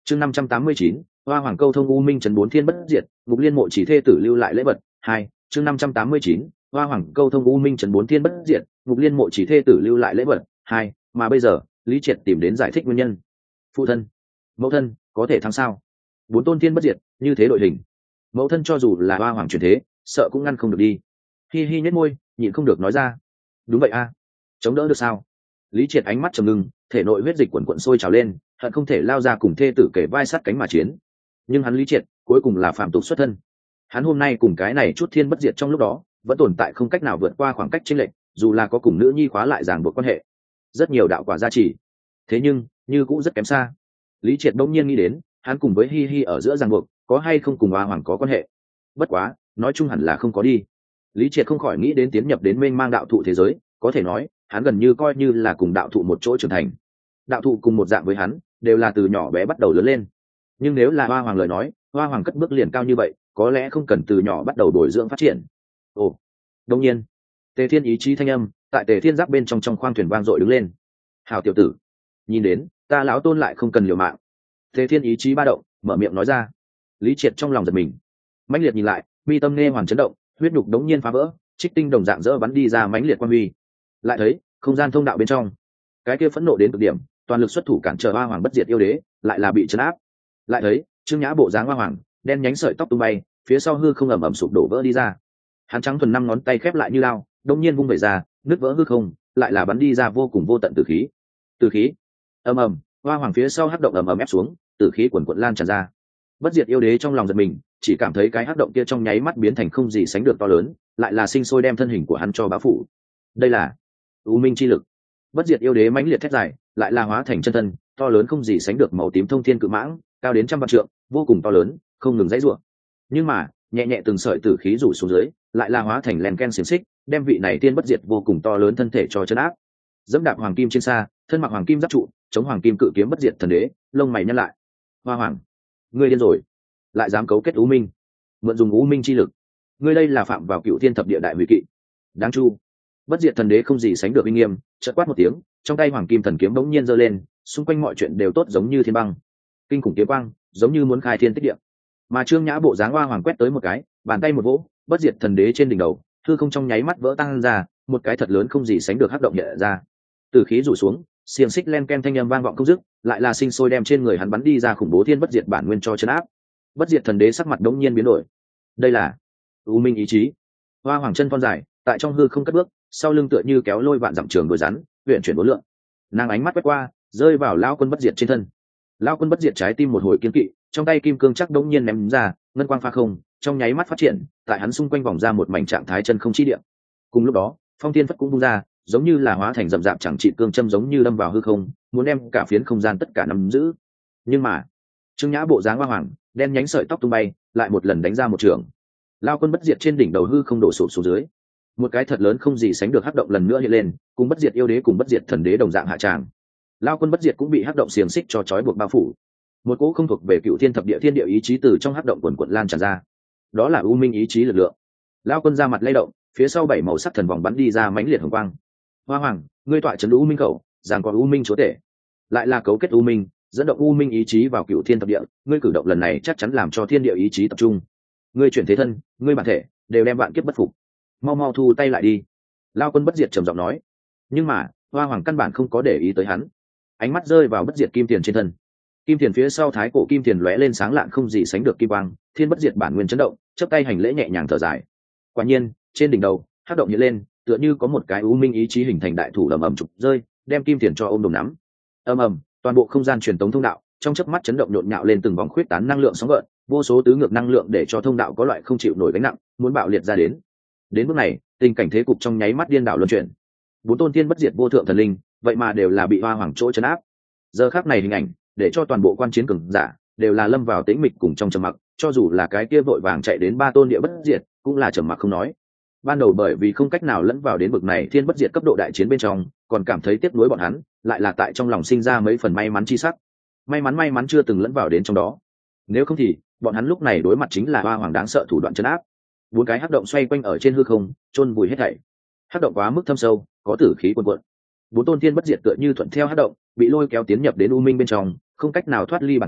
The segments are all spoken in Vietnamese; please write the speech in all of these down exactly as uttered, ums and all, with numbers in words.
chương năm trăm tám mươi chín, hoa hoàng câu thông u minh trấn bốn thiên bất diệt, ngục liên mộ chỉ thê tử lưu lại lễ vật hai. chương năm trăm tám mươi chín, hoa hoàng câu thông u minh trấn bốn thiên bất diệt, ngục liên mộ chỉ thê tử lưu lại lễ vật hai. Mà bây giờ Lý Triệt tìm đến giải thích nguyên nhân. Phụ thân, mẫu thân có thể thắng sao? Bốn tôn thiên bất diệt như thế đội hình, mẫu thân cho dù là hoa hoàng truyền thế sợ cũng ngăn không được đi. Hi hi nhếch môi nhịn không được nói ra. Đúng vậy a, chống đỡ được sao? Lý Triệt ánh mắt trầm ngưng, thể nội huyết dịch quần quận sôi trào lên, hận không thể lao ra cùng thê tử kể vai sát cánh mà chiến. Nhưng hắn Lý Triệt cuối cùng là phạm tục xuất thân, hắn hôm nay cùng cái này chút thiên bất diệt trong lúc đó vẫn tồn tại không cách nào vượt qua khoảng cách chênh lệch, dù là có cùng nữ nhi khóa lại ràng buộc quan hệ, rất nhiều đạo quả gia trì, thế nhưng như cũng rất kém xa. Lý Triệt bỗng nhiên nghĩ đến, hắn cùng với Hi Hi ở giữa ràng buộc có hay không cùng hoa hoàng có quan hệ. Bất quá nói chung hẳn là không có đi. Lý Triệt không khỏi nghĩ đến tiến nhập đến mênh mang đạo thụ thế giới, có thể nói hắn gần như coi như là cùng đạo thụ một chỗ trưởng thành. Đạo thụ cùng một dạng với hắn, đều là từ nhỏ bé bắt đầu lớn lên. Nhưng nếu là hoa hoàng lời nói, hoa hoàng cất bước liền cao như vậy, có lẽ không cần từ nhỏ bắt đầu bồi dưỡng phát triển. Ồ, đương nhiên, Tề Thiên ý chí thanh âm tại Tề Thiên giáp bên trong trong khoang thuyền vang dội đứng lên. Hảo tiểu tử, nhìn đến ta lão tôn lại không cần liều mạng. Tề Thiên ý chí ba động, mở miệng nói ra. Lý Triệt trong lòng giật mình, mãnh liệt nhìn lại, mi tâm nghe hoàn chấn động, huyết nhục đống nhiên phá vỡ, trích tinh đồng dạng dỡ bắn đi ra mãnh liệt quan huy. Lại thấy không gian thông đạo bên trong, cái kia phẫn nộ đến cực điểm, toàn lực xuất thủ cản trở hoa hoàng bất diệt yêu đế, lại là bị trấn áp. Lại thấy Trương Nhã bộ dáng hoa hoàng, đen nhánh sợi tóc tung bay, phía sau hư không ẩm ẩm sụp đổ vỡ đi ra. Hắn trắng thuần năm ngón tay khép lại như lao, đống nhiên vung về ra, nứt vỡ hư không, lại là bắn đi ra vô cùng vô tận tử khí. Tử khí ầm ầm, hoa hoàng phía sau hắc động ầm ầm ép xuống, tử khí quần quần lan tràn ra. Bất diệt yêu đế trong lòng giật mình, chỉ cảm thấy cái hắc động kia trong nháy mắt biến thành không gì sánh được to lớn, lại là sinh sôi đem thân hình của hắn cho bá phủ. Đây là u minh chi lực. Bất diệt yêu đế mãnh liệt thét dài, lại là hóa thành chân thân to lớn không gì sánh được màu tím thông thiên cự mãng, cao đến trăm vạn trượng, vô cùng to lớn, không ngừng dãy rủa. Nhưng mà nhẹ nhẹ từng sợi tử khí rủ xuống dưới, lại là hóa thành len ken xiềng xích, đem vị này tiên bất diệt vô cùng to lớn thân thể cho chấn áp. Dẫm đạp hoàng kim trên xa, thân mặc hoàng kim giáp trụ, chống hoàng kim cự kiếm bất diệt thần đế, lông mày nhăn lại. Hoa hoàng, ngươi điên rồi, lại dám cấu kết u minh, mượn dùng u minh chi lực, ngươi đây là phạm vào cựu thiên thập địa đại hủy kỵ. Đáng chu. Bất diệt thần đế không gì sánh được uy nghiêm, chợt quát một tiếng, trong tay hoàng kim thần kiếm bỗng nhiên giơ lên, xung quanh mọi chuyện đều tốt giống như thiên băng, kinh khủng kiếm quang giống như muốn khai thiên tích địa. Mà Trương Nhã bộ dáng hoa hoàng quét tới một cái, bàn tay một vỗ, bất diệt thần đế trên đỉnh đầu hư không trong nháy mắt vỡ tăng ra, một cái thật lớn không gì sánh được hắc động hiện ra. Từ khí rủ xuống, xiềng xích len ken thanh âm vang vọng không dứt, lại là sinh sôi đem trên người hắn bắn đi ra khủng bố thiên bất diệt bản nguyên cho chấn áp. Bất diệt thần đế sắc mặt đống nhiên biến đổi. Đây là u minh ý chí. Hoa hoàng chân thon dài, tại trong hư không cất bước, sau lưng tựa như kéo lôi vạn dặm trường đuổi rắn, uyển chuyển bốn lượng. Nàng ánh mắt quét qua, rơi vào lão quân bất diệt trên thân. Lão quân bất diệt trái tim một hồi kiên kỵ, trong tay kim cương chắc đống nhiên ném ra, ngân quang pha không, trong nháy mắt phát triển, tại hắn xung quanh vòng ra một mảnh trạng thái chân không chi địa. Cùng lúc đó, phong thiên phất cũng bung ra, giống như là hóa thành rậm rạp chẳng trị cương châm giống như đâm vào hư không, muốn đem cả phiến không gian tất cả nắm giữ. Nhưng mà Trương Nhã bộ dáng hoa hoàng, đen nhánh sợi tóc tung bay, lại một lần đánh ra một trường. Lao quân bất diệt trên đỉnh đầu hư không đổ sụp xuống dưới, một cái thật lớn không gì sánh được hắc động lần nữa hiện lên, cùng bất diệt yêu đế cùng bất diệt thần đế đồng dạng hạ tràng. Lao quân bất diệt cũng bị hắc động xiềng xích cho trói buộc bao phủ. Một cỗ không thuộc về cựu thiên thập địa thiên địa ý chí từ trong hắc động quần quần lan tràn ra, đó là u minh ý chí lực lượng. Lao quân ra mặt lay động, phía sau bảy màu sắc thần vòng bắn đi ra mãnh liệt hồng quang. Hoa hoàng, ngươi tọa trấn u minh khẩu, giằng có u minh chúa tể, lại là cấu kết u minh, dẫn động u minh ý chí vào cựu thiên thập địa, ngươi cử động lần này chắc chắn làm cho thiên địa ý chí tập trung. Ngươi chuyển thế thân, ngươi bản thể đều đem vạn kiếp bất phục, mau mau thu tay lại đi. Lao quân bất diệt trầm giọng nói. Nhưng mà hoa hoàng căn bản không có để ý tới hắn, ánh mắt rơi vào bất diệt kim tiền trên thân. Kim tiền phía sau thái cổ kim tiền lóe lên sáng lạn không gì sánh được kim quang, thiên bất diệt bản nguyên chấn động, chắp tay hành lễ nhẹ nhàng thở dài. Quả nhiên trên đỉnh đầu hắc động hiện lên, tựa như có một cái u minh ý chí hình thành đại thủ ầm ầm trục rơi, đem kim tiền cho ôm đồm nắm. Ầm ầm, toàn bộ không gian truyền tống thông đạo trong chớp mắt chấn động nhộn nhạo lên từng vòng khuyết tán năng lượng sóng gợn, vô số tứ ngược năng lượng để cho thông đạo có loại không chịu nổi gánh nặng, muốn bạo liệt ra đến. Đến bước này, tình cảnh thế cục trong nháy mắt điên đảo luân chuyển. Bốn tôn thiên bất diệt vô thượng thần linh, vậy mà đều là bị hoa hoàng chỗ chấn áp. Giờ khắc này hình ảnh, để cho toàn bộ quan chiến cường giả đều là lâm vào tĩnh mịch cùng trong trầm mặc, cho dù là cái kia vội vàng chạy đến ba tôn địa bất diệt, cũng là trầm mặc không nói. Ban đầu bởi vì không cách nào lẫn vào đến bực này thiên bất diệt cấp độ đại chiến bên trong, còn cảm thấy tiếc nuối bọn hắn, lại là tại trong lòng sinh ra mấy phần may mắn chi sắc. May mắn may mắn chưa từng lẫn vào đến trong đó. Nếu không thì, bọn hắn lúc này đối mặt chính là hoa hoàng đáng sợ thủ đoạn trấn áp. Bốn cái hắc động xoay quanh ở trên hư không, chôn vùi hết thảy. Hắc động quá mức thâm sâu, có tử khí cuồn cuộn. Bốn tôn thiên bất diệt tựa như thuận theo hắc động, bị lôi kéo tiến nhập đến u minh bên trong, không cách nào thoát ly bản thân,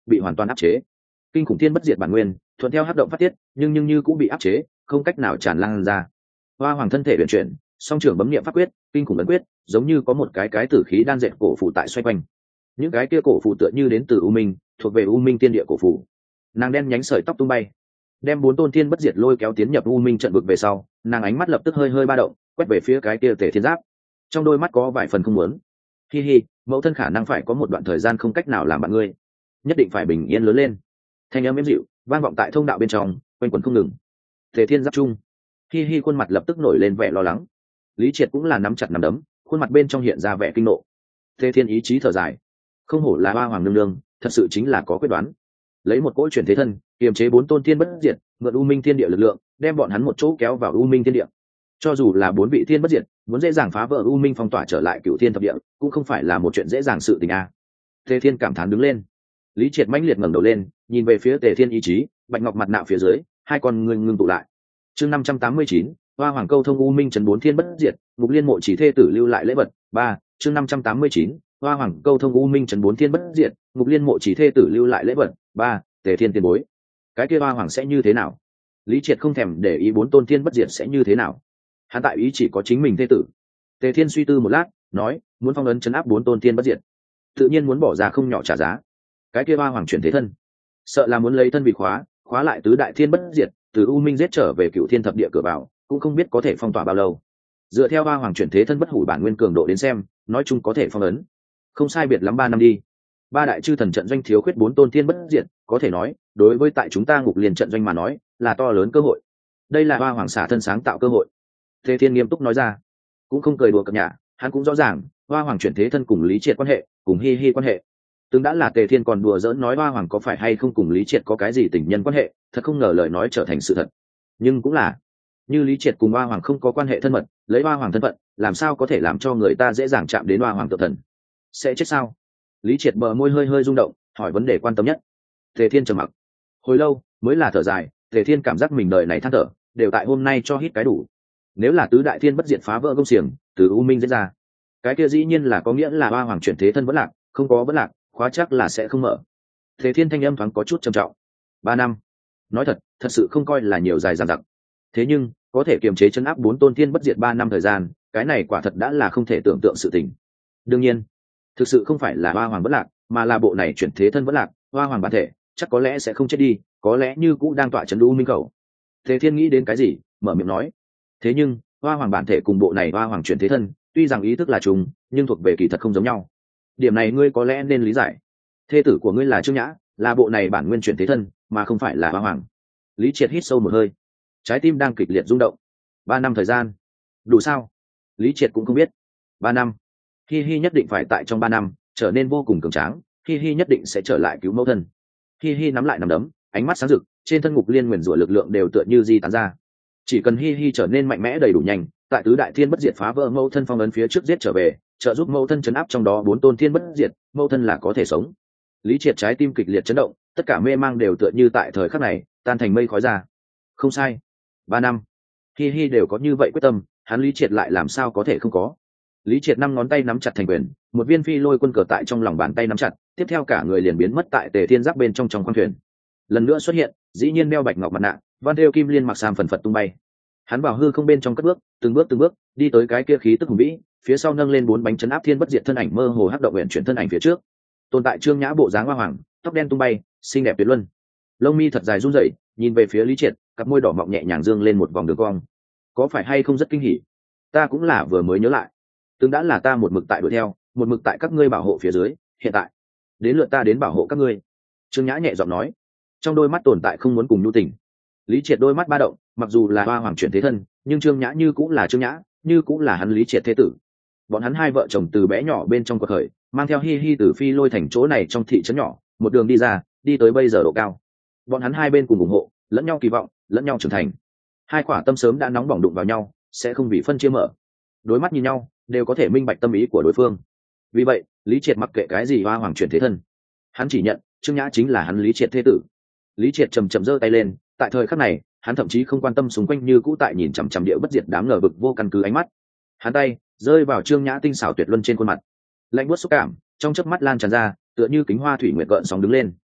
bị hoàn toàn áp chế. Kinh khủng thiên bất diệt bản nguyên thuận theo hấp động phát tiết, nhưng nhưng như cũng bị áp chế, không cách nào tràn lan ra. Hoa hoàng thân thể vận chuyển, song trưởng bấm niệm pháp quyết, kinh khủng ấn quyết, giống như có một cái cái tử khí đan dệt cổ phù tại xoay quanh. Những cái kia cổ phù tựa như đến từ u minh, thuộc về u minh tiên địa cổ phù. Nàng đen nhánh sợi tóc tung bay, đem bốn tôn thiên bất diệt lôi kéo tiến nhập u minh trận vực về sau, nàng ánh mắt lập tức hơi hơi ba động, quét về phía cái kia tề thiên giáp, trong đôi mắt có vài phần không muốn. Hi hi, mẫu thân khả năng phải có một đoạn thời gian không cách nào làm bạn ngươi, nhất định phải bình yên lớn lên. Thanh âm êm dịu vang vọng tại thông đạo bên trong, quanh quẩn không ngừng. Tề thiên giáp chung, Hi hi khuôn mặt lập tức nổi lên vẻ lo lắng. Lý Triệt cũng là nắm chặt nắm đấm, khuôn mặt bên trong hiện ra vẻ kinh nộ. Tề thiên ý chí thở dài, không hổ là Hoa hoàng nương nương, thật sự chính là có quyết đoán. Lấy một cỗ chuyển thế thân, kiềm chế bốn tôn thiên bất diệt, mượn u minh thiên địa lực lượng, đem bọn hắn một chỗ kéo vào u minh thiên địa. Cho dù là bốn vị thiên bất diệt, muốn dễ dàng phá vỡ u minh phong tỏa trở lại cựu thiên thập địa, cũng không phải là một chuyện dễ dàng sự tình a. Tề thiên cảm thán đứng lên. Lý Triệt mãnh liệt ngẩng đầu lên, nhìn về phía Tề thiên ý chí, bạch ngọc mặt nạ phía dưới, hai con ngươi ngưng tụ lại. Chương năm trăm tám mươi chín, Hoa hoàng câu thông u minh trấn bốn thiên bất diệt, Ngục Liên mộ chỉ thê tử lưu lại lễ vật. Ba, chương năm trăm tám mươi chín, Hoa hoàng câu thông u minh trấn bốn thiên bất diệt, Ngục Liên mộ chỉ thê tử lưu lại lễ vật. Ba, Tề thiên tiền bối, cái kia Hoa hoàng sẽ như thế nào? Lý Triệt không thèm để ý bốn tôn thiên bất diệt sẽ như thế nào, hắn tại ý chỉ có chính mình thê tử. Tề thiên suy tư một lát, nói, muốn phong ấn chấn áp bốn tôn thiên bất diệt, tự nhiên muốn bỏ ra không nhỏ trả giá. Cái kia Hoa hoàng chuyển thế thân, sợ là muốn lấy thân vị khóa khóa lại tứ đại thiên bất diệt, từ u minh giết trở về cựu thiên thập địa cửa vào, cũng không biết có thể phong tỏa bao lâu. Dựa theo Hoa hoàng chuyển thế thân bất hủ bản nguyên cường độ đến xem, nói chung có thể phong ấn không sai biệt lắm ba năm đi. Ba đại chư thần trận doanh thiếu khuyết bốn tôn thiên bất diệt, có thể nói đối với tại chúng ta Ngục Liên trận doanh mà nói là to lớn cơ hội. Đây là Hoa hoàng xả thân sáng tạo cơ hội. Tề thiên nghiêm túc nói ra, cũng không cười đùa cợt nhả, hắn cũng rõ ràng Hoa hoàng chuyển thế thân cùng Lý Triệt quan hệ, cùng Hi Hi quan hệ. Từng đã là Tề thiên còn đùa giỡn nói Hoa hoàng có phải hay không cùng Lý Triệt có cái gì tình nhân quan hệ, thật không ngờ lời nói trở thành sự thật. Nhưng cũng là, như Lý Triệt cùng Hoa hoàng không có quan hệ thân mật, lấy Hoa hoàng thân phận, làm sao có thể làm cho người ta dễ dàng chạm đến Hoa hoàng tự thần? Sẽ chết sao? Lý Triệt bờ môi hơi hơi rung động, hỏi vấn đề quan tâm nhất. Tề thiên trầm mặc hồi lâu, mới là thở dài. Tề thiên cảm giác mình đời này than thở đều tại hôm nay cho hít cái đủ. Nếu là tứ đại thiên bất diệt phá vỡ công xiềng, từ u minh diễn ra, cái kia dĩ nhiên là có nghĩa là Hoa hoàng chuyển thế thân vẫn lạc, không có vẫn lạc, khóa chắc là sẽ không mở. Tề thiên thanh âm thoáng có chút trầm trọng. Ba năm, nói thật, thật sự không coi là nhiều dài dằng dặc. Thế nhưng có thể kiềm chế chấn áp bốn tôn thiên bất diệt ba năm thời gian, cái này quả thật đã là không thể tưởng tượng sự tình. Đương nhiên, thực sự không phải là Hoa hoàng vẫn lạc, mà là bộ này chuyển thế thân vẫn lạc. Hoa hoàng bản thể chắc có lẽ sẽ không chết đi, có lẽ như cũ đang tọa trấn u minh cầu. Tề thiên nghĩ đến cái gì, mở miệng nói. Thế nhưng Hoa hoàng bản thể cùng bộ này Hoa hoàng chuyển thế thân, tuy rằng ý thức là trùng, nhưng thuộc về kỳ thật không giống nhau. Điểm này ngươi có lẽ nên lý giải. Thê tử của ngươi là Trương Nhã, là bộ này bản nguyên chuyển thế thân, mà không phải là Hoa hoàng. Lý Triệt hít sâu một hơi, trái tim đang kịch liệt rung động. Ba năm thời gian đủ sao? Lý Triệt cũng không biết. Ba năm, Hi Hi nhất định phải tại trong ba năm trở nên vô cùng cường tráng. Hi Hi nhất định sẽ trở lại cứu mẫu thân. Hi Hi nắm lại nắm đấm, ánh mắt sáng rực, trên thân Ngục Liên nguyền rủa lực lượng đều tựa như di tán ra. Chỉ cần Hi Hi trở nên mạnh mẽ đầy đủ nhanh, tại tứ đại thiên bất diệt phá vỡ mẫu thân phong ấn phía trước giết trở về, trợ giúp mẫu thân chấn áp trong đó bốn tôn thiên bất diệt, mẫu thân là có thể sống. Lý Triệt trái tim kịch liệt chấn động, tất cả mê mang đều tựa như tại thời khắc này tan thành mây khói ra. Không sai, ba năm, Hi Hi đều có như vậy quyết tâm, hắn Lý Triệt lại làm sao có thể không có. Lý Triệt năm ngón tay nắm chặt thành quyền, một viên phi lôi quân cờ tại trong lòng bàn tay nắm chặt, tiếp theo cả người liền biến mất tại Tề thiên giáp bên trong trong khoang thuyền. Lần nữa xuất hiện, dĩ nhiên đeo bạch ngọc mặt nạ, văn thêu kim liên mặc sam phần phật tung bay. Hắn vào hư không bên trong cất bước, từng bước từng bước đi tới cái kia khí tức hùng vĩ, phía sau nâng lên bốn bánh chấn áp thiên bất diệt thân ảnh mơ hồ hắc động nguyện chuyển thân ảnh phía trước. Tồn tại Trương Nhã bộ dáng Hoa hoàng, tóc đen tung bay, xinh đẹp tuyệt luân, lông mi thật dài run rẩy, nhìn về phía Lý Triệt, cặp môi đỏ mọng nhẹ nhàng dương lên một vòng đường cong. Có phải hay không rất kinh hỉ? Ta cũng là vừa mới nhớ lại, từng đã là ta một mực tại đuổi theo, một mực tại các ngươi bảo hộ phía dưới, hiện tại đến lượt ta đến bảo hộ các ngươi. Trương Nhã nhẹ giọng nói, trong đôi mắt tồn tại không muốn cùng nhu tình. Lý Triệt đôi mắt ba động, mặc dù là Hoa hoàng chuyển thế thân, nhưng Trương Nhã như cũng là Trương Nhã, như cũng là hắn Lý Triệt thế tử. Bọn hắn hai vợ chồng từ bé nhỏ bên trong cuộc khởi, mang theo Hi Hi từ phi lôi thành chỗ này trong thị trấn nhỏ, một đường đi ra, đi tới bây giờ độ cao. Bọn hắn hai bên cùng ủng hộ, lẫn nhau kỳ vọng, lẫn nhau trưởng thành. Hai quả tâm sớm đã nóng bỏng đụng vào nhau, sẽ không vì phân chia mở. Đối mắt nhìn nhau, đều có thể minh bạch tâm ý của đối phương. Vì vậy, Lý Triệt mặc kệ cái gì Hoa hoàng chuyển thế thân, hắn chỉ nhận Trương Nhã chính là hắn Lý Triệt thế tử. Lý Triệt chầm chậm giơ tay lên, tại thời khắc này, hắn thậm chí không quan tâm xung quanh như cũ tại nhìn chằm chằm địa bất diệt đám ngờ vực vô căn cứ ánh mắt. Hắn tay rơi vào Trương Nhã tinh xảo tuyệt luân trên khuôn mặt, lạnh buốt xúc cảm trong chớp mắt lan tràn ra, tựa như kính hoa thủy nguyệt gợn sóng đứng lên.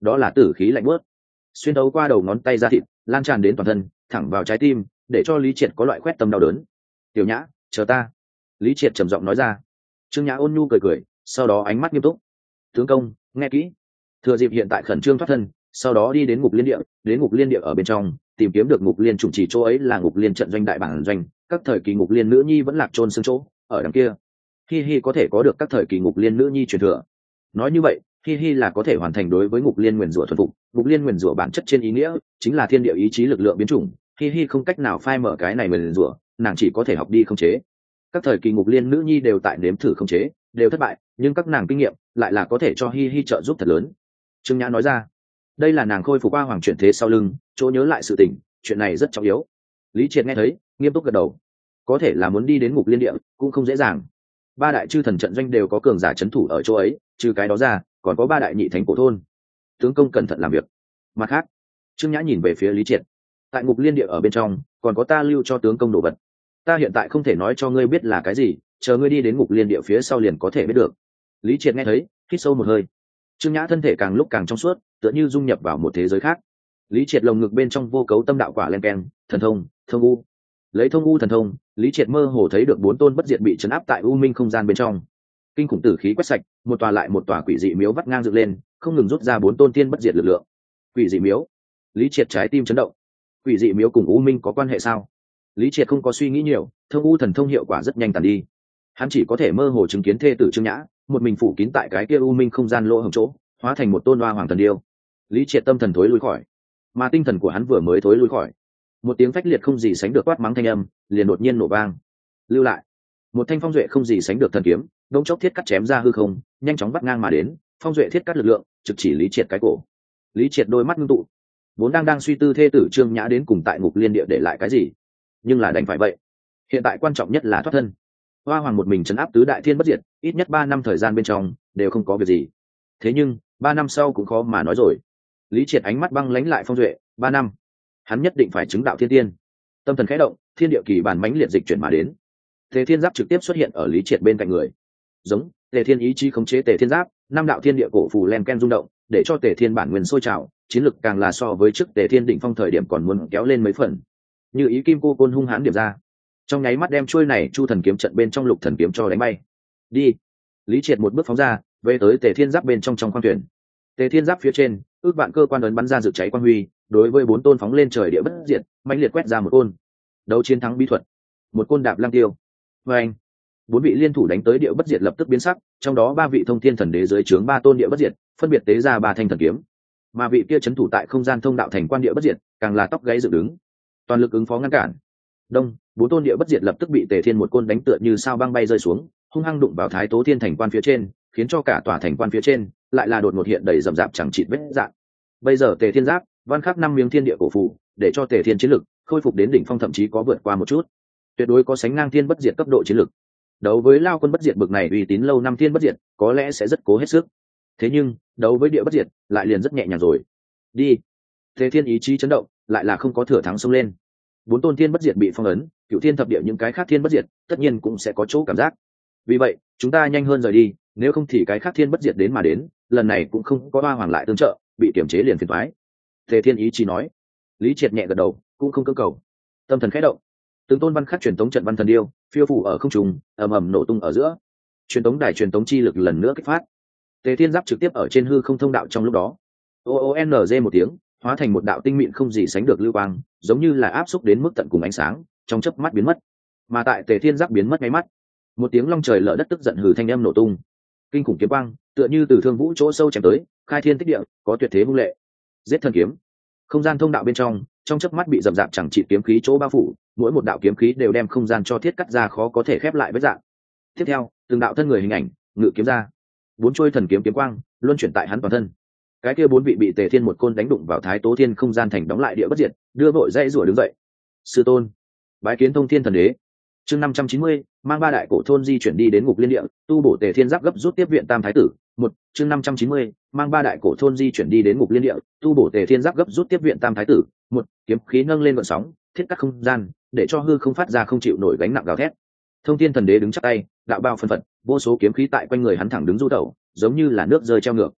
đó là tử khí lạnh bớt, xuyên thấu qua đầu ngón tay ra thịt, lan tràn đến toàn thân, thẳng vào trái tim, để cho Lý Triệt có loại quét tâm đau đớn. Tiểu Nhã, chờ ta. Lý Triệt trầm giọng nói ra. Trương Nhã ôn nhu cười cười, sau đó ánh mắt nghiêm túc. Tướng công, nghe kỹ. Thừa dịp hiện tại khẩn trương thoát thân, sau đó đi đến ngục liên địa, đến ngục liên địa ở bên trong, tìm kiếm được ngục liên trùng chỉ chỗ ấy là ngục liên trận doanh đại bản doanh, các thời kỳ ngục liên nữ nhi vẫn lạc chôn xương chỗ, ở đằng kia. Hi Hi có thể có được các thời kỳ ngục liên nữ nhi truyền thừa. Nói như vậy, Hi Hi là có thể hoàn thành đối với ngục liên nguyền rủa thuần phục. Ngục liên nguyền rủa bản chất trên ý nghĩa chính là thiên địa ý chí lực lượng biến chủng. Hi Hi không cách nào phai mở cái này nguyền rủa, nàng chỉ có thể học đi khống chế. Các thời kỳ ngục liên nữ nhi đều tại nếm thử khống chế, đều thất bại, nhưng các nàng kinh nghiệm lại là có thể cho Hi Hi trợ giúp thật lớn. Trương Nhã nói ra, đây là nàng khôi phục qua hoàng chuyển thế sau lưng, chỗ nhớ lại sự tình, chuyện này rất trọng yếu. Lý Triệt nghe thấy, nghiêm túc gật đầu. Có thể là muốn đi đến ngục liên địa cũng không dễ dàng. Ba đại chư thần trận doanh đều có cường giả trấn thủ ở chỗ ấy, trừ cái đó ra, còn có ba đại nhị thánh cổ thôn. Tướng công cẩn thận làm việc. Mặt khác, Trương Nhã nhìn về phía Lý Triệt. Tại ngục liên địa ở bên trong, còn có ta lưu cho tướng công đồ vật. Ta hiện tại không thể nói cho ngươi biết là cái gì, chờ ngươi đi đến ngục liên địa phía sau liền có thể biết được. Lý Triệt nghe thấy, hít sâu một hơi. Trương Nhã thân thể càng lúc càng trong suốt, tựa như dung nhập vào một thế giới khác. Lý Triệt lồng ngực bên trong vô cấu tâm đạo quả len keng, thần thông, thông u. Lấy thông u thần thông, Lý Triệt mơ hồ thấy được bốn tôn bất diệt bị trấn áp tại u minh không gian bên trong. Kinh khủng tử khí quét sạch, một tòa lại một tòa quỷ dị miếu vắt ngang dựng lên, không ngừng rút ra bốn tôn tiên bất diệt lực lượng. Quỷ dị miếu. Lý Triệt trái tim chấn động. Quỷ dị miếu cùng u minh có quan hệ sao? Lý Triệt không có suy nghĩ nhiều, thông u thần thông hiệu quả rất nhanh tàn đi. Hắn chỉ có thể mơ hồ chứng kiến thê tử Trương Nhã, một mình phủ kín tại cái kia u minh không gian lỗ hổng chỗ, hóa thành một tôn oa hoàng thần điêu. Lý Triệt tâm thần thối lui khỏi, mà tinh thần của hắn vừa mới thối lui khỏi, một tiếng phách liệt không gì sánh được quát mắng thanh âm liền đột nhiên nổ vang. Lưu lại. Một thanh phong duệ không gì sánh được thần kiếm, đống chốc thiết cắt chém ra hư không, nhanh chóng bắt ngang mà đến, phong duệ thiết cắt lực lượng, trực chỉ Lý Triệt cái cổ. Lý Triệt đôi mắt ngưng tụ, vốn đang đang suy tư thê tử Trương Nhã đến cùng tại ngục liên địa để lại cái gì, nhưng là đành phải vậy. Hiện tại quan trọng nhất là thoát thân. Hoa hoàng một mình trấn áp tứ đại thiên bất diệt, ít nhất ba năm thời gian bên trong đều không có việc gì. Thế nhưng ba năm sau cũng khó mà nói rồi. Lý Triệt ánh mắt băng lãnh lại phong duệ, ba năm, hắn nhất định phải chứng đạo thiên tiên. Tâm thần khẽ động, thiên địa kỳ bản mãnh liệt dịch chuyển mà đến. Tề Thiên Giáp trực tiếp xuất hiện ở Lý Triệt bên cạnh người. Giống, Tề Thiên ý chí khống chế Tề Thiên Giáp, năm đạo thiên địa cổ phù len ken rung động, để cho Tề Thiên bản nguyên sôi trào, chiến lực càng là so với trước Tề Thiên đỉnh phong thời điểm còn muốn kéo lên mấy phần. Như ý kim cô côn hung hãn điểm ra, trong nháy mắt đem chuôi này chu thần kiếm trận bên trong lục thần kiếm cho đánh bay. Đi. Lý Triệt một bước phóng ra, về tới Tề Thiên Giáp bên trong trong khoang thuyền. Tề Thiên Giáp phía trên, ước vạn cơ quan ấn bắn ra rực cháy quang huy, đối với bốn tôn phóng lên trời địa bất diệt, mãnh liệt quét ra một côn. Đấu chiến thắng bí thuật, một côn đạp lang tiêu. Và anh, bốn vị liên thủ đánh tới địa bất diệt lập tức biến sắc, trong đó ba vị thông thiên thần đế dưới trướng ba tôn địa bất diệt, phân biệt tế ra ba thanh thần kiếm. Mà vị kia chấn thủ tại không gian thông đạo thành quan địa bất diệt, càng là tóc gáy dựng đứng, toàn lực ứng phó ngăn cản. Đông, bốn tôn địa bất diệt lập tức bị Tề Thiên một côn đánh tựa như sao băng bay rơi xuống, hung hăng đụng vào Thái Tố Thiên thành quan phía trên, khiến cho cả tòa thành quan phía trên lại là đột ngột hiện đầy rậm rạp chẳng chịt vết dạn. Bây giờ Tề Thiên Giáp văn khắc năm miếng thiên địa cổ phù, để cho Tề Thiên chiến lực khôi phục đến đỉnh phong, thậm chí có vượt qua một chút, tuyệt đối có sánh ngang thiên bất diệt cấp độ chiến lực. Đấu với Lao Quân bất diệt bực này uy tín lâu năm thiên bất diệt, có lẽ sẽ rất cố hết sức. Thế nhưng đấu với địa bất diệt lại liền rất nhẹ nhàng rồi. Đi. Tề Thiên ý chí chấn động, lại là không có thừa thắng xông lên. Bốn tôn thiên bất diệt bị phong ấn, cựu thiên thập địa những cái khác thiên bất diệt tất nhiên cũng sẽ có chỗ cảm giác. Vì vậy chúng ta nhanh hơn rời đi, nếu không thì cái khác thiên bất diệt đến mà đến, lần này cũng không có ba hoàng lại tương trợ, bị kiểm chế liền phiền toái. Tề Thiên ý chí nói. Lý Triệt nhẹ gật đầu, cũng không cơ cầu. Tâm thần khẽ động, từng tôn văn khắc truyền tống trận văn thần điêu phiêu phủ ở không trung, ầm ầm nổ tung ở giữa. Truyền tống đài truyền tống chi lực lần nữa kích phát. Tề Thiên Giáp trực tiếp ở trên hư không thông đạo trong lúc đó. O O N G một tiếng, hóa thành một đạo tinh mịn không gì sánh được lưu quang, giống như là áp xúc đến mức tận cùng ánh sáng, trong chớp mắt biến mất. Mà tại Tề Thiên Giáp biến mất ngay mắt, một tiếng long trời lở đất tức giận hừ thanh âm nổ tung. Kinh khủng kiếm quang, tựa như từ thương vũ chỗ sâu chém tới, khai thiên tích địa, có tuyệt thế hung lệ. Giết thần kiếm. Không gian thông đạo bên trong, trong chớp mắt bị rậm rạp chẳng trị kiếm khí chỗ bao phủ, mỗi một đạo kiếm khí đều đem không gian cho thiết cắt ra khó có thể khép lại với dạng. Tiếp theo, từng đạo thân người hình ảnh ngự kiếm ra, bốn chuôi thần kiếm kiếm quang luân chuyển tại hắn toàn thân. Cái kia bốn vị bị Tề Thiên một côn đánh đụng vào Thái Tố Thiên không gian thành đóng lại địa bất diệt, đưa vội dãy rủa đứng dậy. Sư tôn, bái kiến thông thiên thần đế. Chương năm trăm chín mươi, mang ba đại cổ thôn di chuyển đi đến ngục liên địa, tu bổ Tề Thiên Giáp gấp rút tiếp viện Tam Thái tử. Một, chương năm trăm chín mươi, mang ba đại cổ thôn di chuyển đi đến ngục liên địa, tu bổ Tề Thiên Giáp gấp rút tiếp viện Tam Thái tử. Một, kiếm khí nâng lên gợn sóng, thiết cắt không gian, để cho hư không phát ra không chịu nổi gánh nặng gào thét. Thông thiên thần đế đứng chắp tay, đạo bao phân phật, vô số kiếm khí tại quanh người hắn thẳng đứng du tẩu, giống như là nước rơi treo ngược.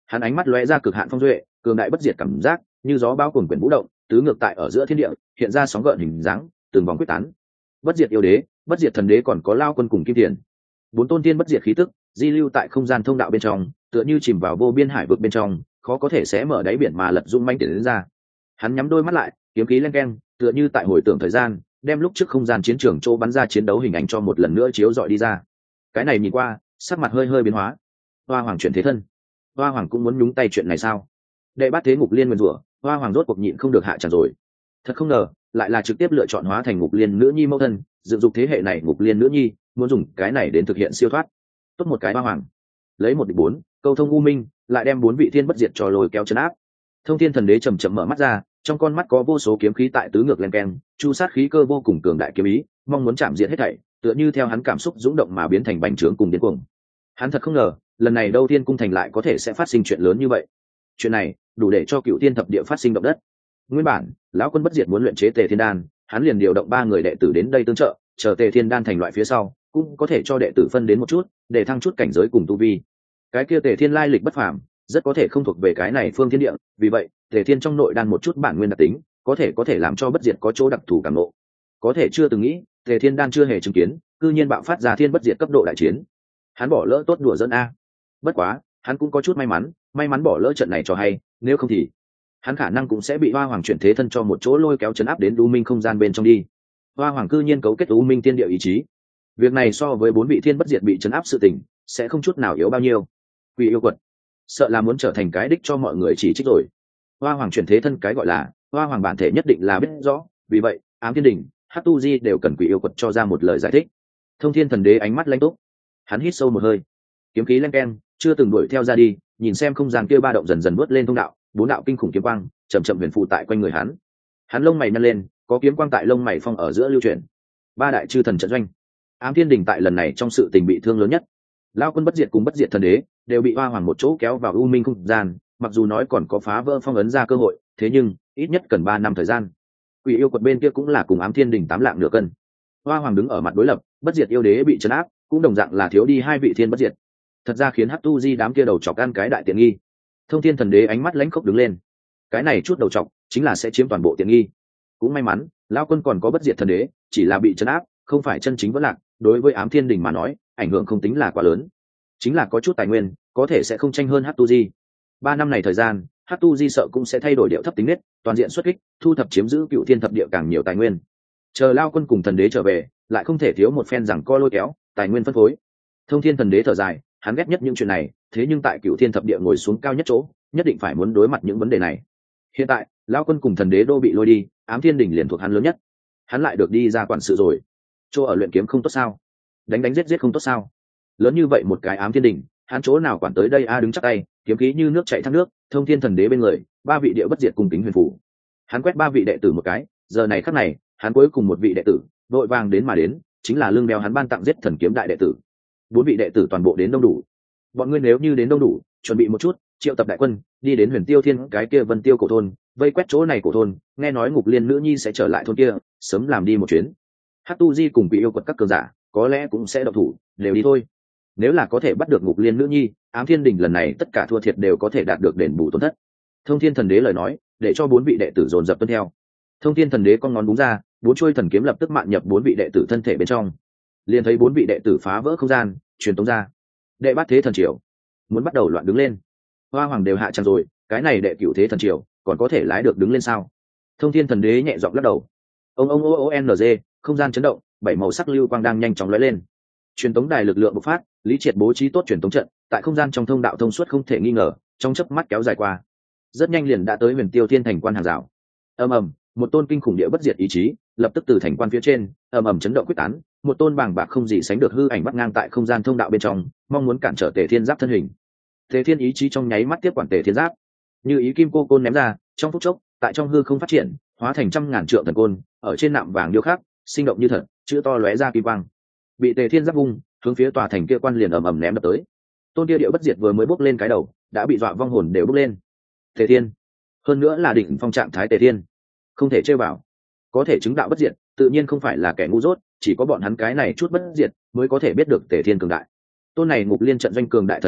Hắn ánh mắt lóe ra cực hạn phong duệ, cường đại bất diệt cảm giác, như gió bão cuồn quyển vũ động, tứ ngược tại ở giữa thiên địa, hiện ra sóng gợn hình dáng, từng vòng quyết tán. Bất diệt yêu đế, bất diệt thần đế còn có Lao Quân cùng Kim Tiền. Bốn tôn tiên bất diệt khí tức, di lưu tại không gian thông đạo bên trong, tựa như chìm vào vô biên hải vực bên trong, khó có thể sẽ mở đáy biển mà lật dung manh tiền đến ra. Hắn nhắm đôi mắt lại, kiếm khí len keng, tựa như tại hồi tưởng thời gian, đem lúc trước không gian chiến trường chỗ bắn ra chiến đấu hình ảnh cho một lần nữa chiếu dọi đi ra. Cái này nhìn qua, sắc mặt hơi hơi biến hóa. Hoa Hoàng chuyển thế thân. Hoa Hoàng cũng muốn nhúng tay chuyện này sao? Đệ bát thế ngục liên nguyên rủa, Hoa Hoàng rốt cuộc nhịn không được hạ tràng rồi. Thật không ngờ, lại là trực tiếp lựa chọn hóa thành ngục liên nữ nhi mẫu thân, dựng dục thế hệ này ngục liên nữ nhi, muốn dùng cái này đến thực hiện siêu thoát. Tốt một cái Hoa Hoàng, lấy một địch bốn, câu thông u minh, lại đem bốn vị thiên bất diệt cho lôi kéo chân áp. Thông Thiên Thần Đế chậm chậm mở mắt ra, trong con mắt có vô số kiếm khí tại tứ ngược len keng, chu sát khí cơ vô cùng cường đại kiếm ý, mong muốn chạm diệt hết thảy, tựa như theo hắn cảm xúc dũng động mà biến thành bành trướng cùng điên cuồng. Hắn thật không ngờ, lần này đâu Thiên cung thành lại có thể sẽ phát sinh chuyện lớn như vậy. Chuyện này đủ để cho cựu thiên thập địa phát sinh động đất. Nguyên bản, lão Quân bất diệt muốn luyện chế Tề Thiên đan, hắn liền điều động ba người đệ tử đến đây tương trợ, chờ Tề Thiên đan thành loại phía sau, cũng có thể cho đệ tử phân đến một chút, để thăng chút cảnh giới cùng tu vi. Cái kia Tề Thiên lai lịch bất phàm, rất có thể không thuộc về cái này phương thiên địa, vì vậy, Tề Thiên trong nội đan một chút bản nguyên đặc tính, có thể có thể làm cho bất diệt có chỗ đặc thù cảm ngộ. Có thể chưa từng nghĩ, Tề Thiên đan chưa hề chứng kiến, cư nhiên bạo phát ra thiên bất diệt cấp độ đại chiến. Hắn bỏ lỡ tốt đùa dẫn a. Bất quá, hắn cũng có chút may mắn, may mắn bỏ lỡ trận này cho hay, nếu không thì hắn khả năng cũng sẽ bị Hoa Hoàng chuyển thế thân cho một chỗ lôi kéo chấn áp đến U Minh không gian bên trong đi. Hoa Hoàng cư nhiên cấu kết U Minh tiên địa ý chí. Việc này so với bốn vị thiên bất diệt bị chấn áp sự tình, sẽ không chút nào yếu bao nhiêu. Quỷ yêu quật, sợ là muốn trở thành cái đích cho mọi người chỉ trích rồi. Hoa Hoàng chuyển thế thân cái gọi là Hoa Hoàng bản thể nhất định là biết rõ, vì vậy Ám Thiên Đình, Hắc Tu Di đều cần Quỷ yêu quật cho ra một lời giải thích. Thông Thiên Thần Đế ánh mắt lãnh túc, hắn hít sâu một hơi, kiếm khí len keng, chưa từng đuổi theo ra đi, nhìn xem không gian kia ba động dần dần vớt lên thông đạo, bốn đạo kinh khủng kiếm quang chậm chậm huyền phụ tại quanh người hắn. Hắn lông mày nhăn lên, có kiếm quang tại lông mày phong ở giữa lưu chuyển. Ba đại chư thần trận doanh, Ám Thiên Đình tại lần này trong sự tình bị thương lớn nhất. Lao Quân bất diệt cùng bất diệt thần đế đều bị Hoa Hoàng một chỗ kéo vào u minh không gian, mặc dù nói còn có phá vỡ phong ấn ra cơ hội, thế nhưng ít nhất cần ba năm thời gian. Quỷ yêu quật bên kia cũng là cùng Ám Thiên Đình tám lạng nửa cân. Hoa Hoàng đứng ở mặt đối lập, bất diệt yêu đế bị trấn áp, cũng đồng dạng là thiếu đi hai vị thiên bất diệt. Thật ra khiến Hắc Tu Di đám kia đầu chọc ăn cái đại tiện nghi. Thông Thiên Thần Đế ánh mắt lãnh khốc đứng lên, cái này chút đầu chọc chính là sẽ chiếm toàn bộ tiện nghi. Cũng may mắn, Lao Quân còn có bất diệt thần đế, chỉ là bị trấn áp, không phải chân chính vẫn lạc. Đối với Ám Thiên Đình mà nói, ảnh hưởng không tính là quá lớn, chính là có chút tài nguyên, có thể sẽ không tranh hơn Hắc Tu Di. Ba năm này thời gian, Hắc Tu Di sợ cũng sẽ thay đổi điệu thấp tính nết, toàn diện xuất kích, thu thập chiếm giữ cựu thiên thập địa càng nhiều tài nguyên. Chờ Lao Quân cùng thần đế trở về, lại không thể thiếu một phen rằng co lôi kéo, tài nguyên phân phối. Thông Thiên Thần Đế thở dài, hắn ghét nhất những chuyện này, thế nhưng tại cựu thiên thập địa ngồi xuống cao nhất chỗ, nhất định phải muốn đối mặt những vấn đề này. Hiện tại, Lao Quân cùng thần đế đô bị lôi đi, Ám Thiên Đình liền thuộc hắn lớn nhất, hắn lại được đi ra quản sự rồi. Chỗ ở luyện kiếm không tốt sao? Đánh đánh giết giết không tốt sao? Lớn như vậy một cái Ám Thiên Đình, hắn chỗ nào quản tới đây a? Đứng chắc tay, kiếm khí như nước chảy thác nước. Thông Thiên Thần Đế bên người, ba vị địa bất diệt cùng kính huyền phủ. Hắn quét ba vị đệ tử một cái, giờ này khắc này, hắn cuối cùng một vị đệ tử, vội vàng đến mà đến, chính là lương đeo hắn ban tặng giết thần kiếm đại đệ tử. Bốn vị đệ tử toàn bộ đến đông đủ. Bọn ngươi nếu như đến đông đủ, chuẩn bị một chút, triệu tập đại quân, đi đến Huyền Tiêu Thiên cái kia Vân Tiêu cổ thôn, vây quét chỗ này cổ thôn, nghe nói Ngục Liên nữ nhi sẽ trở lại thôn kia, sớm làm đi một chuyến. Hắc Tu Di cùng bị yêu quật các cường giả, có lẽ cũng sẽ động thủ, đều đi thôi. Nếu là có thể bắt được Ngục Liên nữ nhi, Ám Thiên Đình lần này tất cả thua thiệt đều có thể đạt được đền bù tổn thất. Thông Thiên Thần Đế lời nói, để cho bốn vị đệ tử dồn dập tuân theo. Thông Thiên Thần Đế con ngón búng ra, bốn chuôi thần kiếm lập tức mạn nhập bốn vị đệ tử thân thể bên trong. Liền thấy bốn vị đệ tử phá vỡ không gian, truyền tống ra. Đệ bát thế thần triều muốn bắt đầu loạn đứng lên. Hoa Hoàng đều hạ tràng rồi, cái này đệ cửu thế thần triều còn có thể lái được đứng lên sao? Thông Thiên Thần Đế nhẹ giọng lắc đầu. Ông ông o n g, không gian chấn động, bảy màu sắc lưu quang đang nhanh chóng lóe lên. Truyền tống đài lực lượng bộc phát, Lý Triệt bố trí tốt truyền tống trận, tại không gian trong thông đạo thông suốt không thể nghi ngờ, trong chớp mắt kéo dài qua, rất nhanh liền đã tới Huyền Tiêu Thiên thành quan hàng rào. Ầm ầm, một tôn kinh khủng địa bất diệt ý chí lập tức từ thành quan phía trên ầm ầm chấn động quyết tán, một tôn bàng bạc không gì sánh được hư ảnh bắt ngang tại không gian thông đạo bên trong, mong muốn cản trở Tề Thiên Giáp thân hình. Tề Thiên ý chí trong nháy mắt tiếp quản Tề Thiên Giáp, như ý kim cô côn ném ra, trong phút chốc, tại trong hư không phát triển, hóa thành trăm ngàn trượng thần côn, ở trên nạm vàng điêu khắc, sinh động như thật, chữ to lóe ra kim quang. Bị Tề Thiên Giáp vung, hướng phía tòa thành kia quan liền ầm ầm ném đập tới. Tôn kia địa bất diệt vừa mới bốc lên cái đầu, đã bị dọa vong hồn đều bốc lên. Tề Thiên, hơn nữa là đỉnh phong trạng thái Tề Thiên, không thể chơi vào. Có thể chứng đạo bất diệt, tự nhiên không phải là kẻ ngu dốt, chỉ có bọn hắn cái này chút bất diệt mới có thể biết được Tề Thiên cường đại. Tôn này Ngục Liên trận doanh cường đại thần linh,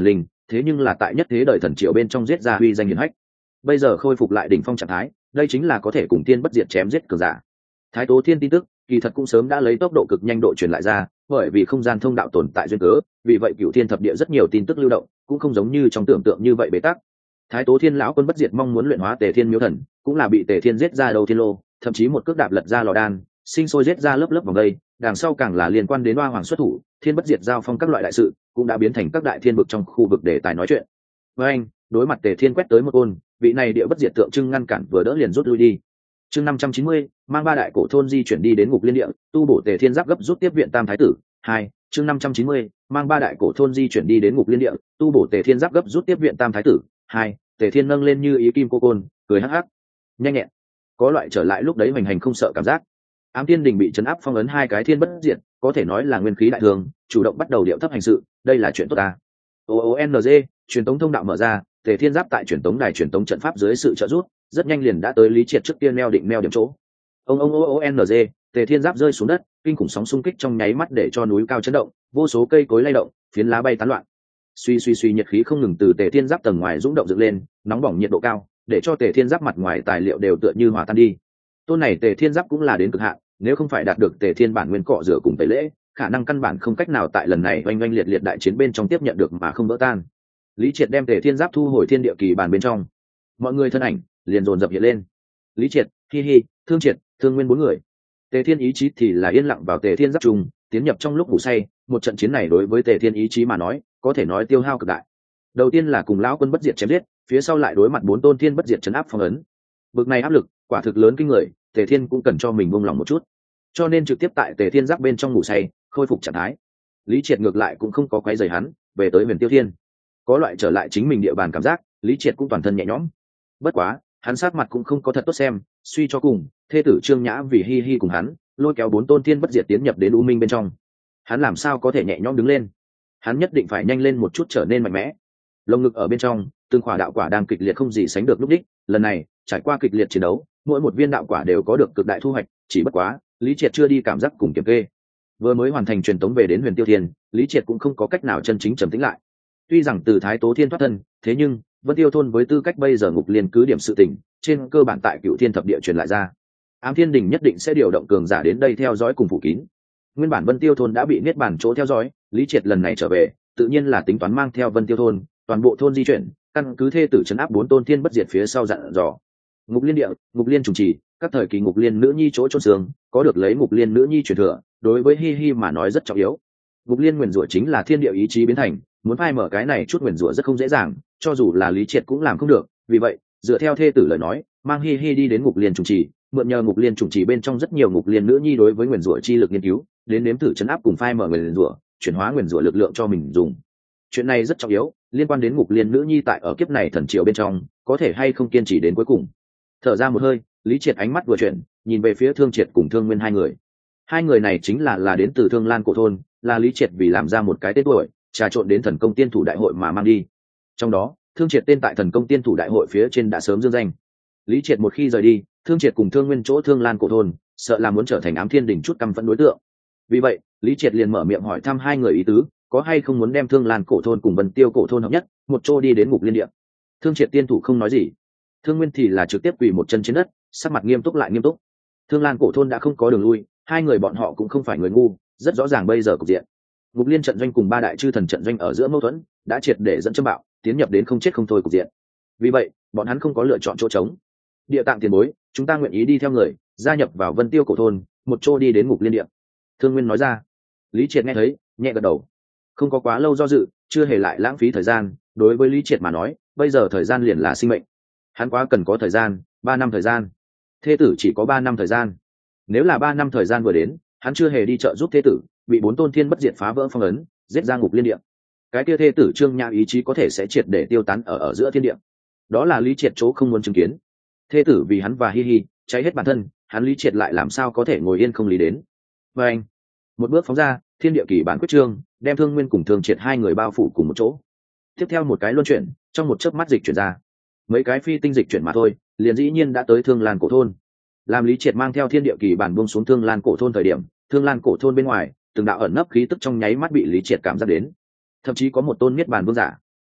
thế nhưng là tại nhất thế đời thần triều bên trong giết ra uy danh hiển hách, bây giờ khôi phục lại đỉnh phong trạng thái, đây chính là có thể cùng tiên bất diệt chém giết cường giả. Thái Tố Thiên tin tức kỳ thật cũng sớm đã lấy tốc độ cực nhanh độ truyền lại ra, bởi vì không gian thông đạo tồn tại duyên cớ, vì vậy Cửu Thiên thập địa rất nhiều tin tức lưu động, cũng không giống như trong tưởng tượng như vậy bế tắc. Thái Tố Thiên lão quân bất diệt mong muốn luyện hóa Tề Thiên Miếu Thần, cũng là bị Tề Thiên giết ra đầu thiên lô, thậm chí một cước đạp lật ra lò đan, sinh sôi giết ra lớp lớp vòng đây, đằng sau càng là liên quan đến Hoa Hoàng xuất thủ, Thiên bất diệt giao phong các loại đại sự, cũng đã biến thành các đại thiên vực trong khu vực để tài nói chuyện. Với anh, đối mặt Tề Thiên quét tới một ôn, vị này địa bất diệt tượng trưng ngăn cản vừa đỡ liền rút lui đi. Chương năm trăm chín mươi, mang ba đại cổ thôn di chuyển đi đến Ngục Liên Địa, tu bổ Tề Thiên giáp gấp rút tiếp viện Tam Thái tử. Hai, chương năm trăm chín mươi, mang ba đại cổ thôn di chuyển đi đến Ngục Liên Địa, tu bổ Tề Thiên giáp gấp rút tiếp viện Tam Thái tử. Hai, Tề Thiên nâng lên như ý kim cô côn, cười hắc hắc, nhanh nhẹn, có loại trở lại lúc đấy hoành hành không sợ cảm giác. Ám Thiên Đình bị chấn áp phong ấn hai cái thiên bất diệt, có thể nói là nguyên khí đại thường, chủ động bắt đầu điệu thấp hành sự, đây là chuyện tốt ta. o o n g truyền tống thông đạo mở ra, Tề Thiên giáp tại truyền tống đài truyền tống trận pháp dưới sự trợ giúp, rất nhanh liền đã tới Lý Triệt trước tiên neo định neo điểm chỗ. Ông ông o o n g Tề Thiên giáp rơi xuống đất, kinh khủng sóng xung kích trong nháy mắt để cho núi cao chấn động, vô số cây cối lay động, phiến lá bay tán loạn. Suy suy suy nhiệt khí không ngừng từ Tề Thiên giáp tầng ngoài dũng động dựng lên, nóng bỏng nhiệt độ cao, để cho Tề Thiên giáp mặt ngoài tài liệu đều tựa như hòa tan đi. Tôn này Tề Thiên giáp cũng là đến cực hạn, nếu không phải đạt được Tề Thiên bản nguyên cọ rửa cùng tẩy lễ, khả năng căn bản không cách nào tại lần này oanh oanh liệt liệt đại chiến bên trong tiếp nhận được mà không vỡ tan. Lý Triệt đem Tề Thiên giáp thu hồi thiên địa kỳ bàn bên trong, mọi người thân ảnh liền dồn dập hiện lên. Lý Triệt, Hi Hi, Thương Triệt, Thương Nguyên bốn người. Tề Thiên ý chí thì là yên lặng vào Tề Thiên giáp trùng, tiến nhập trong lúc ngủ say. Một trận chiến này đối với Tề Thiên ý chí mà nói, có thể nói tiêu hao cực đại. Đầu tiên là cùng lão quân bất diệt chém giết, phía sau lại đối mặt bốn tôn thiên bất diệt chấn áp phong ấn. Bực này áp lực, quả thực lớn kinh người, Tề Thiên cũng cần cho mình buông lòng một chút, cho nên trực tiếp tại Tề Thiên giáp bên trong ngủ say, khôi phục trạng thái. Lý Triệt ngược lại cũng không có quấy rầy hắn, về tới Huyền Tiêu Thiên, có loại trở lại chính mình địa bàn cảm giác, Lý Triệt cũng toàn thân nhẹ nhõm. Bất quá, hắn sát mặt cũng không có thật tốt xem, suy cho cùng, thê tử Trương Nhã vì Hi Hi cùng hắn, lôi kéo bốn tôn thiên bất diệt tiến nhập đến U Minh bên trong. Hắn làm sao có thể nhẹ nhõm đứng lên? Hắn nhất định phải nhanh lên một chút trở nên mạnh mẽ. Lồng ngực ở bên trong, từng quả đạo quả đang kịch liệt không gì sánh được lúc đích, lần này, trải qua kịch liệt chiến đấu, mỗi một viên đạo quả đều có được cực đại thu hoạch, chỉ bất quá, Lý Triệt chưa đi cảm giác cùng kiểm kê. Vừa mới hoàn thành truyền tống về đến Huyền Tiêu Thiên, Lý Triệt cũng không có cách nào chân chính trầm tĩnh lại. Tuy rằng từ Thái Tố Thiên thoát thân, thế nhưng Vân Tiêu thôn với tư cách bây giờ Ngục Liên cứ điểm sự tình, trên cơ bản tại Cửu Thiên thập địa truyền lại ra. Ám Thiên Đình nhất định sẽ điều động cường giả đến đây theo dõi cùng phủ kín. Nguyên bản Vân Tiêu thôn đã bị niết bàn chỗ theo dõi, Lý Triệt lần này trở về, tự nhiên là tính toán mang theo Vân Tiêu thôn, toàn bộ thôn di chuyển, căn cứ thê tử trấn áp bốn tôn thiên bất diệt phía sau dặn dò. Ngục Liên địa, Ngục Liên trùng trì, các thời kỳ Ngục Liên nữ nhi chỗ chôn xương, có được lấy Ngục Liên nữ nhi truyền thừa, đối với Hi Hi mà nói rất trọng yếu. Ngục Liên nguyên rủa chính là thiên địa ý chí biến thành, muốn phai mở cái này chút nguyên rủa rất không dễ dàng, cho dù là Lý Triệt cũng làm không được, vì vậy, dựa theo thê tử lời nói, mang Hi Hi đi đến Ngục Liên trùng trì, mượn nhờ Ngục Liên trùng trì bên trong rất nhiều Ngục Liên nữ nhi đối với nguyên rủa chi lực nghiên cứu, đến nếm thử chấn áp cùng phai mở nguyên rủa, chuyển hóa nguyên rủa lực lượng cho mình dùng. Chuyện này rất trọng yếu, liên quan đến Ngục Liên nữ nhi tại ở kiếp này thần triều bên trong, có thể hay không kiên trì đến cuối cùng. Thở ra một hơi, Lý Triệt ánh mắt vừa chuyển, nhìn về phía Thương Triệt cùng Thương Nguyên hai người. Hai người này chính là là đến từ Thương Lan cổ thôn, là Lý Triệt vì làm ra một cái tên tuổi, trà trộn đến thần công tiên thủ đại hội mà mang đi. Trong đó, Thương Triệt tên tại thần công tiên thủ đại hội phía trên đã sớm dương danh. Lý Triệt một khi rời đi, Thương Triệt cùng Thương Nguyên chỗ Thương Lan cổ thôn, sợ là muốn trở thành Ám Thiên Đình chút căm phẫn đối tượng. Vì vậy, Lý Triệt liền mở miệng hỏi thăm hai người ý tứ, có hay không muốn đem Thương Lan cổ thôn cùng Vân Tiêu cổ thôn hợp nhất, một chỗ đi đến Ngục Liên địa. Thương Triệt tiên thủ không nói gì, Thương Nguyên thì là trực tiếp quỳ một chân trên đất, sắc mặt nghiêm túc lại nghiêm túc. Thương Lan cổ thôn đã không có đường lui, hai người bọn họ cũng không phải người ngu, rất rõ ràng bây giờ cục diện. Ngục Liên trận doanh cùng ba đại chư thần trận doanh ở giữa mâu thuẫn đã triệt để dẫn châm bạo, tiến nhập đến không chết không thôi cục diện. Vì vậy, bọn hắn không có lựa chọn chỗ trống. Địa Tạng tiền bối, chúng ta nguyện ý đi theo người, gia nhập vào Vân Tiêu cổ thôn, một chỗ đi đến Ngục Liên địa. Thương Nguyên nói ra. Lý Triệt nghe thấy, nhẹ gật đầu. Không có quá lâu do dự, chưa hề lại lãng phí thời gian, đối với Lý Triệt mà nói, bây giờ thời gian liền là sinh mệnh. Hắn quá cần có thời gian, ba năm thời gian. Thê tử chỉ có ba năm thời gian. Nếu là ba năm thời gian vừa đến, hắn chưa hề đi trợ giúp thê tử, bị bốn tôn thiên bất diệt phá vỡ phong ấn, giết ra Ngục Liên địa. Cái kia thê tử Trương Nhã ý chí có thể sẽ triệt để tiêu tán ở ở giữa thiên địa. Đó là Lý Triệt chỗ không muốn chứng kiến. Thê tử vì hắn và Hi Hi, cháy hết bản thân, hắn Lý Triệt lại làm sao có thể ngồi yên không lý đến. Và anh, một bước phóng ra, thiên địa kỳ bản quyết trương, đem Thương Nguyên cùng Thương Triệt hai người bao phủ cùng một chỗ. Tiếp theo một cái luân chuyển, trong một chớp mắt dịch chuyển ra. Mấy cái phi tinh dịch chuyển mà thôi, liền dĩ nhiên đã tới Thương Lan cổ thôn. Làm Lý Triệt mang theo thiên địa kỳ bản buông xuống Thương Lan cổ thôn thời điểm, Thương Lan cổ thôn bên ngoài, từng đạo ẩn nấp khí tức trong nháy mắt bị Lý Triệt cảm giác đến. Thậm chí có một tôn niết bàn vương giả.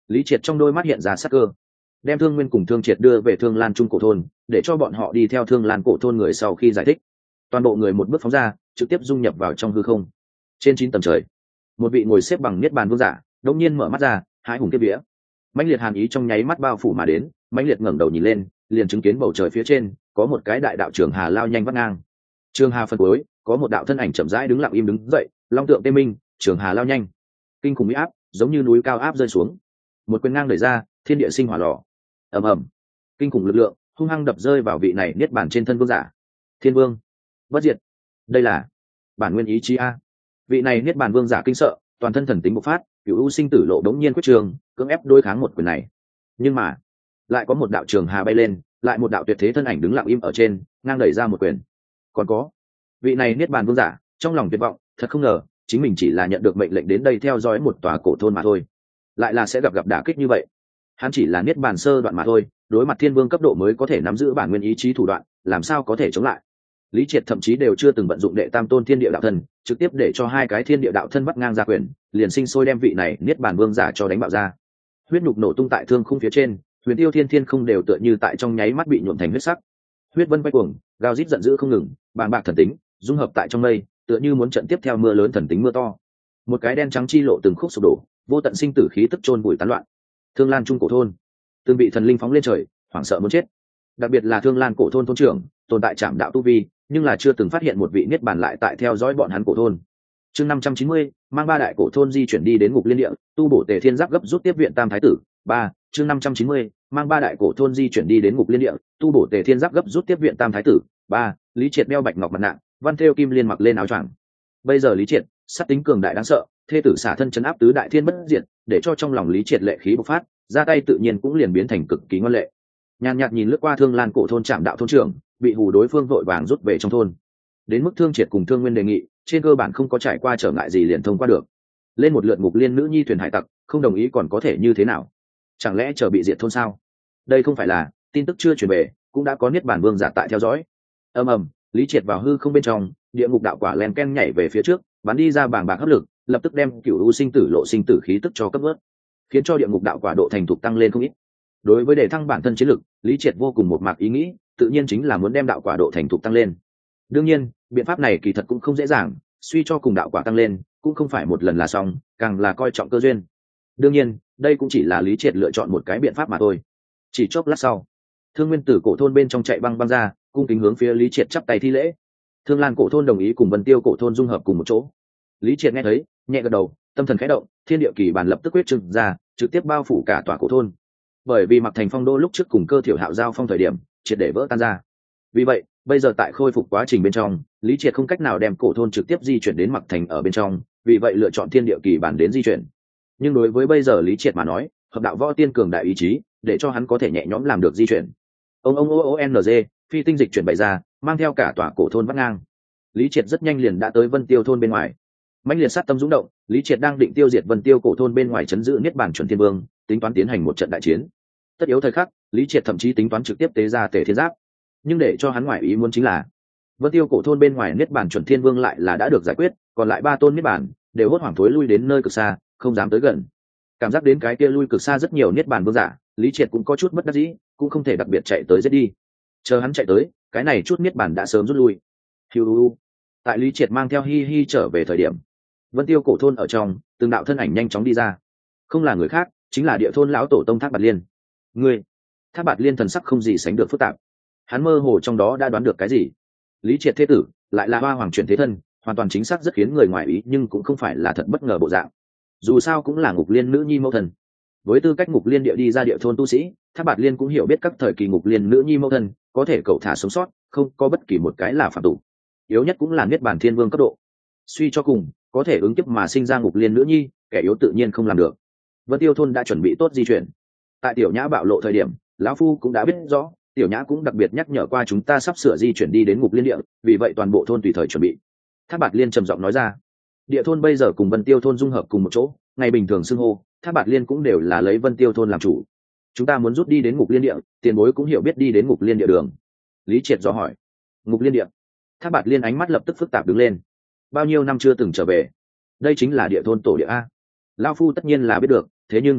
Lý Triệt trong đôi mắt hiện ra sắc cơ, đem Thương Nguyên cùng Thương Triệt đưa về Thương Lan Trung cổ thôn, để cho bọn họ đi theo Thương Lan cổ thôn người. Sau khi giải thích, toàn bộ người một bước phóng ra, trực tiếp dung nhập vào trong hư không. Trên chín tầng trời, một vị ngồi xếp bằng niết bàn vương giả đột nhiên mở mắt ra, hái hùng kiếp vía, mãnh liệt hàn ý trong nháy mắt bao phủ mà đến. Mãnh liệt ngẩng đầu nhìn lên, liền chứng kiến bầu trời phía trên có một cái đại đạo trường hà lao nhanh vắt ngang. Trường hà phân cuối có một đạo thân ảnh chậm rãi đứng lặng im đứng dậy, long tượng tê minh, trường hà lao nhanh, kinh khủng uy áp giống như núi cao áp rơi xuống. Một quyền ngang đẩy ra, thiên địa sinh hỏa lò, ầm ầm, kinh khủng lực lượng hung hăng đập rơi vào vị này niết bàn trên thân vương giả. Thiên vương bất diệt, đây là bản nguyên ý chí a. Vị này niết bàn vương giả kinh sợ, toàn thân thần tính bộc phát, cửu u sinh tử lộ đống nhiên quyết trường, cưỡng ép đối kháng một quyền này. Nhưng mà lại có một đạo trường hà bay lên, lại một đạo tuyệt thế thân ảnh đứng lặng im ở trên, ngang đẩy ra một quyền. Còn có vị này niết bàn vương giả trong lòng tuyệt vọng, thật không ngờ chính mình chỉ là nhận được mệnh lệnh đến đây theo dõi một tòa cổ thôn mà thôi, lại là sẽ gặp gặp đả kích như vậy. Hắn chỉ là niết bàn sơ đoạn mà thôi, đối mặt thiên vương cấp độ mới có thể nắm giữ bản nguyên ý chí thủ đoạn, làm sao có thể chống lại. Lý Triệt thậm chí đều chưa từng vận dụng đệ tam tôn thiên địa đạo thân, trực tiếp để cho hai cái thiên địa đạo thân bắt ngang ra quyền, liền sinh sôi đem vị này niết bàn vương giả cho đánh bạo ra. Huyết nhục nổ tung tại thương khung phía trên, huyền tiêu thiên thiên không đều tựa như tại trong nháy mắt bị nhuộm thành huyết sắc. Huyết vân quay cuồng, gào rít giận dữ không ngừng, bàng bạc thần tính dung hợp tại trong mây, tựa như muốn trận tiếp theo mưa lớn thần tính mưa to. Một cái đen trắng chi lộ từng khúc sụp đổ, vô tận sinh tử khí tức chôn bụi tán loạn. Thương Lan Trung cổ thôn, từng bị thần linh phóng lên trời, hoảng sợ muốn chết. Đặc biệt là Thương Lan cổ thôn thôn trưởng, tồn tại trạm đạo tu vi, nhưng là chưa từng phát hiện một vị niết bàn lại tại theo dõi bọn hắn cổ thôn. Chương năm trăm chín mươi, mang ba đại cổ thôn di chuyển đi đến Ngục Liên Địa, tu bổ Tề Thiên Giáp gấp rút tiếp viện Tam Thái tử. Ba, chương năm trăm chín mươi, mang ba đại cổ thôn di chuyển đi đến Ngục Liên Địa, tu bổ Tề Thiên Giáp gấp rút tiếp viện Tam Thái tử. Ba, Lý Triệt đeo bạch ngọc mặt nạ, văn thêu kim liên mặc lên áo choàng. Bây giờ Lý Triệt sát tính cường đại đáng sợ, thê tử xả thân chấn áp tứ đại thiên bất diệt, để cho trong lòng Lý Triệt lệ khí bộc phát, ra tay tự nhiên cũng liền biến thành cực kỳ ngoan lệ. Nhàn nhạt nhìn lướt qua Thương Lan cổ thôn trạm đạo thôn trưởng, bị hù đối phương vội vàng rút về trong thôn. Đến mức Thương Triệt cùng Thương Nguyên đề nghị, trên cơ bản không có trải qua trở ngại gì liền thông qua được. Lên một lượt Ngục Liên nữ nhi thuyền hải tặc, không đồng ý còn có thể như thế nào? Chẳng lẽ chờ bị diệt thôn sao? Đây không phải là tin tức chưa truyền về, cũng đã có niết bàn vương giả tại theo dõi. Ầm ầm, Lý Triệt vào hư không bên trong, địa ngục đạo quả len ken nhảy về phía trước, bắn đi ra bàng bạc hấp lực, lập tức đem cửu u sinh tử lộ sinh tử khí tức cho cấp vớt, khiến cho địa ngục đạo quả độ thành thục tăng lên không ít. Đối với đề thăng bản thân chiến lực, Lý Triệt vô cùng một mạc ý nghĩ, tự nhiên chính là muốn đem đạo quả độ thành thục tăng lên. Đương nhiên, biện pháp này kỳ thật cũng không dễ dàng, suy cho cùng đạo quả tăng lên, cũng không phải một lần là xong, càng là coi trọng cơ duyên. Đương nhiên, đây cũng chỉ là Lý Triệt lựa chọn một cái biện pháp mà thôi. Chỉ chốc lát sau, Thương Nguyên Tử cổ thôn bên trong chạy băng băng ra, cung kính hướng phía Lý Triệt chắp tay thi lễ. Thương Lan cổ thôn đồng ý cùng Vân Tiêu cổ thôn dung hợp cùng một chỗ. Lý Triệt nghe thấy, nhẹ gật đầu, tâm thần khẽ động, thiên địa kỳ bản lập tức quyết trừng ra, trực tiếp bao phủ cả tòa cổ thôn. Bởi vì Mặc Thành Phong đô lúc trước cùng Cơ Thiểu Hạo giao phong thời điểm, triệt để vỡ tan ra. Vì vậy, bây giờ tại khôi phục quá trình bên trong, Lý Triệt không cách nào đem cổ thôn trực tiếp di chuyển đến Mặc Thành ở bên trong, vì vậy lựa chọn thiên địa kỳ bản đến di chuyển. Nhưng đối với bây giờ Lý Triệt mà nói, hợp đạo võ tiên cường đại ý chí, để cho hắn có thể nhẹ nhõm làm được di chuyển. Ông ông o n g phi tinh dịch chuyển bày ra, mang theo cả tòa cổ thôn vắt ngang. Lý Triệt rất nhanh liền đã tới Vân Tiêu thôn bên ngoài. Mãnh liệt sát tâm dũng động, Lý Triệt đang định tiêu diệt Vân Tiêu cổ thôn bên ngoài chấn giữ niết bàn chuẩn thiên vương, tính toán tiến hành một trận đại chiến. Tất yếu thời khắc, Lý Triệt thậm chí tính toán trực tiếp tế ra Tề Thiên Giáp. Nhưng để cho hắn ngoại ý muốn chính là, Vân Tiêu cổ thôn bên ngoài niết bàn chuẩn thiên vương lại là đã được giải quyết, còn lại ba tôn niết bàn đều hốt hoảng thối lui đến nơi cực xa, không dám tới gần. Cảm giác đến cái kia lui cực xa rất nhiều niết bàn vương giả, Lý Triệt cũng có chút bất đắc dĩ, cũng không thể đặc biệt chạy tới giết đi. Chờ hắn chạy tới, cái này chút niết bàn đã sớm rút lui. Hiu, tại Lý Triệt mang theo hi hi trở về thời điểm, Vân Tiêu cổ thôn ở trong, từng đạo thân ảnh nhanh chóng đi ra. Không là người khác, chính là địa thôn lão tổ tông Thác Bạt Liên. Ngươi, Thác Bạt Liên thần sắc không gì sánh được phức tạp. Hắn mơ hồ trong đó đã đoán được cái gì. Lý Triệt thế tử, lại là Hoa Hoàng chuyển thế thân, hoàn toàn chính xác rất khiến người ngoài ý, nhưng cũng không phải là thật bất ngờ bộ dạng. Dù sao cũng là Ngục Liên nữ nhi mẫu thần. Với tư cách Ngục Liên địa đi ra địa thôn tu sĩ, Thác Bạt Liên cũng hiểu biết các thời kỳ Ngục Liên nữ nhi mẫu thần, có thể cậu thả sống sót, không có bất kỳ một cái là phạm tục. Yếu nhất cũng là niết bàn thiên vương cấp độ. Suy cho cùng, có thể ứng kiếp mà sinh ra Ngục Liên nữ nhi, kẻ yếu tự nhiên không làm được. Vân Tiêu thôn đã chuẩn bị tốt di chuyển. Tại Tiểu Nhã bạo lộ thời điểm, lão phu cũng đã biết rõ, Tiểu Nhã cũng đặc biệt nhắc nhở qua chúng ta sắp sửa di chuyển đi đến Ngục Liên địa, vì vậy toàn bộ thôn tùy thời chuẩn bị. Thác Bạt Liên trầm giọng nói ra. Địa thôn bây giờ cùng Vân Tiêu thôn dung hợp cùng một chỗ, ngày bình thường xưng hô, Thác Bạt Liên cũng đều là lấy Vân Tiêu thôn làm chủ. Chúng ta muốn rút đi đến Ngục Liên địa, tiền bối cũng hiểu biết đi đến Ngục Liên địa đường. Lý Triệt dò hỏi. Ngục Liên địa? Thác Bạt Liên ánh mắt lập tức phức tạp đứng lên. Bao nhiêu năm chưa từng trở về, đây chính là địa thôn tổ địa a. Lão phu tất nhiên là biết được, thế nhưng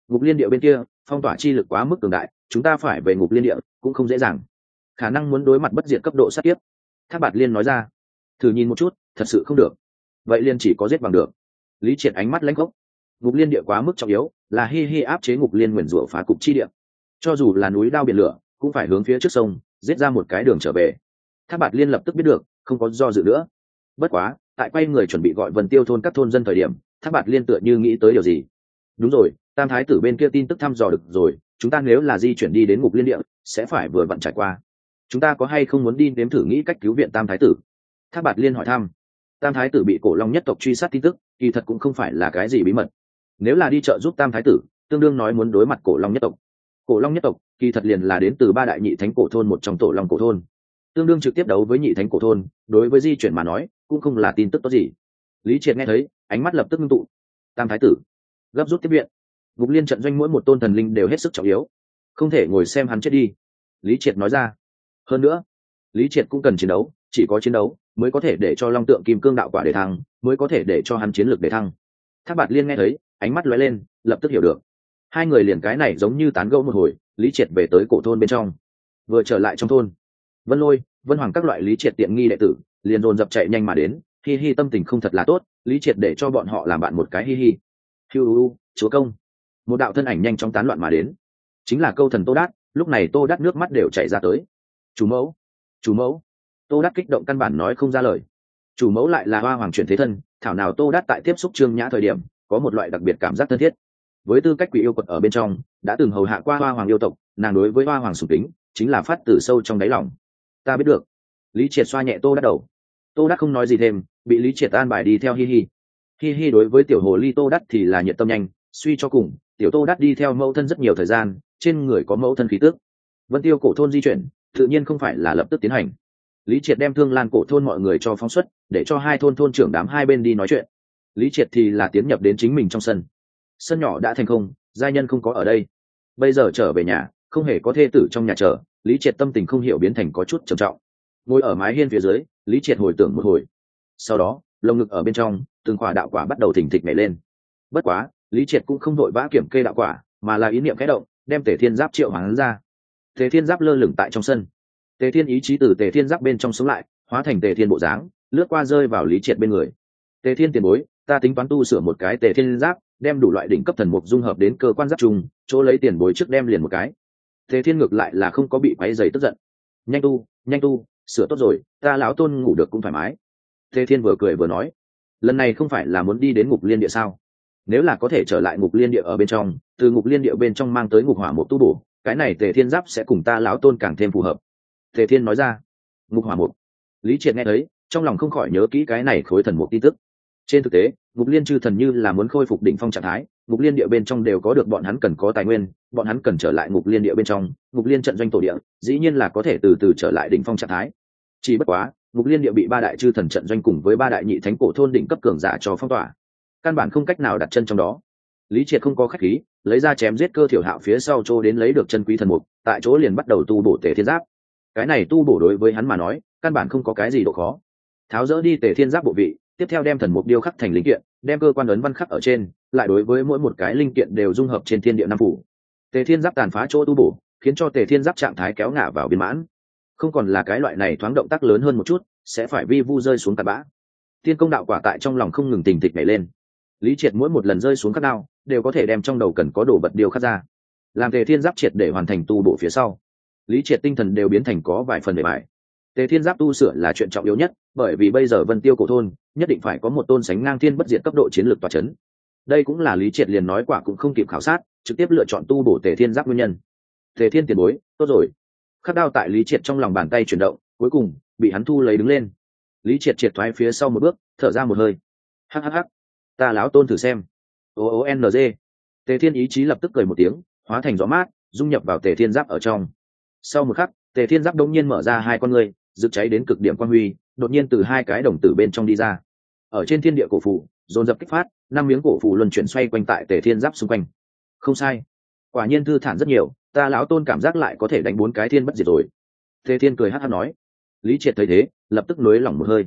Ngục liên địa bên kia phong tỏa chi lực quá mức cường đại, chúng ta phải về ngục liên địa cũng không dễ dàng, khả năng muốn đối mặt bất diệt cấp độ sát kiếp. Thác Bạt Liên nói ra. Thử nhìn một chút, thật sự không được, vậy liên chỉ có giết bằng được. Lý Triệt ánh mắt lãnh gốc. Ngục liên địa quá mức trọng yếu, là hi hi áp chế ngục liên nguyền rủa phá cục chi địa, cho dù là núi đao biển lửa cũng phải hướng phía trước sông giết ra một cái đường trở về. Thác Bạt Liên lập tức biết được, không có do dự nữa. Bất quá tại quay người chuẩn bị gọi Vân Tiêu thôn các thôn dân thời điểm, Thác Bạt Liên tựa như nghĩ tới điều gì. Đúng rồi, Tam Thái tử bên kia tin tức thăm dò được rồi, chúng ta nếu là di chuyển đi đến ngục liên địa sẽ phải vừa vặn trải qua, chúng ta có hay không muốn đi nếm thử nghĩ cách cứu viện Tam Thái tử? Thác Bạt Liên hỏi thăm. Tam Thái tử bị Cổ Long nhất tộc truy sát tin tức kỳ thật cũng không phải là cái gì bí mật, nếu là đi trợ giúp Tam Thái tử tương đương nói muốn đối mặt Cổ Long nhất tộc. Cổ Long nhất tộc kỳ thật liền là đến từ ba đại nhị thánh cổ thôn một trong tổ long cổ thôn, tương đương trực tiếp đấu với nhị thánh cổ thôn, đối với di chuyển mà nói cũng không là tin tức tốt gì. Lý Triệt nghe thấy ánh mắt lập tức ngưng tụ. Tam Thái tử gấp rút tiếp viện, ngục liên trận doanh mỗi một tôn thần linh đều hết sức trọng yếu, không thể ngồi xem hắn chết đi. Lý Triệt nói ra. Hơn nữa Lý Triệt cũng cần chiến đấu, chỉ có chiến đấu mới có thể để cho long tượng kim cương đạo quả để thăng, mới có thể để cho hắn chiến lược để thăng. Thác Bạt Liên nghe thấy ánh mắt lóe lên, lập tức hiểu được. Hai người liền cái này giống như tán gẫu một hồi, Lý Triệt về tới cổ thôn bên trong. Vừa trở lại trong thôn, Vân Lôi, Vân Hoàng các loại Lý Triệt tiện nghi đệ tử liền dồn dập chạy nhanh mà đến. Hi hi tâm tình không thật là tốt, Lý Triệt để cho bọn họ làm bạn một cái hi hi. Hiu u, chúa công. Một đạo thân ảnh nhanh chóng tán loạn mà đến, chính là câu thần Tô Đát. Lúc này Tô Đát nước mắt đều chảy ra tới. Chủ mẫu, chủ mẫu. Tô Đát kích động căn bản nói không ra lời. Chủ mẫu lại là Hoa Hoàng chuyển thế thân, thảo nào Tô Đát tại tiếp xúc Trương Nhã thời điểm có một loại đặc biệt cảm giác thân thiết. Với tư cách quỷ yêu quật ở bên trong đã từng hầu hạ qua Hoa Hoàng yêu tộc, nàng đối với Hoa Hoàng sủng kính chính là phát từ sâu trong đáy lòng. Ta biết được. Lý Triệt xoa nhẹ Tô Đát đầu. Tô Đát không nói gì thêm, bị Lý Triệt an bài đi theo hi hi. Hi hi đối với tiểu hồ ly Tô Đát thì là nhiệt tâm nhanh, suy cho cùng tiểu Tô Đát đi theo mẫu thân rất nhiều thời gian, trên người có mẫu thân khí tước. Vân Tiêu cổ thôn di chuyển tự nhiên không phải là lập tức tiến hành. Lý Triệt đem Thương Lan cổ thôn mọi người cho phóng xuất, để cho hai thôn thôn trưởng đám hai bên đi nói chuyện. Lý Triệt thì là tiến nhập đến chính mình trong sân. Sân nhỏ đã thành không, giai nhân không có ở đây. Bây giờ trở về nhà, không hề có thê tử trong nhà chờ, Lý Triệt tâm tình không hiểu biến thành có chút trầm trọng. Ngồi ở mái hiên phía dưới, Lý Triệt hồi tưởng một hồi. Sau đó, lồng ngực ở bên trong, từng quả đạo quả bắt đầu thình thịch nhảy lên. Bất quá, Lý Triệt cũng không vội vã kiểm kê đạo quả, mà là ý niệm khẽ động, đem Tề Thiên Giáp triệu hoán ra. Tề Thiên Giáp lơ lửng tại trong sân. Tề Thiên ý chí từ Tề Thiên Giáp bên trong sống lại, hóa thành Tề Thiên bộ dáng, lướt qua rơi vào Lý Triệt bên người. Tề Thiên tiền bối, ta tính toán tu sửa một cái Tề Thiên Giáp, đem đủ loại đỉnh cấp thần mục dung hợp đến cơ quan giáp trùng, chỗ lấy tiền bối trước đem liền một cái. Tề Thiên ngược lại là không có bị quấy rầy tức giận. Nhanh tu, nhanh tu, sửa tốt rồi, ta lão tôn ngủ được cũng thoải mái. Tề Thiên vừa cười vừa nói, lần này không phải là muốn đi đến ngục liên địa sao? Nếu là có thể trở lại ngục liên địa ở bên trong, từ ngục liên địa bên trong mang tới ngục hỏa một tu bổ, cái này Tề Thiên Giáp sẽ cùng ta lão tôn càng thêm phù hợp. Tề Thiên nói ra. Ngục hỏa một. Lý Triệt nghe thấy, trong lòng không khỏi nhớ kỹ cái này khối thần mục tin tức. Trên thực tế, ngục liên chư thần như là muốn khôi phục đỉnh phong trạng thái, ngục liên địa bên trong đều có được bọn hắn cần có tài nguyên, bọn hắn cần trở lại ngục liên địa bên trong, ngục liên trận doanh tổ địa, dĩ nhiên là có thể từ từ trở lại đỉnh phong trạng thái. Chỉ bất quá, ngục liên địa bị ba đại chư thần trận doanh cùng với ba đại nhị thánh cổ thôn đỉnh cấp cường giả cho phong tỏa, căn bản không cách nào đặt chân trong đó. Lý Triệt không có khách khí, lấy ra chém giết Cơ Thiểu Hạo phía sau chỗ đến lấy được chân quý thần mục, tại chỗ liền bắt đầu tu bổ Tề Thiên Giáp. Cái này tu bổ đối với hắn mà nói, căn bản không có cái gì độ khó. Tháo dỡ đi Tề Thiên Giáp bộ vị, tiếp theo đem thần mục điêu khắc thành linh kiện, đem cơ quan ấn văn khắc ở trên, lại đối với mỗi một cái linh kiện đều dung hợp trên thiên địa năm phủ. Tề Thiên Giáp tàn phá chỗ tu bổ, khiến cho Tề Thiên Giáp trạng thái kéo ngả vào viên mãn, không còn là cái loại này thoáng động tác lớn hơn một chút sẽ phải vi vu rơi xuống tạt bã. Thiên công đạo quả tại trong lòng không ngừng tình thịch nhảy lên. Lý Triệt mỗi một lần rơi xuống khắc đao đều có thể đem trong đầu cần có đồ vật điều khắc ra, làm Tề Thiên Giáp triệt để hoàn thành tu bổ phía sau, Lý Triệt tinh thần đều biến thành có vài phần để bài. Tề Thiên Giáp tu sửa là chuyện trọng yếu nhất, bởi vì bây giờ Vân Tiêu cổ thôn nhất định phải có một tôn sánh ngang thiên bất diệt cấp độ chiến lược tọa chấn. Đây cũng là Lý Triệt liền nói quả cũng không kịp khảo sát, trực tiếp lựa chọn tu bổ Tề Thiên Giáp nguyên nhân. Tề Thiên tiền bối, tốt rồi. Khắc đao tại Lý Triệt trong lòng bàn tay chuyển động, cuối cùng bị hắn thu lấy đứng lên. Lý Triệt triệt thoái phía sau một bước, thở ra một hơi. Hắc hắc hắc, ta láo tôn thử xem. O O N G. Tề Thiên ý chí lập tức cười một tiếng, hóa thành gió mát, dung nhập vào Tề Thiên Giáp ở trong. Sau một khắc, Tề Thiên Giáp đống nhiên mở ra hai con ngươi, rực cháy đến cực điểm quang huy, đột nhiên từ hai cái đồng tử bên trong đi ra. Ở trên thiên địa cổ phù, dồn dập kích phát, năm miếng cổ phù luân chuyển xoay quanh tại Tề Thiên Giáp xung quanh. Không sai, quả nhiên thư thản rất nhiều, ta lão tôn cảm giác lại có thể đánh bốn cái thiên bất diệt rồi. Tề Thiên cười hắc hắc nói. Lý Triệt thấy thế, lập tức nới lỏng một hơi.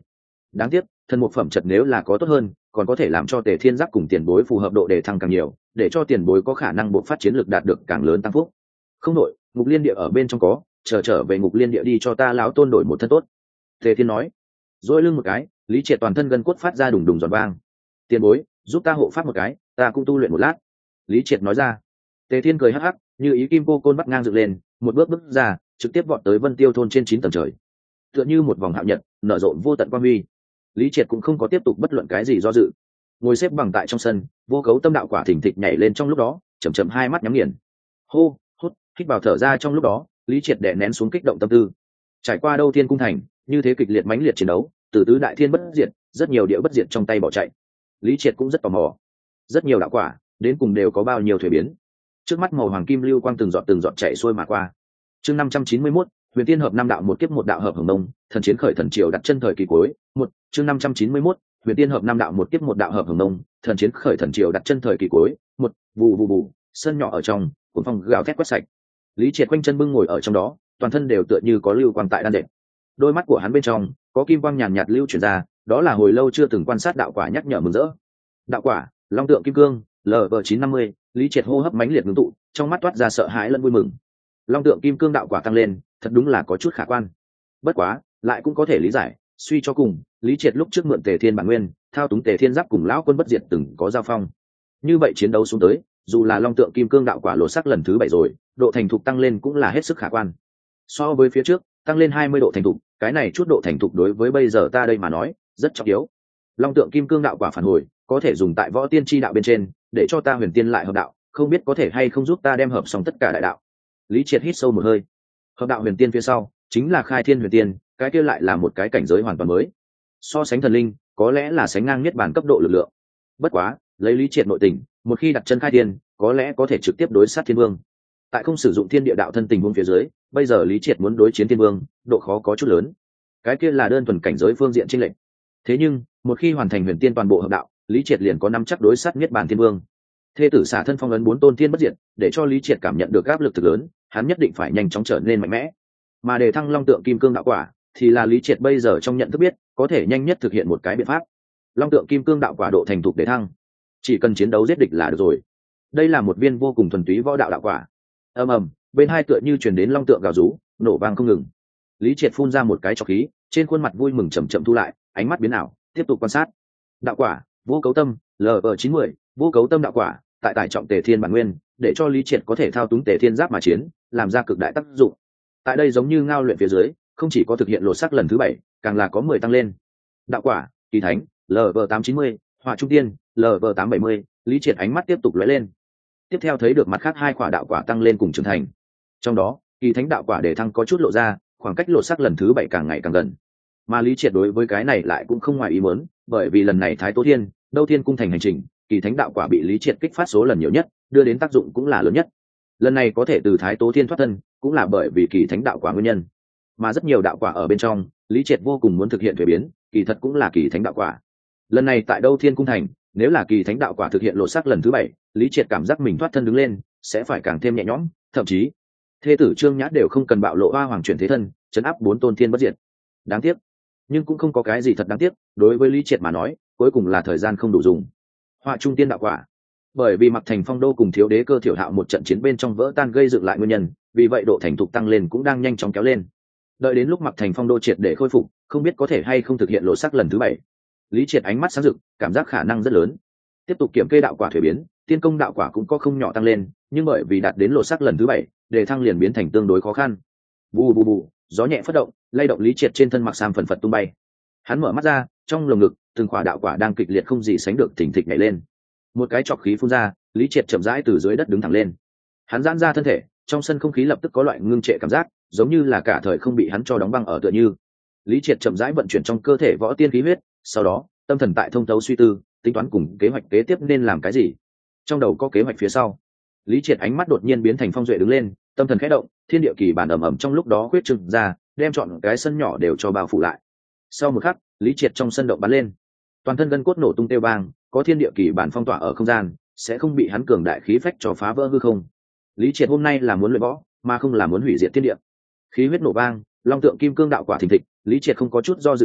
Đáng tiếc thần một phẩm chật nếu là có tốt hơn còn có thể làm cho Tề Thiên Giáp cùng tiền bối phù hợp độ đề thăng càng nhiều, để cho tiền bối có khả năng buộc phát chiến lực đạt được càng lớn tăng phúc. Không đổi, ngục liên địa ở bên trong có, chờ trở về ngục liên địa đi cho ta lão tôn đổi một thân tốt. Tề Thiên nói. Dỗi lưng một cái, Lý Triệt toàn thân gân cốt phát ra đùng đùng giòn vang. Tiền bối, giúp ta hộ pháp một cái, ta cũng tu luyện một lát. Lý Triệt nói ra. Tề Thiên cười hắc hắc, như ý kim cô côn bắt ngang dựng lên, một bước bước ra, trực tiếp vọt tới Vân Tiêu thôn trên chín tầng trời. Tựa như một vòng hạo nhật, nở rộ vô tận quang huy. Lý Triệt cũng không có tiếp tục bất luận cái gì do dự, ngồi xếp bằng tại trong sân, vô cấu tâm đạo quả thỉnh thịch nhảy lên trong lúc đó, chậm chậm hai mắt nhắm nghiền. Hô, hút, hít vào thở ra trong lúc đó, Lý Triệt đè nén xuống kích động tâm tư. Trải qua Đâu Thiên cung thành, như thế kịch liệt mãnh liệt chiến đấu, từ tứ đại thiên bất diệt, rất nhiều địa bất diệt trong tay bỏ chạy. Lý Triệt cũng rất tò mò, rất nhiều đạo quả, đến cùng đều có bao nhiêu thuế biến. Trước mắt màu hoàng kim lưu quang từng giọt từng giọt chạy xuôi mà qua. Chương năm trăm chín mươi mốt, Huyền Tiên hợp năm đạo một kiếp một đạo hợp hồng mông, thần chiến khởi thần triều đặt chân thời kỳ cuối. Một, chương năm trăm chín mươi mốt, Huyền Tiên hợp năm đạo một kiếp một đạo hợp hồng mông, thần chiến khởi thần triều đặt chân thời kỳ cuối. Một, vù vù vù, sân nhỏ ở trong, cuốn phong gào thét quét sạch. Lý Triệt quanh chân bưng ngồi ở trong đó, toàn thân đều tựa như có lưu quang tại đan đệm. Đôi mắt của hắn bên trong có kim quang nhàn nhạt lưu chuyển ra, đó là hồi lâu chưa từng quan sát đạo quả nhắc nhở mừng rỡ. Đạo quả, Long tượng kim cương, L V chín năm mươi, Lý Triệt hô hấp mãnh liệt ngưng tụ, trong mắt toát ra sợ hãi lẫn vui mừng. Long tượng kim cương đạo quả tăng lên, thật đúng là có chút khả quan. Bất quá, lại cũng có thể lý giải, suy cho cùng, Lý Triệt lúc trước mượn Tề Thiên bản nguyên, thao túng Tề Thiên Giáp cùng lão quân bất diệt từng có giao phong. Như vậy chiến đấu xuống tới, dù là Long tượng kim cương đạo quả lột sắc lần thứ bảy rồi, độ thành thục tăng lên cũng là hết sức khả quan. So với phía trước, tăng lên hai mươi độ thành thục, cái này chút độ thành thục đối với bây giờ ta đây mà nói, rất trọng yếu. Long tượng kim cương đạo quả phản hồi, có thể dùng tại võ tiên tri đạo bên trên, để cho ta huyền tiên lại hợp đạo, không biết có thể hay không giúp ta đem hợp xong tất cả đại đạo. Lý Triệt hít sâu một hơi. Hợp đạo huyền tiên phía sau, chính là khai thiên huyền tiên, cái kia lại là một cái cảnh giới hoàn toàn mới. So sánh thần linh, có lẽ là sánh ngang nhất bản cấp độ lực lượng. Bất quá, lấy Lý Triệt nội tình, một khi đặt chân khai thiên, có lẽ có thể trực tiếp đối sát thiên vương. Tại không sử dụng thiên địa đạo thân tình huống phía dưới, bây giờ Lý Triệt muốn đối chiến thiên vương, độ khó có chút lớn. Cái kia là đơn thuần cảnh giới phương diện chênh lệch. Thế nhưng, một khi hoàn thành huyền tiên toàn bộ hợp đạo, Lý Triệt liền có năm chắc đối sát nhất bản thiên vương. Thê tử xả thân phong ấn bốn tôn thiên bất diệt, để cho Lý Triệt cảm nhận được áp lực thực lớn, hắn nhất định phải nhanh chóng trở nên mạnh mẽ. Mà để thăng long tượng kim cương đạo quả, thì là Lý Triệt bây giờ trong nhận thức biết, có thể nhanh nhất thực hiện một cái biện pháp. Long tượng kim cương đạo quả độ thành thục để thăng, chỉ cần chiến đấu giết địch là được rồi. Đây là một viên vô cùng thuần túy võ đạo đạo quả. Ầm ầm, bên hai tựa như truyền đến long tượng gào rú, nổ vang không ngừng. Lý Triệt phun ra một cái trọc khí, trên khuôn mặt vui mừng chậm chậm thu lại, ánh mắt biến ảo, tiếp tục quan sát. Đạo quả, vô cấu tâm, L V chín mươi, vô cấu tâm đạo quả, tại tải trọng Tề Thiên bản nguyên, để cho Lý Triệt có thể thao túng Tề Thiên giáp mà chiến, làm ra cực đại tác dụng. Tại đây giống như ngao luyện phía dưới, không chỉ có thực hiện lột sắc lần thứ bảy, càng là có mười tăng lên. Đạo quả, kỳ thánh, L V tám chín mươi, hỏa trung tiên, L V tám bảy mươi, Lý Triệt ánh mắt tiếp tục lóe lên. Tiếp theo thấy được mặt khác hai quả đạo quả tăng lên cùng trưởng thành. Trong đó, kỳ thánh đạo quả để thăng có chút lộ ra, khoảng cách lột sắc lần thứ bảy càng ngày càng gần. Mà Lý Triệt đối với cái này lại cũng không ngoài ý muốn, bởi vì lần này Thái Tố Thiên, Đâu Thiên cung thành hành trình, kỳ thánh đạo quả bị Lý Triệt kích phát số lần nhiều nhất, đưa đến tác dụng cũng là lớn nhất. Lần này có thể từ Thái Tố Thiên thoát thân, cũng là bởi vì kỳ thánh đạo quả nguyên nhân. Mà rất nhiều đạo quả ở bên trong, Lý Triệt vô cùng muốn thực hiện thuế biến, kỳ thật cũng là kỳ thánh đạo quả. Lần này tại Đâu Thiên cung thành, nếu là kỳ thánh đạo quả thực hiện lộ sắc lần thứ bảy, Lý Triệt cảm giác mình thoát thân đứng lên, sẽ phải càng thêm nhẹ nhõm, thậm chí thê tử Trương Nhã đều không cần bạo lộ hoa hoàng chuyển thế thân, chấn áp bốn tôn thiên bất diệt. Đáng tiếc, nhưng cũng không có cái gì thật đáng tiếc, đối với Lý Triệt mà nói, cuối cùng là thời gian không đủ dùng. Họa trung tiên đạo quả, bởi vì Mặc Thành Phong Đô cùng Thiếu Đế Cơ Thiểu Hạo một trận chiến bên trong vỡ tan gây dựng lại nguyên nhân, vì vậy độ thành thục tăng lên cũng đang nhanh chóng kéo lên. Đợi đến lúc Mặc Thành Phong Đô triệt để khôi phục, không biết có thể hay không thực hiện lộ sắc lần thứ bảy. Lý Triệt ánh mắt sáng rực, cảm giác khả năng rất lớn. Tiếp tục kiểm kê đạo quả thuế biến, tiên công đạo quả cũng có không nhỏ tăng lên, nhưng bởi vì đạt đến lộ sắc lần thứ bảy, đề thăng liền biến thành tương đối khó khăn. Bù bù bù, gió nhẹ phất động, lay động Lý Triệt trên thân mặc sam phần phật tung bay. Hắn mở mắt ra, trong lồng ngực, từng khỏa đạo quả đang kịch liệt không gì sánh được thỉnh thịch nhảy lên. Một cái trọc khí phun ra, Lý Triệt chậm rãi từ dưới đất đứng thẳng lên. Hắn giãn ra thân thể, trong sân không khí lập tức có loại ngưng trệ cảm giác, giống như là cả thời không bị hắn cho đóng băng ở tựa như. Lý Triệt chậm rãi vận chuyển trong cơ thể võ tiên khí huyết, sau đó, tâm thần tại thông thấu suy tư, tính toán cùng kế hoạch kế tiếp nên làm cái gì. Trong đầu có kế hoạch phía sau, Lý Triệt ánh mắt đột nhiên biến thành phong duệ đứng lên, tâm thần khẽ động, thiên địa kỳ bản ầm ầm trong lúc đó khuyết trừng ra, đem trọn cái sân nhỏ đều cho bao phủ lại. Sau một khắc, Lý Triệt trong sân động bắn lên, toàn thân gân cốt nổ tung tiêu vang, có thiên địa kỳ bản phong tỏa ở không gian, sẽ không bị hắn cường đại khí phách cho phá vỡ hư không. Lý Triệt hôm nay là muốn luyện võ, mà không là muốn hủy diệt thiên địa. Khí huyết nổ vang, long tượng kim cương đạo quả thình thịch, Lý Triệt không có chút do dự nào,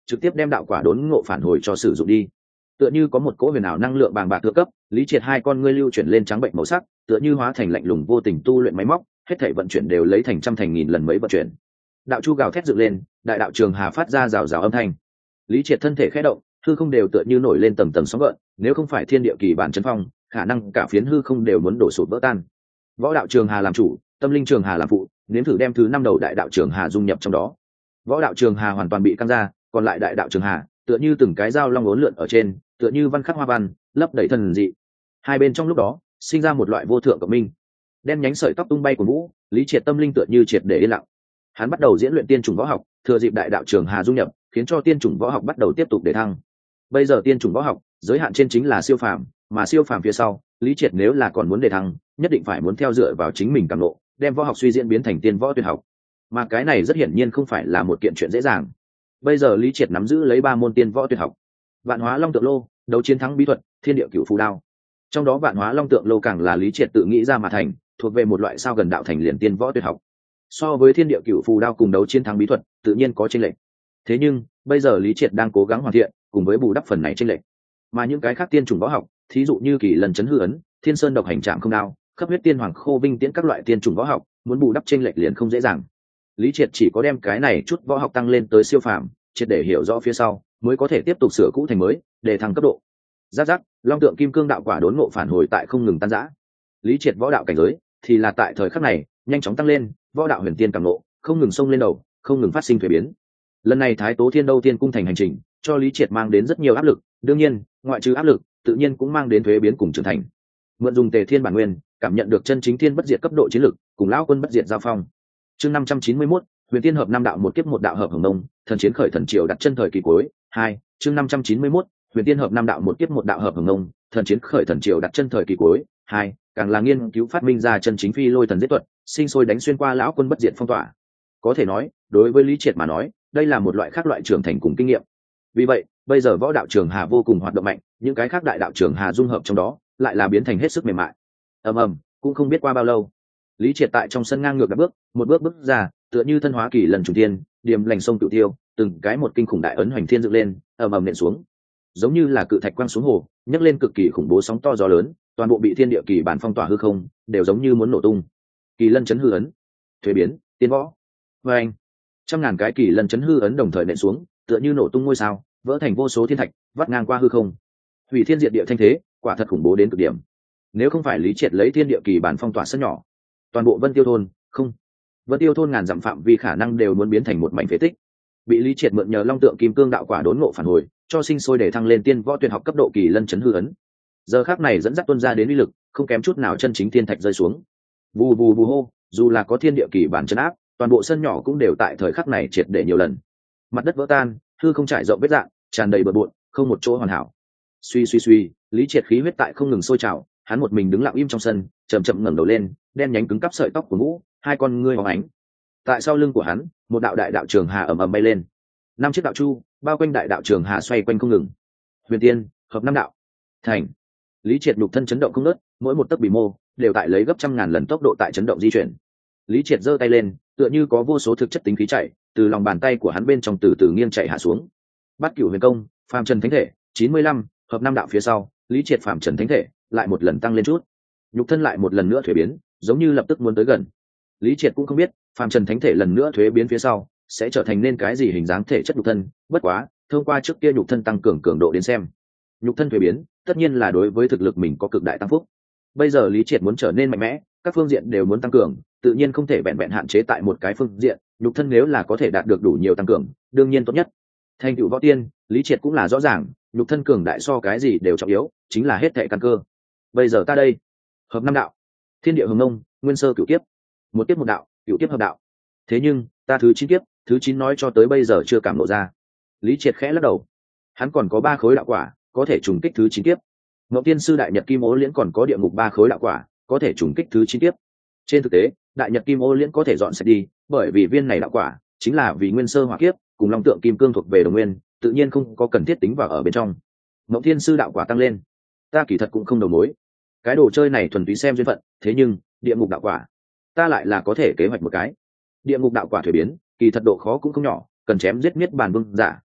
trực tiếp đem đạo quả đốn ngộ phản hồi cho sử dụng đi. Tựa như có một cỗ huyền ảo năng lượng bàng bạc thượng cấp, Lý Triệt hai con ngươi lưu chuyển lên trắng bệnh màu sắc, tựa như hóa thành lạnh lùng vô tình tu luyện máy móc, hết thảy vận chuyển đều lấy thành trăm thành nghìn lần mấy vận chuyển. Đạo chu gào thét dựng lên, đại đạo trường hà phát ra rào rào âm thanh. Lý Triệt thân thể khẽ động, hư không đều tựa như nổi lên tầng tầng sóng gợn, nếu không phải thiên địa kỳ bản chấn phong, khả năng cả phiến hư không đều muốn đổ sụp vỡ tan. Võ đạo trường hà làm chủ, tâm linh trường hà làm phụ, nếm thử đem thứ năm đầu đại đạo trường hà dung nhập trong đó. Võ đạo trường hà hoàn toàn bị căng ra, còn lại đại đạo trường hà tựa như từng cái dao long uốn lượn ở trên, tựa như văn khắc hoa văn, lấp đầy thần dị. Hai bên trong lúc đó sinh ra một loại vô thượng cộng minh. Đen nhánh sợi tóc tung bay của vũ, Lý Triệt tâm linh tựa như triệt để yên lặng. Hắn bắt đầu diễn luyện tiên chủng võ học, thừa dịp đại đạo trường hà dung nhập, khiến cho tiên chủng võ học bắt đầu tiếp tục để thăng. Bây giờ tiên chủng võ học giới hạn trên chính là siêu phàm, mà siêu phàm phía sau, Lý Triệt nếu là còn muốn để thăng, nhất định phải muốn theo dựa vào chính mình cảm ngộ, đem võ học suy diễn biến thành tiên võ tuyệt học. Mà cái này rất hiển nhiên không phải là một kiện chuyện dễ dàng. Bây giờ Lý Triệt nắm giữ lấy ba môn tiên võ tuyệt học: Vạn Hóa Long Tượng Lô, Đấu Chiến Thắng Bí Thuật, Thiên Địa Cửu Phù Đao. Trong đó Vạn Hóa Long Tượng Lô càng là Lý Triệt tự nghĩ ra mà thành, thuộc về một loại sao gần đạo thành liền tiên võ tuyệt học. So với Thiên Địa Cửu Phù Đao cùng Đấu Chiến Thắng Bí Thuật, tự nhiên có chênh lệch. Thế nhưng, bây giờ Lý Triệt đang cố gắng hoàn thiện, cùng với bù đắp phần này chênh lệch. Mà những cái khác tiên chủng võ học, thí dụ như Kỳ Lân Chấn Hư Ấn, Thiên Sơn Độc Hành Trảm Không Đao, Khắp Huyết Tiên Hoàng Khô Vinh Tiễn các loại tiên chủng võ học, muốn bù đắp chênh lệch liền không dễ dàng. Lý Triệt chỉ có đem cái này chút võ học tăng lên tới siêu phàm, triệt để hiểu rõ phía sau, mới có thể tiếp tục sửa cũ thành mới, để thăng cấp độ. Giáp giáp, Long Tượng Kim Cương đạo quả đốn ngộ phản hồi tại không ngừng tan rã. Lý Triệt võ đạo cảnh giới thì là tại thời khắc này nhanh chóng tăng lên, võ đạo huyền tiên cảm ngộ không ngừng xông lên đầu, không ngừng phát sinh thuế biến. Lần này Thái Tố Thiên Đâu Tiên Cung thành hành trình, cho Lý Triệt mang đến rất nhiều áp lực, đương nhiên, ngoại trừ áp lực, tự nhiên cũng mang đến thuế biến cùng trưởng thành. Mượn dùng Tề Thiên bản nguyên, cảm nhận được chân chính thiên bất diệt cấp độ chiến lực, cùng lão quân bất diệt giao phong. Chương năm trăm chín mươi mốt, Huyền Tiên hợp năm đạo một kiếp một đạo hợp hồng nông, thần chiến khởi thần triều đặt chân thời kỳ cuối. Hai, chương năm trăm chín mươi mốt, Huyền Tiên hợp năm đạo một kiếp một đạo hợp hồng nông, thần chiến khởi thần triều đặt chân thời kỳ cuối. Hai, càng là nghiên cứu phát minh ra chân chính phi lôi thần giết thuật, sinh sôi đánh xuyên qua lão quân bất diệt phong tỏa. Có thể nói, đối với Lý Triệt mà nói, đây là một loại khác loại trưởng thành cùng kinh nghiệm. Vì vậy, bây giờ võ đạo trường hà vô cùng hoạt động mạnh, những cái khác đại đạo trường hà dung hợp trong đó, lại là biến thành hết sức mềm mại. Ầm ầm, cũng không biết qua bao lâu, Lý Triệt tại trong sân ngang ngược đạp bước, một bước bước ra, tựa như thân hóa kỳ lần trùng thiên, điềm lành sông cửu tiêu, từng cái một kinh khủng đại ấn hoành thiên dựng lên, ầm ầm nện xuống, giống như là cự thạch quăng xuống hồ, nhấc lên cực kỳ khủng bố sóng to gió lớn, toàn bộ bị thiên địa kỳ bản phong tỏa hư không, đều giống như muốn nổ tung. Kỳ lân chấn hư ấn, thuế biến, tiên võ. Và anh, trăm ngàn cái kỳ lân chấn hư ấn đồng thời nện xuống, tựa như nổ tung ngôi sao, vỡ thành vô số thiên thạch, vắt ngang qua hư không. Hủy thiên diệt địa thanh thế, quả thật khủng bố đến cực điểm. Nếu không phải Lý Triệt lấy thiên địa kỳ bản phong tỏa sân nhỏ, toàn bộ Vân Tiêu thôn, không, Vân Tiêu thôn ngàn dặm phạm vi khả năng đều muốn biến thành một mảnh phế tích. Bị Lý Triệt mượn nhờ Long Tượng Kim Cương đạo quả đốn ngộ phản hồi, cho sinh sôi để thăng lên tiên võ tuyệt học cấp độ kỳ lân chấn hư ấn. Giờ khắc này dẫn dắt tuân ra đến uy lực, không kém chút nào chân chính thiên thạch rơi xuống. Vù vù vù hô, dù là có thiên địa kỳ bản chấn áp, toàn bộ sân nhỏ cũng đều tại thời khắc này triệt để nhiều lần. Mặt đất vỡ tan, hư không trải rộng vết rạn, tràn đầy bừa bộn, không một chỗ hoàn hảo. Suy suy suy, Lý Triệt khí huyết tại không ngừng sôi trào, hắn một mình đứng lặng im trong sân, chậm chậm ngẩng đầu lên, đen nhánh cứng cắp sợi tóc của mũ, hai con ngươi hóng ánh. Tại sau lưng của hắn, một đạo đại đạo trường hà ầm ầm bay lên. Năm chiếc đạo chu bao quanh đại đạo trường hà xoay quanh không ngừng. Huyền Tiên hợp năm đạo thành. Lý Triệt nhục thân chấn động không ngớt, mỗi một tấc bì mô đều tại lấy gấp trăm ngàn lần tốc độ tại chấn động di chuyển. Lý Triệt giơ tay lên, tựa như có vô số thực chất tính khí chạy từ lòng bàn tay của hắn bên trong từ từ nghiêng chạy hạ xuống. Bát Cửu Huyền Công, Phàm Trần Thánh Thể, chín mươi lăm, hợp năm đạo phía sau, Lý Triệt Phàm Trần Thánh Thể lại một lần tăng lên chút, nhục thân lại một lần nữa thuế biến, giống như lập tức muốn tới gần. Lý Triệt cũng không biết, Phàm Trần Thánh Thể lần nữa thuế biến phía sau sẽ trở thành nên cái gì hình dáng thể chất nhục thân, bất quá, thông qua trước kia nhục thân tăng cường cường độ đến xem, nhục thân thuế biến, tất nhiên là đối với thực lực mình có cực đại tăng phúc. Bây giờ Lý Triệt muốn trở nên mạnh mẽ, các phương diện đều muốn tăng cường, tự nhiên không thể vẹn vẹn hạn chế tại một cái phương diện, nhục thân nếu là có thể đạt được đủ nhiều tăng cường, đương nhiên tốt nhất. Thành tựu võ tiên, Lý Triệt cũng là rõ ràng, nhục thân cường đại so cái gì đều trọng yếu, chính là hết thệ căn cơ. Bây giờ ta đây, hợp năm đạo, thiên địa hồng nông, nguyên sơ cửu kiếp, một kiếp một đạo, cửu kiếp hợp đạo. Thế nhưng, ta thứ chín kiếp, thứ chín nói cho tới bây giờ chưa cảm lộ ra. Lý Triệt khẽ lắc đầu, hắn còn có ba khối đạo quả, có thể trùng kích thứ chín kiếp. Ngọc Tiên sư đại nhật kim ô liễn còn có địa ngục ba khối đạo quả, có thể trùng kích thứ chín kiếp. Trên thực tế, đại nhật kim ô liễn có thể dọn sạch đi, bởi vì viên này đạo quả chính là vì nguyên sơ hỏa kiếp, cùng long tượng kim cương thuộc về đồng nguyên, tự nhiên không có cần thiết tính vào ở bên trong. Ngọc Thiên sư đạo quả tăng lên, ta kỳ thật cũng không đầu mối. Cái đồ chơi này thuần túy xem duyên phận, thế nhưng địa ngục đạo quả, ta lại là có thể kế hoạch một cái. Địa ngục đạo quả thuế biến, kỳ thật độ khó cũng không nhỏ, cần chém giết miết bàn vương giả,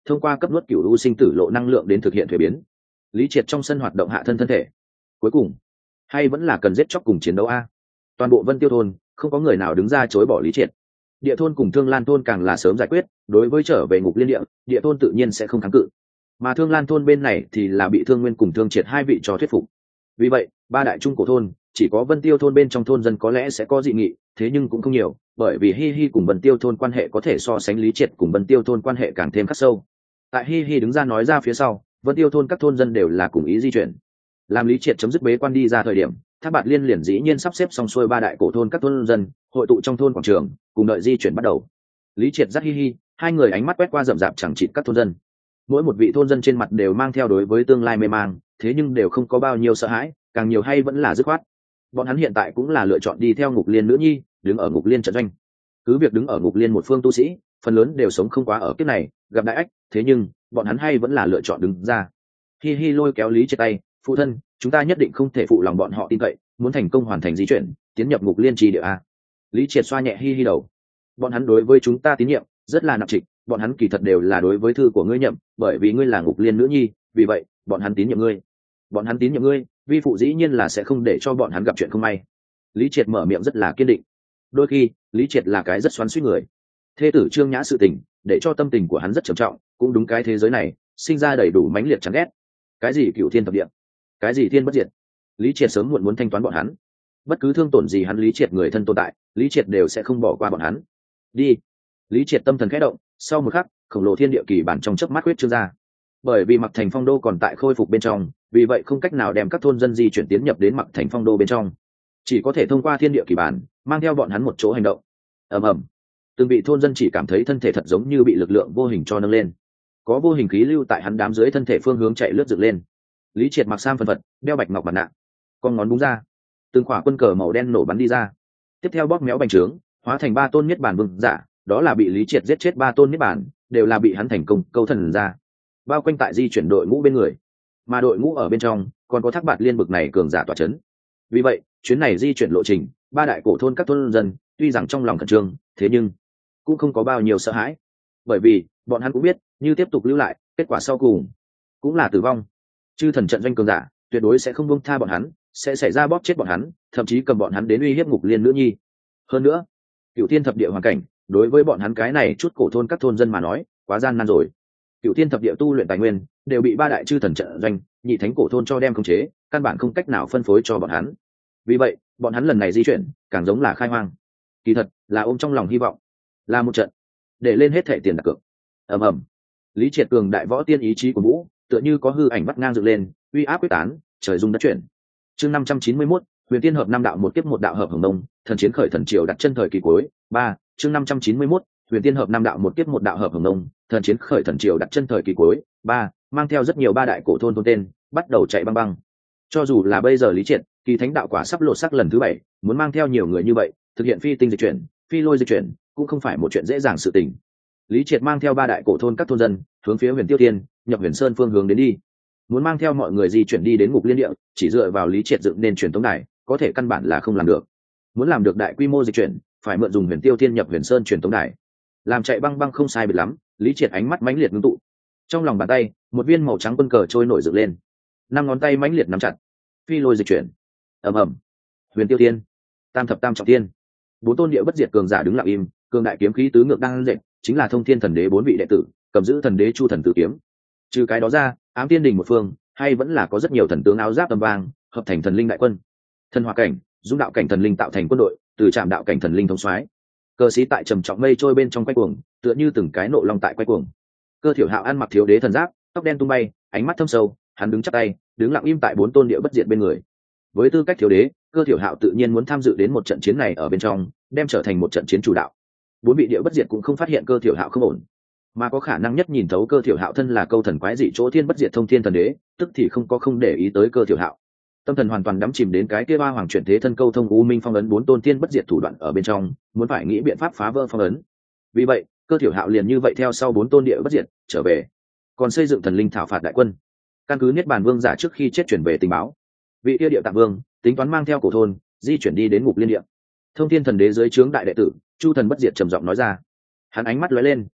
thông qua cấp nuốt cửu u sinh tử lộ năng lượng đến thực hiện thuế biến. Lý Triệt trong sân hoạt động hạ thân thân thể. Cuối cùng, hay vẫn là cần giết chóc cùng chiến đấu a. Toàn bộ Vân Tiêu thôn không có người nào đứng ra chối bỏ Lý Triệt. Địa thôn cùng Thương Lan thôn càng là sớm giải quyết, đối với trở về Ngục Liên địa, địa thôn tự nhiên sẽ không kháng cự. Mà Thương Lan thôn bên này thì là bị Thương Nguyên cùng Thương Triệt hai vị cho thuyết phục. Vì vậy, ba đại trung cổ thôn, chỉ có Vân Tiêu thôn bên trong thôn dân có lẽ sẽ có dị nghị, thế nhưng cũng không nhiều, bởi vì Hi Hi cùng Vân Tiêu thôn quan hệ có thể so sánh Lý Triệt cùng Vân Tiêu thôn quan hệ càng thêm khắc sâu. Tại Hi Hi đứng ra nói ra phía sau, Vân Tiêu thôn các thôn dân đều là cùng ý di chuyển. Làm Lý Triệt chấm dứt bế quan đi ra thời điểm, Thác Bạt Liên liền dĩ nhiên sắp xếp xong xuôi ba đại cổ thôn các thôn dân, hội tụ trong thôn quảng trường, cùng đợi di chuyển bắt đầu. Lý Triệt dắt Hi Hi, hai người ánh mắt quét qua rậm rạp chẳng chịt các thôn dân. Mỗi một vị thôn dân trên mặt đều mang theo đối với tương lai mê mang, thế nhưng đều không có bao nhiêu sợ hãi, càng nhiều hay vẫn là dứt khoát. Bọn hắn hiện tại cũng là lựa chọn đi theo Ngục Liên nữ nhi, đứng ở Ngục Liên trận doanh. Cứ việc đứng ở Ngục Liên một phương tu sĩ, phần lớn đều sống không quá ở kiếp này, gặp đại ách, thế nhưng bọn hắn hay vẫn là lựa chọn đứng ra. Hi Hi lôi kéo Lý Triệt tay, phụ thân, chúng ta nhất định không thể phụ lòng bọn họ tin cậy, muốn thành công hoàn thành di chuyển, tiến nhập Ngục Liên trì địa a. Lý Triệt xoa nhẹ Hi Hi đầu. Bọn hắn đối với chúng ta tín nhiệm rất là nặng trịch, bọn hắn kỳ thật đều là đối với thư của ngươi nhậm, bởi vì ngươi là Ngục Liên nữ nhi, vì vậy bọn hắn tín nhiệm ngươi. Bọn hắn tín nhiệm ngươi, vi phụ dĩ nhiên là sẽ không để cho bọn hắn gặp chuyện không may. Lý Triệt mở miệng rất là kiên định. Đôi khi Lý Triệt là cái rất xoắn xuýt người. Thê tử Trương Nhã sự tình để cho tâm tình của hắn rất trầm trọng, cũng đúng cái thế giới này sinh ra đầy đủ mãnh liệt chán ghét. Cái gì cửu thiên thập địa, cái gì thiên bất diệt, Lý Triệt sớm muộn muốn thanh toán bọn hắn. Bất cứ thương tổn gì hắn Lý Triệt người thân tồn tại, Lý Triệt đều sẽ không bỏ qua bọn hắn. Đi. Lý Triệt tâm thần khẽ động, sau một khắc khổng lồ thiên địa kỳ bản trong chớp mắt huyết trương ra. Bởi vì Mặc Thành Phong đô còn tại khôi phục bên trong, vì vậy không cách nào đem các thôn dân di chuyển tiến nhập đến Mặc Thành Phong đô bên trong, chỉ có thể thông qua thiên địa kỳ bản mang theo bọn hắn một chỗ hành động. Ầm ầm, từng vị thôn dân chỉ cảm thấy thân thể thật giống như bị lực lượng vô hình cho nâng lên, có vô hình khí lưu tại hắn đám dưới thân thể phương hướng chạy lướt dựng lên. Lý Triệt mặc sam phần phật, đeo bạch ngọc mặt nạ, con ngón búng ra, từng khỏa quân cờ màu đen nổ bắn đi ra, tiếp theo bóp méo bành trướng, hóa thành ba tôn niết bàn vương giả, đó là bị Lý Triệt giết chết ba tôn niết bàn, đều là bị hắn thành công câu thần ra, bao quanh tại di chuyển đội ngũ bên người, mà đội ngũ ở bên trong còn có Thác Bạt Liên bực này cường giả tọa chấn. Vì vậy chuyến này di chuyển lộ trình, ba đại cổ thôn các thôn dân tuy rằng trong lòng khẩn trương, thế nhưng cũng không có bao nhiêu sợ hãi, bởi vì bọn hắn cũng biết như tiếp tục lưu lại, kết quả sau cùng cũng là tử vong. Chư thần trận doanh cường giả tuyệt đối sẽ không buông tha bọn hắn, sẽ xảy ra bóp chết bọn hắn, thậm chí cầm bọn hắn đến uy hiếp Ngục Liên nữ nhi. Hơn nữa cửu thiên thập địa hoàn cảnh đối với bọn hắn cái này chút cổ thôn các thôn dân mà nói quá gian nan rồi. Cửu thiên thập địa tu luyện tài nguyên đều bị ba đại chư thần trận doanh, nhị thánh cổ thôn cho đem khống chế, căn bản không cách nào phân phối cho bọn hắn. Vì vậy bọn hắn lần này di chuyển càng giống là khai hoang, kỳ thật là ôm trong lòng hy vọng, là một trận để lên hết thẻ tiền đặt cược. Ầm ầm, Lý Triệt cường đại võ tiên ý chí của vũ tựa như có hư ảnh bắt ngang dựng lên, uy áp quyết tán, trời rung đất chuyển. Chương năm trăm chín mươi mốt, huyền tiên hợp năm đạo một kiếp một đạo hợp hồng đông, thần chiến khởi thần triều đặt chân thời kỳ cuối. Ba, chương năm trăm chín mươi mốt, huyền tiên hợp năm đạo một kiếp một đạo hợp hồng đông, thần chiến khởi thần triều đặt chân thời kỳ cuối. Ba, mang theo rất nhiều ba đại cổ thôn thôn tên, bắt đầu chạy băng băng. Cho dù là bây giờ Lý Triệt, kỳ thánh đạo quả sắp lộ sắc lần thứ bảy, muốn mang theo nhiều người như vậy, thực hiện phi tinh dịch chuyển, phi lôi dịch chuyển, cũng không phải một chuyện dễ dàng sự tình. Lý Triệt mang theo ba đại cổ thôn các thôn dân, hướng phía Huyền Tiêu Thiên, nhập Huyền Sơn phương hướng đến đi. Muốn mang theo mọi người di chuyển đi đến Ngục Liên địa, chỉ dựa vào Lý Triệt dựng nên truyền tống đài, có thể căn bản là không làm được. Muốn làm được đại quy mô dịch chuyển, phải mượn dùng Huyền Tiêu Thiên nhập Huyền Sơn truyền tống đài. Làm chạy băng băng không sai biệt lắm, Lý Triệt ánh mắt mãnh liệt ngưng tụ. Trong lòng bàn tay, một viên màu trắng quân cờ trôi nổi dựng lên. Năm ngón tay mãnh liệt nắm chặt. Phi lôi dịch chuyển. Ầm ầm. Huyền Tiêu Thiên, Tam thập tam trọng thiên, bốn tôn địa bất diệt cường giả đứng lặng im, cường đại kiếm khí tứ ngược đang dệt, chính là Thông Thiên Thần Đế bốn vị đệ tử, cầm giữ Thần Đế Chu Thần Tử kiếm. Trừ cái đó ra, Ám Tiên Đình một phương, hay vẫn là có rất nhiều thần tướng áo giáp tầm vàng, hợp thành thần linh đại quân. Thần hỏa cảnh, dung đạo cảnh thần linh tạo thành quân đội, từ trạm đạo cảnh thần linh thống soái. Cơ sĩ tại trầm trọng mây trôi bên trong quay cuồng, tựa như từng cái nộ long tại quay cuồng. Cơ Thiểu Hạo ăn mặc thiếu đế thần giáp, tóc đen tung bay, ánh mắt thâm sâu, hắn đứng chắp tay, đứng lặng im tại bốn tôn địa bất diệt bên người. Với tư cách thiếu đế, Cơ Thiểu Hạo tự nhiên muốn tham dự đến một trận chiến này ở bên trong, đem trở thành một trận chiến chủ đạo. Bốn vị địa bất diệt cũng không phát hiện Cơ Thiểu Hạo không ổn, mà có khả năng nhất nhìn thấu Cơ Thiểu Hạo thân là câu thần quái dị chỗ thiên bất diệt Thông Thiên Thần Đế, tức thì không có không để ý tới Cơ Thiểu Hạo. Tâm thần hoàn toàn đắm chìm đến cái kia ba hoàng chuyển thế thân câu thông u minh phong ấn bốn tôn thiên bất diệt thủ đoạn ở bên trong, muốn phải nghĩ biện pháp phá vỡ phong ấn. Vì vậy, Cơ Thiểu Hạo liền như vậy theo sau bốn tôn địa bất diệt trở về, còn xây dựng thần linh thảo phạt đại quân. Căn cứ Niết Bàn Vương giả trước khi chết chuyển về tình báo, vị kia địa tạng vương tính toán mang theo cổ thôn di chuyển đi đến Ngục Liên địa. Thông Thiên Thần Đế dưới trướng đại đệ tử Chu Thần bất diệt trầm giọng nói ra. Hắn ánh mắt lóe lên,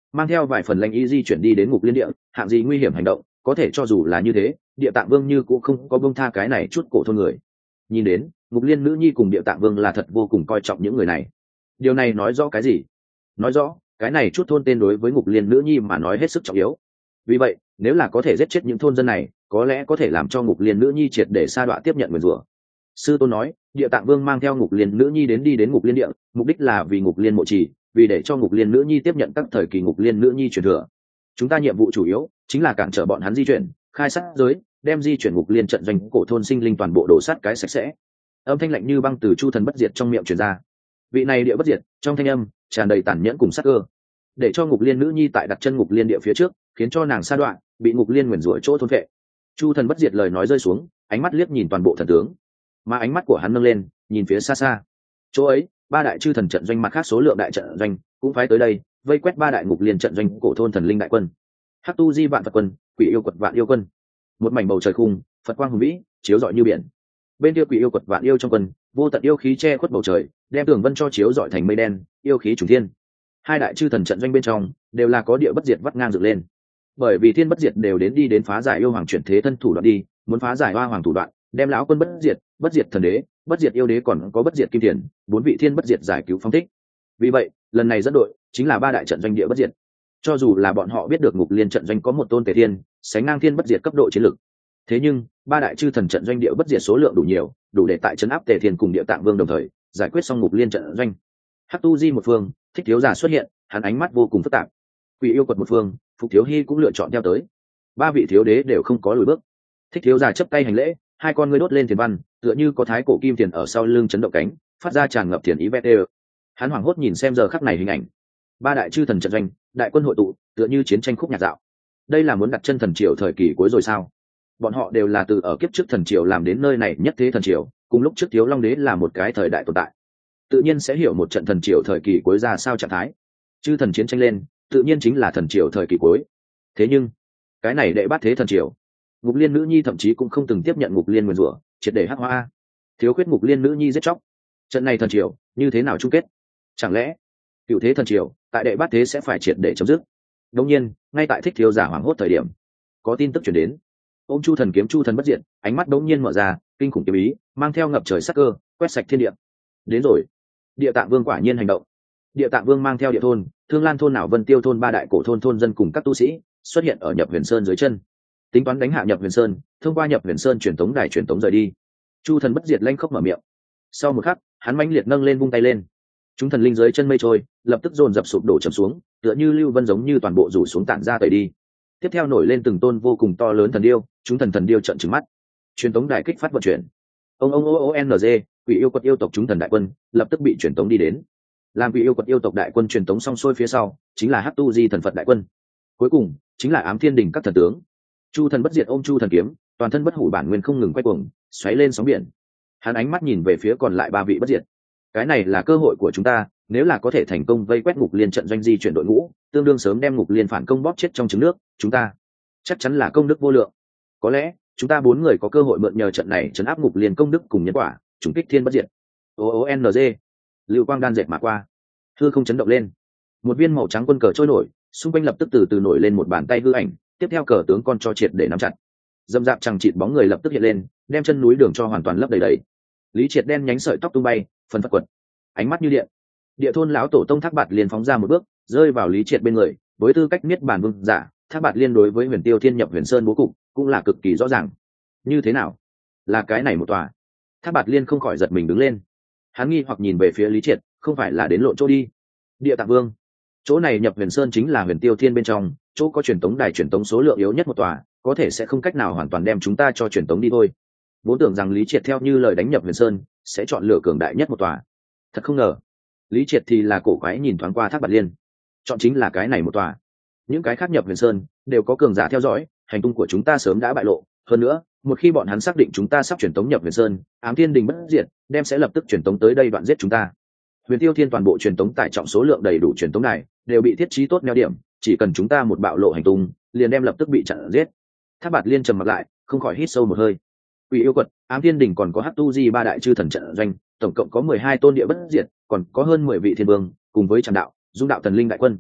mang theo vài phần lanh ý di chuyển đi đến ngục liên địa, hạng gì nguy hiểm hành động, có thể cho dù là như thế, địa tạng vương như cũng không có bông tha cái này chút cổ thôn người. Nhìn đến ngục liên nữ nhi cùng địa tạng vương là thật vô cùng coi trọng những người này. Điều này nói rõ cái gì? Nói rõ cái này chút thôn tên đối với ngục liên nữ nhi mà nói hết sức trọng yếu. Vì vậy nếu là có thể giết chết những thôn dân này, có lẽ có thể làm cho ngục liên nữ nhi triệt để sa đọa tiếp nhận nguyền rủa. Sư tôn nói địa tạng vương mang theo ngục liên nữ nhi đến đi đến ngục liên địa, mục đích là vì ngục liên mộ trì, vì để cho ngục liên nữ nhi tiếp nhận các thời kỳ ngục liên nữ nhi truyền thừa. Chúng ta nhiệm vụ chủ yếu chính là cản trở bọn hắn di chuyển, khai sát giới, đem di chuyển ngục liên trận doanh cổ thôn sinh linh toàn bộ đổ sát cái sạch sẽ. Âm thanh lạnh như băng từ Chu Thần Bất Diệt trong miệng truyền ra. Vị này địa bất diệt, trong thanh âm tràn đầy tàn nhẫn cùng sát cơ, để cho ngục liên nữ nhi tại đặt chân ngục liên địa phía trước, khiến cho nàng sa đoạn, bị ngục liên nguyền rủa chỗ thôn vệ. Chu Thần Bất Diệt lời nói rơi xuống, ánh mắt liếc nhìn toàn bộ thần tướng, mà ánh mắt của hắn nâng lên, nhìn phía xa xa. Chỗ ấy, ba đại chư thần trận doanh mặt khác số lượng đại trận doanh cũng phái tới đây, vây quét ba đại ngục liên trận doanh cổ thôn thần linh đại quân. Hắc Tu Di vạn Phật quân, Quỷ yêu quật vạn yêu quân. Một mảnh bầu trời khung, Phật quang hùng vĩ, chiếu rọi như biển. Bên kia Quỷ yêu quật vạn yêu trong quân, vô tận yêu khí che khuất bầu trời, đem tường vân cho chiếu rọi thành mây đen, yêu khí trùng thiên. Hai đại chư thần trận doanh bên trong đều là có địa bất diệt vắt ngang dựng lên, bởi vì thiên bất diệt đều đến đi đến phá giải yêu hoàng chuyển thế thân thủ đoạn đi, muốn phá giải hoa hoàng thủ đoạn, đem lão quân bất diệt, bất diệt thần đế, bất diệt yêu đế còn có bất diệt kim tiền, bốn vị thiên bất diệt giải cứu phóng thích. Vì vậy lần này dẫn đội chính là ba đại trận doanh địa bất diệt. Cho dù là bọn họ biết được ngục liên trận doanh có một tôn tề thiên, sánh ngang thiên bất diệt cấp độ chiến lực, thế nhưng ba đại chư thần trận doanh địa bất diệt số lượng đủ nhiều, đủ để tại trấn áp tề thiên cùng địa tạng vương đồng thời giải quyết xong ngục liên trận doanh. Hắc Tu Di một phương, Thích Thiếu Giả xuất hiện, hắn ánh mắt vô cùng phức tạp. Quỷ yêu quật một phương, Phục Thiếu Hi cũng lựa chọn theo tới. Ba vị thiếu đế đều không có lùi bước. Thích Thiếu Giả chấp tay hành lễ, hai con ngươi đốt lên thiền văn, tựa như có thái cổ kim tiền ở sau lưng chấn động cánh, phát ra tràn ngập thiền ý vét. Hắn hoảng hốt nhìn xem giờ khắc này hình ảnh. Ba đại chư thần trận doanh, đại quân hội tụ, tựa như chiến tranh khúc nhạc dạo. Đây là muốn đặt chân thần triều thời kỳ cuối rồi sao? Bọn họ đều là từ ở kiếp trước thần triều làm đến nơi này nhất thế thần triều, cùng lúc trước Thiếu Long đế là một cái thời đại tồn tại, tự nhiên sẽ hiểu một trận thần triều thời kỳ cuối ra sao trạng thái. Chư thần chiến tranh lên, tự nhiên chính là thần triều thời kỳ cuối. Thế nhưng cái này đệ bát thế thần triều, ngục liên nữ nhi thậm chí cũng không từng tiếp nhận ngục liên nguyền rủa, triệt để hắc hoa, thiếu khuyết ngục liên nữ nhi giết chóc. Trận này thần triều như thế nào chung kết? Chẳng lẽ cựu thế thần triều tại đệ bát thế sẽ phải triệt để chấm dứt? Đương nhiên ngay tại Thích Thiếu Giả hoảng hốt thời điểm, có tin tức chuyển đến. Ôm Chu Thần kiếm Chu Thần Bất Diệt, ánh mắt đống nhiên mở ra, kinh khủng kiếm ý mang theo ngập trời sắc cơ, quét sạch thiên địa. Đến rồi. Địa Tạng Vương quả nhiên hành động. Địa Tạng Vương mang theo địa thôn, Thương Lan thôn nào Vân Tiêu thôn ba đại cổ thôn thôn dân cùng các tu sĩ xuất hiện ở Nhập Huyền Sơn dưới chân, tính toán đánh hạ Nhập Huyền Sơn, thông qua Nhập Huyền Sơn truyền tống đài truyền tống rời đi. Chu Thần Bất Diệt lanh khóc mở miệng. Sau một khắc, hắn mãnh liệt nâng lên vung tay lên. Chúng thần linh dưới chân mây trôi, lập tức dồn dập sụp đổ trầm xuống, tựa như lưu vân giống như toàn bộ rủ xuống tản ra tẩy đi. Tiếp theo nổi lên từng tôn vô cùng to lớn thần điêu, chúng thần thần điêu trợn trừng mắt. Truyền tống đài kích phát vận chuyển. Ông ông o n g, quỷ yêu quật yêu tộc chúng thần đại quân lập tức bị truyền tống đi đến. Làm quỷ yêu quật yêu tộc đại quân truyền tống xong xuôi phía sau, chính là Hắc Tu Di thần Phật đại quân. Cuối cùng chính là Ám Thiên Đình các thần tướng. Chu Thần Bất Diệt ôm Chu Thần kiếm, toàn thân bất hủ bản nguyên không ngừng quay cuồng, xoáy lên sóng biển. Hắn ánh mắt nhìn về phía còn lại ba vị bất diệt. Cái này là cơ hội của chúng ta, nếu là có thể thành công vây quét ngục liên trận doanh di chuyển đội ngũ, tương đương sớm đem ngục liên phản công bóp chết trong trứng nước, chúng ta chắc chắn là công đức vô lượng. Có lẽ chúng ta bốn người có cơ hội mượn nhờ trận này trấn áp ngục liên công đức cùng nhân quả, trùng kích thiên bất diệt. O O N G, lưu quang đan dệt mà qua, hư không chấn động lên, một viên màu trắng quân cờ trôi nổi, xung quanh lập tức từ từ nổi lên một bàn tay hư ảnh, tiếp theo cờ tướng con cho triệt để nắm chặt. Dâm dạp chẳng chịt bóng người lập tức hiện lên, đem chân núi đường cho hoàn toàn lấp đầy đầy. Lý Triệt đen nhánh sợi tóc tung bay, phần phật quật, ánh mắt như điện. Địa thôn lão tổ tông Thác Bạt liền phóng ra một bước, rơi vào Lý Triệt bên người, với tư cách niết bàn vương giả, Thác Bạt liên đối với Huyền Tiêu Thiên Nhập Huyền Sơn bố cục cũng là cực kỳ rõ ràng. Như thế nào? Là cái này một tòa. Thác Bạt liên không khỏi giật mình đứng lên. Hắn nghi hoặc nhìn về phía Lý Triệt, không phải là đến lộ chỗ đi. Địa Tạng Vương, chỗ này Nhập Huyền Sơn chính là Huyền Tiêu Thiên bên trong, chỗ có truyền tống đài truyền tống số lượng yếu nhất một tòa, có thể sẽ không cách nào hoàn toàn đem chúng ta cho truyền tống đi thôi. Vốn tưởng rằng Lý Triệt theo như lời đánh Nhập Huyền Sơn sẽ chọn lựa cường đại nhất một tòa, thật không ngờ Lý Triệt thì là cổ quái nhìn thoáng qua Thác Bạt liên, chọn chính là cái này một tòa. Những cái khác Nhập Huyền Sơn đều có cường giả theo dõi, hành tung của chúng ta sớm đã bại lộ. Hơn nữa, một khi bọn hắn xác định chúng ta sắp truyền tống Nhập Huyền Sơn, Ám Thiên Đình bất diệt đem sẽ lập tức truyền tống tới đây đoạn giết chúng ta. Huyền Tiêu Thiên toàn bộ truyền tống tải trọng số lượng đầy đủ truyền tống này đều bị thiết trí tốt neo điểm, chỉ cần chúng ta một bạo lộ hành tung, liền đem lập tức bị chặn giết. Thác Bạt liên trầm mặt lại, không khỏi hít sâu một hơi. Quỷ yêu quật, Ám Thiên Đình còn có Hắc Tu Di ba đại chư thần trận doanh, tổng cộng có mười hai tôn địa bất diệt, còn có hơn mười vị thiên vương, cùng với Trảm đạo, Dung đạo thần linh đại quân.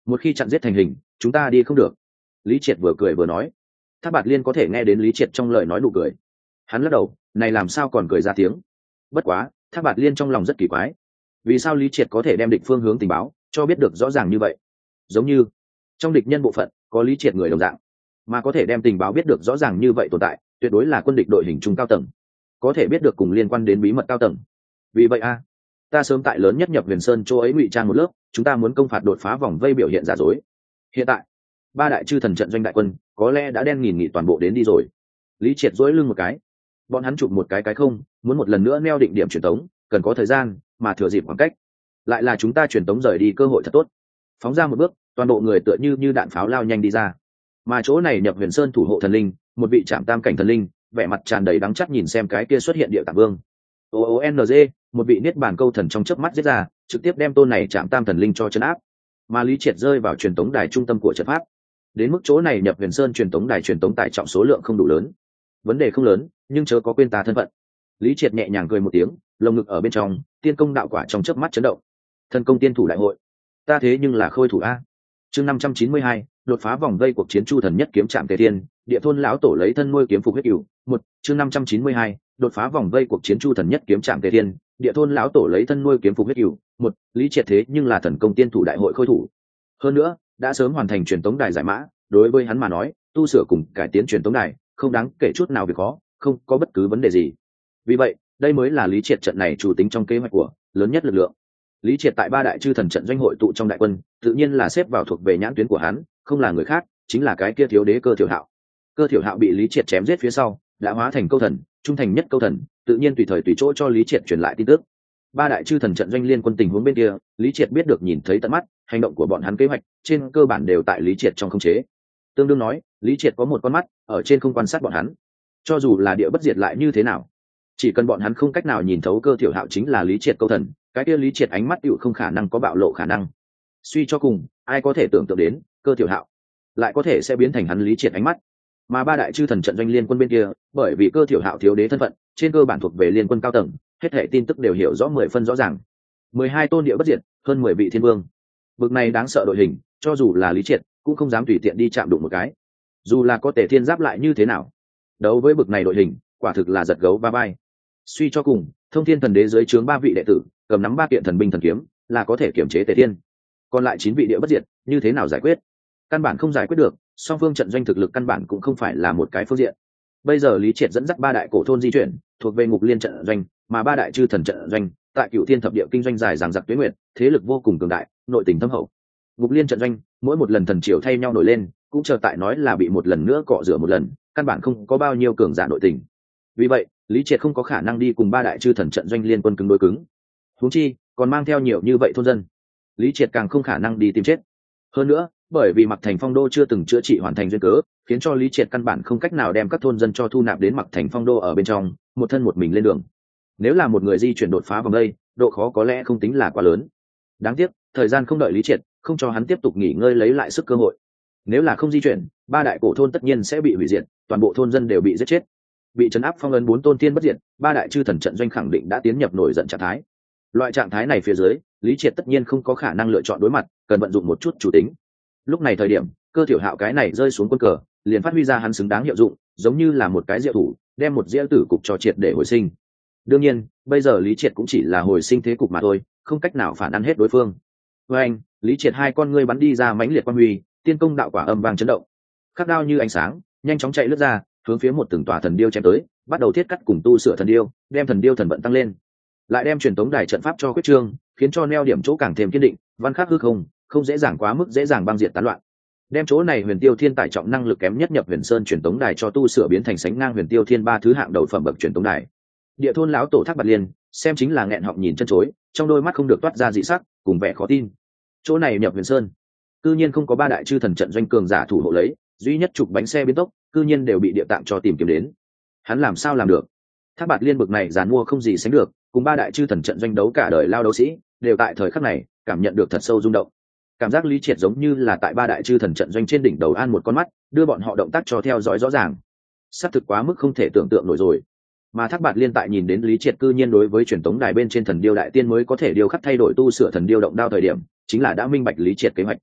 một khi chặn giết thành hình chúng ta đi không được. Lý Triệt vừa cười vừa nói. Thác Bạt Liên có thể nghe đến Lý Triệt trong lời nói nụ cười, hắn lắc đầu, này làm sao còn cười ra tiếng. Bất quá Thác Bạt Liên trong lòng rất kỳ quái, vì sao Lý Triệt có thể đem địch phương hướng tình báo cho biết được rõ ràng như vậy, giống như trong địch nhân bộ phận có Lý Triệt người đồng dạng, mà có thể đem tình báo biết được rõ ràng như vậy tồn tại tuyệt đối là quân địch đội hình trung cao tầng, có thể biết được cùng liên quan đến bí mật cao tầng. Vì vậy a ta sớm tại lớn nhất nhập Huyền Sơn chỗ ấy ngụy trang một lớp, chúng ta muốn công phạt đột phá vòng vây biểu hiện giả dối. Hiện tại ba đại chư thần trận doanh đại quân có lẽ đã đen nghìn nghị toàn bộ đến đi rồi. Lý Triệt dỗi lưng một cái, bọn hắn chụp một cái cái không, muốn một lần nữa neo định điểm truyền tống cần có thời gian, mà thừa dịp khoảng cách lại là chúng ta truyền tống rời đi cơ hội thật tốt. Phóng ra một bước, toàn bộ người tựa như như đạn pháo lao nhanh đi ra. Mà chỗ này nhập Huyền Sơn thủ hộ thần linh, một vị trạm tam cảnh thần linh, vẻ mặt tràn đầy đắng chắt nhìn xem cái kia xuất hiện địa tạng vương. o o n g một vị niết bàn câu thần trong chớp mắt giết ra, trực tiếp đem tôn này trạm tam thần linh cho chấn áp. Mà Lý Triệt rơi vào truyền tống đài trung tâm của trận pháp. Đến mức chỗ này nhập Huyền Sơn truyền tống đài truyền tống tải trọng số lượng không đủ lớn, vấn đề không lớn, nhưng chớ có quên ta thân phận. Lý Triệt nhẹ nhàng cười một tiếng, lồng ngực ở bên trong tiên công đạo quả trong chớp mắt chấn động. Thần công tiên thủ đại hội, ta thế nhưng là khôi thủ a. Chương năm trăm chín mươi hai, đột phá vòng vây cuộc chiến chu thần nhất kiếm trạm Tề Thiên, địa thôn lão tổ lấy thân nuôi kiếm phục huyết cửu. Một, chương năm trăm chín mươi hai, đột phá vòng vây cuộc chiến chu thần nhất kiếm trạm Tề Thiên, địa thôn lão tổ lấy thân nuôi kiếm phục huyết cửu. Một, Lý Triệt thế nhưng là thần công tiên thủ đại hội khôi thủ. Hơn nữa, đã sớm hoàn thành truyền tống đài giải mã, đối với hắn mà nói, tu sửa cùng cải tiến truyền tống đài không đáng kể chút nào việc khó, không có bất cứ vấn đề gì. Vì vậy, đây mới là Lý Triệt trận này chủ tính trong kế hoạch của lớn nhất lực lượng. Lý Triệt tại ba đại chư thần trận doanh hội tụ trong đại quân, tự nhiên là xếp vào thuộc về nhãn tuyến của hắn, không là người khác, chính là cái kia thiếu đế Cơ Thiểu Hạo. Cơ Thiểu Hạo bị Lý Triệt chém giết phía sau, đã hóa thành câu thần, trung thành nhất câu thần, tự nhiên tùy thời tùy chỗ cho Lý Triệt truyền lại tin tức. Ba đại chư thần trận doanh liên quân tình huống bên kia, Lý Triệt biết được nhìn thấy tận mắt, hành động của bọn hắn kế hoạch, trên cơ bản đều tại Lý Triệt trong khống chế. Tương đương nói, Lý Triệt có một con mắt ở trên không quan sát bọn hắn. Cho dù là địa bất diệt lại như thế nào, chỉ cần bọn hắn không cách nào nhìn thấu Cơ Thiểu Hạo chính là Lý Triệt câu thần, cái kia Lý Triệt ánh mắt tựu không khả năng có bạo lộ khả năng. Suy cho cùng, ai có thể tưởng tượng đến, Cơ Thiểu Hạo lại có thể sẽ biến thành hắn Lý Triệt ánh mắt. Mà ba đại chư thần trận doanh liên quân bên kia, bởi vì Cơ Thiểu Hạo thiếu đế thân phận, trên cơ bản thuộc về liên quân cao tầng, hết hệ tin tức đều hiểu rõ mười phân rõ ràng. Mười hai tôn địa bất diệt, hơn mười vị thiên vương. Bực này đáng sợ đội hình, cho dù là Lý Triệt cũng không dám tùy tiện đi chạm đụng một cái. Dù là có Tề Thiên giáp lại như thế nào, đấu với bực này đội hình, quả thực là giật gấu va vai. Suy cho cùng, Thông Thiên Thần Đế dưới trướng ba vị đệ tử, cầm nắm ba kiện thần binh thần kiếm, là có thể kiểm chế Tề Thiên. Còn lại chín vị địa bất diệt, như thế nào giải quyết? Căn bản không giải quyết được, song phương trận doanh thực lực căn bản cũng không phải là một cái phương diện. Bây giờ Lý Triệt dẫn dắt ba đại cổ thôn di chuyển, thuộc về Ngục Liên trận doanh, mà ba đại chư thần trận doanh, tại Cửu Thiên thập địa kinh doanh dài dằng dặc tuyết nguyệt, thế lực vô cùng cường đại, nội tình thâm hậu. Ngục Liên trận doanh, mỗi một lần thần triều thay nhau nổi lên, cũng chờ tại nói là bị một lần nữa cọ rửa một lần, căn bản không có bao nhiêu cường giả nội tình. Vì vậy, Lý Triệt không có khả năng đi cùng ba đại chư thần trận doanh liên quân cứng đối cứng. Huống chi, còn mang theo nhiều như vậy thôn dân, Lý Triệt càng không khả năng đi tìm chết. Hơn nữa, bởi vì Mặc Thành Phong Đô chưa từng chữa trị hoàn thành duyên cớ, khiến cho Lý Triệt căn bản không cách nào đem các thôn dân cho thu nạp đến Mặc Thành Phong Đô ở bên trong, một thân một mình lên đường. Nếu là một người di chuyển đột phá vòng đây, độ khó có lẽ không tính là quá lớn. Đáng tiếc, thời gian không đợi Lý Triệt, không cho hắn tiếp tục nghỉ ngơi lấy lại sức cơ hội. Nếu là không di chuyển, ba đại cổ thôn tất nhiên sẽ bị hủy diệt, toàn bộ thôn dân đều bị giết chết. Bị trấn áp phong ấn bốn tôn tiên bất diệt, ba đại chư thần trận doanh khẳng định đã tiến nhập nổi giận trạng thái. Loại trạng thái này phía dưới, Lý Triệt tất nhiên không có khả năng lựa chọn đối mặt, cần vận dụng một chút chủ tính. Lúc này thời điểm, Cơ Thiểu Hạo cái này rơi xuống quân cờ, liền phát huy ra hắn xứng đáng hiệu dụng, giống như là một cái diệu thủ, đem một diễu tử cục cho Triệt để hồi sinh. Đương nhiên, bây giờ Lý Triệt cũng chỉ là hồi sinh thế cục mà thôi, không cách nào phản ăn hết đối phương. Với anh, Lý Triệt hai con ngươi bắn đi ra mãnh liệt quang huy, tiên công đạo quả âm vang chấn động, khắc đao như ánh sáng, nhanh chóng chạy lướt ra, hướng phía một từng tòa thần điêu chém tới, bắt đầu thiết cắt cùng tu sửa thần điêu, đem thần điêu thần vận tăng lên, lại đem truyền tống đài trận pháp cho quyết trương, khiến cho neo điểm chỗ càng thêm kiên định, văn khắc hư không, không dễ dàng quá mức dễ dàng băng diệt tán loạn. Đem chỗ này Huyền Tiêu Thiên tải trọng năng lực kém nhất nhập Huyền Sơn truyền tống đài cho tu sửa biến thành sánh ngang Huyền Tiêu Thiên ba thứ hạng đầu phẩm bậc truyền tống đài. Địa thôn lão tổ Thác Bạt Liên, xem chính là nghẹn họng nhìn chân chối, trong đôi mắt không được toát ra dị sắc, cùng vẻ khó tin. Chỗ này nhập Huyền Sơn, cư nhiên không có ba đại chư thần trận doanh cường giả thủ hộ lấy, duy nhất chục bánh xe biến tốc, cư nhiên đều bị địa tạng cho tìm kiếm đến. Hắn làm sao làm được? Thác Bạt Liên bực này giàn mua không gì sánh được, cùng ba đại chư thần trận doanh đấu cả đời lao đấu sĩ, đều tại thời khắc này cảm nhận được thật sâu rung động. Cảm giác Lý Triệt giống như là tại ba đại chư thần trận doanh trên đỉnh đầu an một con mắt, đưa bọn họ động tác cho theo dõi rõ ràng. Sắp thực quá mức không thể tưởng tượng nổi rồi. Mà Thác Bạt Liên tại nhìn đến Lý Triệt cư nhiên đối với truyền tống đài bên trên thần điêu đại tiên mới có thể điều khắc thay đổi tu sửa thần điêu động đao thời điểm, chính là đã minh bạch Lý Triệt kế hoạch.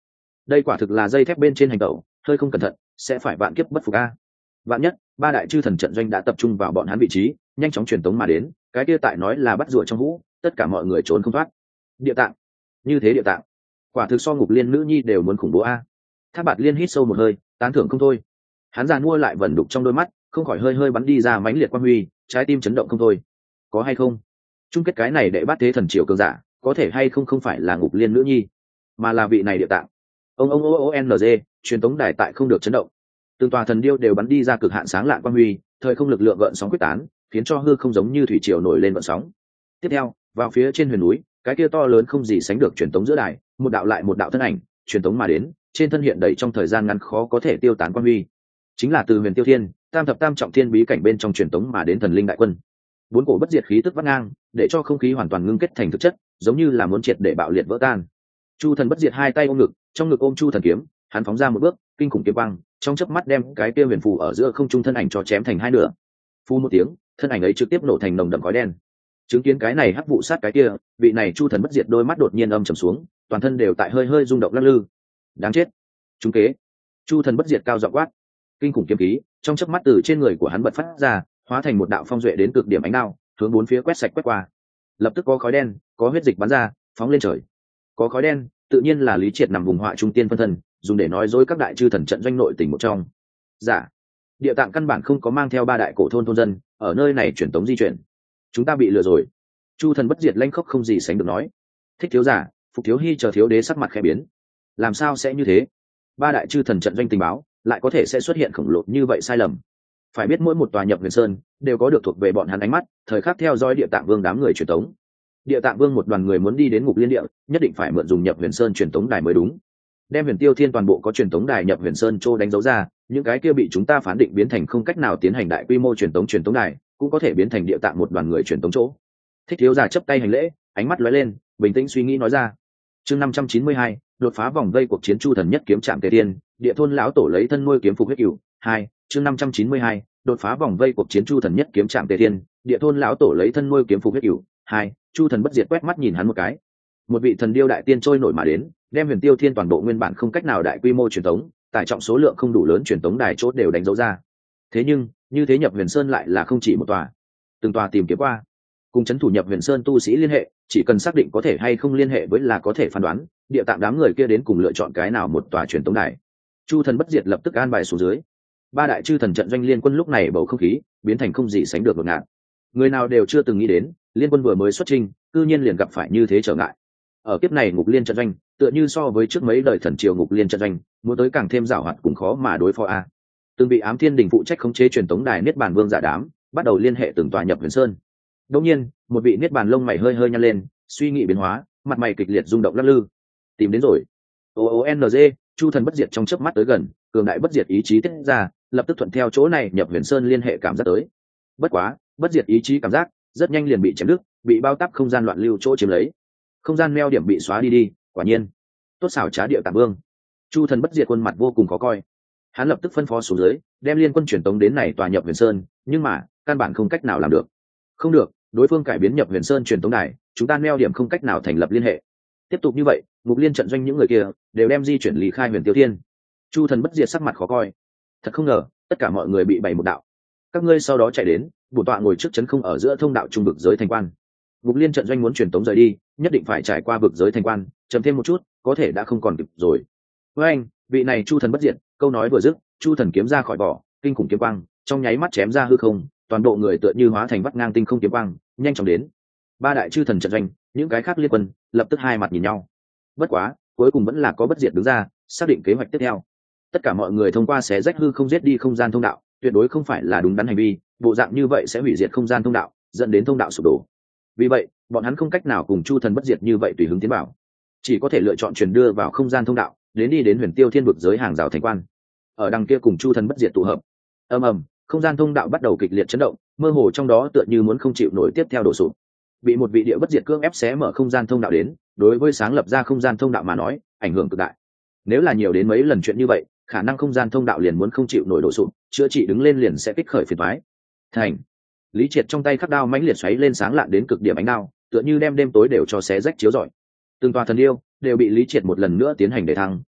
đây quả thực là dây thép bên trên hành tẩu, hơi không cẩn thận sẽ phải vạn kiếp bất phục a. Vạn nhất ba đại chư thần trận doanh đã tập trung vào bọn hắn vị trí, nhanh chóng truyền tống mà đến, cái kia tại nói là bắt rùa trong hũ, tất cả mọi người trốn không thoát. Địa tạng, như thế địa tạng quả thực so Ngục Liên nữ nhi đều muốn khủng bố a. Thác Bạt Liên hít sâu một hơi, tán thưởng không thôi. Hắn già mua lại vẩn đục trong đôi mắt, không khỏi hơi hơi bắn đi ra mãnh liệt quang huy, trái tim chấn động không thôi. Có hay không chung kết cái này đệ bát thế thần triều cường giả, có thể hay không không phải là Ngục Liên nữ nhi, mà là vị này địa tạng. Ông ông o n g truyền tống đài tại không được chấn động, từng tòa thần điêu đều bắn đi ra cực hạn sáng lạng quang huy, thời không lực lượng gợn sóng quyết tán, khiến cho hư không giống như thủy triều nổi lên gợn sóng. Tiếp theo, vào phía trên huyền núi, cái kia to lớn không gì sánh được truyền tống giữa đài, một đạo lại một đạo thân ảnh truyền tống mà đến, trên thân hiện đầy trong thời gian ngắn khó có thể tiêu tán quang huy, chính là từ Huyền Tiêu Thiên, tam thập tam trọng thiên bí cảnh bên trong truyền tống mà đến thần linh đại quân. Bốn cổ bất diệt khí tức vắt ngang, để cho không khí hoàn toàn ngưng kết thành thực chất, giống như là muốn triệt để bạo liệt vỡ tan. Chu Thần bất diệt hai tay ôm ngực, trong ngực ôm Chu Thần kiếm, hắn phóng ra một bước, kinh khủng kiếm quang, trong chớp mắt đem cái kia huyền phù ở giữa không trung thân ảnh cho chém thành hai nửa. Phu một tiếng, thân ảnh ấy trực tiếp nổ thành nồng đậm khói đen. Chứng kiến cái này hắc vụ sát cái kia, vị này Chu Thần bất diệt đôi mắt đột nhiên âm trầm xuống, toàn thân đều tại hơi hơi rung động lắc lư. Đáng chết, trúng kế. Chu Thần bất diệt cao giọng quát, kinh khủng kiếm khí trong chớp mắt từ trên người của hắn bật phát ra, hóa thành một đạo phong duệ đến cực điểm ánh đao, hướng bốn phía quét sạch quét qua. Lập tức có khói đen, có huyết dịch bắn ra, phóng lên trời. Có khói đen, tự nhiên là Lý Triệt nằm vùng họa trung tiên phân thân, dùng để nói dối các đại chư thần trận doanh nội tình một trong. Giả, địa tạng căn bản không có mang theo ba đại cổ thôn thôn dân ở nơi này truyền tống di chuyển, chúng ta bị lừa rồi. Chu Thần bất diệt lanh khóc không gì sánh được nói. Thích thiếu giả, Phục thiếu hy chờ thiếu đế sắc mặt khẽ biến. Làm sao sẽ như thế? Ba đại chư thần trận doanh tình báo lại có thể sẽ xuất hiện khổng lồ như vậy sai lầm. Phải biết mỗi một tòa nhập huyền sơn đều có được thuộc về bọn hắn ánh mắt, thời khắc theo dõi địa tạng vương đám người truyền tống. Địa tạng vương một đoàn người muốn đi đến Ngục Liên địa, nhất định phải mượn dùng nhập huyền sơn truyền tống đài mới đúng. Đem Huyền Tiêu Thiên toàn bộ có truyền tống đài nhập huyền sơn châu đánh dấu ra, những cái kia bị chúng ta phán định biến thành không cách nào tiến hành đại quy mô truyền tống truyền tống đài, cũng có thể biến thành địa tạng một đoàn người truyền tống chỗ. Thích thiếu giả chấp tay hành lễ, ánh mắt lóe lên, bình tĩnh suy nghĩ nói ra. Chương năm trăm chín mươi hai, đột phá vòng vây cuộc chiến Chu Thần nhất kiếm chạm Tề Tiên, địa thôn lão tổ lấy thân nuôi kiếm phục huyết cửu. Hai, chương năm trăm chín mươi hai, đột phá vòng vây cuộc chiến Chu Thần nhất kiếm chạm Tề Tiên, địa thôn lão tổ lấy thân nuôi kiếm phục huyết cửu. Hai, Chu Thần bất diệt quét mắt nhìn hắn một cái. Một vị thần điêu đại tiên trôi nổi mà đến, đem Huyền Tiêu Thiên toàn bộ nguyên bản không cách nào đại quy mô truyền tống, tải trọng số lượng không đủ lớn truyền tống đài chốt đều đánh dấu ra. Thế nhưng, như thế nhập Huyền Sơn lại là không chỉ một tòa, từng tòa tìm kiếm qua, cùng chấn thủ nhập Huyền Sơn tu sĩ liên hệ, chỉ cần xác định có thể hay không liên hệ với là có thể phán đoán, địa tạng đám người kia đến cùng lựa chọn cái nào một tòa truyền tống đài. Chu Thần bất diệt lập tức an bài xuống dưới. Ba đại chư thần trận doanh liên quân lúc này bầu không khí biến thành không gì sánh được ngột ngạt. Người nào đều chưa từng nghĩ đến, liên quân vừa mới xuất chinh, cư nhiên liền gặp phải như thế trở ngại. Ở kiếp này Ngục Liên trận doanh, tựa như so với trước mấy đời thần triều Ngục Liên trận doanh, muốn tới càng thêm giàu hoạt cũng khó mà đối phó a. Từng bị Ám Thiên Đình phụ trách khống chế truyền tống đài Niết Bàn Vương giả đám, bắt đầu liên hệ từng tòa nhập Huyền Sơn. Đương nhiên, một vị Niết Bàn lông mày hơi hơi nhăn lên, suy nghĩ biến hóa, mặt mày kịch liệt rung động lắc lư. Tìm đến rồi. O O N G, Chu Thần bất diệt trong chớp mắt tới gần, cường đại bất diệt ý chí tiết ra, lập tức thuận theo chỗ này nhập Huyền Sơn liên hệ cảm giác tới. Bất quá, bất diệt ý chí cảm giác rất nhanh liền bị chém đứt, bị bao táp không gian loạn lưu chỗ chiếm lấy. Không gian neo điểm bị xóa đi đi, quả nhiên. Tốt xảo trá địa tạng vương. Chu Thần bất diệt khuôn mặt vô cùng khó coi. Hắn lập tức phân phó xuống dưới, đem liên quân truyền tống đến này tòa nhập Huyền Sơn, nhưng mà, căn bản không cách nào làm được. Không được, đối phương cải biến nhập Huyền Sơn truyền tống đài, chúng ta neo điểm không cách nào thành lập liên hệ. Tiếp tục như vậy, Ngục Liên trận doanh những người kia đều đem di chuyển lý khai Huyền Tiêu Thiên. Chu Thần bất diệt sắc mặt khó coi. Thật không ngờ, tất cả mọi người bị bày một đạo. Các ngươi sau đó chạy đến, bổn tọa ngồi trước chấn không ở giữa thông đạo trung vực giới thành quan. Ngục Liên trận doanh muốn truyền tống rời đi, nhất định phải trải qua vực giới thành quan, chậm thêm một chút, có thể đã không còn kịp rồi. Với anh, vị này Chu Thần bất diệt, câu nói vừa dứt, Chu Thần kiếm ra khỏi vỏ, kinh khủng kiếm quang, trong nháy mắt chém ra hư không, toàn bộ người tựa như hóa thành vắt ngang tinh không kiếm quang, nhanh chóng đến. Ba đại chư thần trận doanh, những cái khác liên quân, lập tức hai mặt nhìn nhau. Bất quá, cuối cùng vẫn là có bất diệt đứng ra, xác định kế hoạch tiếp theo. Tất cả mọi người thông qua xé rách hư không giết đi không gian thông đạo, tuyệt đối không phải là đúng đắn hành vi, bộ dạng như vậy sẽ hủy diệt không gian thông đạo, dẫn đến thông đạo sụp đổ. Vì vậy, bọn hắn không cách nào cùng Chu Thần bất diệt như vậy tùy hứng tiến vào, chỉ có thể lựa chọn truyền đưa vào không gian thông đạo, đến đi đến Huyền Tiêu Thiên vực giới hàng rào thành quan. Ở đằng kia cùng Chu Thần bất diệt tụ hợp. Ầm ầm, không gian thông đạo bắt đầu kịch liệt chấn động, mơ hồ trong đó tựa như muốn không chịu nổi tiếp theo đổ sụp. Bị một vị địa bất diệt cưỡng ép xé mở không gian thông đạo đến, đối với sáng lập ra không gian thông đạo mà nói, ảnh hưởng cực đại. Nếu là nhiều đến mấy lần chuyện như vậy, khả năng không gian thông đạo liền muốn không chịu nổi đổ sụp, chữa trị đứng lên liền sẽ kích khởi phiền toái. Thành. Lý Triệt trong tay khắc đao mãnh liệt xoáy lên sáng lạn đến cực điểm ánh đao, tựa như đem đêm tối đều cho xé rách chiếu rọi. Từng tòa thần điêu đều bị Lý Triệt một lần nữa tiến hành để thăng,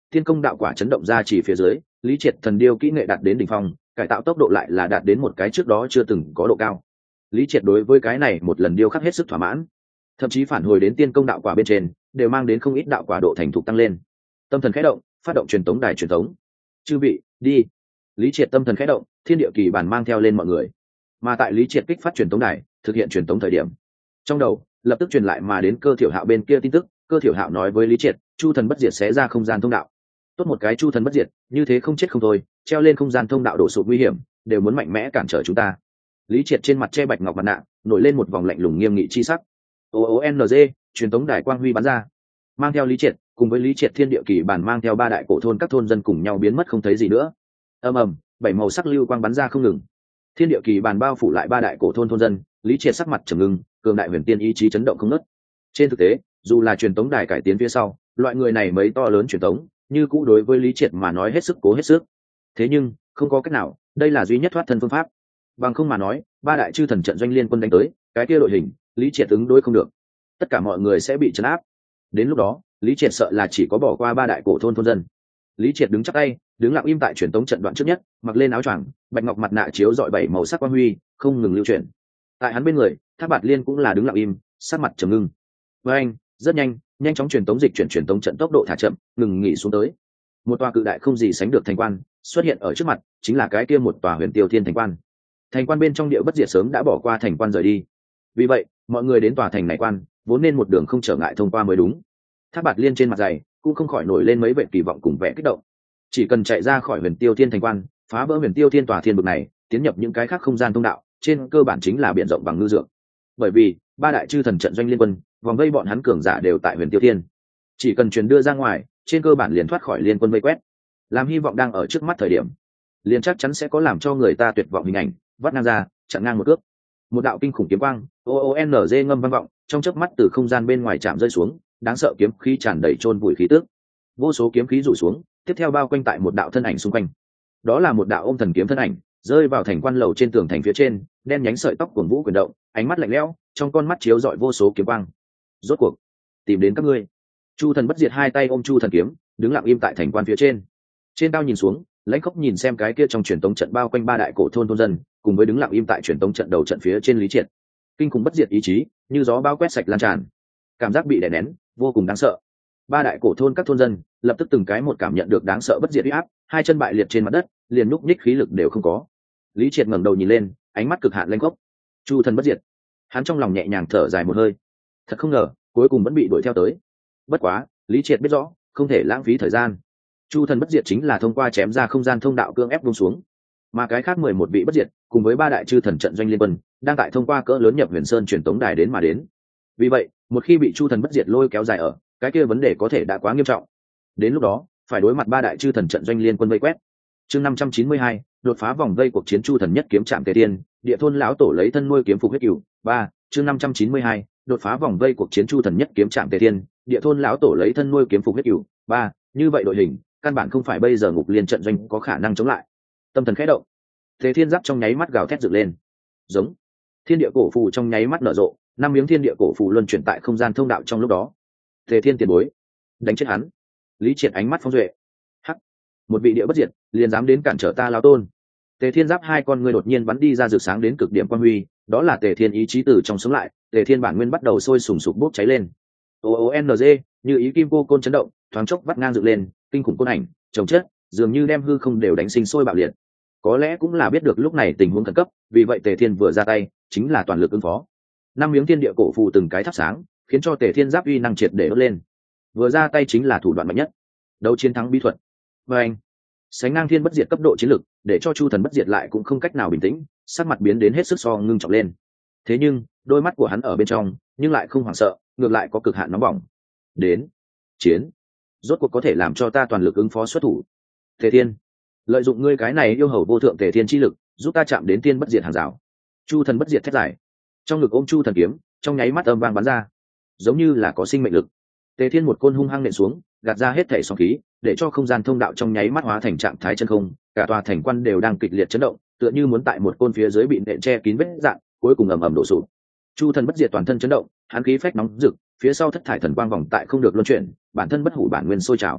thiên công đạo quả chấn động ra chỉ phía dưới, lý triệt thần điêu kỹ nghệ đạt đến đỉnh phong, cải tạo tốc độ lại là đạt đến một cái trước đó chưa từng có độ cao. Lý triệt đối với cái này một lần điêu khắc hết sức thỏa mãn, thậm chí phản hồi đến tiên công đạo quả bên trên đều mang đến không ít đạo quả độ thành thục tăng lên. Tâm thần khẽ động, phát động truyền tống đài truyền tống. Chư vị đi. Lý triệt tâm thần khẽ động, thiên địa kỳ bản mang theo lên mọi người. Mà tại lý triệt kích phát truyền tống đài thực hiện truyền tống thời điểm, trong đầu lập tức truyền lại mà đến Cơ Thiểu Hạo bên kia tin tức. Cơ Thiểu Hạo nói với lý triệt, chu thần bất diệt sẽ ra không gian thông đạo. Tốt một cái chu thần bất diệt, như thế không chết không thôi, treo lên không gian thông đạo đổ sụp nguy hiểm, đều muốn mạnh mẽ cản trở chúng ta. Lý triệt trên mặt che bạch ngọc mặt nạ nổi lên một vòng lạnh lùng nghiêm nghị chi sắc. O O N G, truyền tống đài quang huy bắn ra, mang theo lý triệt cùng với lý triệt thiên địa kỳ bản mang theo ba đại cổ thôn các thôn dân cùng nhau biến mất không thấy gì nữa. Ầm ầm, bảy màu sắc lưu quang bắn ra không ngừng, thiên địa kỳ bản bao phủ lại ba đại cổ thôn thôn dân. Lý triệt sắc mặt trầm ngưng, cường đại huyền tiên ý chí chấn động không ngớt. Trên thực tế, dù là truyền tống đài cải tiến phía sau, loại người này mấy to lớn truyền tống, như cũ đối với lý triệt mà nói hết sức cố hết sức. Thế nhưng không có cách nào, đây là duy nhất thoát thân phương pháp. Bằng không mà nói, ba đại chư thần trận doanh liên quân đánh tới, cái kia đội hình lý triệt ứng đối không được, tất cả mọi người sẽ bị trấn áp. Đến lúc đó lý triệt sợ là chỉ có bỏ qua ba đại cổ thôn thôn dân. Lý triệt đứng chắp tay, đứng lặng im tại truyền tống trận đoạn trước nhất, mặc lên áo choàng, bạch ngọc mặt nạ chiếu dọi bảy màu sắc quang huy không ngừng lưu chuyển. Tại hắn bên người, Thác Bạt Liên cũng là đứng lặng im, sắc mặt trầm ngưng. Với anh rất nhanh nhanh chóng truyền tống dịch chuyển truyền tống trận tốc độ thả chậm, ngừng nghỉ xuống tới. Một tòa cự đại không gì sánh được thành quan xuất hiện ở trước mặt, chính là cái kia một tòa huyền tiêu thiên thành quan. Thành quan bên trong địa bất diệt sớm đã bỏ qua thành quan rời đi, vì vậy mọi người đến tòa thành này quan vốn nên một đường không trở ngại thông qua mới đúng. Thác Bạt Liên trên mặt dày cũng không khỏi nổi lên mấy vẻ kỳ vọng cùng vẻ kích động. Chỉ cần chạy ra khỏi huyền tiêu thiên thành quan, phá vỡ huyền tiêu thiên tòa thiên vực này, tiến nhập những cái khác không gian thông đạo, trên cơ bản chính là biển rộng bằng ngư dược. Bởi vì ba đại chư thần trận doanh liên quân vòng vây bọn hắn cường giả đều tại huyền tiêu thiên, chỉ cần truyền đưa ra ngoài, trên cơ bản liền thoát khỏi liên quân vây quét. Làm hy vọng đang ở trước mắt thời điểm, liền chắc chắn sẽ có làm cho người ta tuyệt vọng hình ảnh vắt ngang ra, chặn ngang một cước. Một đạo kinh khủng kiếm quang O O N G ngâm vang vọng, trong chớp mắt từ không gian bên ngoài chạm rơi xuống, đáng sợ kiếm khí tràn đầy chôn vùi khí tức. Vô số kiếm khí rủ xuống, tiếp theo bao quanh tại một đạo thân ảnh xung quanh. Đó là một đạo ôm thần kiếm thân ảnh, rơi vào thành quan lầu trên tường thành phía trên, đen nhánh sợi tóc cuồng vũ chuyển động, ánh mắt lạnh lẽo, trong con mắt chiếu rọi vô số kiếm quang. Rốt cuộc tìm đến các ngươi. Chu thần bất diệt hai tay ôm chu thần kiếm, đứng lặng im tại thành quan phía trên. Trên cao nhìn xuống, lãnh khốc nhìn xem cái kia trong truyền tống trận bao quanh ba đại cổ thôn thôn dân, cùng với đứng lặng im tại truyền tống trận đầu trận phía trên lý triệt. Kinh khủng bất diệt ý chí như gió bão quét sạch lan tràn, cảm giác bị đè nén vô cùng đáng sợ. Ba đại cổ thôn các thôn dân lập tức từng cái một cảm nhận được đáng sợ bất diệt uy áp, hai chân bại liệt trên mặt đất, liền núp nhích khí lực đều không có. Lý triệt ngẩng đầu nhìn lên, ánh mắt cực hạn lãnh khốc. Chu thần bất diệt, hắn trong lòng nhẹ nhàng thở dài một hơi. Thật không ngờ cuối cùng vẫn bị đuổi theo tới. Bất quá lý triệt biết rõ không thể lãng phí thời gian. Chu thần bất diệt chính là thông qua chém ra không gian thông đạo cưỡng ép buông xuống, mà cái khác mười một vị bất diệt cùng với ba đại chư thần trận doanh liên quân đang tại thông qua cỡ lớn nhập huyền sơn truyền tống đài đến mà đến. Vì vậy một khi bị chu thần bất diệt lôi kéo dài ở, cái kia vấn đề có thể đã quá nghiêm trọng. Đến lúc đó phải đối mặt ba đại chư thần trận doanh liên quân vây quét. Chương năm trăm chín mươi hai, đột phá vòng vây cuộc chiến chu thần nhất kiếm trạm tề tiên, địa thôn lão tổ lấy thân nuôi kiếm phục huyết cửu. Ba, chương năm trăm chín mươi hai, đột phá vòng vây cuộc chiến chu thần nhất kiếm trạm tề tiên, địa thôn lão tổ lấy thân nuôi kiếm phục huyết cửu. Ba, như vậy đội hình căn bản không phải bây giờ ngục liên trận doanh có khả năng chống lại. Tâm thần khẽ động, Tề Thiên Giáp trong nháy mắt gào thét dựng lên. Giống. Thiên địa cổ phù trong nháy mắt nở rộ, năm miếng thiên địa cổ phù luân chuyển tại không gian thông đạo trong lúc đó. Tề Thiên tiền bối, đánh chết hắn. Lý Triệt ánh mắt phong duệ. Hắc, một vị địa bất diệt, liền dám đến cản trở ta lão tôn. Tề Thiên Giáp hai con ngươi đột nhiên bắn đi ra rực sáng đến cực điểm quang huy, đó là Tề Thiên ý chí từ trong sống lại, Tề Thiên bản nguyên bắt đầu sôi sùng sục bốc cháy lên. O O N G, như ý kim cô côn chấn động, thoáng chốc vắt ngang dựng lên, kinh khủng côn ảnh, chồng chết, dường như đem hư không đều đánh sinh sôi bạo liệt. Có lẽ cũng là biết được lúc này tình huống khẩn cấp, vì vậy Tề Thiên vừa ra tay chính là toàn lực ứng phó. Năm miếng thiên địa cổ phù từng cái thắp sáng, khiến cho Tề Thiên Giáp uy năng triệt để đốt lên. Vừa ra tay chính là thủ đoạn mạnh nhất, đấu chiến thắng bí thuật. Và anh sánh ngang thiên bất diệt cấp độ chiến lực, để cho chu thần bất diệt lại cũng không cách nào bình tĩnh, sắc mặt biến đến hết sức so ngưng trọng lên. Thế nhưng đôi mắt của hắn ở bên trong nhưng lại không hoảng sợ, ngược lại có cực hạn nóng bỏng. Đến chiến, rốt cuộc có thể làm cho ta toàn lực ứng phó xuất thủ. Tề Thiên, lợi dụng ngươi cái này yêu hầu vô thượng Tề Thiên chi lực, giúp ta chạm đến thiên bất diệt hàng rào. Chu thần bất diệt thét dài, trong ngực ôm chu thần kiếm, trong nháy mắt âm vang bắn ra, giống như là có sinh mệnh lực. Tề Thiên một côn hung hăng nện xuống, gạt ra hết thể sóng khí, để cho không gian thông đạo trong nháy mắt hóa thành trạng thái chân không, cả tòa thành quan đều đang kịch liệt chấn động, tựa như muốn tại một côn phía dưới bị nện che kín vết dạn, cuối cùng ầm ầm đổ sụp. Chu thần bất diệt toàn thân chấn động, hắn khí phách nóng rực, phía sau thất thải thần quang vòng tại không được luân chuyển, bản thân bất hủ bản nguyên sôi trào.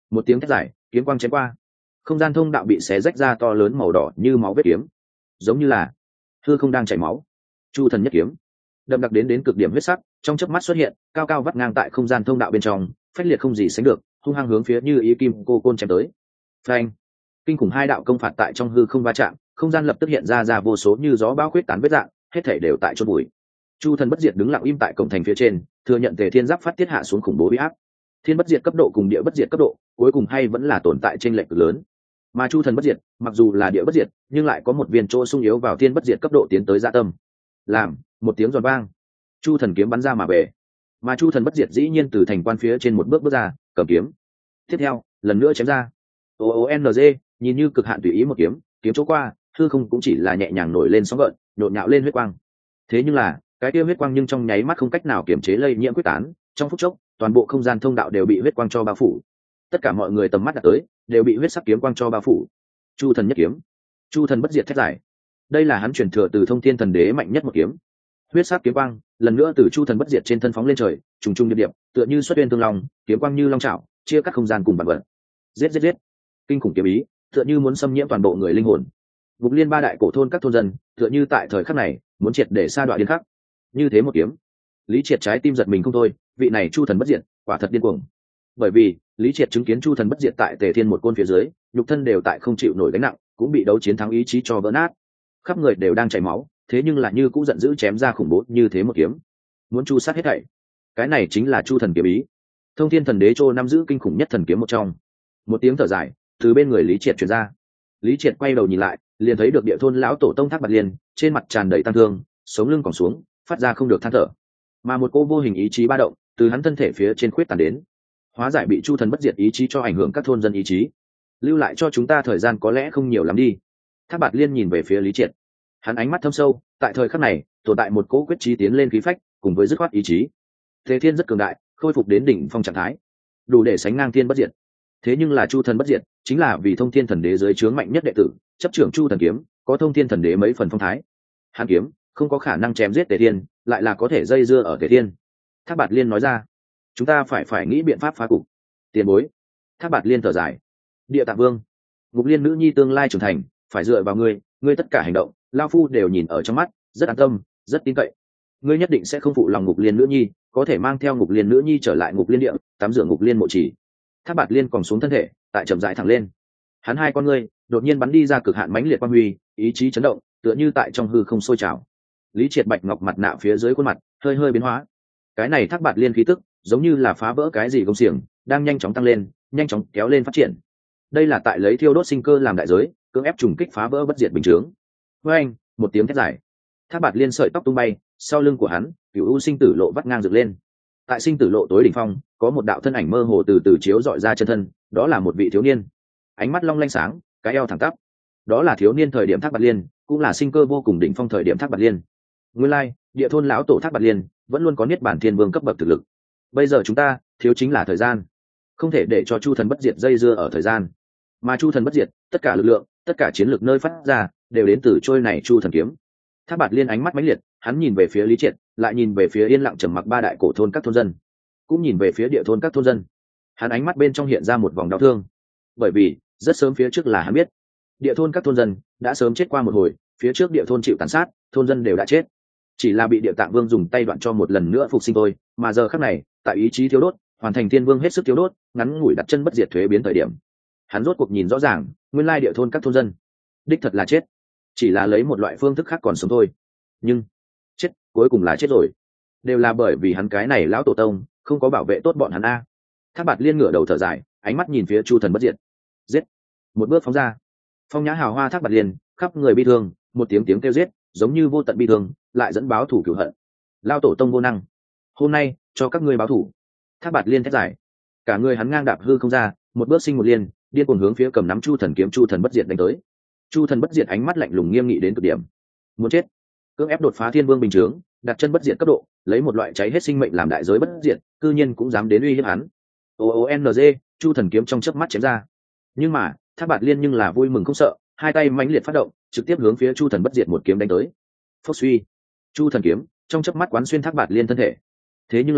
Một tiếng thét dài, kiếm quang chém qua, không gian thông đạo bị xé rách ra to lớn màu đỏ như máu vết kiếm, giống như là hư không đang chảy máu. Chu thần nhất kiếm đậm đặc đến đến cực điểm huyết sắc, trong chớp mắt xuất hiện, cao cao vắt ngang tại không gian thông đạo bên trong, phách liệt không gì sánh được, hung hăng hướng phía Như Ý Kim Cô Côn chém tới. Phanh! Kinh khủng hai đạo công phạt tại trong hư không va chạm, không gian lập tức hiện ra ra vô số như gió bão khuyết tán vết dạng, hết thảy đều tại chôn bụi. Chu thần bất diệt đứng lặng im tại cổng thành phía trên, thừa nhận Tề Thiên Giáp phát tiết hạ xuống khủng bố uy áp. Thiên bất diệt cấp độ cùng địa bất diệt cấp độ, cuối cùng hay vẫn là tồn tại trên lệch cực lớn. Mà Chu thần bất diệt, mặc dù là địa bất diệt, nhưng lại có một viên chỗ sung yếu vào thiên bất diệt cấp độ tiến tới dạ tâm. Làm, một tiếng giòn vang, Chu thần kiếm bắn ra mà về. Mà Chu thần bất diệt dĩ nhiên từ thành quan phía trên một bước bước ra, cầm kiếm. Tiếp theo, lần nữa chém ra. O O N G, nhìn như cực hạn tùy ý một kiếm, kiếm chỗ qua, hư không cũng chỉ là nhẹ nhàng nổi lên sóng gợn, nhộn nhạo lên huyết quang. Thế nhưng là, cái kia huyết quang nhưng trong nháy mắt không cách nào kiểm chế lây nhiễm quyết tán, trong phút chốc, toàn bộ không gian thông đạo đều bị huyết quang cho bao phủ. Tất cả mọi người tầm mắt đặt tới, đều bị huyết sắc kiếm quang cho bao phủ. Chu thần nhất kiếm, Chu thần bất diệt thét giải. Đây là hắn truyền thừa từ Thông Thiên Thần Đế mạnh nhất một kiếm. Huyết sắc kiếm quang, lần nữa từ Chu thần bất diệt trên thân phóng lên trời, trùng trùng điệp điệp, tựa như xuất uyên tương long, kiếm quang như long chảo, chia cắt không gian cùng bản vật. Giết giết giết. Kinh khủng kiếm ý, tựa như muốn xâm nhiễm toàn bộ người linh hồn. Ngục Liên ba đại cổ thôn các thôn dân, tựa như tại thời khắc này, muốn triệt để sa đoạn điên khắc. Như thế một kiếm, Lý Triệt trái tim giật mình không thôi, vị này Chu thần bất diệt, quả thật điên cuồng. Bởi vì, Lý Triệt chứng kiến Chu thần bất diệt tại Tề Thiên một côn phía dưới, nhục thân đều tại không chịu nổi gánh nặng, cũng bị đấu chiến thắng ý chí cho vỡ nát. Khắp người đều đang chảy máu, thế nhưng lại như cũng giận dữ chém ra khủng bố như thế một kiếm, muốn chu sát hết thảy. Cái này chính là Chu thần kiếm ý. Thông Thiên Thần Đế Trô nắm giữ kinh khủng nhất thần kiếm một trong. Một tiếng thở dài từ bên người Lý Triệt truyền ra. Lý Triệt quay đầu nhìn lại, liền thấy được địa thôn lão tổ tông Thác Bạt Liên, trên mặt tràn đầy tang thương, sống lưng còn xuống, phát ra không được than thở. Mà một cô vô hình ý chí ba động từ hắn thân thể phía trên khuyết tàn đến, hóa giải bị Chu thần bất diệt ý chí cho ảnh hưởng các thôn dân ý chí. Lưu lại cho chúng ta thời gian có lẽ không nhiều lắm đi. Thác Bạt Liên nhìn về phía Lý Triệt, hắn ánh mắt thâm sâu, tại thời khắc này tồn tại một cỗ quyết chí tiến lên khí phách, cùng với dứt khoát ý chí. Thế Thiên rất cường đại, khôi phục đến đỉnh phong trạng thái, đủ để sánh ngang thiên bất diệt. Thế nhưng là Chu thần bất diệt, chính là vì Thông Thiên Thần Đế dưới trướng mạnh nhất đệ tử, chấp trưởng Chu thần kiếm, có Thông Thiên Thần Đế mấy phần phong thái. Hàn kiếm không có khả năng chém giết Tề Thiên, lại là có thể dây dưa ở Tề Thiên. Thác Bạt Liên nói ra, chúng ta phải phải nghĩ biện pháp phá cục. Tiền bối. Thác Bạt Liên thở dài. Địa Tạng Vương, Ngục Liên nữ nhi tương lai trưởng thành, phải dựa vào ngươi, ngươi tất cả hành động, lão phu đều nhìn ở trong mắt, rất an tâm, rất tin cậy. Ngươi nhất định sẽ không phụ lòng Ngục Liên nữ nhi, có thể mang theo Ngục Liên nữ nhi trở lại Ngục Liên địa, tắm rửa Ngục Liên mộ chỉ. Thác Bạt Liên còn xuống thân thể, tại chậm rãi thẳng lên. Hắn hai con ngươi đột nhiên bắn đi ra cực hạn mãnh liệt quang huy, ý chí chấn động, tựa như tại trong hư không sôi trào. Lý Triệt bạch ngọc mặt nạ phía dưới khuôn mặt hơi hơi biến hóa. Cái này Thác Bạt Liên khí tức, giống như là phá vỡ cái gì công xiềng, đang nhanh chóng tăng lên, nhanh chóng kéo lên phát triển. Đây là tại lấy thiêu đốt sinh cơ làm đại giới, cưỡng ép trùng kích phá vỡ bất diệt bình chướng. Với anh, một tiếng thét dài, Thác Bạt Liên sợi tóc tung bay, sau lưng của hắn, cửu u sinh tử lộ vắt ngang dựng lên. Tại sinh tử lộ tối đỉnh phong, có một đạo thân ảnh mơ hồ từ từ chiếu dọi ra chân thân, đó là một vị thiếu niên, ánh mắt long lanh sáng, cái eo thẳng tắp. Đó là thiếu niên thời điểm Thác Bạt Liên, cũng là sinh cơ vô cùng đỉnh phong thời điểm Thác Bạt Liên. Nguyên lai, địa thôn lão tổ Thác Bạt Liên vẫn luôn có niết bản thiên vương cấp bậc thực lực. Bây giờ chúng ta thiếu chính là thời gian, không thể để cho Chu thần bất diệt dây dưa ở thời gian. Mà Chu thần bất diệt, tất cả lực lượng, tất cả chiến lược nơi phát ra đều đến từ trôi này Chu thần kiếm. Thác Bạt Liên ánh mắt mãnh liệt, hắn nhìn về phía Lý Triệt, lại nhìn về phía yên lặng trầm mặc ba đại cổ thôn các thôn dân, cũng nhìn về phía địa thôn các thôn dân. Hắn ánh mắt bên trong hiện ra một vòng đau thương, bởi vì rất sớm phía trước là hắn biết, địa thôn các thôn dân đã sớm chết qua một hồi, phía trước địa thôn chịu tàn sát, thôn dân đều đã chết, chỉ là bị Địa Tạng Vương dùng tay đoạn cho một lần nữa phục sinh thôi. Mà giờ khắc này, tại ý chí thiếu đốt, hoàn thành Thiên Vương hết sức thiếu đốt, ngắn ngủi đặt chân bất diệt thuế biến thời điểm, hắn rốt cuộc nhìn rõ ràng, nguyên lai địa thôn các thôn dân đích thật là chết, chỉ là lấy một loại phương thức khác còn sống thôi. Nhưng chết cuối cùng là chết rồi, đều là bởi vì hắn cái này lão tổ tông không có bảo vệ tốt bọn hắn a. Thác Bạt Liên ngửa đầu thở dài, ánh mắt nhìn phía Chu thần bất diệt. Giết! Một bước phóng ra, phong nhã hào hoa Thác Bạt Liên khắp người bi thương, một tiếng tiếng kêu giết, giống như vô tận bi thương, lại dẫn báo thủ cửu hận. Lão tổ tông vô năng, hôm nay cho các ngươi báo thủ. Thác Bạt Liên thét dài, cả người hắn ngang đạp hư không ra, một bước sinh một liên, điên cuồng hướng phía cầm nắm Chu thần kiếm Chu thần bất diệt đánh tới. Chu thần bất diệt ánh mắt lạnh lùng nghiêm nghị đến cực điểm, muốn chết, cưỡng ép đột phá thiên vương bình chướng, đặt chân bất diệt cấp độ, lấy một loại cháy hết sinh mệnh làm đại giới bất diệt, cư nhiên cũng dám đến uy hiếp hắn. O O N G, Chu thần kiếm trong chớp mắt chém ra. Nhưng mà Thác Bạt Liên nhưng là vui mừng không sợ, hai tay mãnh liệt phát động, trực tiếp hướng phía Chu thần bất diệt một kiếm đánh tới. Phốc suy, Chu thần kiếm trong chớp mắt quán xuyên Thác Bạt Liên thân thể. Thế nhưng là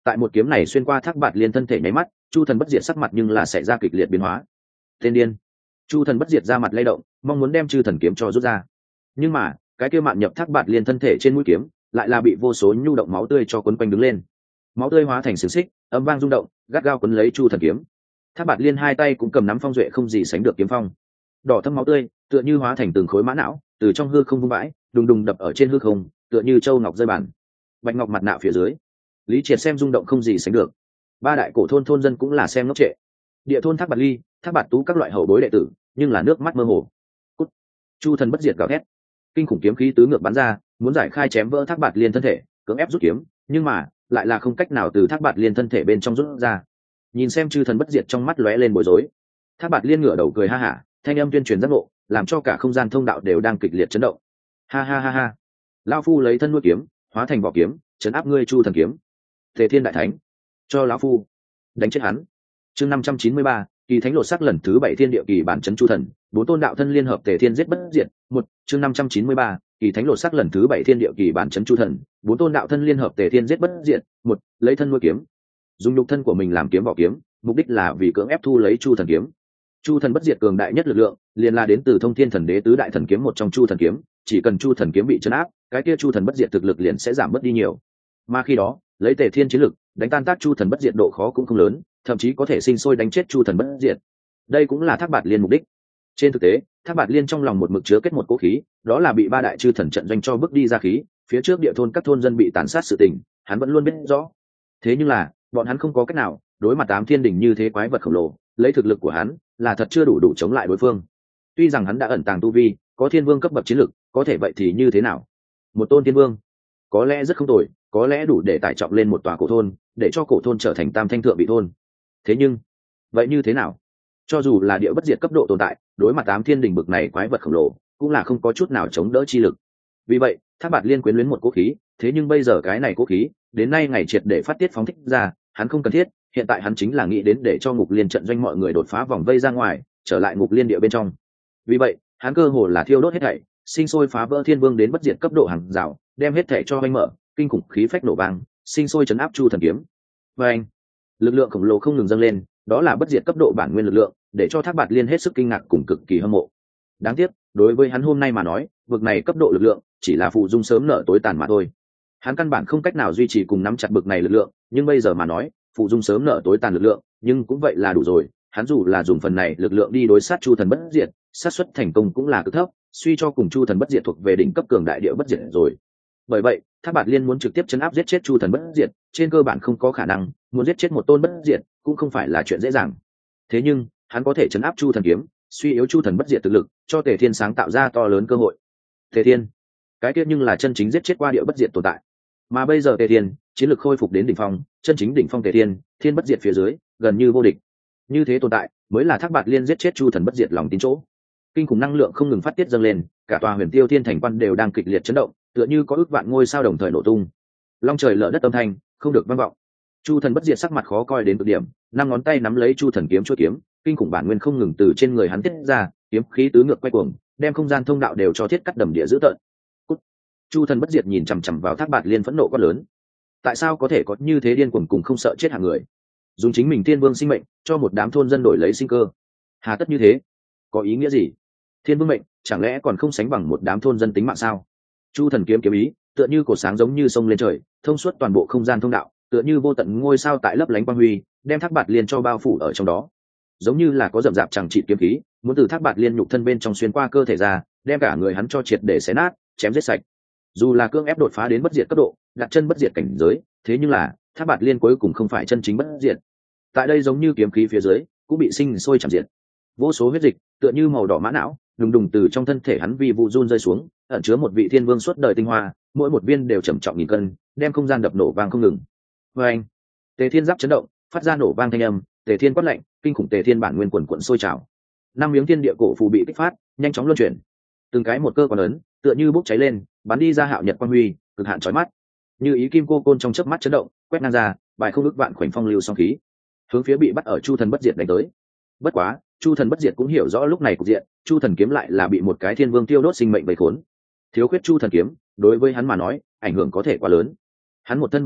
Tại một kiếm này xuyên qua Thác Bạt Liên thân thể nháy mắt, Chu Thần Bất Diệt sắc mặt nhưng là xảy ra kịch liệt biến hóa. Tên điên! Chu Thần Bất Diệt ra mặt lay động, mong muốn đem Chư Thần kiếm cho rút ra. Nhưng mà, cái kia mạn nhập Thác Bạt Liên thân thể trên mũi kiếm, lại là bị vô số nhu động máu tươi cho quấn quanh đứng lên. Máu tươi hóa thành xiềng xích, âm vang rung động, gắt gao quấn lấy Chu Thần kiếm. Thác Bạt Liên hai tay cũng cầm nắm phong duệ không gì sánh được kiếm phong. Đỏ thâm máu tươi, tựa như hóa thành từng khối mã não, từ trong hư không vung vãi, đùng đùng đập ở trên hư không, tựa như châu ngọc rơi bản. Bạch ngọc mặt nạ phía dưới, Lý Triệt xem rung động không gì sánh được. Ba đại cổ thôn thôn dân cũng là xem ngốc trệ. Địa thôn Thác Bạt Ly, Thác Bạt Tú các loại hậu bối đệ tử, nhưng là nước mắt mơ hồ. Cút! Chu Thần Bất Diệt gào thét, kinh khủng kiếm khí tứ ngược bắn ra, muốn giải khai chém vỡ Thác Bạt Liên thân thể, cưỡng ép rút kiếm, nhưng mà lại là không cách nào từ Thác Bạt Liên thân thể bên trong rút ra. Nhìn xem Chư Thần Bất Diệt trong mắt lóe lên bối rối. Thác Bạt Liên ngửa đầu cười ha hả, thanh âm tuyên truyền giác ngộ, làm cho cả không gian thông đạo đều đang kịch liệt chấn động. Ha ha ha ha! Lão phu lấy thân nuôi kiếm, hóa thành vỏ kiếm, trấn áp ngươi Chu Thần kiếm. Tề Thiên Đại Thánh, cho lão phu đánh chết hắn. Chương năm trăm chín mươi ba, kỳ thánh lột sắc lần thứ bảy thiên địa kỳ bản trấn Chu Thần, bốn tôn đạo thân liên hợp Tề Thiên giết bất diệt. Một, chương năm trăm chín mươi ba, kỳ thánh lột sắc lần thứ bảy thiên địa kỳ bản trấn Chu Thần, bốn tôn đạo thân liên hợp Tề Thiên giết bất diệt. Một, lấy thân nuôi kiếm, dùng nhục thân của mình làm kiếm vỏ kiếm, mục đích là vì cưỡng ép thu lấy Chu Thần kiếm. Chu Thần Bất Diệt cường đại nhất lực lượng, liền là đến từ Thông Thiên Thần Đế tứ đại thần kiếm một trong Chu Thần kiếm, chỉ cần Chu Thần kiếm bị trấn áp, cái kia Chu Thần Bất Diệt thực lực liền sẽ giảm bớt đi nhiều. Mà khi đó, lấy Tề Thiên chiến lực, đánh tan tác Chu Thần Bất Diệt độ khó cũng không lớn, thậm chí có thể sinh sôi đánh chết Chu Thần Bất Diệt. Đây cũng là Thác Bạt Liên mục đích. Trên thực tế, Thác Bạt Liên trong lòng một mực chứa kết một cố khí, đó là bị ba đại chư thần trận doanh cho bước đi ra khí, phía trước địa thôn các thôn dân bị tàn sát sự tình, hắn vẫn luôn biết rõ. Thế nhưng là, bọn hắn không có cách nào, đối mặt Tám Thiên đỉnh như thế quái vật khổng lồ, lấy thực lực của hắn, là thật chưa đủ đủ chống lại đối phương. Tuy rằng hắn đã ẩn tàng tu vi, có thiên vương cấp bậc chiến lực, có thể vậy thì như thế nào? Một tôn thiên vương, có lẽ rất không tồi, có lẽ đủ để tải trọng lên một tòa cổ thôn, để cho cổ thôn trở thành tam thanh thượng vị thôn. Thế nhưng, vậy như thế nào? Cho dù là địa bất diệt cấp độ tồn tại, đối mặt Tám Thiên đỉnh bực này quái vật khổng lồ, cũng là không có chút nào chống đỡ chi lực. Vì vậy, Thác Bạt Liên quyến luyến một cố khí, thế nhưng bây giờ cái này cố khí, đến nay ngày triệt để phát tiết phóng thích ra, hắn không cần thiết, hiện tại hắn chính là nghĩ đến để cho Ngục Liên trận doanh mọi người đột phá vòng vây ra ngoài, trở lại Ngục Liên địa bên trong. Vì vậy, hắn cơ hồ là thiêu đốt hết thảy, sinh sôi phá vỡ thiên vương đến bất diệt cấp độ hàng rào, đem hết thảy cho anh mở, kinh khủng khí phách nổ vang, sinh sôi chấn áp Chu Thần kiếm. Và anh, lực lượng khổng lồ không ngừng dâng lên, đó là bất diệt cấp độ bản nguyên lực lượng, để cho Thác Bạt Liên hết sức kinh ngạc cùng cực kỳ hâm mộ. Đáng tiếc, đối với hắn hôm nay mà nói, vực này cấp độ lực lượng chỉ là phụ dung sớm nở tối tàn mà thôi. Hắn căn bản không cách nào duy trì cùng nắm chặt bực này lực lượng, nhưng bây giờ mà nói, phụ dung sớm nở tối tàn lực lượng, nhưng cũng vậy là đủ rồi. Hắn dù là dùng phần này lực lượng đi đối sát Chu Thần Bất Diệt, xác suất thành công cũng là cực thấp, suy cho cùng Chu Thần Bất Diệt thuộc về đỉnh cấp cường đại địa bất diệt rồi. Bởi vậy, Thác Bạt Liên muốn trực tiếp chấn áp giết chết Chu Thần Bất Diệt, trên cơ bản không có khả năng, muốn giết chết một tôn bất diệt cũng không phải là chuyện dễ dàng. Thế nhưng, hắn có thể chấn áp Chu Thần kiếm, suy yếu Chu Thần Bất Diệt thực lực, cho Tề Thiên sáng tạo ra to lớn cơ hội. Tề Thiên, cái kia nhưng là chân chính giết chết qua địa bất diệt tồn tại. Mà bây giờ Tề Thiên, chiến lực khôi phục đến đỉnh phong, chân chính đỉnh phong Tề Thiên, thiên bất diệt phía dưới, gần như vô địch. Như thế tồn tại, mới là Thác Bạt Liên giết chết Chu Thần Bất Diệt lòng tin chỗ. Kinh khủng năng lượng không ngừng phát tiết dâng lên, cả tòa Huyền Tiêu Thiên thành quan đều đang kịch liệt chấn động, tựa như có ước vạn ngôi sao đồng thời nổ tung. Long trời lở đất âm thanh, không được vang vọng. Chu Thần Bất Diệt sắc mặt khó coi đến cực điểm, năm ngón tay nắm lấy Chu Thần kiếm chuôi kiếm, kinh khủng bản nguyên không ngừng từ trên người hắn tiết ra, kiếm khí tứ ngược quay cuồng, đem không gian thông đạo đều cho thiết cắt đầm địa dữ tợn. Cút. Chu Thần Bất Diệt nhìn chằm chằm vào Thác Bạt Liên phẫn nộ quát lớn. Tại sao có thể có như thế điên cuồng cùng không sợ chết hàng người? Dùng chính mình Thiên Vương sinh mệnh cho một đám thôn dân đổi lấy sinh cơ, hà tất như thế? Có ý nghĩa gì? Thiên Vương mệnh chẳng lẽ còn không sánh bằng một đám thôn dân tính mạng sao? Chu Thần kiếm kiếm ý, tựa như cột sáng giống như sông lên trời, thông suốt toàn bộ không gian thông đạo, tựa như vô tận ngôi sao tại lấp lánh quang huy, đem Thác Bạt Liên cho bao phủ ở trong đó. Giống như là có rậm rạp chẳng trị kiếm khí, muốn từ Thác Bạt Liên nhục thân bên trong xuyên qua cơ thể ra, đem cả người hắn cho triệt để xé nát, chém giết sạch. Dù là cương ép đột phá đến bất diệt cấp độ, đặt chân bất diệt cảnh giới, thế nhưng là Thác Bạt Liên cuối cùng không phải chân chính bất diệt. Tại đây giống như kiếm khí phía dưới, cũng bị sinh sôi chạm diệt. Vô số huyết dịch, tựa như màu đỏ mã não, đùng đùng từ trong thân thể hắn vi vụ run rơi xuống, ẩn chứa một vị thiên vương suốt đời tinh hoa, mỗi một viên đều trầm trọng nghìn cân, đem không gian đập nổ vang không ngừng. Và anh, Tề Thiên giáp chấn động, phát ra nổ vang thanh âm, Tề Thiên quát lạnh, kinh khủng Tề Thiên bản nguyên quần quần sôi trào. Năm miếng thiên địa cổ phù bị kích phát, nhanh chóng luân chuyển. Từng cái một cơ quan ấn, tựa như bốc cháy lên, bắn đi ra hạo nhật quang huy, cực hạn chói mắt. Như ý kim cô côn trong chớp mắt chấn động, quét ngang ra, bài không ức vạn khoảnh phong lưu song khí, hướng phía bị bắt ở Chu Thần Bất Diệt đánh tới. Bất quá, Chu Thần Bất Diệt cũng hiểu rõ lúc này cục diện, Chu Thần kiếm lại là bị một cái thiên vương tiêu đốt sinh mệnh vây khốn. Thiếu khuyết Chu Thần kiếm, đối với hắn mà nói, ảnh hưởng có thể quá lớn. Hắn một thân bản lĩnh,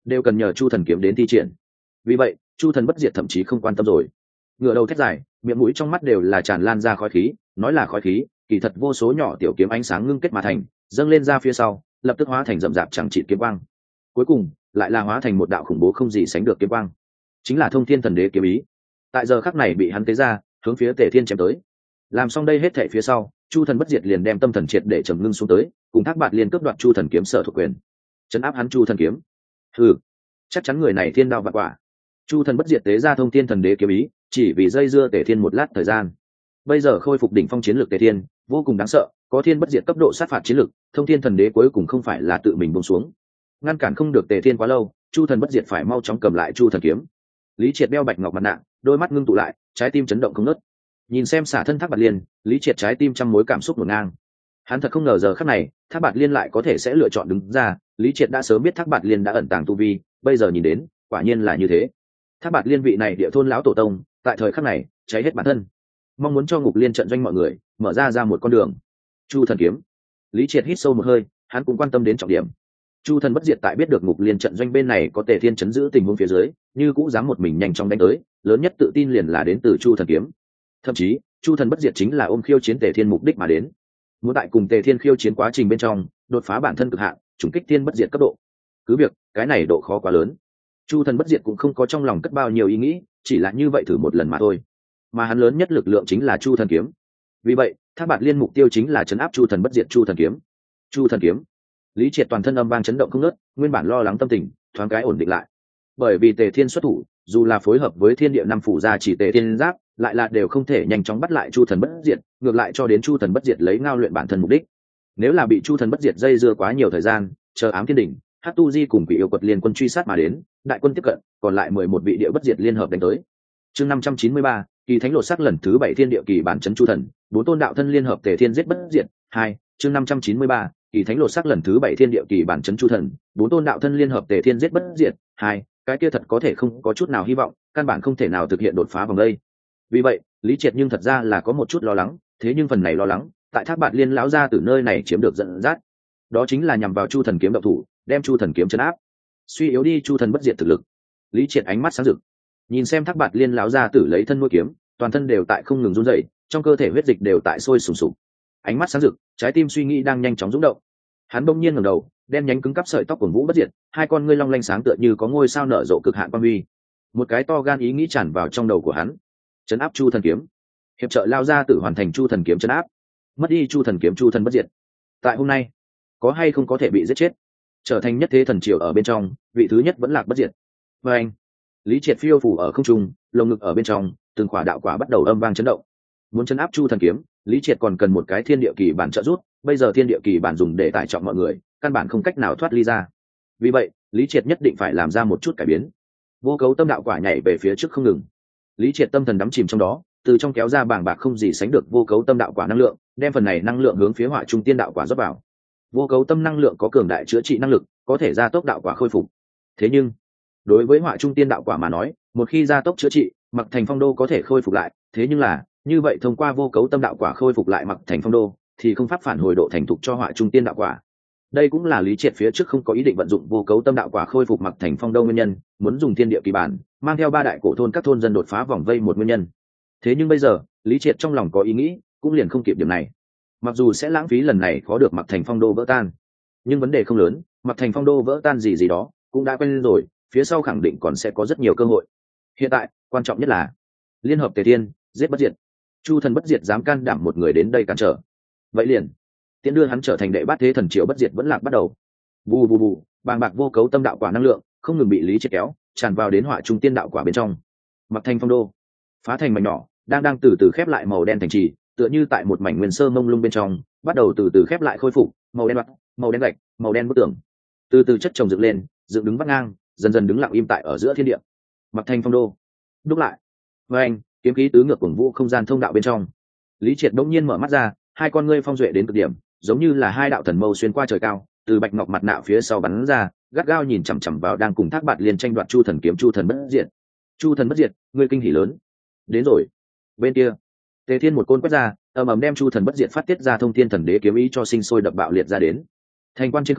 đều cần nhờ chu thần kiếm đến thi triển. Vì vậy chu thần bất diệt thậm chí không quan tâm rồi, ngửa đầu thét dài, miệng mũi trong mắt đều là tràn lan ra khói khí. Nói là khói khí, kỳ thật vô số nhỏ tiểu kiếm ánh sáng ngưng kết mà thành, dâng lên ra phía sau, lập tức hóa thành rậm rạp chẳng trị kiếm quang, cuối cùng lại là hóa thành một đạo khủng bố không gì sánh được kiếm quang, chính là thông thiên thần đế kiếm ý. Tại giờ khắc này bị hắn tế ra, hướng phía Tề Thiên chém tới. Làm xong đây hết thảy phía sau, chu thần bất diệt liền đem tâm thần triệt để trầm ngưng xuống tới, cùng Thác Bạt Liên cướp đoạt chu thần kiếm sở thuộc quyền, chấn áp hắn chu thần kiếm. Hừ, chắc chắn người này thiên đao vạn quả. Chu thần bất diệt tế ra thông thiên thần đế kiếm ý, chỉ vì dây dưa Tề Thiên một lát thời gian. Bây giờ khôi phục đỉnh phong chiến lược Tề Thiên vô cùng đáng sợ, có thiên bất diệt cấp độ sát phạt chiến lược, thông thiên thần đế cuối cùng không phải là tự mình buông xuống, ngăn cản không được Tề Thiên quá lâu. Chu thần bất diệt phải mau chóng cầm lại chu thần kiếm. Lý Triệt đeo bạch ngọc mặt nạ, đôi mắt ngưng tụ lại, trái tim chấn động không ngớt. Nhìn xem xả thân Thác Bạt Liên, Lý Triệt trái tim trăm mối cảm xúc ngổn ngang. Hắn thật không ngờ giờ khắc này Thác Bạt Liên lại có thể sẽ lựa chọn đứng ra. Lý Triệt đã sớm biết Thác Bạt Liên đã ẩn tàng tu vi, bây giờ nhìn đến quả nhiên là như thế. Thác Bạt Liên vị này địa thôn lão tổ tông, tại thời khắc này cháy hết bản thân, mong muốn cho Ngục Liên trận doanh mọi người mở ra ra một con đường. Chu thần kiếm. Lý Triệt hít sâu một hơi, hắn cũng quan tâm đến trọng điểm. Chu thần bất diệt tại biết được Ngục Liên trận doanh bên này có Tề Thiên chấn giữ tình huống phía dưới, như cũng dám một mình nhanh chóng đánh tới, lớn nhất tự tin liền là đến từ chu thần kiếm. Thậm chí chu thần bất diệt chính là ôm khiêu chiến Tề Thiên mục đích mà đến, muốn tại cùng Tề Thiên khiêu chiến quá trình bên trong đột phá bản thân cực hạn, trùng kích thiên bất diệt cấp độ. Cứ việc cái này độ khó quá lớn, chu thần bất diệt cũng không có trong lòng cất bao nhiêu ý nghĩ, chỉ là như vậy thử một lần mà thôi. Mà hắn lớn nhất lực lượng chính là chu thần kiếm. Vì vậy Thác Bạt Liên mục tiêu chính là chấn áp chu thần bất diệt chu thần kiếm. Chu thần kiếm. Lý Triệt toàn thân âm vang chấn động không ngớt, nguyên bản lo lắng tâm tình thoáng cái ổn định lại. Bởi vì Tề Thiên xuất thủ, dù là phối hợp với thiên địa năm phủ gia chỉ Tề Thiên giáp, lại là đều không thể nhanh chóng bắt lại chu thần bất diệt, ngược lại cho đến chu thần bất diệt lấy ngao luyện bản thân mục đích. Nếu là bị chu thần bất diệt dây dưa quá nhiều thời gian, chờ ám thiên đỉnh, Hắc Tu Di cùng Quỷ Yêu Quật liên quân truy sát mà đến, đại quân tiếp cận, còn lại mười một vị địa bất diệt liên hợp đánh tới. Chương năm trăm chín mươi ba, kỳ thánh lột xác lần thứ bảy thiên địa kỳ bản chấn chu thần, bốn tôn đạo thân liên hợp Tề Thiên giết bất diệt. Hai, chương năm trăm chín mươi ba, kỳ thánh lột xác lần thứ bảy thiên địa kỳ bản chấn chu thần, bốn tôn đạo thân liên hợp Tề Thiên giết bất diệt. Hai, cái kia thật có thể không có chút nào hy vọng, căn bản không thể nào thực hiện đột phá vòng đây. Vì vậy Lý Triệt nhưng thật ra là có một chút lo lắng, thế nhưng phần này lo lắng tại Thác Bạt Liên lão gia từ nơi này chiếm được dẫn dắt, đó chính là nhằm vào chu thần kiếm động thủ, đem chu thần kiếm chấn áp, suy yếu đi chu thần bất diệt thực lực. Lý Triệt ánh mắt sáng rực, nhìn xem Thác Bạt Liên lão gia tử lấy thân nuôi kiếm, toàn thân đều tại không ngừng run rẩy, trong cơ thể huyết dịch đều tại sôi sùng sục. Ánh mắt sáng rực, trái tim suy nghĩ đang nhanh chóng rung động. Hắn bỗng nhiên ngẩng đầu, đen nhánh cứng cắp sợi tóc của Vũ bất diệt, hai con ngươi long lanh sáng tựa như có ngôi sao nở rộ cực hạn quang huy. Một cái to gan ý nghĩ tràn vào trong đầu của hắn, chấn áp chu thần kiếm, hiệp trợ lao gia tử hoàn thành chu thần kiếm chấn áp, mất đi chu thần kiếm chu thần bất diệt. Tại hôm nay, có hay không có thể bị giết chết, trở thành nhất thế thần triều ở bên trong, vị thứ nhất vẫn lạc bất diệt. Và anh, Lý Triệt phiêu phủ ở không trung, lồng ngực ở bên trong, từng quả đạo quả bắt đầu âm vang chấn động. Muốn chấn áp chu thần kiếm, Lý Triệt còn cần một cái thiên địa kỳ bản trợ giúp, bây giờ thiên địa kỳ bản dùng để tải trọng mọi người, căn bản không cách nào thoát ly ra. Vì vậy Lý Triệt nhất định phải làm ra một chút cải biến. Vô cấu tâm đạo quả nhảy về phía trước không ngừng, Lý Triệt tâm thần đắm chìm trong đó, từ trong kéo ra bàng bạc không gì sánh được vô cấu tâm đạo quả năng lượng, đem phần này năng lượng hướng phía Hỏa Trung Tiên đạo quả rót vào. Vô cấu tâm năng lượng có cường đại chữa trị năng lực, có thể gia tốc đạo quả khôi phục. Thế nhưng đối với Hỏa Trung Tiên đạo quả mà nói, một khi gia tốc chữa trị, Mặc Thành Phong Đô có thể khôi phục lại, thế nhưng là như vậy thông qua vô cấu tâm đạo quả khôi phục lại Mặc Thành Phong Đô thì không pháp phản hồi độ thành thục cho Hỏa Trung Tiên đạo quả. Đây cũng là Lý Triệt phía trước không có ý định vận dụng vô cấu tâm đạo quả khôi phục Mặc Thành Phong Đô nguyên nhân, muốn dùng thiên địa kỳ bản mang theo ba đại cổ thôn các thôn dân đột phá vòng vây một nguyên nhân. Thế nhưng bây giờ Lý Triệt trong lòng có ý nghĩ, cũng liền không kịp điểm này. Mặc dù sẽ lãng phí lần này khó được Mặc Thành Phong Đô vỡ tan, nhưng vấn đề không lớn, Mặc Thành Phong Đô vỡ tan gì gì đó cũng đã quen rồi, phía sau khẳng định còn sẽ có rất nhiều cơ hội. Hiện tại quan trọng nhất là liên hợp Tề Thiên giết bất diệt. Chu thần bất diệt dám can đảm một người đến đây cản trở, vậy liền tiện đưa hắn trở thành đệ bát thế thần triều bất diệt vẫn lạc bắt đầu. Bù bù bù, bàng bạc vô cấu tâm đạo quả năng lượng không ngừng bị Lý Triệt kéo tràn vào đến Hỏa Trung Tiên đạo quả bên trong. Mặc Thành Phong Đô phá thành mảnh nhỏ, đang đang từ từ khép lại màu đen thành trì, tựa như tại một mảnh nguyên sơ mông lung bên trong, bắt đầu từ từ khép lại khôi phục, màu đen bạc, màu đen gạch, màu đen bức tường, từ từ chất chồng dựng lên, dựng đứng vắt ngang, dần dần đứng lặng im tại ở giữa thiên địa. Mặc Thành Phong Đô đúc lại. Với anh, kiếm khí tứ ngược cuồng vũ không gian thông đạo bên trong, Lý Triệt bỗng nhiên mở mắt ra, hai con ngươi phong duệ đến cực điểm, giống như là hai đạo thần mâu xuyên qua trời cao, từ bạch ngọc mặt nạ phía sau bắn ra, gắt gao nhìn chằm chằm vào đang cùng Thác Bạt Liên tranh đoạt chu thần kiếm chu thần bất diệt. Chu thần bất diệt, ngươi kinh hỉ lớn đến rồi. Bên kia Tề Thiên một côn quét ra, ầm ầm đem chu thần bất diệt phát tiết ra thông thiên thần đế kiếm ý cho sinh sôi đập bạo liệt ra đến. Thành quan trên không,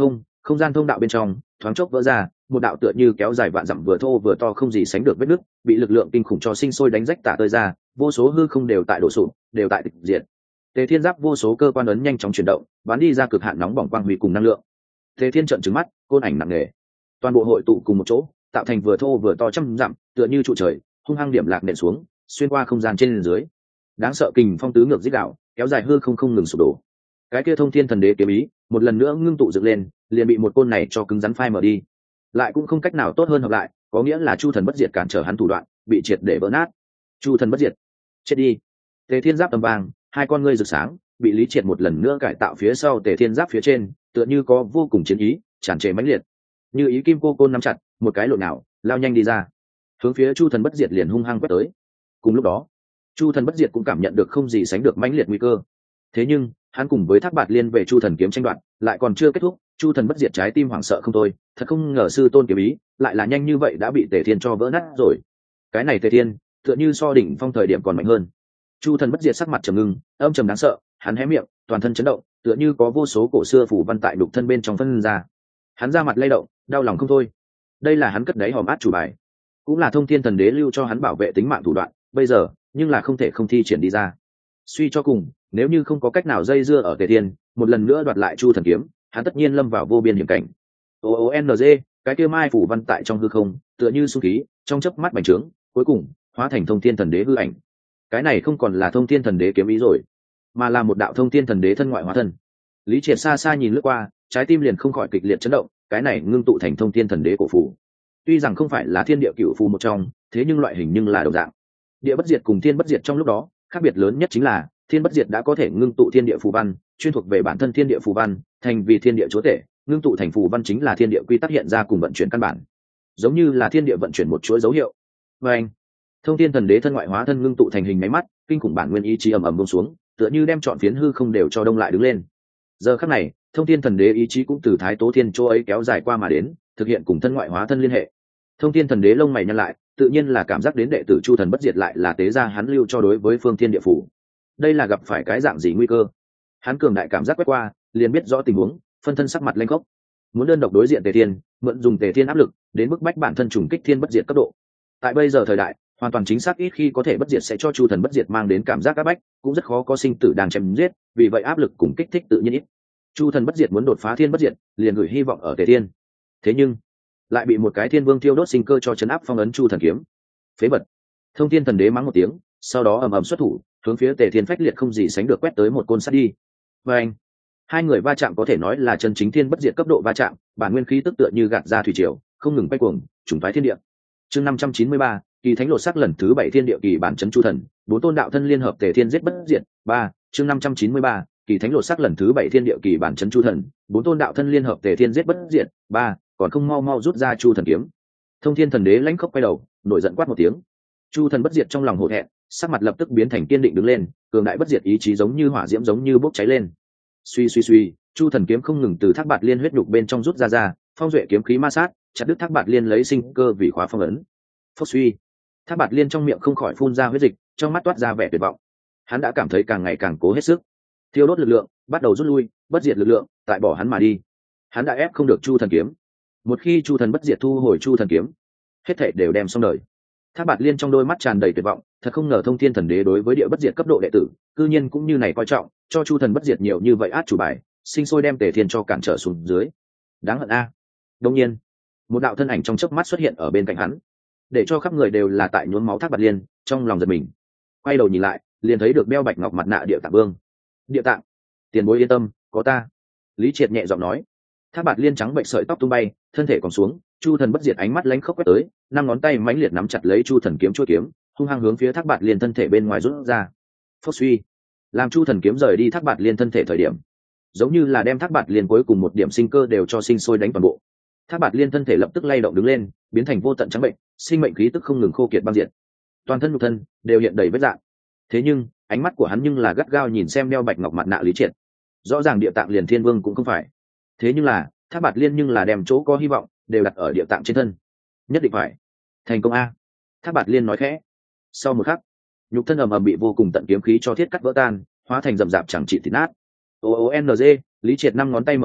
không gian thông đạo bên trong thoáng chốc vỡ ra, một đạo tựa như kéo dài vạn dặm vừa thô vừa to không gì sánh được vết nứt bị lực lượng kinh khủng cho sinh sôi đánh rách tả tơi ra, vô số hư không đều tại đổ sụp, đều tại tịch diệt. Tề Thiên Giáp vô số cơ quan ấn nhanh chóng chuyển động, bắn đi ra cực hạn nóng bỏng quang huy cùng năng lượng. Tề Thiên trợn trừng mắt, côn ảnh nặng nề, toàn bộ hội tụ cùng một chỗ, tạo thành vừa thô vừa to trăm dặm, tựa như trụ trời, hung hăng điểm lạc nện xuống, xuyên qua không gian trên dưới. Đáng sợ kình phong tứ ngược dích đạo, kéo dài hư không không ngừng sụp đổ. Cái kia Thông Thiên Thần Đế kiếm ý, một lần nữa ngưng tụ dựng lên, liền bị một côn này cho cứng rắn phai mở đi. Lại cũng không cách nào tốt hơn hợp lại, có nghĩa là Chu Thần Bất Diệt cản trở hắn thủ đoạn, bị triệt để vỡ nát. Chu Thần Bất Diệt, chết đi. Tề Thiên Giáp tầm vàng, hai con ngươi rực sáng, bị Lý Triệt một lần nữa cải tạo phía sau Tề Thiên Giáp phía trên, tựa như có vô cùng chiến ý, tràn trề mãnh liệt. Như ý kim cô côn nắm chặt, một cái lộn nào, lao nhanh đi ra, hướng phía Chu Thần Bất Diệt liền hung hăng quét tới. Cùng lúc đó, Chu Thần Bất Diệt cũng cảm nhận được không gì sánh được mãnh liệt nguy cơ. Thế nhưng, hắn cùng với Thác Bạt Liên về Chu Thần kiếm tranh đoạt, lại còn chưa kết thúc, Chu Thần Bất Diệt trái tim hoảng sợ không thôi, thật không ngờ sư tôn kiếm ý, lại là nhanh như vậy đã bị Tề Thiên cho vỡ nát rồi. Cái này Tề Thiên, tựa như so đỉnh phong thời điểm còn mạnh hơn. Chu Thần Bất Diệt sắc mặt trầm ngưng, âm trầm đáng sợ, hắn hé miệng, toàn thân chấn động, tựa như có vô số cổ xưa phủ văn tại đục thân bên trong phân ra. Hắn ra mặt lay động, đau lòng không thôi. Đây là hắn cất đáy hòm át chủ bài, cũng là Thông Thiên Thần Đế lưu cho hắn bảo vệ tính mạng thủ đoạn, bây giờ, nhưng là không thể không thi triển đi ra. Suy cho cùng, nếu như không có cách nào dây dưa ở Tề Thiên, một lần nữa đoạt lại Chu Thần kiếm, hắn tất nhiên lâm vào vô biên hiểm cảnh. O O N G, cái kia mai phủ văn tại trong hư không, tựa như xung khí, trong chớp mắt bành trướng, cuối cùng hóa thành Thông Thiên Thần Đế hư ảnh. Cái này không còn là Thông Thiên Thần Đế kiếm ý rồi, mà là một đạo Thông Thiên Thần Đế thân ngoại hóa thân. Lý Triệt xa xa nhìn lướt qua, trái tim liền không khỏi kịch liệt chấn động, cái này ngưng tụ thành Thông Thiên Thần Đế cổ phù. Tuy rằng không phải là thiên địa cửu phù một trong, thế nhưng loại hình nhưng là đồng dạng. Địa bất diệt cùng thiên bất diệt trong lúc đó, khác biệt lớn nhất chính là thiên bất diệt đã có thể ngưng tụ thiên địa phù văn, chuyên thuộc về bản thân thiên địa phù văn, thành vì thiên địa chúa tể, ngưng tụ thành phù văn chính là thiên địa quy tắc hiện ra cùng vận chuyển căn bản, giống như là thiên địa vận chuyển một chuỗi dấu hiệu. Và anh, Thông Thiên Thần Đế thân ngoại hóa thân ngưng tụ thành hình máy mắt, kinh khủng bản nguyên ý chí ầm ầm buông xuống, tựa như đem trọn phiến hư không đều cho đông lại đứng lên. Giờ khắc này, Thông Thiên Thần Đế ý chí cũng từ Thái Tố Thiên chỗ ấy kéo dài qua mà đến, thực hiện cùng thân ngoại hóa thân liên hệ. Thông Thiên Thần Đế lông mày nhăn lại, tự nhiên là cảm giác đến đệ tử Chu Thần Bất Diệt lại là tế gia hắn lưu cho đối với Phương Thiên Địa Phủ. Đây là gặp phải cái dạng gì nguy cơ? Hắn cường đại cảm giác quét qua, liền biết rõ tình huống, phân thân sắc mặt lênh khốc, muốn đơn độc đối diện Tề Thiên, mượn dùng Tề Thiên áp lực, đến mức bách bản thân trùng kích Thiên Bất Diệt cấp độ. Tại bây giờ thời đại, hoàn toàn chính xác ít khi có thể bất diệt sẽ cho Chu Thần Bất Diệt mang đến cảm giác áp bách, cũng rất khó có sinh tử đang chém giết, vì vậy áp lực cùng kích thích tự nhiên ít. Chu Thần Bất Diệt muốn đột phá Thiên Bất Diệt, liền gửi hy vọng ở Tề Thiên. Thế nhưng, lại bị một cái Thiên Vương thiêu đốt sinh cơ cho chấn áp phong ấn Chu Thần kiếm. Phế vật. Thông Thiên Thần Đế mắng một tiếng, sau đó ầm ầm xuất thủ, hướng phía Tề Thiên phách liệt không gì sánh được quét tới một côn sắt đi. Và anh, hai người va chạm có thể nói là chân chính Thiên Bất Diệt cấp độ va chạm, bản nguyên khí tức tựa như gạt ra thủy triều, không ngừng quay cuồng, trùng phái thiên địa. Chương năm trăm chín mươi ba, Kỳ Thánh Lột Sắc lần thứ bảy thiên địa kỳ bản chấn Chu Thần, bốn tôn đạo thân liên hợp Tề Thiên giết bất diệt. Ba, chương năm trăm chín mươi ba, Kỳ Thánh Lột Sắc lần thứ bảy thiên địa kỳ bản chấn Chu Thần, bốn tôn đạo thân liên hợp Tề Thiên giết bất diệt. Ba, còn không mau mau rút ra Chu Thần kiếm. Thông Thiên Thần Đế lãnh khốc quay đầu, nổi giận quát một tiếng. Chu Thần Bất Diệt trong lòng hổ thẹn, sắc mặt lập tức biến thành kiên định đứng lên, cường đại bất diệt ý chí giống như hỏa diễm giống như bốc cháy lên. Suy suy suy, Chu Thần kiếm không ngừng từ Thác Bạt Liên huyết nhục bên trong rút ra ra, phong duệ kiếm khí ma sát, chặt đứt Thác Bạt Liên lấy sinh cơ vì khóa phong ấn. Phốc suy, Thác Bạt Liên trong miệng không khỏi phun ra huyết dịch, trong mắt toát ra vẻ tuyệt vọng. Hắn đã cảm thấy càng ngày càng cố hết sức, thiêu đốt lực lượng bắt đầu rút lui, bất diệt lực lượng tại bỏ hắn mà đi. Hắn đã ép không được Chu Thần kiếm. Một khi Chu Thần Bất Diệt thu hồi Chu Thần kiếm, hết thảy đều đem xong đời. Thác Bạt Liên trong đôi mắt tràn đầy tuyệt vọng, thật không ngờ Thông Thiên Thần Đế đối với địa bất diệt cấp độ đệ tử, cư nhiên cũng như này coi trọng, cho Chu Thần Bất Diệt nhiều như vậy át chủ bài, sinh sôi đem Tề Thiên cho cản trở xuống dưới. Đáng hận a. Đương nhiên, một đạo thân ảnh trong chớp mắt xuất hiện ở bên cạnh hắn, để cho khắp người đều là tại nhuốm máu Thác Bạt Liên, trong lòng giật mình. Quay đầu nhìn lại, liền thấy được đeo bạch ngọc mặt nạ Địa Tạng Vương. Địa Tạng, tiền bối yên tâm, có ta. Lý Triệt nhẹ giọng nói. Thác Bạt Liên trắng bệnh sợi tóc tung bay, thân thể còn xuống, Chu Thần Bất Diệt ánh mắt lánh khốc quét tới, năm ngón tay mãnh liệt nắm chặt lấy Chu Thần kiếm chuôi kiếm, hung hăng hướng phía Thác Bạt Liên thân thể bên ngoài rút ra. Phốc suy, làm Chu Thần kiếm rời đi Thác Bạt Liên thân thể thời điểm, giống như là đem Thác Bạt Liên cuối cùng một điểm sinh cơ đều cho sinh sôi đánh toàn bộ. Thác Bạt Liên thân thể lập tức lay động đứng lên, biến thành vô tận trắng bệnh, sinh mệnh khí tức không ngừng khô kiệt băng diệt, toàn thân nhục thân đều hiện đầy vết rạn. Thế nhưng, ánh mắt của hắn nhưng là gắt gao nhìn xem đeo bạch ngọc mặt nạ Lý Triệt. Rõ ràng Địa Tạng liền Thiên Vương cũng không phải. Thế nhưng là, Thác Bạt Liên nhưng là đem chỗ có hy vọng đều đặt ở Địa Tạng trên thân. Nhất định phải thành công a. Thác Bạt Liên nói khẽ. Sau một khắc, nhục thân ầm ầm bị vô cùng tận kiếm khí cho thiết cắt vỡ tan, hóa thành rậm rạp chẳng trị thịt nát. O O N G, Lý Triệt năm ngón tay mở ra,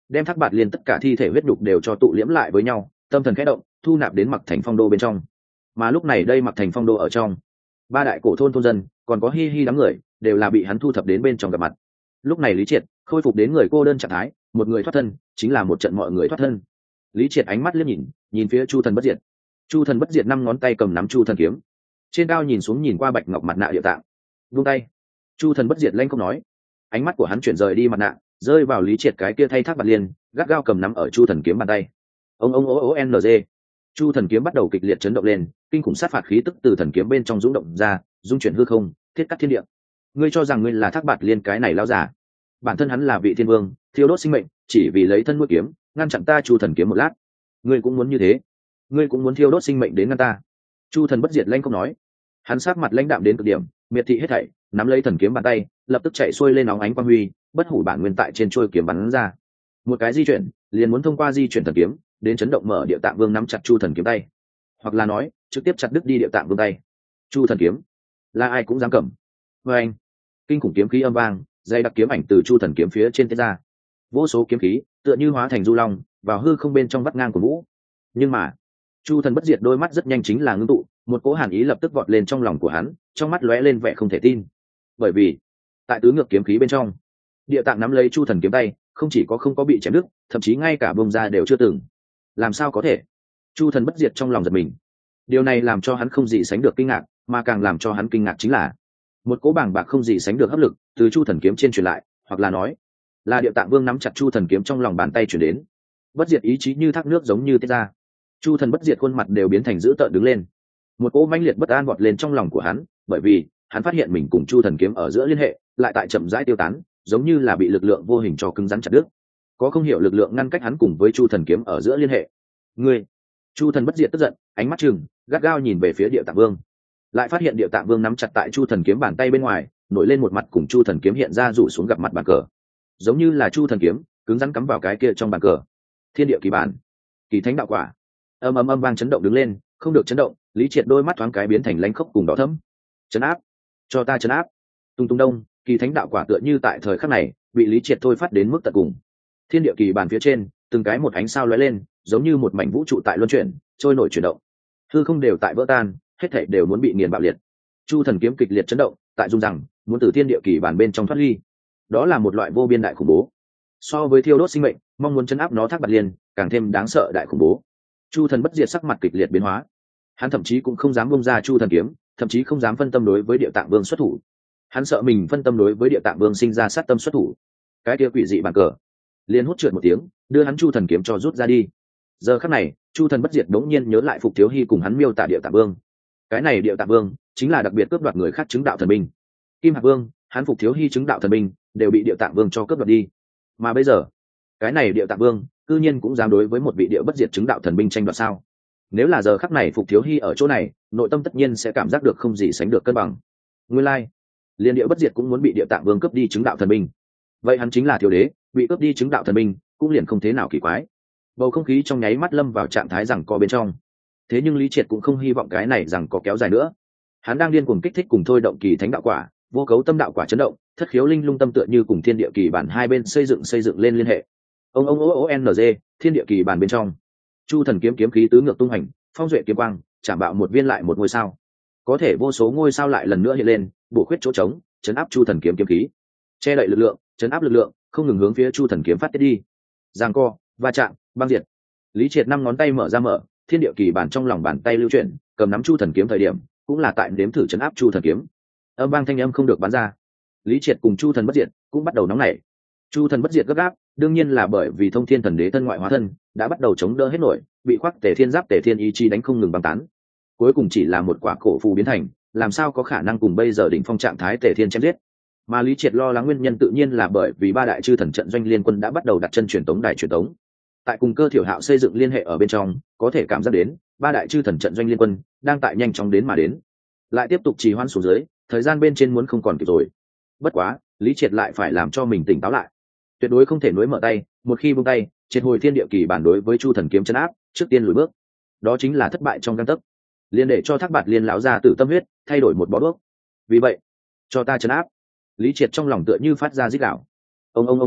đem thác bạt liên tất cả thi thể huyết đục đều cho tụ liễm lại với nhau, tâm thần khẽ động, thu nạp đến mặc thành phong đô bên trong. Mà lúc này đây mặc thành phong đô ở trong, ba đại cổ thôn thôn dân còn có hi hi đám người đều là bị hắn thu thập đến bên trong gặp mặt. Lúc này Lý Triệt khôi phục đến người cô đơn trạng thái, một người thoát thân chính là một trận mọi người thoát thân. Lý Triệt ánh mắt liếc nhìn nhìn phía Chu Thần Bất Diệt. Chu Thần Bất Diệt năm ngón tay cầm nắm Chu Thần kiếm, trên cao nhìn xuống nhìn qua bạch ngọc mặt nạ địa tạng, buông tay. Chu Thần Bất Diệt lanh không nói, ánh mắt của hắn chuyển rời đi mặt nạ, rơi vào Lý Triệt cái kia thay thác bạt liên gắt gao cầm nắm ở Chu Thần kiếm bàn tay. Ông ông ố ố ng, Chu Thần kiếm bắt đầu kịch liệt chấn động lên, kinh khủng sát phạt khí tức từ thần kiếm bên trong dũng động ra, dung chuyển hư không, thiết cắt thiên địa. Ngươi cho rằng ngươi là thác bạt liên cái này lão giả? Bản thân hắn là vị thiên vương, thiêu đốt sinh mệnh, chỉ vì lấy thân nuôi kiếm, ngăn chặn ta Chu Thần kiếm một lát. Ngươi cũng muốn như thế? Ngươi cũng muốn thiêu đốt sinh mệnh đến ngăn ta? Chu Thần Bất Diệt lanh không nói, hắn sát mặt lãnh đạm đến cực điểm, miệt thị hết thảy, nắm lấy thần kiếm bàn tay, lập tức chạy xuôi lên óng ánh quang huy, bất hủ bản nguyên tại trên chuôi kiếm bắn ra. Một cái di chuyển, liền muốn thông qua di chuyển thần kiếm, đến chấn động mở địa tạng vương nắm chặt Chu Thần kiếm tay, hoặc là nói, trực tiếp chặt đứt đi địa tạng vương tay. Chu Thần kiếm, là ai cũng dám cầm. Và anh, kinh khủng kiếm khí âm vang, dây đặc kiếm ảnh từ Chu Thần kiếm phía trên tiết ra. Vô số kiếm khí, tựa như hóa thành du long, vào hư không bên trong vắt ngang của vũ. Nhưng mà, Chu Thần Bất Diệt đôi mắt rất nhanh chính là ngưng tụ, một cỗ hàn ý lập tức vọt lên trong lòng của hắn, trong mắt lóe lên vẻ không thể tin. Bởi vì, tại tứ ngược kiếm khí bên trong, địa tạng nắm lấy Chu Thần kiếm tay, không chỉ có không có bị chém đứt, thậm chí ngay cả bông ra đều chưa từng. Làm sao có thể? Chu Thần Bất Diệt trong lòng giật mình. Điều này làm cho hắn không gì sánh được kinh ngạc, mà càng làm cho hắn kinh ngạc chính là một cỗ bàng bạc không gì sánh được hấp lực từ Chu Thần kiếm trên truyền lại, hoặc là nói là địa tạng vương nắm chặt Chu Thần kiếm trong lòng bàn tay truyền đến. Bất diệt ý chí như thác nước giống như tiết ra. Chu Thần Bất Diệt khuôn mặt đều biến thành dữ tợn đứng lên. Một cỗ mãnh liệt bất an vọt lên trong lòng của hắn, bởi vì hắn phát hiện mình cùng Chu Thần kiếm ở giữa liên hệ lại tại chậm rãi tiêu tán, giống như là bị lực lượng vô hình cho cứng rắn chặt đứt. Có không hiểu lực lượng ngăn cách hắn cùng với Chu Thần kiếm ở giữa liên hệ. Ngươi! Chu Thần Bất Diệt tức giận, ánh mắt trừng, gắt gao nhìn về phía Địa Tạng Vương, lại phát hiện Địa Tạng Vương nắm chặt tại Chu Thần kiếm bàn tay bên ngoài, nổi lên một mặt cùng Chu Thần kiếm hiện ra rủ xuống gặp mặt bàn cờ, giống như là Chu Thần kiếm cứng rắn cắm vào cái kia trong bàn cờ. Thiên địa kỳ bản, kỳ thánh đạo quả. Âm âm âm vang chấn động đứng lên, không được chấn động. Lý Triệt đôi mắt thoáng cái biến thành lánh khốc cùng đỏ thẫm. Chấn áp, cho ta chấn áp. Tung tung đông, kỳ thánh đạo quả tựa như tại thời khắc này bị Lý Triệt thôi phát đến mức tận cùng. Thiên địa kỳ bản phía trên, từng cái một ánh sao lóe lên, giống như một mảnh vũ trụ tại luân chuyển, trôi nổi chuyển động. Hư không đều tại vỡ tan, hết thảy đều muốn bị nghiền bạo liệt. Chu Thần kiếm kịch liệt chấn động, tại dung rằng muốn từ thiên địa kỳ bản bên trong thoát ly. Đó là một loại vô biên đại khủng bố. So với thiêu đốt sinh mệnh, mong muốn chấn áp nó thác bạt liên, càng thêm đáng sợ đại khủng bố. Chu Thần Bất Diệt sắc mặt kịch liệt biến hóa, hắn thậm chí cũng không dám bung ra Chu Thần kiếm, thậm chí không dám phân tâm đối với Địa Tạng Vương xuất thủ. Hắn sợ mình phân tâm đối với Địa Tạng Vương sinh ra sát tâm xuất thủ, cái kia quỷ dị bàn cờ liền hút trượt một tiếng, đưa hắn Chu Thần kiếm cho rút ra đi. Giờ khắc này, Chu Thần Bất Diệt đống nhiên nhớ lại Phục Thiếu Hi cùng hắn miêu tả Địa Tạng Vương. Cái này Địa Tạng Vương chính là đặc biệt cướp đoạt người khác chứng đạo thần binh. Kim Hạc Vương, hắn Phục Thiếu Hi chứng đạo thần binh đều bị Địa Tạng Vương cho cướp đoạt đi. Mà bây giờ, cái này Địa Tạng Vương cư nhiên cũng dám đối với một vị địa bất diệt chứng đạo thần binh tranh đoạt sao? Nếu là giờ khắc này Phục Thiếu Hi ở chỗ này, nội tâm tất nhiên sẽ cảm giác được không gì sánh được cân bằng. Nguyên lai, like, liên địa bất diệt cũng muốn bị Địa Tạng Vương cướp đi chứng đạo thần binh. Vậy hắn chính là thiếu đế, bị cướp đi chứng đạo thần binh, cũng liền không thế nào kỳ quái. Bầu không khí trong nháy mắt lâm vào trạng thái rằng co bên trong. Thế nhưng Lý Triệt cũng không hy vọng cái này rằng có kéo dài nữa. Hắn đang điên cuồng kích thích cùng thôi động kỳ thánh đạo quả, vô cấu tâm đạo quả chấn động, thất khiếu linh lung tâm tựa như cùng thiên địa kỳ bản hai bên xây dựng xây dựng lên liên hệ. Ông ông ô ô ng, thiên địa kỳ bản bên trong, Chu Thần kiếm kiếm khí tứ ngược tung hành, phong duệ kiếm quang, chạm bạo một viên lại một ngôi sao. Có thể vô số ngôi sao lại lần nữa hiện lên, bổ khuyết chỗ trống, chấn áp Chu Thần kiếm kiếm khí, che đậy lực lượng, chấn áp lực lượng, không ngừng hướng phía Chu Thần kiếm phát tiết đi. Giằng co, va chạm, băng diệt. Lý Triệt năm ngón tay mở ra mở, thiên địa kỳ bản trong lòng bàn tay lưu chuyển, cầm nắm Chu Thần kiếm thời điểm, cũng là tại nếm thử chấn áp Chu Thần kiếm. Âm vang thanh âm không được bắn ra. Lý Triệt cùng Chu Thần Bất Diệt cũng bắt đầu nóng nảy. Chu Thần Bất Diệt gấp gáp, đương nhiên là bởi vì Thông Thiên Thần Đế thân ngoại hóa thân đã bắt đầu chống đỡ hết nổi, bị khoác Tề Thiên Giáp Tề Thiên ý chí đánh không ngừng băng tán. Cuối cùng chỉ là một quả cổ phù biến thành, làm sao có khả năng cùng bây giờ đỉnh phong trạng thái Tề Thiên chém giết. Mà Lý Triệt lo lắng nguyên nhân tự nhiên là bởi vì ba đại chư thần trận doanh liên quân đã bắt đầu đặt chân truyền tống đài truyền tống. Tại cùng Cơ Thiểu Hạo xây dựng liên hệ ở bên trong, có thể cảm giác đến ba đại chư thần trận doanh liên quân đang tại nhanh chóng đến mà đến. Lại tiếp tục trì hoãn xuống dưới, thời gian bên trên muốn không còn kịp rồi. Bất quá, Lý Triệt lại phải làm cho mình tỉnh táo lại, tuyệt đối không thể nuối mở tay. Một khi buông tay, triệt hồi thiên địa kỳ bản đối với Chu Thần kiếm chấn áp, trước tiên lùi bước, đó chính là thất bại trong gang tấc. Liên để cho Thác Bạt Liên lão ra tử tâm huyết, thay đổi một bó bước. Vì vậy, cho ta chấn áp. Lý Triệt trong lòng tựa như phát ra rít gào. Ông ông ông ông,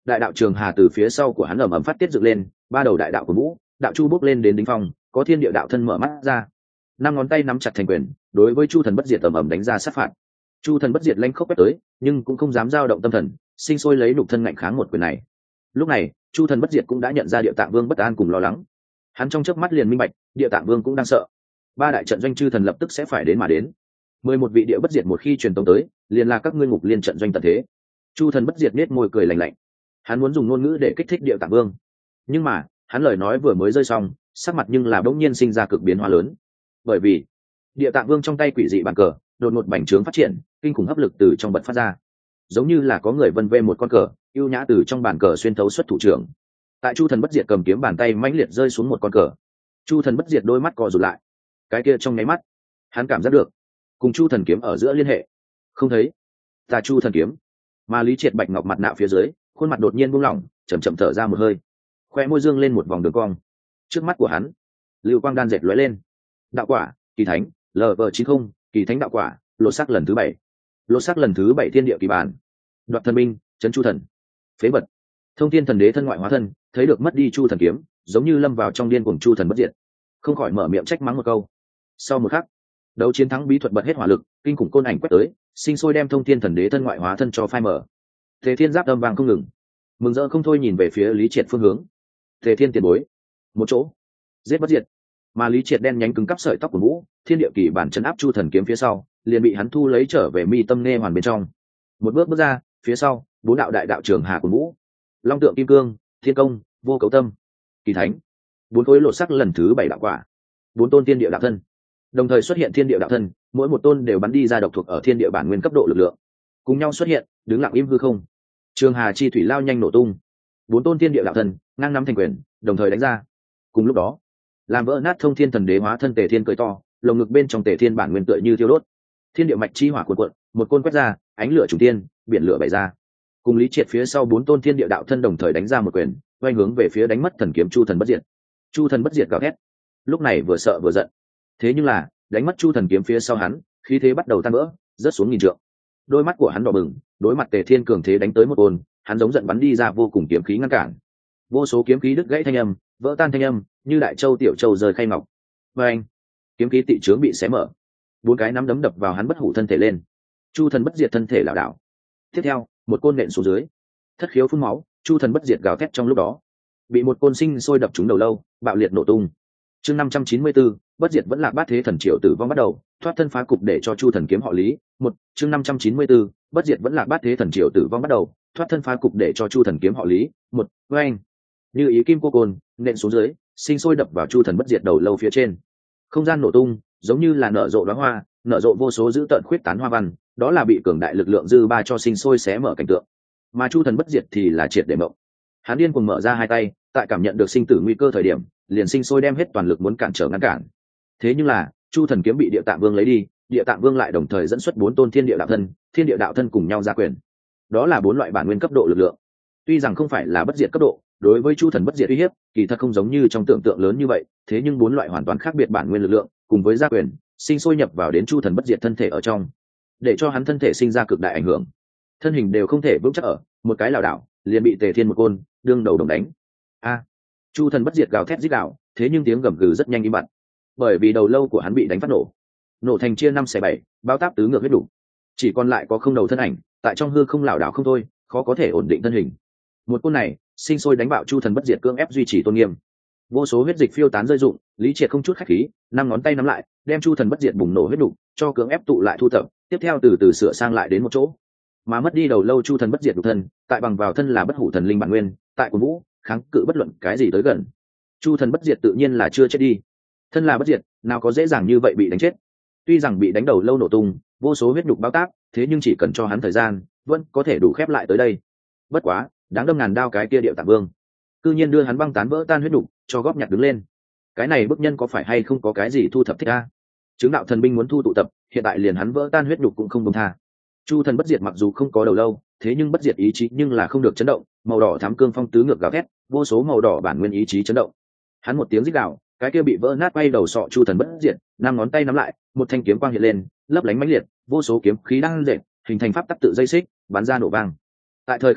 đại đạo trường hà từ phía sau của hắn ầm ầm phát tiết dựng lên, ba đầu đại đạo của vũ đạo chu bước lên đến đỉnh phong, có thiên địa đạo thân mở mắt ra, năm ngón tay nắm chặt thành quyền, đối với chu thần bất diệt ầm ầm đánh ra sát phạt. Chu thần bất diệt lanh khốc quét tới, nhưng cũng không dám dao động tâm thần, sinh sôi lấy nục thân ngạnh kháng một quyền này. Lúc này chu thần bất diệt cũng đã nhận ra địa tạng vương bất an cùng lo lắng, hắn trong chớp mắt liền minh bạch địa tạng vương cũng đang sợ. Ba đại trận doanh chư thần lập tức sẽ phải đến mà đến, mười một vị địa bất diệt một khi truyền tống tới, liền là các ngươi ngục liên trận doanh tận thế. Chu thần bất diệt nết môi cười lạnh lạnh, hắn muốn dùng ngôn ngữ để kích thích địa tạng vương, nhưng mà hắn lời nói vừa mới rơi xong, sắc mặt nhưng là bỗng nhiên sinh ra cực biến hóa lớn. Bởi vì địa tạng vương trong tay quỷ dị bàn cờ đột ngột bành trướng phát triển, kinh khủng hấp lực từ trong bật phát ra, giống như là có người vân vê một con cờ ưu nhã từ trong bàn cờ xuyên thấu xuất thủ trưởng. Tại chu thần bất diệt cầm kiếm bàn tay mãnh liệt rơi xuống một con cờ, chu thần bất diệt đôi mắt co rụt lại, cái kia trong nháy mắt hắn cảm giác được cùng chu thần kiếm ở giữa liên hệ. Không thấy ta chu thần kiếm. Mà Lý Triệt bạch ngọc mặt nạ phía dưới, khuôn mặt đột nhiên buông lỏng, chậm chậm thở ra một hơi, khoe môi dương lên một vòng đường cong. Trước mắt của hắn lưu quang đan dệt lóe lên, đạo quả kỳ thánh L V chín mươi kỳ thánh đạo quả lột xác lần thứ bảy, lột xác lần thứ bảy thiên địa kỳ bản, đoạt thần binh chấn chu thần phế vật. Thông thiên thần đế thân ngoại hóa thân thấy được mất đi chu thần kiếm, giống như lâm vào trong điên cuồng chu thần bất diệt, không khỏi mở miệng trách mắng một câu. Sau một khắc, đấu chiến thắng bí thuật bật hết hỏa lực, kinh khủng côn ảnh quét tới, sinh sôi đem thông thiên thần đế thân ngoại hóa thân cho phai mở. Tề Thiên giáp âm vang không ngừng, mừng rỡ không thôi nhìn về phía Lý Triệt phương hướng. Tề Thiên tiền bối, một chỗ giết bất diệt. Mà Lý Triệt đen nhánh cứng cắp sợi tóc của vũ thiên địa kỳ bản chấn áp chu thần kiếm phía sau, liền bị hắn thu lấy trở về mi tâm nghe hoàn bên trong. Một bước bước ra, phía sau bốn đạo đại đạo trường hà của vũ, long tượng kim cương, thiên công, vô cấu tâm, kỳ thánh, bốn khối lột sắc lần thứ bảy đạo quả, bốn tôn thiên địa đạo thân đồng thời xuất hiện. Thiên địa đạo thân mỗi một tôn đều bắn đi ra độc thuộc ở thiên địa bản nguyên cấp độ lực lượng, cùng nhau xuất hiện, đứng lặng im hư không. Trường hà chi thủy lao nhanh nổ tung, bốn tôn thiên địa đạo thân ngang nắm thành quyền, đồng thời đánh ra. Cùng lúc đó, làm vỡ nát thông thiên thần đế hóa thân Tề Thiên cười to, lồng ngực bên trong Tề Thiên bản nguyên tựa như thiêu đốt, thiên địa mạch chi hỏa cuộn cuộn, một côn quét ra, ánh lửa trùng tiên, biển lửa bày ra. Cùng Lý Triệt phía sau bốn tôn thiên địa đạo thân đồng thời đánh ra một quyền, quay hướng về phía đánh mất thần kiếm chu thần bất diệt. Chu thần bất diệt gào thét, lúc này vừa sợ vừa giận. Thế nhưng là đánh mất chu thần kiếm phía sau hắn, khí thế bắt đầu tan vỡ, rớt xuống nghìn trượng. Đôi mắt của hắn đỏ bừng, đối mặt Tề Thiên cường thế đánh tới một côn, hắn giống giận bắn đi ra vô cùng kiếm khí ngăn cản. Vô số kiếm khí đứt gãy thanh âm, vỡ tan thanh âm, như đại châu tiểu châu rời khay ngọc. Và anh, kiếm khí tị trướng bị xé mở, bốn cái nắm đấm đập vào hắn bất hủ thân thể lên. Chu thần bất diệt thân thể lảo đảo. Tiếp theo, một côn nện xuống dưới, thất khiếu phun máu. Chu thần bất diệt gào thét trong lúc đó, bị một côn sinh sôi đập trúng đầu lâu, bạo liệt nổ tung. Chương năm trăm chín mươi tư, bất diệt vẫn lạc bát thế thần triều tử vong bắt đầu, thoát thân phá cục để cho chu thần kiếm họ Lý. Một, chương năm trăm chín mươi tư, bất diệt vẫn lạc bát thế thần triều tử vong bắt đầu, thoát thân phá cục để cho chu thần kiếm họ Lý. Một, với anh, như ý kim cô côn nện xuống dưới, sinh sôi đập vào chu thần bất diệt đầu lâu phía trên. Không gian nổ tung, giống như là nở rộ đóa hoa, nở rộ vô số dữ tợn khuyết tán hoa văn, đó là bị cường đại lực lượng dư ba cho sinh sôi xé mở cảnh tượng. Mà chu thần bất diệt thì là triệt để mộng, hắn điên cuồng mở ra hai tay, tại cảm nhận được sinh tử nguy cơ thời điểm, liền sinh sôi đem hết toàn lực muốn cản trở ngăn cản. Thế nhưng là chu thần kiếm bị địa tạng vương lấy đi, địa tạng vương lại đồng thời dẫn xuất bốn tôn thiên địa đạo thân, thiên địa đạo thân cùng nhau ra quyền. Đó là bốn loại bản nguyên cấp độ lực lượng, tuy rằng không phải là bất diệt cấp độ, đối với chu thần bất diệt uy hiếp kỳ thật không giống như trong tưởng tượng lớn như vậy, thế nhưng bốn loại hoàn toàn khác biệt bản nguyên lực lượng cùng với gia quyền sinh sôi nhập vào đến chu thần bất diệt thân thể ở trong, để cho hắn thân thể sinh ra cực đại ảnh hưởng, thân hình đều không thể vững chắc ở, một cái lảo đảo liền bị Tề Thiên một côn đương đầu đồng đánh. A, chu thần bất diệt gào thét rít gào, thế nhưng tiếng gầm gừ rất nhanh im bặt, bởi vì đầu lâu của hắn bị đánh phát nổ, nổ thành chia năm xẻ bảy, bao táp tứ ngược hết đủ, chỉ còn lại có không đầu thân ảnh tại trong hư không lảo đảo không thôi, khó có thể ổn định thân hình. Một côn này sinh sôi đánh bạo chu thần bất diệt, cưỡng ép duy trì tôn nghiêm. Vô số huyết dịch phiêu tán rơi rụng, Lý Triệt không chút khách khí, năm ngón tay nắm lại, đem chu thần bất diệt bùng nổ huyết đủ, cho cưỡng ép tụ lại thu thập, tiếp theo từ từ sửa sang lại đến một chỗ. Mà mất đi đầu lâu chu thần bất diệt nhục thân, tại bằng vào thân là bất hủ thần linh bản nguyên, tại của vũ kháng cự bất luận cái gì tới gần. Chu thần bất diệt tự nhiên là chưa chết đi, thân là bất diệt, nào có dễ dàng như vậy bị đánh chết. Tuy rằng bị đánh đầu lâu nổ tung, vô số huyết nhục bao tác, thế nhưng chỉ cần cho hắn thời gian, vẫn có thể đủ khép lại tới đây. Bất quá, đáng đâm ngàn đao cái kia điệu tạng vương, cư nhiên đưa hắn băng tán vỡ tan huyết nhục, cho góp nhặt đứng lên. Cái này bức nhân có phải hay không có cái gì thu thập thích a? Chứng đạo thần binh muốn thu tụ tập, hiện tại liền hắn vỡ tan huyết nhục cũng không buông tha. Chu thần bất diệt mặc dù không có đầu lâu, thế nhưng bất diệt ý chí nhưng là không được chấn động, màu đỏ thắm cương phong tứ ngược gào thét, vô số màu đỏ bản nguyên ý chí chấn động. Hắn một tiếng rít gào, cái kia bị vỡ nát bay đầu sọ chu thần bất diệt, năm ngón tay nắm lại, một thanh kiếm quang hiện lên, lấp lánh mãnh liệt, vô số kiếm khí đang dệt, hình thành pháp tắc tự dây xích, bắn ra nổ vang. Tại thời khắc này,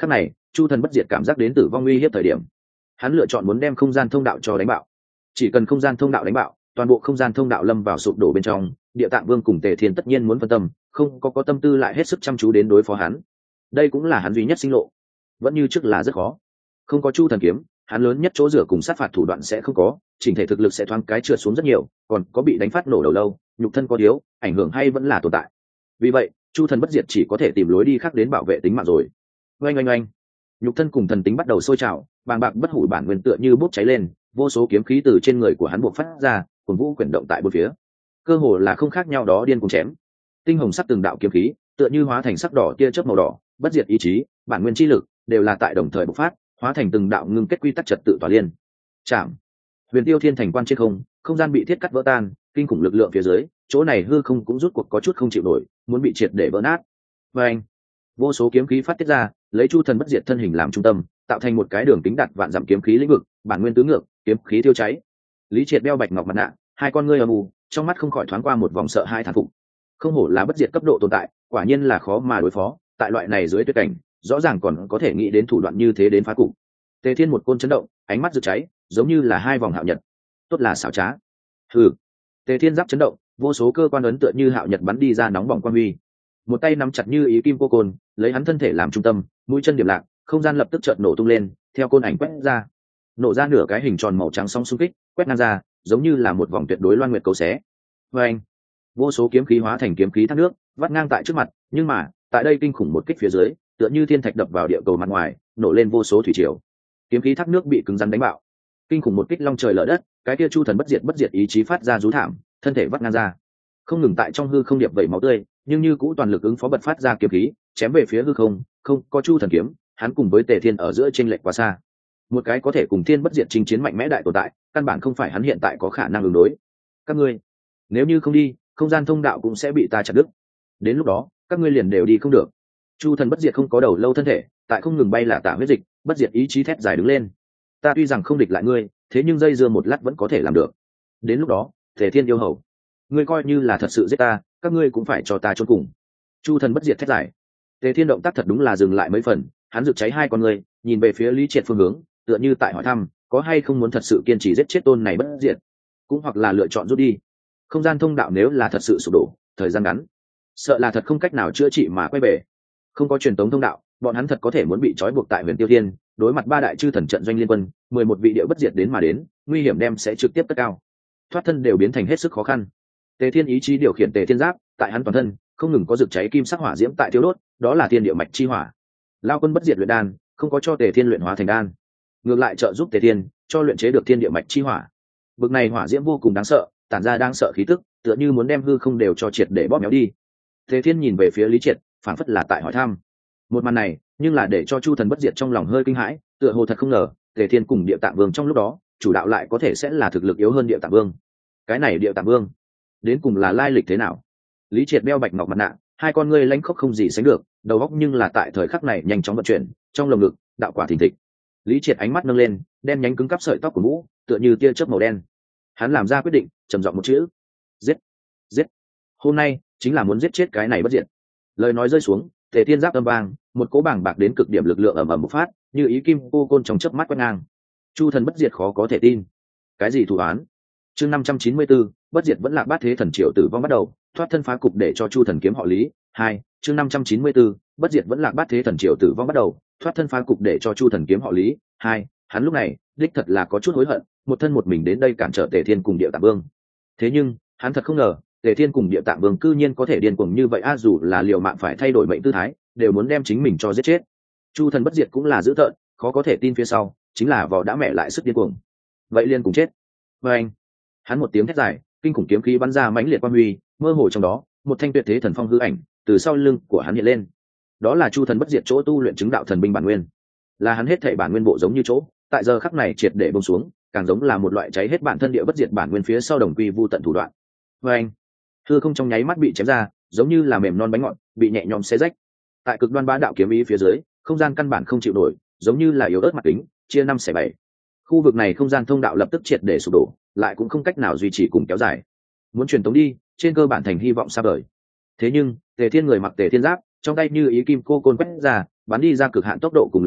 Chu Thần Bất Diệt cảm giác đến tử vong uy hiếp thời điểm, hắn lựa chọn muốn đem không gian thông đạo cho đánh bạo. Chỉ cần không gian thông đạo đánh bạo, toàn bộ không gian thông đạo lâm vào sụp đổ bên trong, Địa Tạng Vương cùng Tề Thiên tất nhiên muốn phân tâm, không có có tâm tư lại hết sức chăm chú đến đối phó hắn. Đây cũng là hắn duy nhất sinh lộ. Vẫn như trước là rất khó. Không có Chu Thần kiếm, hắn lớn nhất chỗ rửa cùng sát phạt thủ đoạn sẽ không có, chỉnh thể thực lực sẽ thoáng cái trượt xuống rất nhiều, còn có bị đánh phát nổ đầu lâu, nhục thân có thiếu, ảnh hưởng hay vẫn là tồn tại. Vì vậy, Chu Thần Bất Diệt chỉ có thể tìm lối đi khác đến bảo vệ tính mạng rồi. Oanh oanh oanh, nhục thân cùng thần tính bắt đầu sôi trào, bàng bạc bất hủ bản nguyên tựa như bốc cháy lên, vô số kiếm khí từ trên người của hắn bộc phát ra, cuồn vũ chuyển động tại bốn phía, cơ hồ là không khác nhau đó điên cuồng chém. Tinh hồng sắc từng đạo kiếm khí, tựa như hóa thành sắc đỏ tia chớp màu đỏ, bất diệt ý chí, bản nguyên chi lực đều là tại đồng thời bộc phát, hóa thành từng đạo ngưng kết quy tắc trật tự tỏa liên. Chạm. Huyền Tiêu Thiên thành quan trên không, không gian bị thiết cắt vỡ tan, kinh khủng lực lượng phía dưới, chỗ này hư không cũng rút cuộc có chút không chịu nổi, muốn bị triệt để vỡ nát. Và anh, vô số kiếm khí phát tiết ra, lấy Chu Thần Bất Diệt thân hình làm trung tâm, tạo thành một cái đường kính đạt vạn dặm kiếm khí lĩnh vực, bản nguyên tứ ngược, kiếm khí tiêu cháy. Lý Triệt đeo bạch ngọc mặt nạ, hai con ngươi âm u, trong mắt không khỏi thoáng qua một vòng sợ hai thán phục. Không hổ là bất diệt cấp độ tồn tại, quả nhiên là khó mà đối phó, tại loại này dưới tuyệt cảnh, rõ ràng còn có thể nghĩ đến thủ đoạn như thế đến phá cục. Tề Thiên một côn chấn động, ánh mắt rực cháy, giống như là hai vòng hạo nhật. Tốt là xảo trá. Hừ. Tề Thiên giáp chấn động, vô số cơ quan ấn tựa như hạo nhật bắn đi ra nóng bỏng quang huy. Một tay nắm chặt như ý kim cô côn, lấy hắn thân thể làm trung tâm, mũi chân điểm lạc, không gian lập tức chợt nổ tung lên, theo côn ảnh quét ra. Nổ ra nửa cái hình tròn màu trắng song xung kích, quét ngang ra, giống như là một vòng tuyệt đối loan nguyệt cầu xé. Và anh, vô số kiếm khí hóa thành kiếm khí thác nước, vắt ngang tại trước mặt, nhưng mà, tại đây kinh khủng một kích phía dưới, tựa như thiên thạch đập vào địa cầu mặt ngoài, nổ lên vô số thủy triều. Kiếm khí thác nước bị cứng rắn đánh bạo. Kinh khủng một kích long trời lở đất, cái kia Chu Thần Bất Diệt bất diệt ý chí phát ra rú thảm, thân thể vắt ngang ra. Không ngừng tại trong hư không điệp vẩy máu tươi, nhưng như cũ toàn lực ứng phó bật phát ra kiếm khí, chém về phía hư không, không, có Chu Thần kiếm, hắn cùng với Tề Thiên ở giữa chênh lệch quá xa. Một cái có thể cùng thiên bất diệt chinh chiến mạnh mẽ đại tồn tại, căn bản không phải hắn hiện tại có khả năng ứng đối. Các ngươi, nếu như không đi, không gian thông đạo cũng sẽ bị ta chặt đứt. Đến lúc đó, các ngươi liền đều đi không được. Chu Thần Bất Diệt không có đầu lâu thân thể, tại không ngừng bay là tả huyết dịch, bất diệt ý chí thét dài đứng lên. Ta tuy rằng không địch lại ngươi, thế nhưng dây dưa một lát vẫn có thể làm được. Đến lúc đó, Thể Thiên yêu hầu, ngươi coi như là thật sự giết ta, các ngươi cũng phải cho ta chôn cùng. Chu Thần Bất Diệt thét dài. Tề Thiên động tác thật đúng là dừng lại mấy phần, hắn rực cháy hai con ngươi, nhìn về phía Lý Triệt phương hướng, tựa như tại hỏi thăm, có hay không muốn thật sự kiên trì giết chết tôn này bất diệt, cũng hoặc là lựa chọn rút đi. Không gian thông đạo nếu là thật sự sụp đổ, thời gian ngắn, sợ là thật không cách nào chữa trị mà quay về. Không có truyền tống thông đạo, bọn hắn thật có thể muốn bị trói buộc tại Huyền Tiêu Thiên, đối mặt ba đại chư thần trận doanh liên quân, mười một vị địa bất diệt đến mà đến, nguy hiểm đem sẽ trực tiếp cất cao. Thoát thân đều biến thành hết sức khó khăn. Tề Thiên ý chí điều khiển Tề Thiên giáp, tại hắn toàn thân không ngừng có rực cháy kim sắc hỏa diễm tại thiêu đốt, đó là thiên địa mạch chi hỏa. Lao Quân bất diệt luyện đan, không có cho Tề Thiên luyện hóa thành đan, ngược lại trợ giúp Tề Thiên cho luyện chế được thiên địa mạch chi hỏa. Bực này hỏa diễm vô cùng đáng sợ, tản ra đáng sợ khí tức, tựa như muốn đem hư không đều cho triệt để bóp méo đi. Tề Thiên nhìn về phía Lý Triệt, phảng phất là tại hỏi thăm. Một màn này, nhưng là để cho Chu Thần Bất Diệt trong lòng hơi kinh hãi, tựa hồ thật không ngờ, Tề Thiên cùng Địa Tạng Vương trong lúc đó, chủ đạo lại có thể sẽ là thực lực yếu hơn Địa Tạng Vương. Cái này Địa Tạng Vương, đến cùng là lai lịch thế nào? Lý Triệt đeo bạch ngọc mặt nạ, hai con ngươi lãnh khốc không gì sánh được, đầu óc nhưng là tại thời khắc này nhanh chóng vận chuyển, trong lồng ngực, đạo quả thình thịch. Lý Triệt ánh mắt nâng lên, đen nhánh cứng cắp sợi tóc của mũ, tựa như tia chớp màu đen. Hắn làm ra quyết định, trầm giọng một chữ: giết, giết. Hôm nay chính là muốn giết chết cái này bất diệt. Lời nói rơi xuống, Tề Thiên giáp âm vang, một cỗ bảng bạc đến cực điểm lực lượng ầm ầm bộc phát, như ý kim cô côn trong chớp mắt quét ngang. Chu Thần Bất Diệt khó có thể tin. Cái gì thủ án? Chương năm trăm chín mươi tư, bất diệt vẫn lạc bát thế thần triều tử vong bắt đầu, thoát thân phá cục để cho Chu Thần kiếm họ Lý. Hai, chương năm trăm chín mươi tư, bất diệt vẫn lạc bát thế thần triều tử vong bắt đầu, thoát thân phá cục để cho Chu Thần kiếm họ Lý. Hai, hắn lúc này, đích thật là có chút hối hận, một thân một mình đến đây cản trở Tề Thiên cùng Địa Tạng Vương. Thế nhưng, hắn thật không ngờ, Tề Thiên cùng Địa Tạng Vương cư nhiên có thể điên cuồng như vậy, a dù là liều mạng phải thay đổi mệnh tư thái, đều muốn đem chính mình cho giết chết. Chu Thần Bất Diệt cũng là dữ tợn, khó có thể tin phía sau chính là vò đã mẹ lại sức điên cuồng. Vậy liền cùng chết. Và anh, hắn một tiếng thét dài, kinh khủng kiếm khí bắn ra mãnh liệt quang huy, mơ hồ trong đó, một thanh tuyệt thế thần phong hư ảnh từ sau lưng của hắn hiện lên. Đó là Chu Thần Bất Diệt chỗ tu luyện chứng đạo thần binh bản nguyên, là hắn hết thảy bản nguyên bộ giống như chỗ, tại giờ khắc này triệt để bông xuống, càng giống là một loại cháy hết bản thân địa bất diệt bản nguyên phía sau đồng quy vu tận thủ đoạn. Và anh, hư không trong nháy mắt bị chém ra, giống như là mềm non bánh ngọt, bị nhẹ nhõm xé rách. Tại cực đoan bá đạo kiếm ý phía dưới, không gian căn bản không chịu nổi, giống như là yếu ớt mặt kính, chia năm xẻ bảy. Khu vực này không gian thông đạo lập tức triệt để sụp đổ, lại cũng không cách nào duy trì cùng kéo dài. Muốn truyền tống đi, trên cơ bản thành hy vọng xa vời. Thế nhưng, Tề Thiên người mặc Tề Thiên giáp, trong tay như ý kim cô côn quét ra, bắn đi ra cực hạn tốc độ cùng lực lượng,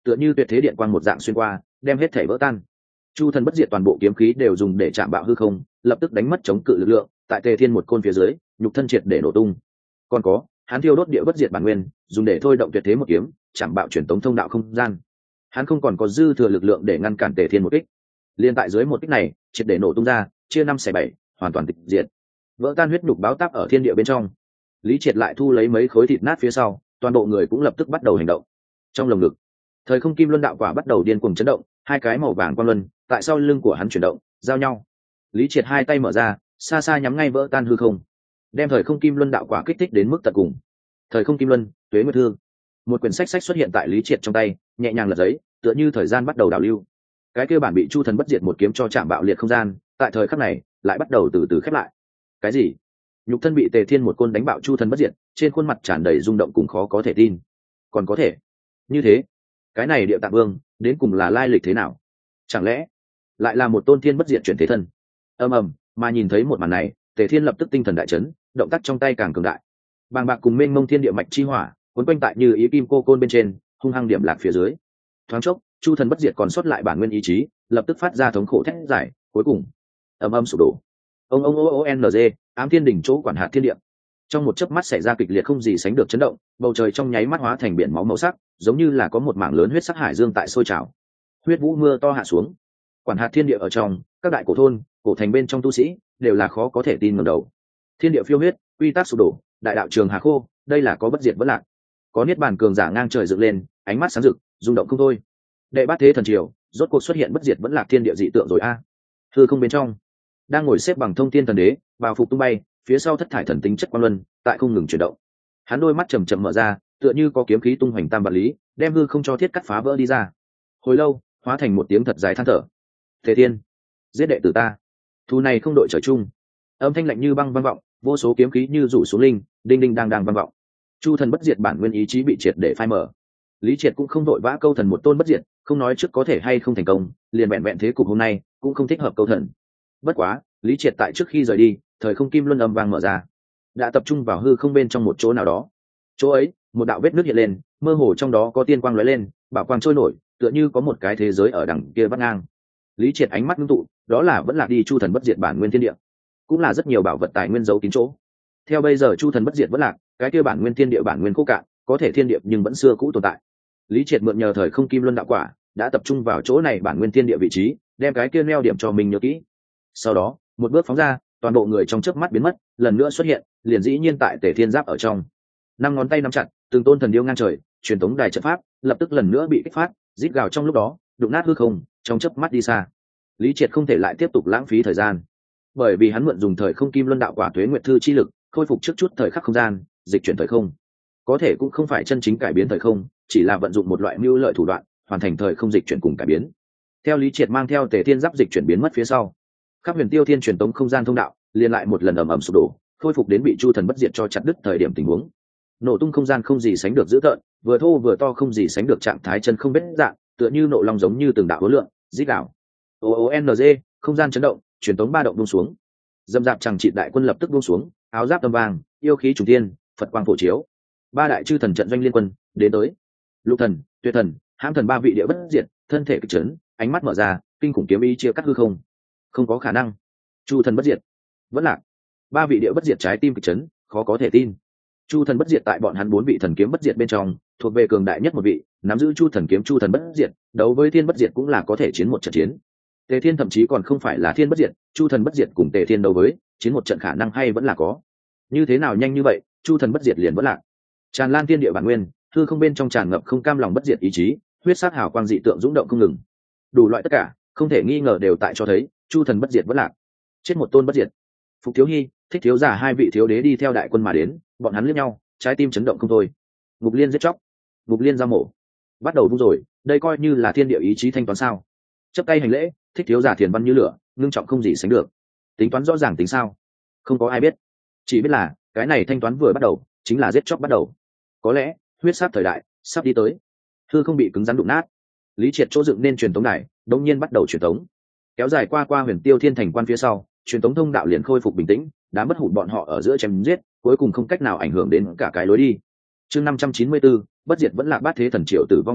tựa như tuyệt thế điện quang một dạng xuyên qua, đem hết thể vỡ tan. Chu thần bất diệt toàn bộ kiếm khí đều dùng để chạm bạo hư không, lập tức đánh mất chống cự lực lượng, tại Tề Thiên một côn phía dưới, nhục thân triệt để nổ tung. Còn có, hắn thiêu đốt địa bất diệt bản nguyên, dùng để thôi động tuyệt thế một kiếm, chạm bạo truyền tống thông đạo không gian. Hắn không còn có dư thừa lực lượng để ngăn cản Tề Thiên một kích. Liên tại dưới một kích này, triệt để nổ tung ra, chia năm xẻ bảy, hoàn toàn tịch diệt. Vỡ tan huyết nhục báo táp ở thiên địa bên trong. Lý Triệt lại thu lấy mấy khối thịt nát phía sau, toàn bộ người cũng lập tức bắt đầu hành động. Trong lồng ngực, thời không kim luân đạo quả bắt đầu điên cuồng chấn động, hai cái màu vàng quang luân tại sau lưng của hắn chuyển động, giao nhau. Lý Triệt hai tay mở ra, xa xa nhắm ngay vỡ tan hư không, đem thời không kim luân đạo quả kích thích đến mức tận cùng. Thời không kim luân, tuế nguyệt thương. Một quyển sách sách xuất hiện tại Lý Triệt trong tay, nhẹ nhàng lật giấy, tựa như thời gian bắt đầu đảo lưu. Cái kia bản bị Chu thần bất diệt một kiếm cho chạm bạo liệt không gian, tại thời khắc này lại bắt đầu từ từ khép lại. Cái gì? Nhục thân bị Tề Thiên một côn đánh bạo Chu thần bất diệt, trên khuôn mặt tràn đầy rung động cùng khó có thể tin. Còn có thể như thế? Cái này Địa Tạng Vương đến cùng là lai lịch thế nào? Chẳng lẽ lại là một tôn thiên bất diệt chuyển thế thân? Ầm ầm, mà nhìn thấy một màn này, Tề Thiên lập tức tinh thần đại chấn, động tác trong tay càng cường đại. Bàng bạc cùng mênh mông thiên địa mạch chi hỏa, cuốn quanh tại như ý kim cô côn bên trên, hung hăng điểm lạc phía dưới. Thoáng chốc, Chu thần bất diệt còn sót lại bản nguyên ý chí, lập tức phát ra thống khổ thét giải, cuối cùng ầm ầm sụp đổ. Ông ông o n g, ám thiên đỉnh chỗ quản hạt thiên địa. Trong một chớp mắt xảy ra kịch liệt không gì sánh được chấn động, bầu trời trong nháy mắt hóa thành biển máu màu sắc, giống như là có một mảng lớn huyết sắc hải dương tại sôi trào. Huyết vũ mưa to hạ xuống. Quản hạt thiên địa ở trong, các đại cổ thôn, cổ thành bên trong tu sĩ đều là khó có thể tin ngẩng đầu. Thiên địa phiêu huyết, quy tắc sụp đổ, đại đạo trường hà khô, đây là có bất diệt vẫn lạc. Có niết bàn cường giả ngang trời dựng lên, ánh mắt sáng rực, rung động không thôi. Đệ bát thế thần triều, rốt cuộc xuất hiện bất diệt vẫn lạc thiên địa dị tượng rồi a. À. Hư không bên trong, đang ngồi xếp bằng thông thiên thần đế, bào phục tung bay, phía sau thất thải thần tính chất quang luân, tại không ngừng chuyển động. Hắn đôi mắt chầm chậm mở ra, tựa như có kiếm khí tung hoành tam vạn lý, đem hư không cho thiết cắt phá vỡ đi ra. Hồi lâu, hóa thành một tiếng thật dài than thở. Tề Thiên, giết đệ tử ta, thù này không đội trời chung. Âm thanh lạnh như băng vang vọng, vô số kiếm khí như rủ xuống linh, đinh đinh đang đang vang vọng. Chu thần bất diệt bản nguyên ý chí bị triệt để phai mở. Lý Triệt cũng không đội vã câu thần một tôn bất diệt, không nói trước có thể hay không thành công, liền vẹn vẹn thế cục hôm nay cũng không thích hợp câu thần. Bất quá, Lý Triệt tại trước khi rời đi, thời không kim luân âm vang mở ra, đã tập trung vào hư không bên trong một chỗ nào đó. Chỗ ấy, một đạo vết nước hiện lên, mơ hồ trong đó có tiên quang lóe lên, bảo quang trôi nổi, tựa như có một cái thế giới ở đằng kia vắt ngang. Lý Triệt ánh mắt ngưng tụ, đó là vẫn là đi Chu thần bất diệt bản nguyên thiên địa, cũng là rất nhiều bảo vật tài nguyên giấu kín chỗ. Theo bây giờ Chu thần bất diệt vẫn lạc, cái kia bản nguyên thiên địa bản nguyên khô cạn, có thể thiên địa nhưng vẫn xưa cũ tồn tại. Lý Triệt mượn nhờ thời không kim luân đạo quả, đã tập trung vào chỗ này bản nguyên thiên địa vị trí, đem cái kia neo điểm cho mình nhớ kỹ. Sau đó, một bước phóng ra, toàn bộ người trong chớp mắt biến mất, lần nữa xuất hiện, liền dĩ nhiên tại Tề Thiên giáp ở trong. Năm ngón tay nắm chặt, từng tôn thần điêu ngang trời, truyền tống đài trận pháp, lập tức lần nữa bị kích phát, rít gào trong lúc đó, đụng nát hư không, trong chớp mắt đi xa. Lý Triệt không thể lại tiếp tục lãng phí thời gian, bởi vì hắn mượn dùng thời không kim luân đạo quả tuế nguyệt thư chi lực, khôi phục trước chút thời khắc không gian, dịch chuyển thời không. Có thể cũng không phải chân chính cải biến thời không, chỉ là vận dụng một loại mưu lợi thủ đoạn, hoàn thành thời không dịch chuyển cùng cải biến. Theo Lý Triệt mang theo Tề Thiên giáp dịch chuyển biến mất phía sau, khắp huyền tiêu thiên truyền tống không gian thông đạo liền lại một lần ầm ầm sụp đổ, khôi phục đến bị Chu thần bất diệt cho chặt đứt thời điểm tình huống. Nổ tung không gian không gì sánh được dữ tợn, vừa thô vừa to không gì sánh được trạng thái chân không biết dạng, tựa như nộ long giống như từng đạo hối lượng, rít gào. O O N G, không gian chấn động, truyền tống ba động buông xuống. Dâm dạp chẳng trị đại quân lập tức buông xuống, áo giáp tầm vàng, yêu khí trùng thiên, Phật quang phổ chiếu. Ba đại chư thần trận doanh liên quân đến tới. Lục thần, Tuyệt thần, Hãm thần ba vị địa bất diệt, thân thể kịch chấn, ánh mắt mở ra, kinh khủng kiếm ý chia cắt hư không. Không có khả năng. Chu thần bất diệt, vẫn lạc. Ba vị địa bất diệt trái tim kịch chấn, khó có thể tin. Chu thần bất diệt tại bọn hắn bốn vị thần kiếm bất diệt bên trong, thuộc về cường đại nhất một vị, nắm giữ Chu thần kiếm Chu thần bất diệt, đấu với thiên bất diệt cũng là có thể chiến một trận chiến. Tề Thiên thậm chí còn không phải là thiên bất diệt, Chu thần bất diệt cùng Tề Thiên đấu với, chiến một trận khả năng hay vẫn là có. Như thế nào nhanh như vậy, Chu thần bất diệt liền vẫn lạc. Tràn lan thiên địa bản nguyên, hư không bên trong tràn ngập không cam lòng bất diệt ý chí, huyết sát hào quang dị tượng dũng động không ngừng. Đủ loại tất cả, không thể nghi ngờ đều tại cho thấy, Chu thần bất diệt vẫn lạc. Chết một tôn bất diệt. Phục Thiếu Hi, Thích Thiếu Giả hai vị thiếu đế đi theo đại quân mà đến, bọn hắn liếc nhau, trái tim chấn động không thôi. Ngục Liên giết chóc, Ngục Liên giao mổ, bắt đầu vung rồi, đây coi như là thiên địa ý chí thanh toán sao? Chấp tay hành lễ, Thích Thiếu Giả thiền văn như lửa, ngưng trọng không gì sánh được. Tính toán rõ ràng tính sao? Không có ai biết, chỉ biết là cái này thanh toán vừa bắt đầu, chính là giết chóc bắt đầu. Có lẽ huyết sát thời đại sắp đi tới. Hư không bị cứng rắn đụng nát, Lý Triệt chỗ dựng nên truyền tống đài, đống nhiên bắt đầu truyền tống, kéo dài qua qua huyền tiêu thiên thành quan phía sau, truyền tống thông đạo liền khôi phục bình tĩnh, đám bất hụt bọn họ ở giữa chém giết, cuối cùng không cách nào ảnh hưởng đến cả cái lối đi. Chương năm trăm chín mươi tư, bất diệt vẫn là bát thế thần triều tử vong bắt đầu,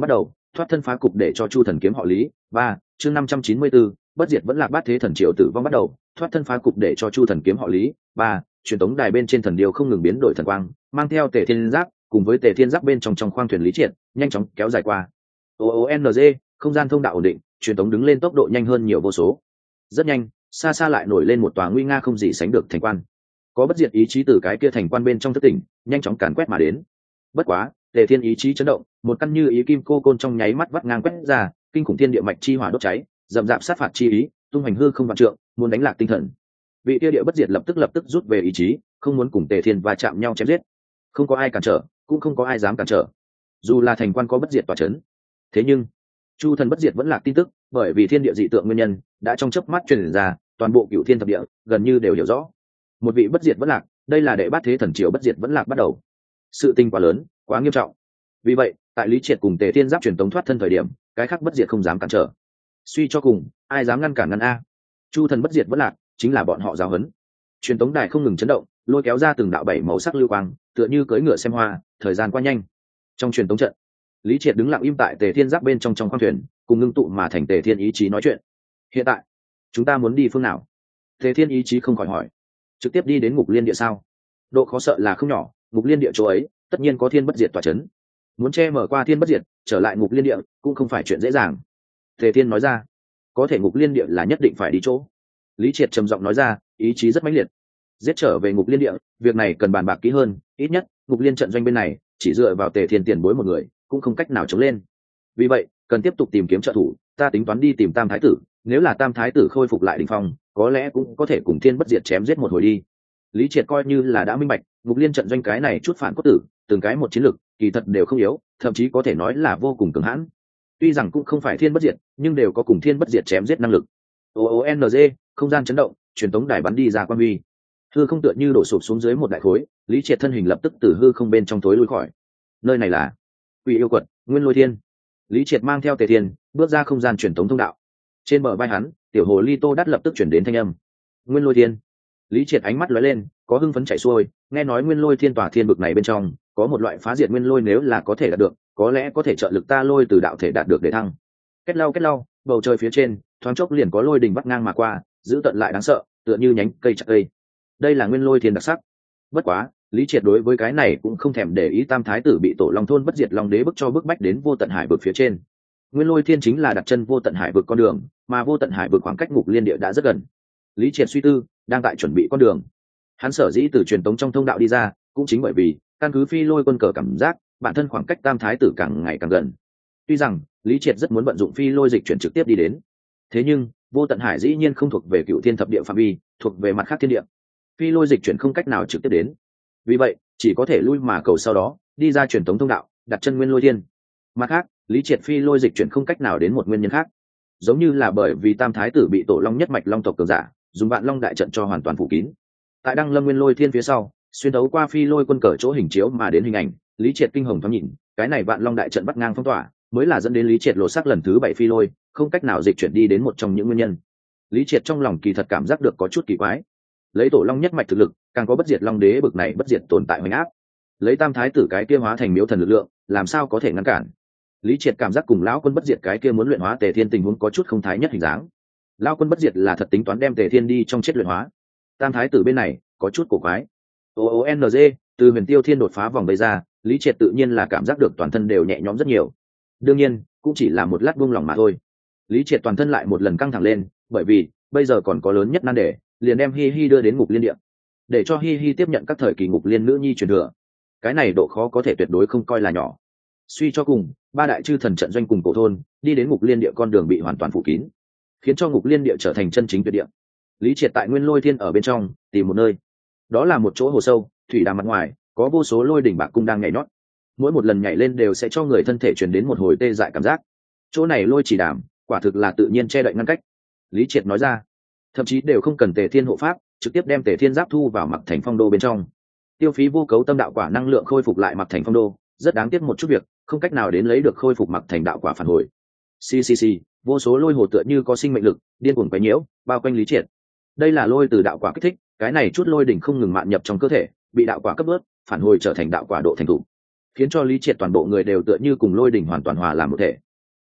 thoát thân phá cục để cho chu thần kiếm họ lý. Ba, chương năm trăm chín mươi 594, bất diệt vẫn là bát thế thần triều tử vong bắt đầu, thoát thân phá cục để cho chu thần kiếm họ lý. Ba, truyền tống đài bên trên thần điều không ngừng biến đổi thần quang, mang theo tề thiên giáp cùng với tề thiên giáp bên trong trong khoang thuyền lý triệt nhanh chóng kéo dài qua. o o n g không gian thông đạo ổn định, truyền tống đứng lên tốc độ nhanh hơn nhiều vô số. Rất nhanh, xa xa lại nổi lên một tòa nguy nga không gì sánh được thành quan. Có bất diệt ý chí từ cái kia thành quan bên trong thất tỉnh, nhanh chóng càn quét mà đến. Bất quá, tề thiên ý chí chấn động, một căn như ý kim cô côn trong nháy mắt vắt ngang quét ra, kinh khủng thiên địa mạch chi hỏa đốt cháy, dậm dạp sát phạt chi ý, tung hành hư không vạn trượng, muốn đánh lạc tinh thần. Vị kia địa bất diệt lập tức lập tức rút về ý chí, không muốn cùng tề thiên va chạm nhau chém giết. Không có ai cản trở, cũng không có ai dám cản trở. Dù là thành quan có bất diệt tỏa chấn, thế nhưng chu thần bất diệt vẫn là tin tức, bởi vì thiên địa dị tượng nguyên nhân đã trong chớp mắt truyền ra, toàn bộ cửu thiên thập địa gần như đều hiểu rõ. Một vị bất diệt vẫn lạc, đây là đệ bát thế thần triều bất diệt vẫn lạc bắt đầu. Sự tình quá lớn, quá nghiêm trọng. Vì vậy, tại lý triệt cùng tề thiên giáp truyền tống thoát thân thời điểm, cái khác bất diệt không dám cản trở. Suy cho cùng, ai dám ngăn cản ngăn a? Chu thần bất diệt vẫn lạc, chính là bọn họ giáo huấn. Truyền tống đài không ngừng chấn động, lôi kéo ra từng đạo bảy màu sắc lưu quang, tựa như cưỡi ngựa xem hoa, thời gian qua nhanh. Trong truyền tống trận, lý triệt đứng lặng im tại tề thiên giáp bên trong trong khoang thuyền, cùng ngưng tụ mà thành tề thiên ý chí nói chuyện. Hiện tại, chúng ta muốn đi phương nào? Tề thiên ý chí không khỏi hỏi. Trực tiếp đi đến ngục liên địa sao? Độ khó sợ là không nhỏ, ngục liên địa chỗ ấy tất nhiên có thiên bất diệt tỏa chấn. Muốn che mở qua thiên bất diệt, trở lại ngục liên địa cũng không phải chuyện dễ dàng. Tề thiên nói ra. Có thể ngục liên địa là nhất định phải đi chỗ. Lý triệt trầm giọng nói ra, ý chí rất mãnh liệt. Giết trở về ngục liên địa, việc này cần bàn bạc kỹ hơn, ít nhất ngục liên trận doanh bên này chỉ dựa vào tề thiên tiền bối một người cũng không cách nào chống lên. Vì vậy cần tiếp tục tìm kiếm trợ thủ, ta tính toán đi tìm tam thái tử, nếu là tam thái tử khôi phục lại đỉnh phong, có lẽ cũng có thể cùng thiên bất diệt chém giết một hồi đi. Lý triệt coi như là đã minh bạch, ngục liên trận doanh cái này chút phản cốt tử, từng cái một chiến lực kỳ thật đều không yếu, thậm chí có thể nói là vô cùng cường hãn. Tuy rằng cũng không phải thiên bất diệt, nhưng đều có cùng thiên bất diệt chém giết năng lực. o o n g không gian chấn động, truyền tống đài bắn đi ra quan huy, hư không tựa như đổ sụp xuống dưới một đại khối. Lý triệt thân hình lập tức từ hư không bên trong tối lui khỏi. Nơi này là Quỷ yêu quật, Nguyên Lôi Thiên. Lý triệt mang theo tề thiên bước ra không gian truyền tống thông đạo. Trên bờ vai hắn, tiểu hồ ly tô đắt lập tức chuyển đến thanh âm. Nguyên Lôi Thiên. Lý triệt ánh mắt lóe lên, có hưng phấn chảy xuôi, nghe nói Nguyên Lôi Thiên tòa thiên bực này bên trong có một loại phá diệt nguyên lôi, nếu là có thể đạt được, có lẽ có thể trợ lực ta lôi từ đạo thể đạt được để thăng. Kết lau kết lau, bầu trời phía trên thoáng chốc liền có lôi đình vắt ngang mà qua, giữ tận lại đáng sợ, tựa như nhánh cây chặt cây. Đây là Nguyên Lôi Thiên đặc sắc. Bất quá, Lý triệt đối với cái này cũng không thèm để ý. Tam thái tử bị tổ long thôn bất diệt long đế bức cho bức bách đến vô tận hải vực phía trên. Nguyên Lôi Thiên chính là đặt chân vô tận hải vực con đường, mà vô tận hải vực khoảng cách ngục liên địa đã rất gần. Lý triệt suy tư, đang tại chuẩn bị con đường. Hắn sở dĩ từ truyền tống trong thông đạo đi ra, cũng chính bởi vì căn cứ phi lôi quân cờ cảm giác bản thân khoảng cách tam thái tử càng ngày càng gần. Tuy rằng Lý triệt rất muốn vận dụng phi lôi dịch chuyển trực tiếp đi đến, thế nhưng vô tận hải dĩ nhiên không thuộc về cựu thiên thập địa phạm vi, thuộc về mặt khác thiên địa, phi lôi dịch chuyển không cách nào trực tiếp đến. Vì vậy chỉ có thể lui mà cầu sau đó đi ra truyền tống thông đạo, đặt chân Nguyên Lôi Thiên. Mặt khác, Lý triệt phi lôi dịch chuyển không cách nào đến một nguyên nhân khác, giống như là bởi vì tam thái tử bị tổ long nhất mạch long tộc cường giả dùng vạn long đại trận cho hoàn toàn phủ kín. Tại đăng lâm Nguyên Lôi Thiên phía sau, xuyên đấu qua phi lôi quân cờ chỗ hình chiếu mà đến hình ảnh, Lý triệt kinh hồng thoáng nhìn, cái này vạn long đại trận bắt ngang phong tỏa, mới là dẫn đến Lý triệt lộ sắc lần thứ bảy phi lôi không cách nào dịch chuyển đi đến một trong những nguyên nhân. Lý triệt trong lòng kỳ thật cảm giác được có chút kỳ quái. Lấy tổ long nhất mạch thực lực, càng có bất diệt long đế bực này bất diệt tồn tại hoành áp, lấy tam thái tử cái kia hóa thành miếu thần lực lượng, làm sao có thể ngăn cản. Lý triệt cảm giác cùng lão quân bất diệt cái kia muốn luyện hóa tề thiên tình huống có chút không thái nhất hình dáng. Lão quân bất diệt là thật tính toán đem tề thiên đi trong chết luyện hóa, tam thái tử bên này có chút cổ quái. o o n g từ huyền tiêu thiên đột phá vòng bày ra, Lý triệt tự nhiên là cảm giác được toàn thân đều nhẹ nhõm rất nhiều. Đương nhiên cũng chỉ là một lát buông lỏng mà thôi. Lý triệt toàn thân lại một lần căng thẳng lên, bởi vì bây giờ còn có lớn nhất nan đề, liền đem hi hi đưa đến ngục liên địa, để cho hi hi tiếp nhận các thời kỳ ngục liên nữ nhi truyền thừa. Cái này độ khó có thể tuyệt đối không coi là nhỏ. Suy cho cùng, ba đại chư thần trận doanh cùng cổ thôn đi đến ngục liên địa con đường bị hoàn toàn phủ kín, khiến cho ngục liên địa trở thành chân chính tuyệt địa. Lý triệt tại Nguyên Lôi Thiên ở bên trong tìm một nơi, đó là một chỗ hồ sâu thủy đàm, mặt ngoài có vô số lôi đỉnh bạc cung đang nhảy nhót, mỗi một lần nhảy lên đều sẽ cho người thân thể truyền đến một hồi tê dại cảm giác. Chỗ này lôi chỉ đàm quả thực là tự nhiên che đậy ngăn cách. Lý triệt nói ra, thậm chí đều không cần tề thiên hộ pháp, trực tiếp đem tề thiên giáp thu vào mặc thành phong đô bên trong, tiêu phí vô cấu tâm đạo quả năng lượng khôi phục lại mặc thành phong đô. Rất đáng tiếc một chút việc, không cách nào đến lấy được khôi phục mặc thành đạo quả phản hồi. ccc vô số lôi hồ tựa như có sinh mệnh lực điên cuồng quấy nhiễu bao quanh Lý triệt. Đây là lôi từ đạo quả kích thích, cái này chút lôi đỉnh không ngừng mạn nhập trong cơ thể, bị đạo quả cấp bớt phản hồi trở thành đạo quả độ thành thủ, khiến cho Lý triệt toàn bộ người đều tựa như cùng lôi đỉnh hoàn toàn hòa làm một thể.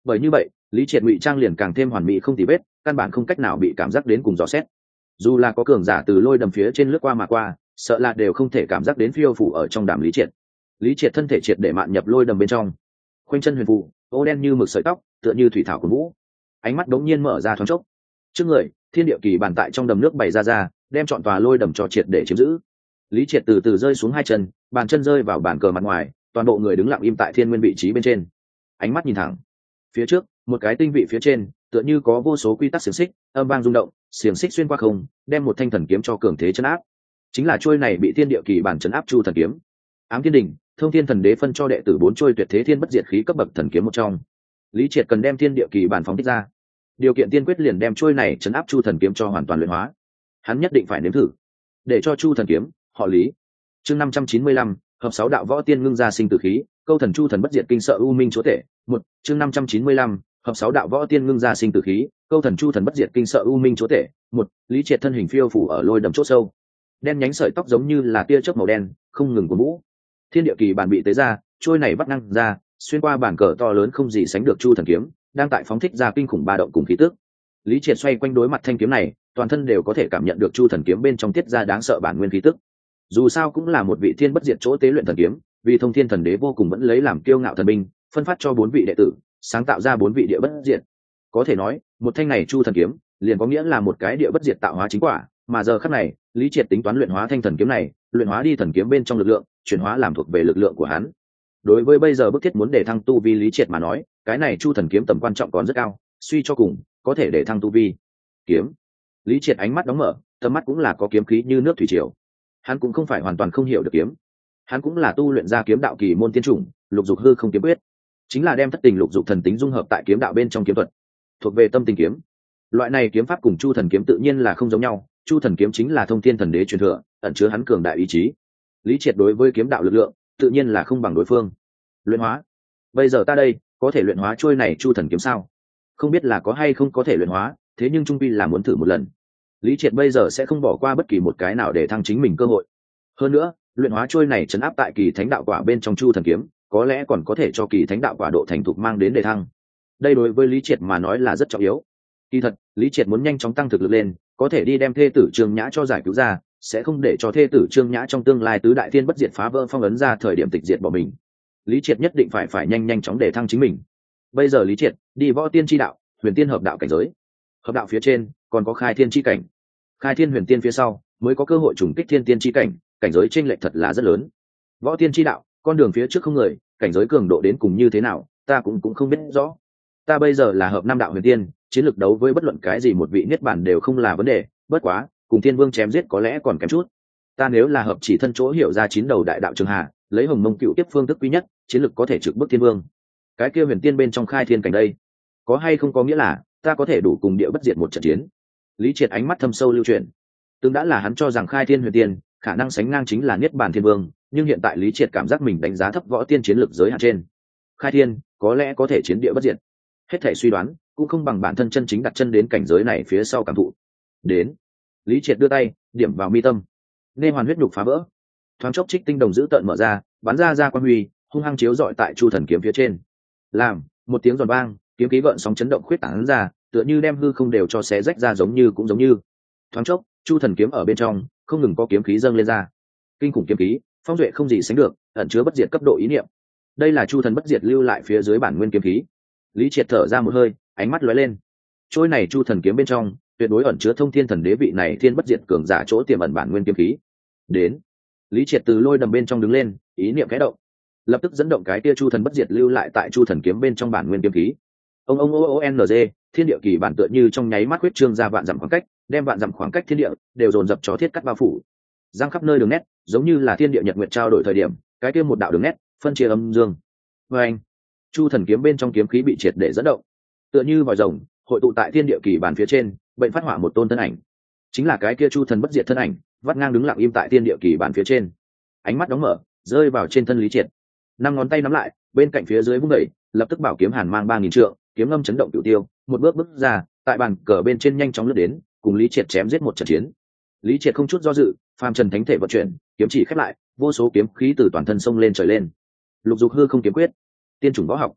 Bởi như vậy lý triệt ngụy trang liền càng thêm hoàn mỹ không tì vết, căn bản không cách nào bị cảm giác đến cùng dò xét. Dù là có cường giả từ lôi đầm phía trên lướt qua mà qua, sợ là đều không thể cảm giác đến phiêu phủ ở trong đàm lý triệt. Lý triệt thân thể triệt để mạn nhập lôi đầm bên trong, khoanh chân huyền phù, ô đen như mực sợi tóc tựa như thủy thảo của vũ, ánh mắt đống nhiên mở ra thoáng chốc. Trước người thiên địa kỳ bàn tại trong đầm nước bày ra ra, đem trọn tòa lôi đầm cho triệt để chiếm giữ. Lý triệt từ từ rơi xuống hai chân, bàn chân rơi vào bàn cờ mặt ngoài, toàn bộ người đứng lặng im tại thiên nguyên vị trí bên trên, ánh mắt nhìn thẳng phía trước. Một cái tinh vị phía trên tựa như có vô số quy tắc xiềng xích âm vang rung động, xiềng xích xuyên qua không, đem một thanh thần kiếm cho cường thế chấn áp. Chính là trôi này bị thiên địa kỳ bản chấn áp chu thần kiếm. Ám thiên đỉnh, thông thiên thần đế phân cho đệ tử bốn trôi tuyệt thế thiên bất diệt khí cấp bậc thần kiếm một trong. Lý triệt cần đem thiên địa kỳ bản phóng thích ra, điều kiện tiên quyết liền đem trôi này chấn áp chu thần kiếm cho hoàn toàn luyện hóa. Hắn nhất định phải nếm thử để cho chu thần kiếm họ Lý. Chương năm trăm chín mươi lăm, hợp sáu đạo võ tiên ngưng ra sinh tử khí, câu thần chu thần bất diệt kinh sợ u minh chúa tể. Một, chương năm trăm chín mươi lăm, hợp sáu đạo võ tiên ngưng ra sinh tử khí, câu thần chu thần bất diệt kinh sợ u minh chúa tể. Một, Lý triệt thân hình phiêu phủ ở lôi đầm chỗ sâu, đen nhánh sợi tóc giống như là tia chớp màu đen không ngừng của mũ. Thiên địa kỳ bản bị tế ra, trôi này bắt năng ra, xuyên qua bản cờ to lớn không gì sánh được chu thần kiếm, đang tại phóng thích ra kinh khủng ba động cùng khí tức. Lý triệt xoay quanh đối mặt thanh kiếm này, toàn thân đều có thể cảm nhận được chu thần kiếm bên trong tiết ra đáng sợ bản nguyên khí tức. Dù sao cũng là một vị thiên bất diệt chỗ tế luyện thần kiếm, vì thông thiên thần đế vô cùng vẫn lấy làm kiêu ngạo thần binh, phân phát cho bốn vị đệ tử, sáng tạo ra bốn vị địa bất diệt. Có thể nói một thanh này chu thần kiếm liền có nghĩa là một cái địa bất diệt tạo hóa chính quả. Mà giờ khắc này Lý triệt tính toán luyện hóa thanh thần kiếm này, luyện hóa đi thần kiếm bên trong lực lượng, chuyển hóa làm thuộc về lực lượng của hắn. Đối với bây giờ bức thiết muốn để thăng tu vi Lý triệt mà nói, cái này chu thần kiếm tầm quan trọng còn rất cao, suy cho cùng có thể để thăng tu vi. Kiếm. Lý triệt ánh mắt đóng mở, tầm mắt cũng là có kiếm khí như nước thủy triều. Hắn cũng không phải hoàn toàn không hiểu được kiếm, hắn cũng là tu luyện ra kiếm đạo kỳ môn tiên chủng lục dục hư không kiếm quyết, chính là đem thất tình lục dục thần tính dung hợp tại kiếm đạo bên trong kiếm thuật, thuộc về tâm tình kiếm. Loại này kiếm pháp cùng chu thần kiếm tự nhiên là không giống nhau. Chu thần kiếm chính là thông thiên thần đế truyền thừa, ẩn chứa hắn cường đại ý chí. Lý triệt đối với kiếm đạo lực lượng tự nhiên là không bằng đối phương. Luyện hóa. Bây giờ ta đây có thể luyện hóa trôi này chu thần kiếm sao? Không biết là có hay không có thể luyện hóa, thế nhưng trung quy là muốn thử một lần. Lý triệt bây giờ sẽ không bỏ qua bất kỳ một cái nào để thăng chính mình cơ hội. Hơn nữa luyện hóa trôi này chấn áp tại kỳ thánh đạo quả bên trong chu thần kiếm, có lẽ còn có thể cho kỳ thánh đạo quả độ thành thục mang đến đề thăng. Đây đối với Lý triệt mà nói là rất trọng yếu. Kỳ thật Lý triệt muốn nhanh chóng tăng thực lực lên, có thể đi đem thê tử Trương Nhã cho giải cứu ra, sẽ không để cho thê tử Trương Nhã trong tương lai tứ đại thiên bất diệt phá vỡ phong ấn ra thời điểm tịch diệt bỏ mình. Lý triệt nhất định phải phải nhanh nhanh chóng để thăng chính mình. Bây giờ Lý triệt đi võ tiên chi đạo, huyền tiên hợp đạo cảnh giới. Hợp đạo phía trên còn có khai thiên chi cảnh, khai thiên huyền tiên phía sau mới có cơ hội trùng kích thiên tiên chi cảnh, cảnh giới chênh lệch thật là rất lớn. Võ tiên chi đạo, con đường phía trước không người, cảnh giới cường độ đến cùng như thế nào, ta cũng cũng không biết rõ. Ta bây giờ là hợp năm đạo huyền tiên, chiến lược đấu với bất luận cái gì một vị niết bản đều không là vấn đề, bất quá cùng thiên vương chém giết có lẽ còn kém chút. Ta nếu là hợp chỉ thân chỗ hiểu ra chín đầu đại đạo trường hà, lấy hồng mông cựu tiếp phương thức quý nhất, chiến lược có thể trực bức thiên vương. Cái kia huyền tiên bên trong khai thiên cảnh đây, có hay không có nghĩa là ta có thể đủ cùng địa bất diệt một trận chiến. Lý triệt ánh mắt thâm sâu lưu truyền, từng đã là hắn cho rằng khai thiên huyền tiên khả năng sánh ngang chính là niết bàn thiên vương, nhưng hiện tại Lý triệt cảm giác mình đánh giá thấp võ tiên chiến lược giới hạn trên. Khai thiên có lẽ có thể chiến địa bất diệt, hết thể suy đoán cũng không bằng bản thân chân chính đặt chân đến cảnh giới này phía sau cảm thụ. Đến. Lý triệt đưa tay điểm vào mi tâm, nê hoàn huyết nhục phá vỡ, thoáng chốc trích tinh đồng dữ tợn mở ra, bắn ra ra quan huy hung hăng chiếu dọi tại chu thần kiếm phía trên. Làm một tiếng giòn vang, kiếm khí gợn sóng chấn động khuyết tán ra, tựa như đem hư không đều cho xé rách ra, giống như cũng giống như thoáng chốc chu thần kiếm ở bên trong không ngừng có kiếm khí dâng lên ra. Kinh khủng kiếm khí phong duệ không gì sánh được, ẩn chứa bất diệt cấp độ ý niệm. Đây là chu thần bất diệt lưu lại phía dưới bản nguyên kiếm khí. Lý triệt thở ra một hơi, ánh mắt lóe lên. Trôi này chu thần kiếm bên trong tuyệt đối ẩn chứa thông thiên thần đế vị này thiên bất diệt cường giả chỗ tiềm ẩn bản nguyên kiếm khí. Đến. Lý triệt từ lôi đầm bên trong đứng lên, ý niệm khẽ động, lập tức dẫn động cái tia chu thần bất diệt lưu lại tại chu thần kiếm bên trong bản nguyên kiếm khí. Ông ông o o n g thiên địa kỳ bản tựa như trong nháy mắt huyết trương ra vạn dặm khoảng cách, đem vạn dặm khoảng cách thiên địa đều dồn dập cho thiết cắt bao phủ, giang khắp nơi đường nét, giống như là thiên địa nhật nguyệt trao đổi thời điểm cái kia một đạo đường nét phân chia âm dương. Và anh chu thần kiếm bên trong kiếm khí bị triệt để dẫn động, tựa như vòi rồng hội tụ tại thiên địa kỳ bản phía trên, bệnh phát hỏa một tôn thân ảnh, chính là cái kia chu thần bất diệt thân ảnh, vắt ngang đứng lặng im tại thiên địa kỳ bản phía trên. Ánh mắt đóng mở, rơi vào trên thân Lý triệt, năm ngón tay nắm lại, bên cạnh phía dưới vung đẩy, lập tức bảo kiếm hàn mang ba nghìn trượng, kiếm ngâm chấn động cửu tiêu, một bước bước ra, tại bàn cờ bên trên nhanh chóng lướt đến, cùng Lý triệt chém giết một trận chiến. Lý triệt không chút do dự, phàm trần thánh thể vận chuyển, kiếm chỉ khép lại, vô số kiếm khí từ toàn thân sông lên trời lên. Lục dục hư không kiếm quyết, tiên chủng võ học.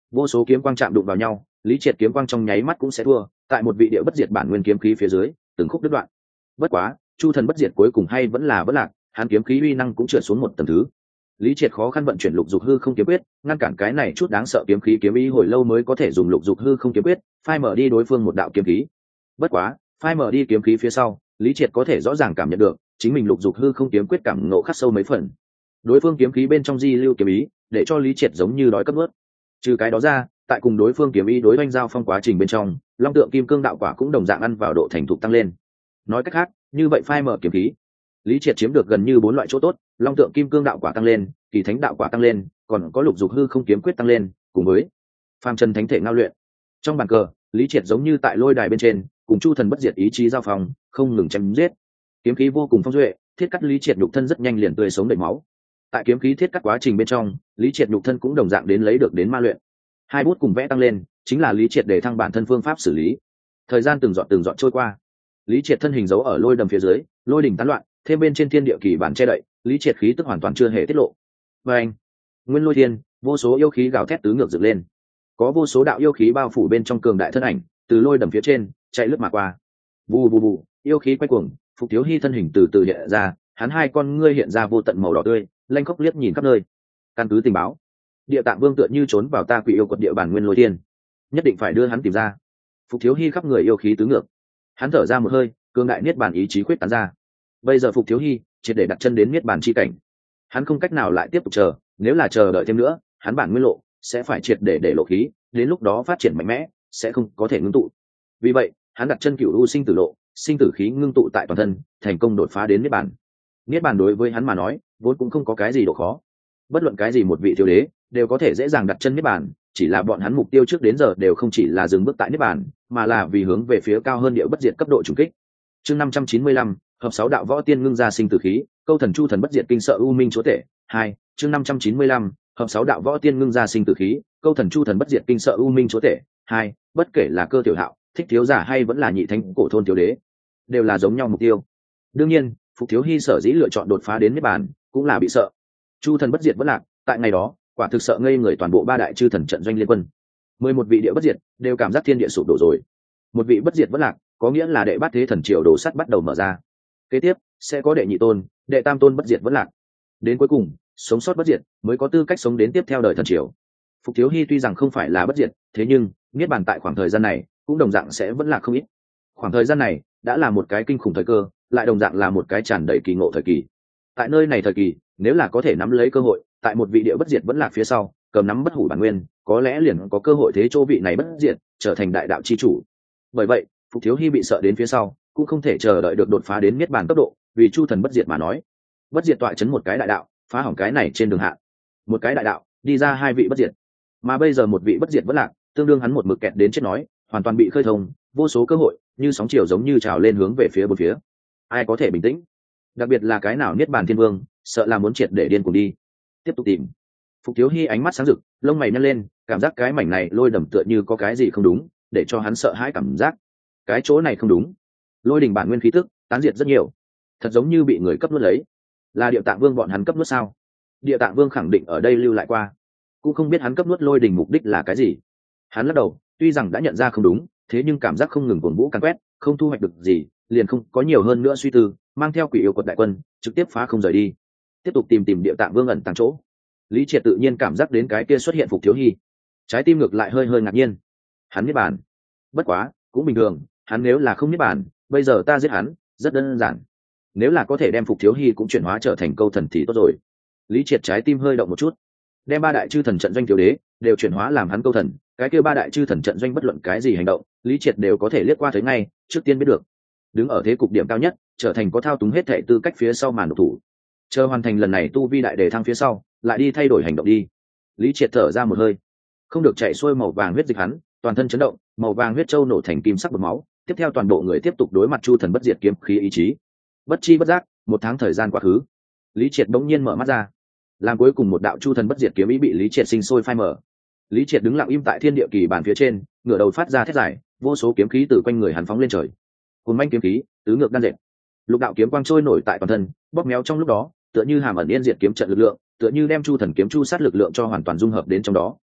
vô số kiếm quang chạm đụng vào nhau, lý triệt kiếm quang trong nháy mắt cũng sẽ thua, tại một vị địa bất diệt bản nguyên kiếm khí phía dưới từng khúc đứt đoạn. Bất quá chu thần bất diệt cuối cùng hay vẫn là bất lạc, hắn kiếm khí uy năng cũng trượt xuống một tầng thứ. Lý triệt khó khăn vận chuyển lục dục hư không kiếm quyết, ngăn cản cái này chút đáng sợ kiếm khí kiếm ý hồi lâu mới có thể dùng lục dục hư không kiếm quyết phai mở đi đối phương một đạo kiếm khí. Bất quá phai mở đi kiếm khí phía sau, lý triệt có thể rõ ràng cảm nhận được chính mình lục dục hư không kiếm quyết cảm ngộ khắc sâu mấy phần. Đối phương kiếm khí bên trong di lưu kiếm ý để cho lý triệt giống như đói cấp nuốt. Trừ cái đó ra, tại cùng đối phương kiếm ý đối oanh giao phong quá trình bên trong, long tượng kim cương đạo quả cũng đồng dạng ăn vào độ thành thục tăng lên. Nói cách khác, như vậy phai mở kiếm khí, lý triệt chiếm được gần như bốn loại chỗ tốt: long tượng kim cương đạo quả tăng lên, kỳ thánh đạo quả tăng lên, còn có lục dục hư không kiếm quyết tăng lên, cùng với phàm trần thánh thể ngao luyện. Trong bàn cờ, lý triệt giống như tại lôi đài bên trên cùng chu thần bất diệt ý chí giao phong, không ngừng chém giết. Kiếm khí vô cùng phong duệ, thiết cắt lý triệt nhục thân rất nhanh liền tươi sống đầy máu. Tại kiếm khí thiết cắt quá trình bên trong, lý triệt nhục thân cũng đồng dạng đến lấy được đến ma luyện. Hai bút cùng vẽ tăng lên, chính là lý triệt để thăng bản thân phương pháp xử lý. Thời gian từng dọn từng dọn trôi qua, lý triệt thân hình giấu ở lôi đầm phía dưới, lôi đỉnh tán loạn, thêm bên trên thiên địa kỳ bản che đậy, lý triệt khí tức hoàn toàn chưa hề tiết lộ. Và anh, nguyên lôi thiên, vô số yêu khí gào thét tứ ngược dựng lên, có vô số đạo yêu khí bao phủ bên trong cường đại thân ảnh từ lôi đầm phía trên chạy lướt mà qua. Bù bù bù, yêu khí quay cuồng, Phục Thiếu Hi thân hình từ từ hiện ra, hắn hai con ngươi hiện ra vô tận màu đỏ tươi, lanh khóc liếc nhìn khắp nơi. Căn cứ tình báo, Địa Tạng Vương tựa như trốn vào ta quỷ yêu quật địa bàn nguyên lôi thiên, nhất định phải đưa hắn tìm ra. Phục Thiếu Hi khắp người yêu khí tứ ngược, hắn thở ra một hơi, cường đại niết bàn ý chí quyết tán ra. Bây giờ Phục Thiếu Hi triệt để đặt chân đến niết bàn chi cảnh, hắn không cách nào lại tiếp tục chờ, nếu là chờ đợi thêm nữa, hắn bản nguyên lộ sẽ phải triệt để để lộ khí, đến lúc đó phát triển mạnh mẽ sẽ không có thể ngưng tụ. Vì vậy, hắn đặt chân cửu u sinh tử lộ, sinh tử khí ngưng tụ tại toàn thân, thành công đột phá đến niết bàn. Niết bàn đối với hắn mà nói, vốn cũng không có cái gì độ khó. Bất luận cái gì một vị thiếu đế đều có thể dễ dàng đặt chân niết bàn, chỉ là bọn hắn mục tiêu trước đến giờ đều không chỉ là dừng bước tại niết bàn, mà là vì hướng về phía cao hơn địa bất diệt cấp độ trùng kích. Chương năm trăm chín mươi lăm, hợp sáu đạo võ tiên ngưng ra sinh tử khí, câu thần chu thần bất diệt kinh sợ u minh chúa tể. Hai, chương năm trăm chín mươi lăm, hợp sáu đạo võ tiên ngưng ra sinh tử khí, câu thần chu thần bất diệt kinh sợ u minh chúa tể. Hai, bất kể là Cơ Tiểu Hạo, Thích Thiếu Giả hay vẫn là Nhị Thánh cổ thôn thiếu đế, đều là giống nhau mục tiêu. Đương nhiên, Phục Thiếu Hi sở dĩ lựa chọn đột phá đến niết bàn, cũng là bị sợ. Chu thần bất diệt vẫn lạc, tại ngày đó, quả thực sợ ngây người toàn bộ ba đại chư thần trận doanh liên quân. Mười một vị địa bất diệt đều cảm giác thiên địa sụp đổ rồi. Một vị bất diệt vẫn lạc, có nghĩa là đệ bát thế thần triều đổ sắt bắt đầu mở ra. Kế tiếp sẽ có đệ nhị tôn, đệ tam tôn bất diệt vẫn lạc. Đến cuối cùng, sống sót bất diệt mới có tư cách sống đến tiếp theo đời thần triều. Phục Thiếu Hi tuy rằng không phải là bất diệt, thế nhưng niết bàn tại khoảng thời gian này cũng đồng dạng sẽ vẫn lạc không ít. Khoảng thời gian này đã là một cái kinh khủng thời cơ, lại đồng dạng là một cái tràn đầy kỳ ngộ thời kỳ. Tại nơi này thời kỳ, nếu là có thể nắm lấy cơ hội, tại một vị địa bất diệt vẫn lạc phía sau, cầm nắm bất hủ bản nguyên, có lẽ liền có cơ hội thế chỗ vị này bất diệt trở thành đại đạo chi chủ. Bởi vậy, Phục Thiếu Hi bị sợ đến phía sau, cũng không thể chờ đợi được đột phá đến niết bàn tốc độ, vì chu thần bất diệt mà nói, bất diệt tọa chấn một cái đại đạo, phá hỏng cái này trên đường hạ. Một cái đại đạo, đi ra hai vị bất diệt. Mà bây giờ một vị bất diệt vẫn lạc, tương đương hắn một mực kẹt đến chết nói, hoàn toàn bị khơi thông, vô số cơ hội như sóng chiều giống như trào lên hướng về phía bốn phía. Ai có thể bình tĩnh? Đặc biệt là cái nào niết bàn thiên vương, sợ là muốn triệt để điên cuồng đi. Tiếp tục tìm. Phục Thiếu Hi ánh mắt sáng rực, lông mày nhăn lên, cảm giác cái mảnh này lôi đầm tựa như có cái gì không đúng, để cho hắn sợ hãi cảm giác. Cái chỗ này không đúng. Lôi đỉnh bản nguyên khí tức tán diệt rất nhiều, thật giống như bị người cấp nuốt lấy. Là Địa Tạng Vương bọn hắn cấp nuốt sao? Địa Tạng Vương khẳng định ở đây lưu lại qua, cũng không biết hắn cấp nuốt lôi đỉnh mục đích là cái gì. Hắn lắc đầu, tuy rằng đã nhận ra không đúng, thế nhưng cảm giác không ngừng cuồng vũ càn quét, không thu hoạch được gì, liền không có nhiều hơn nữa suy tư, mang theo quỷ yêu quật đại quân trực tiếp phá không rời đi, tiếp tục tìm tìm Địa Tạng Vương ẩn tàng chỗ. Lý Triệt tự nhiên cảm giác đến cái kia xuất hiện Phục Thiếu Hi, trái tim ngược lại hơi hơi ngạc nhiên. Hắn niết bàn, bất quá cũng bình thường, hắn nếu là không niết bàn, bây giờ ta giết hắn rất đơn giản. Nếu là có thể đem Phục Thiếu Hi cũng chuyển hóa trở thành câu thần thì tốt rồi. Lý Triệt trái tim hơi động một chút, đem ba đại chư thần trận doanh thiếu đế đều chuyển hóa làm hắn câu thần, cái kia ba đại chư thần trận doanh bất luận cái gì hành động, Lý Triệt đều có thể liếc qua thấy ngay, trước tiên biết được. Đứng ở thế cục điểm cao nhất, trở thành có thao túng hết thảy tư cách phía sau màn độc thủ. Chờ hoàn thành lần này tu vi đại đề thăng phía sau, lại đi thay đổi hành động đi. Lý Triệt thở ra một hơi, không được chạy xuôi màu vàng huyết dịch hắn, toàn thân chấn động, màu vàng huyết châu nổ thành kim sắc bọt máu, tiếp theo toàn bộ người tiếp tục đối mặt chu thần bất diệt kiếm khí ý chí. Bất chi bất giác, một tháng thời gian quá khứ, Lý Triệt bỗng nhiên mở mắt ra, làm cuối cùng một đạo chu thần bất diệt kiếm ý bị Lý Triệt sinh sôi phai mở. Lý Triệt đứng lặng im tại thiên địa kỳ bàn phía trên, ngửa đầu phát ra thét dài, vô số kiếm khí từ quanh người hắn phóng lên trời. Cuồn manh kiếm khí, tứ ngược đan dệt, lục đạo kiếm quang trôi nổi tại toàn thân, bóp méo trong lúc đó, tựa như hàm ẩn yên diệt kiếm trận lực lượng, tựa như đem chu thần kiếm chu sát lực lượng cho hoàn toàn dung hợp đến trong đó.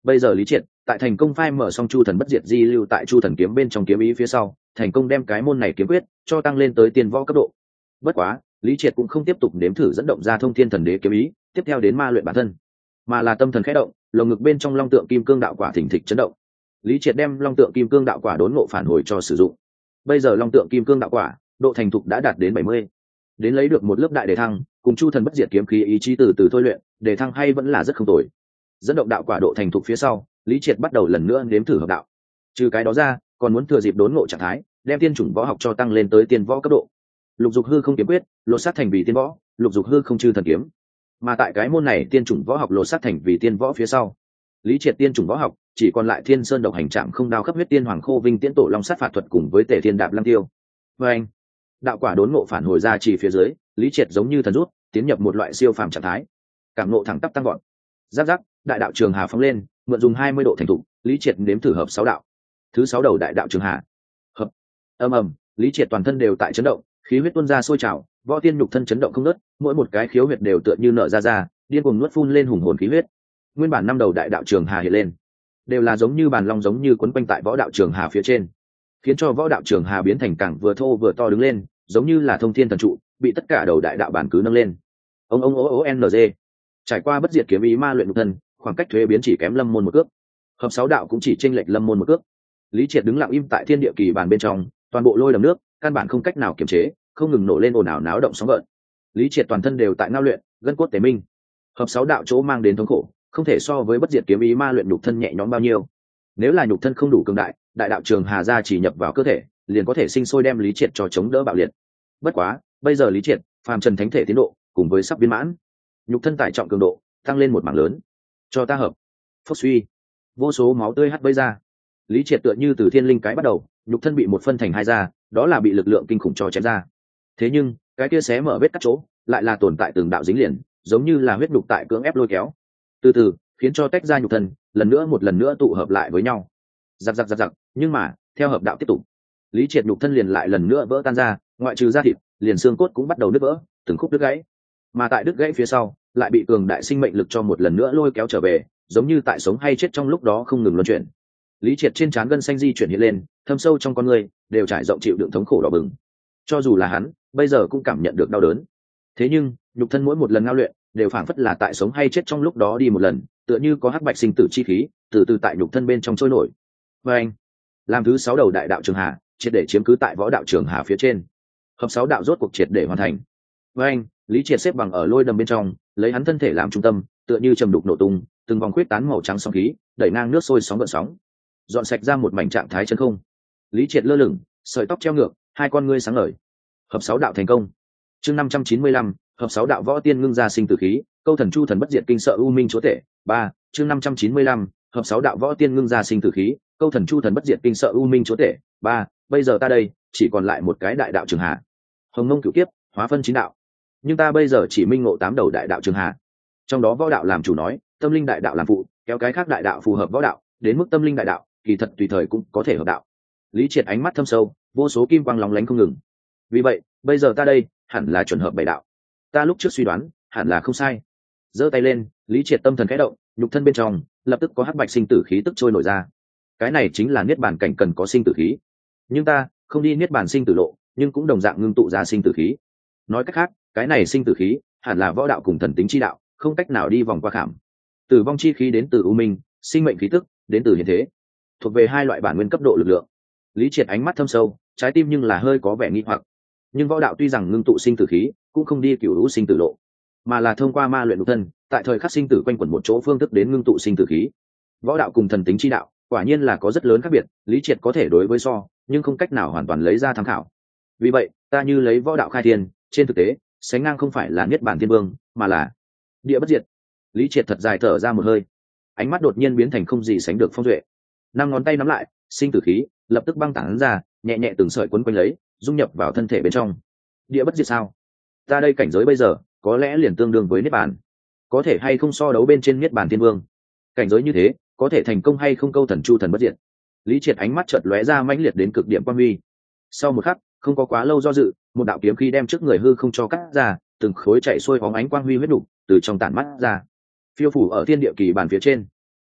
Bây giờ Lý Triệt tại thành công phai mở xong chu thần bất diệt di lưu tại chu thần kiếm bên trong kiếm ý phía sau, thành công đem cái môn này kiếm quyết cho tăng lên tới tiên võ cấp độ. Bất quá Lý Triệt cũng không tiếp tục nếm thử dẫn động ra thông thiên thần đế kiếm ý tiếp theo đến ma luyện bản thân, mà là tâm thần khẽ động, lồng ngực bên trong long tượng kim cương đạo quả thình thịch chấn động. Lý Triệt đem long tượng kim cương đạo quả đốn ngộ phản hồi cho sử dụng. Bây giờ long tượng kim cương đạo quả độ thành thục đã đạt đến bảy mươi, đến lấy được một lớp đại đề thăng, cùng chu thần bất diệt kiếm khí ý chí từ từ thôi luyện, đề thăng hay vẫn là rất không tồi. Dẫn động đạo quả độ thành thục phía sau, Lý Triệt bắt đầu lần nữa nếm thử hợp đạo. Trừ cái đó ra, còn muốn thừa dịp đốn ngộ trạng thái, đem tiên chủng võ học cho tăng lên tới tiên võ cấp độ. Lục dục hư không kiếm quyết, lột xác thành vì tiên võ, lục dục hư không chư thần kiếm. Mà tại cái môn này tiên chủng võ học lột xác thành vì tiên võ phía sau, Lý Triệt tiên chủng võ học chỉ còn lại Thiên Sơn độc hành trạm không đao khắp huyết tiên hoàng khô vinh tiễn tổ long sát phạt thuật cùng với Tề Thiên đạp lăng tiêu. Và anh, đạo quả đốn ngộ phản hồi ra chỉ phía dưới, Lý Triệt giống như thần rút, tiến nhập một loại siêu phàm trạng thái, cảm ngộ thẳng tắp tăng vọt. Giáp giáp, đại đạo trường hà phóng lên, mượn dùng hai mươi độ thành thục, Lý Triệt nếm thử hợp sáu đạo. Thứ sáu đầu đại đạo trường hà. Hợp. Ầm ầm, Lý Triệt toàn thân đều tại chấn động, khí huyết tuôn ra sôi trào, võ tiên nhục thân chấn động không ngớt, mỗi một cái khiếu huyệt đều tựa như nở ra ra, điên cuồng nuốt phun lên hùng hồn khí huyết. Nguyên bản năm đầu đại đạo trường hà hiện lên, đều là giống như bàn long giống như quấn quanh tại võ đạo trường hà phía trên, khiến cho võ đạo trường hà biến thành càng vừa thô vừa to đứng lên, giống như là thông thiên thần trụ, bị tất cả đầu đại đạo bản cứ nâng lên. Ông ông ố ố ng, trải qua bất diệt kiếm ý ma luyện nhục thân, khoảng cách thuế biến chỉ kém lâm môn một cước, hợp sáu đạo cũng chỉ chênh lệch lâm môn một cước. Lý Triệt đứng lặng im tại thiên địa kỳ bàn bên trong, toàn bộ lôi đầm nước căn bản không cách nào kiềm chế, không ngừng nổ lên ồn ào náo động sóng gợn. Lý Triệt toàn thân đều tại ngao luyện, gân cốt tề minh. Hợp sáu đạo chỗ mang đến thống khổ, không thể so với bất diệt kiếm ý ma luyện nhục thân nhẹ nhõm bao nhiêu. Nếu là nhục thân không đủ cường đại, đại đạo trường hà ra chỉ nhập vào cơ thể, liền có thể sinh sôi đem Lý Triệt cho chống đỡ bạo liệt. Bất quá, bây giờ Lý Triệt, phàm trần thánh thể tiến độ, cùng với sắp viên mãn, nhục thân tải trọng cường độ tăng lên một mảng lớn. Cho ta hợp. Phốc suy, vô số máu tươi hắt vây ra. Lý Triệt tựa như từ thiên linh cái bắt đầu, nhục thân bị một phân thành hai ra, đó là bị lực lượng kinh khủng cho chém ra. Thế nhưng, cái kia xé mở vết cắt chỗ, lại là tồn tại từng đạo dính liền, giống như là huyết nhục tại cưỡng ép lôi kéo. Từ từ, khiến cho tách ra nhục thân, lần nữa một lần nữa tụ hợp lại với nhau. Giặc giặc giặc giặc, nhưng mà, theo hợp đạo tiếp tục, Lý Triệt nhục thân liền lại lần nữa vỡ tan ra, ngoại trừ da thịt, liền xương cốt cũng bắt đầu nứt vỡ, từng khúc đứt gãy. Mà tại đứt gãy phía sau, lại bị cường đại sinh mệnh lực cho một lần nữa lôi kéo trở về, giống như tại sống hay chết trong lúc đó không ngừng luân chuyển. Lý Triệt trên trán gân xanh di chuyển hiện lên, thâm sâu trong con người đều trải rộng chịu đựng thống khổ đỏ bừng. Cho dù là hắn, bây giờ cũng cảm nhận được đau đớn. Thế nhưng, nhục thân mỗi một lần ngao luyện, đều phảng phất là tại sống hay chết trong lúc đó đi một lần, tựa như có hắc bạch sinh tử chi khí, từ từ tại nhục thân bên trong trôi nổi. Và anh, làm thứ sáu đầu đại đạo trường hà, triệt để chiếm cứ tại võ đạo trường hà phía trên. Hợp sáu đạo rốt cuộc triệt để hoàn thành. Và anh, Lý Triệt xếp bằng ở lôi đầm bên trong, lấy hắn thân thể làm trung tâm, tựa như trầm đục nổ tung, từng vòng khuyết tán màu trắng sóng khí, đẩy ngang nước sôi sóng gợn sóng, dọn sạch ra một mảnh trạng thái chân không. Lý Triệt lơ lửng, sợi tóc treo ngược, hai con ngươi sáng ngời. Hợp sáu đạo thành công. Chương năm trăm chín mươi lăm, hợp sáu đạo võ tiên ngưng ra sinh tử khí, câu thần chu thần bất diệt kinh sợ u minh chúa tể. Ba, chương năm trăm chín mươi lăm, hợp sáu đạo võ tiên ngưng ra sinh tử khí, câu thần chu thần bất diệt kinh sợ u minh chúa tể. Ba, bây giờ ta đây chỉ còn lại một cái đại đạo trường hà. Hồng Mông cửu kiếp, hóa phân chín đạo. Nhưng ta bây giờ chỉ minh ngộ tám đầu đại đạo trường hà. Trong đó võ đạo làm chủ nói, tâm linh đại đạo làm phụ, kéo cái khác đại đạo phù hợp võ đạo, đến mức tâm linh đại đạo, kỳ thật tùy thời cũng có thể hợp đạo. Lý Triệt ánh mắt thâm sâu, vô số kim quang lóng lánh không ngừng. Vì vậy, bây giờ ta đây hẳn là chuẩn hợp bảy đạo. Ta lúc trước suy đoán, hẳn là không sai. Giơ tay lên, Lý Triệt tâm thần khẽ động, nhục thân bên trong lập tức có hắc bạch sinh tử khí tức trôi nổi ra. Cái này chính là niết bàn cảnh cần có sinh tử khí. Nhưng ta không đi niết bàn sinh tử lộ, nhưng cũng đồng dạng ngưng tụ ra sinh tử khí. Nói cách khác, cái này sinh tử khí hẳn là võ đạo cùng thần tính chi đạo, không cách nào đi vòng qua khảm. Tử vong chi khí đến từ u minh, sinh mệnh khí tức đến từ hiện thế, thuộc về hai loại bản nguyên cấp độ lực lượng. Lý Triệt ánh mắt thâm sâu, trái tim nhưng là hơi có vẻ nghi hoặc. Nhưng võ đạo tuy rằng ngưng tụ sinh tử khí, cũng không đi cửu hữu sinh tử lộ, mà là thông qua ma luyện nhục thân, tại thời khắc sinh tử quanh quẩn một chỗ phương thức đến ngưng tụ sinh tử khí. Võ đạo cùng thần tính chi đạo, quả nhiên là có rất lớn khác biệt, Lý Triệt có thể đối với so, nhưng không cách nào hoàn toàn lấy ra tham khảo. Vì vậy, ta như lấy võ đạo khai thiên, trên thực tế, sánh ngang không phải là niết bàn thiên vương, mà là địa bất diệt. Lý Triệt thật dài thở ra một hơi, ánh mắt đột nhiên biến thành không gì sánh được phong duệ. Năm ngón tay nắm lại, sinh tử khí lập tức băng tản ra, nhẹ nhẹ từng sợi quấn quanh lấy, dung nhập vào thân thể bên trong. Địa bất diệt sao? Ta đây cảnh giới bây giờ, có lẽ liền tương đương với niết bàn. Có thể hay không so đấu bên trên niết bàn thiên vương? Cảnh giới như thế, có thể thành công hay không câu thần chu thần bất diệt? Lý Triệt ánh mắt chợt lóe ra mãnh liệt đến cực điểm quang huy. Sau một khắc, không có quá lâu do dự, một đạo kiếm khí đem trước người hư không cho cắt ra, từng khối chạy xuôi bóng ánh quang huy huyết đủ từ trong tản mắt ra, phiêu phủ ở thiên địa kỳ bàn phía trên.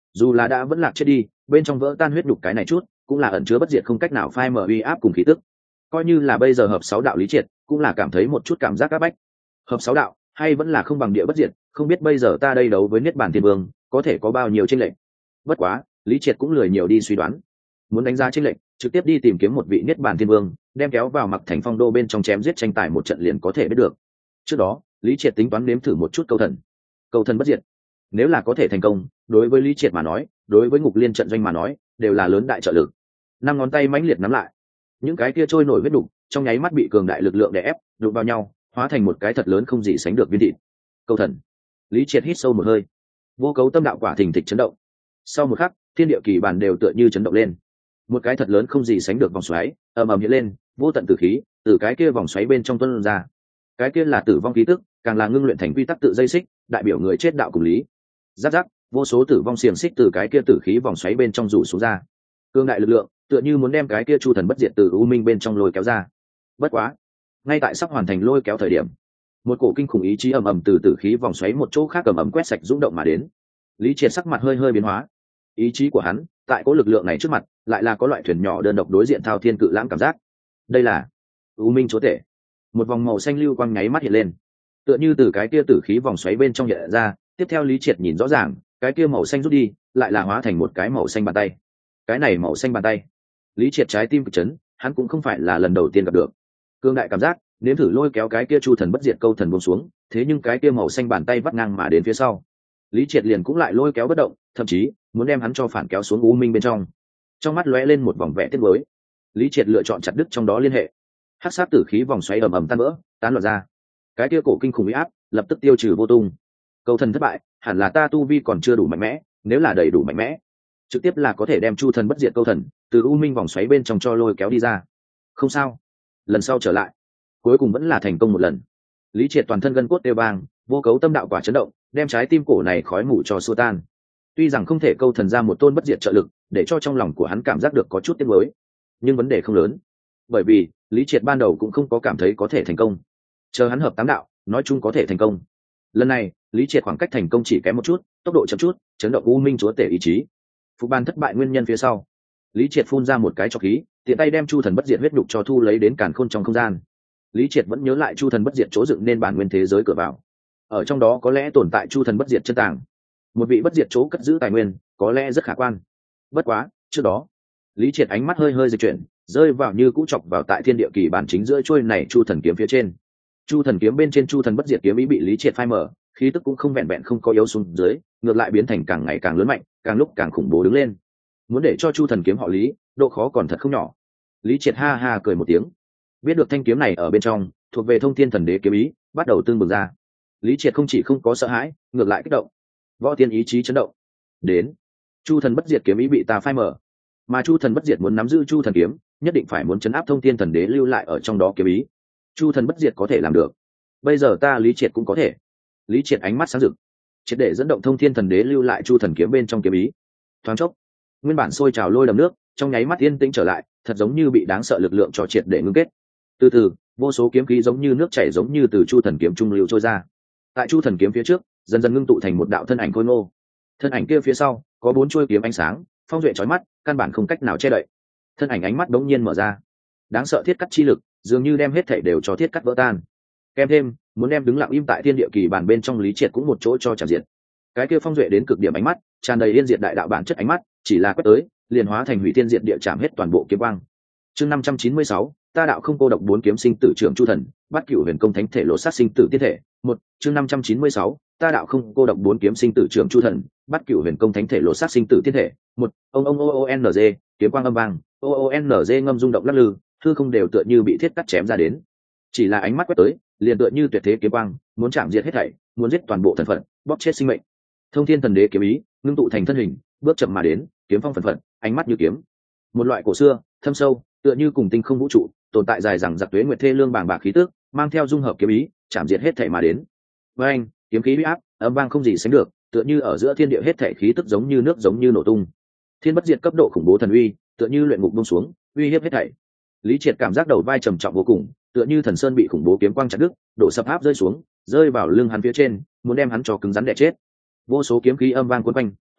dù là đã vẫn lạc chết đi, bên trong vỡ tan huyết nhục cái này chút cũng là ẩn chứa bất diệt không cách nào phai mở uy áp cùng khí tức. Coi như là bây giờ hợp sáu đạo Lý Triệt cũng là cảm thấy một chút cảm giác áp bách. Hợp sáu đạo hay vẫn là không bằng địa bất diệt, không biết bây giờ ta đây đấu với Niết Bàn Thiên Vương có thể có bao nhiêu chênh lệch. Bất quá Lý Triệt cũng lười nhiều đi suy đoán, muốn đánh giá chênh lệch trực tiếp đi tìm kiếm một vị Niết Bàn Thiên Vương, đem kéo vào Mặc Thành Phong đô bên trong chém giết tranh tài một trận liền có thể biết được. Trước đó Lý Triệt tính toán nếm thử một chút câu thần câu thần bất diệt, nếu là có thể thành công, đối với Lý Triệt mà nói, đối với Ngục Liên trận doanh mà nói, đều là lớn đại trợ lực. Năm ngón tay mãnh liệt nắm lại, những cái kia trôi nổi huyết đục trong nháy mắt bị cường đại lực lượng đè ép đụng vào nhau, hóa thành một cái thật lớn không gì sánh được viên thịt. Câu thần. Lý Triệt hít sâu một hơi, vô cấu tâm đạo quả thình thịch chấn động. Sau một khắc, thiên địa kỳ bản đều tựa như chấn động lên, một cái thật lớn không gì sánh được vòng xoáy ầm ầm hiện lên, vô tận tử khí từ cái kia vòng xoáy bên trong tuôn ra. Cái kia là tử vong khí tức, càng là ngưng luyện thành quy tắc tự dây xích, đại biểu người chết đạo cùng lý. Giáp giáp, vô số tử vong xiềng xích từ cái kia tử khí vòng xoáy bên trong rủ xuống ra. Cương đại lực lượng, tựa như muốn đem cái kia chu thần bất diệt từ u minh bên trong lôi kéo ra. Bất quá, ngay tại sắp hoàn thành lôi kéo thời điểm, một cổ kinh khủng ý chí ầm ầm từ tử khí vòng xoáy một chỗ khác ầm ầm quét sạch rung động mà đến. Lý Triệt sắc mặt hơi hơi biến hóa, ý chí của hắn tại cỗ lực lượng này trước mặt lại là có loại thuyền nhỏ đơn độc đối diện thao thiên cự lãng cảm giác. Đây là u minh chúa tể. Một vòng màu xanh lưu quang nháy mắt hiện lên, tựa như từ cái kia tử khí vòng xoáy bên trong hiện ra. Tiếp theo Lý Triệt nhìn rõ ràng, cái kia màu xanh rút đi lại là hóa thành một cái màu xanh bàn tay. Cái này màu xanh bàn tay, Lý Triệt trái tim cực chấn, hắn cũng không phải là lần đầu tiên gặp được. Cương đại cảm giác, nếm thử lôi kéo cái kia chu thần bất diệt câu thần buông xuống, thế nhưng cái kia màu xanh bàn tay vắt ngang mà đến phía sau, Lý Triệt liền cũng lại lôi kéo bất động, thậm chí muốn đem hắn cho phản kéo xuống u minh bên trong. Trong mắt lóe lên một vòng vẻ tiếc nuối, Lý Triệt lựa chọn chặt đứt trong đó liên hệ. Hắc sát tử khí vòng xoáy ầm ầm tan vỡ, tán loạn ra. Cái kia cổ kinh khủng uy áp lập tức tiêu trừ vô tung. Câu thần thất bại, hẳn là ta tu vi còn chưa đủ mạnh mẽ, nếu là đầy đủ mạnh mẽ, trực tiếp là có thể đem chu thần bất diệt câu thần từ u minh vòng xoáy bên trong cho lôi kéo đi ra. Không sao, lần sau trở lại, cuối cùng vẫn là thành công một lần. Lý Triệt toàn thân gân cốt đều bang, vô cấu tâm đạo quả chấn động, đem trái tim cổ này khói mù cho xua tan. Tuy rằng không thể câu thần ra một tôn bất diệt trợ lực, để cho trong lòng của hắn cảm giác được có chút tiếc nuối, nhưng vấn đề không lớn, bởi vì Lý Triệt ban đầu cũng không có cảm thấy có thể thành công. Chờ hắn hợp tám đạo, nói chung có thể thành công. Lần này Lý Triệt khoảng cách thành công chỉ kém một chút, tốc độ chậm chút, chấn động u minh chúa tể ý chí. Phục ban thất bại nguyên nhân phía sau, Lý Triệt phun ra một cái trọc khí, tiện tay đem chu thần bất diệt huyết nhục cho thu lấy đến càn khôn trong không gian. Lý Triệt vẫn nhớ lại chu thần bất diệt chỗ dựng nên bản nguyên thế giới cửa vào, ở trong đó có lẽ tồn tại chu thần bất diệt chân tàng, một vị bất diệt chỗ cất giữ tài nguyên, có lẽ rất khả quan. Bất quá trước đó, Lý Triệt ánh mắt hơi hơi dịch chuyển, rơi vào như cũ chọc vào tại thiên địa kỳ bản chính giữa chuôi này chu thần kiếm phía trên. Chu thần kiếm bên trên chu thần bất diệt kiếm ý bị Lý Triệt phai mở, khí tức cũng không vẹn vẹn không có yếu xuống dưới, ngược lại biến thành càng ngày càng lớn mạnh, càng lúc càng khủng bố đứng lên. Muốn để cho chu thần kiếm họ Lý, độ khó còn thật không nhỏ. Lý Triệt ha ha cười một tiếng, biết được thanh kiếm này ở bên trong thuộc về thông thiên thần đế kiếm ý, bắt đầu tương bừng ra. Lý Triệt không chỉ không có sợ hãi, ngược lại kích động, võ tiên ý chí chấn động. Đến, chu thần bất diệt kiếm ý bị ta phai mở, mà chu thần bất diệt muốn nắm giữ chu thần kiếm, nhất định phải muốn chấn áp thông thiên thần đế lưu lại ở trong đó kiếm ý. Chu thần bất diệt có thể làm được, bây giờ ta Lý Triệt cũng có thể. Lý Triệt ánh mắt sáng rực, triệt để dẫn động thông thiên thần đế lưu lại chu thần kiếm bên trong kiếm ý. Thoáng chốc, nguyên bản sôi trào lôi đầm nước trong nháy mắt yên tĩnh trở lại, thật giống như bị đáng sợ lực lượng cho triệt để ngưng kết. Từ từ, vô số kiếm khí giống như nước chảy giống như từ chu thần kiếm trung lưu trôi ra. Tại chu thần kiếm phía trước, dần dần ngưng tụ thành một đạo thân ảnh khôi ngô. Thân ảnh kia phía sau có bốn chuôi kiếm ánh sáng, phong duệ chói mắt, căn bản không cách nào che đậy. Thân ảnh ánh mắt đống nhiên mở ra, đáng sợ thiết cắt chi lực dường như đem hết thảy đều cho thiết cắt vỡ tan. Kèm thêm, muốn đem đứng lặng im tại thiên địa kỳ bản bên trong Lý Triệt cũng một chỗ cho chạm diệt. Cái kia phong duệ đến cực điểm ánh mắt, tràn đầy yên diệt đại đạo bản chất ánh mắt, chỉ là quét tới, liền hóa thành hủy thiên diệt địa chạm hết toàn bộ kiếm quang. Chương năm trăm chín mươi sáu, ta đạo không cô độc bốn kiếm sinh tử trưởng chu thần, bắt cửu huyền công thánh thể lộ sát sinh tử tiên thể. Một, chương năm trăm chín mươi sáu, ta đạo không cô độc bốn kiếm sinh tử trưởng chu thần, bắt cửu huyền công thánh thể lộ sát sinh tử tiên thể. Một, ông ông o o n g, kiếm quang âm vang, o o n g ngâm rung động lắc lư, hư không đều tựa như bị thiết cắt chém ra đến. Chỉ là ánh mắt quét tới, liền tựa như tuyệt thế kiếm quang, muốn chạm diệt hết thảy, muốn giết toàn bộ thần phận, bóp chết sinh mệnh. Thông thiên thần đế kiếm ý ngưng tụ thành thân hình, bước chậm mà đến, kiếm phong phần phận, ánh mắt như kiếm. Một loại cổ xưa, thâm sâu, tựa như cùng tinh không vũ trụ, tồn tại dài dằng dặc tuế nguyệt thê lương bàng bạc khí tức, mang theo dung hợp kiếm ý, chạm diệt hết thảy mà đến. Với anh, kiếm khí uy áp, âm vang không gì sánh được, tựa như ở giữa thiên địa hết thảy khí tức giống như nước giống như nổ tung. Thiên bất diệt cấp độ khủng bố thần uy, tựa như luyện ngục buông xuống, uy hiếp hết thảy. Lý Triệt cảm giác đầu vai trầm trọng vô cùng, tựa như thần sơn bị khủng bố kiếm quang chặt đứt, đổ sập áp rơi xuống, rơi vào lưng hắn phía trên, muốn đem hắn cho cứng rắn đè chết. Vô số kiếm khí âm vang cuốn quanh,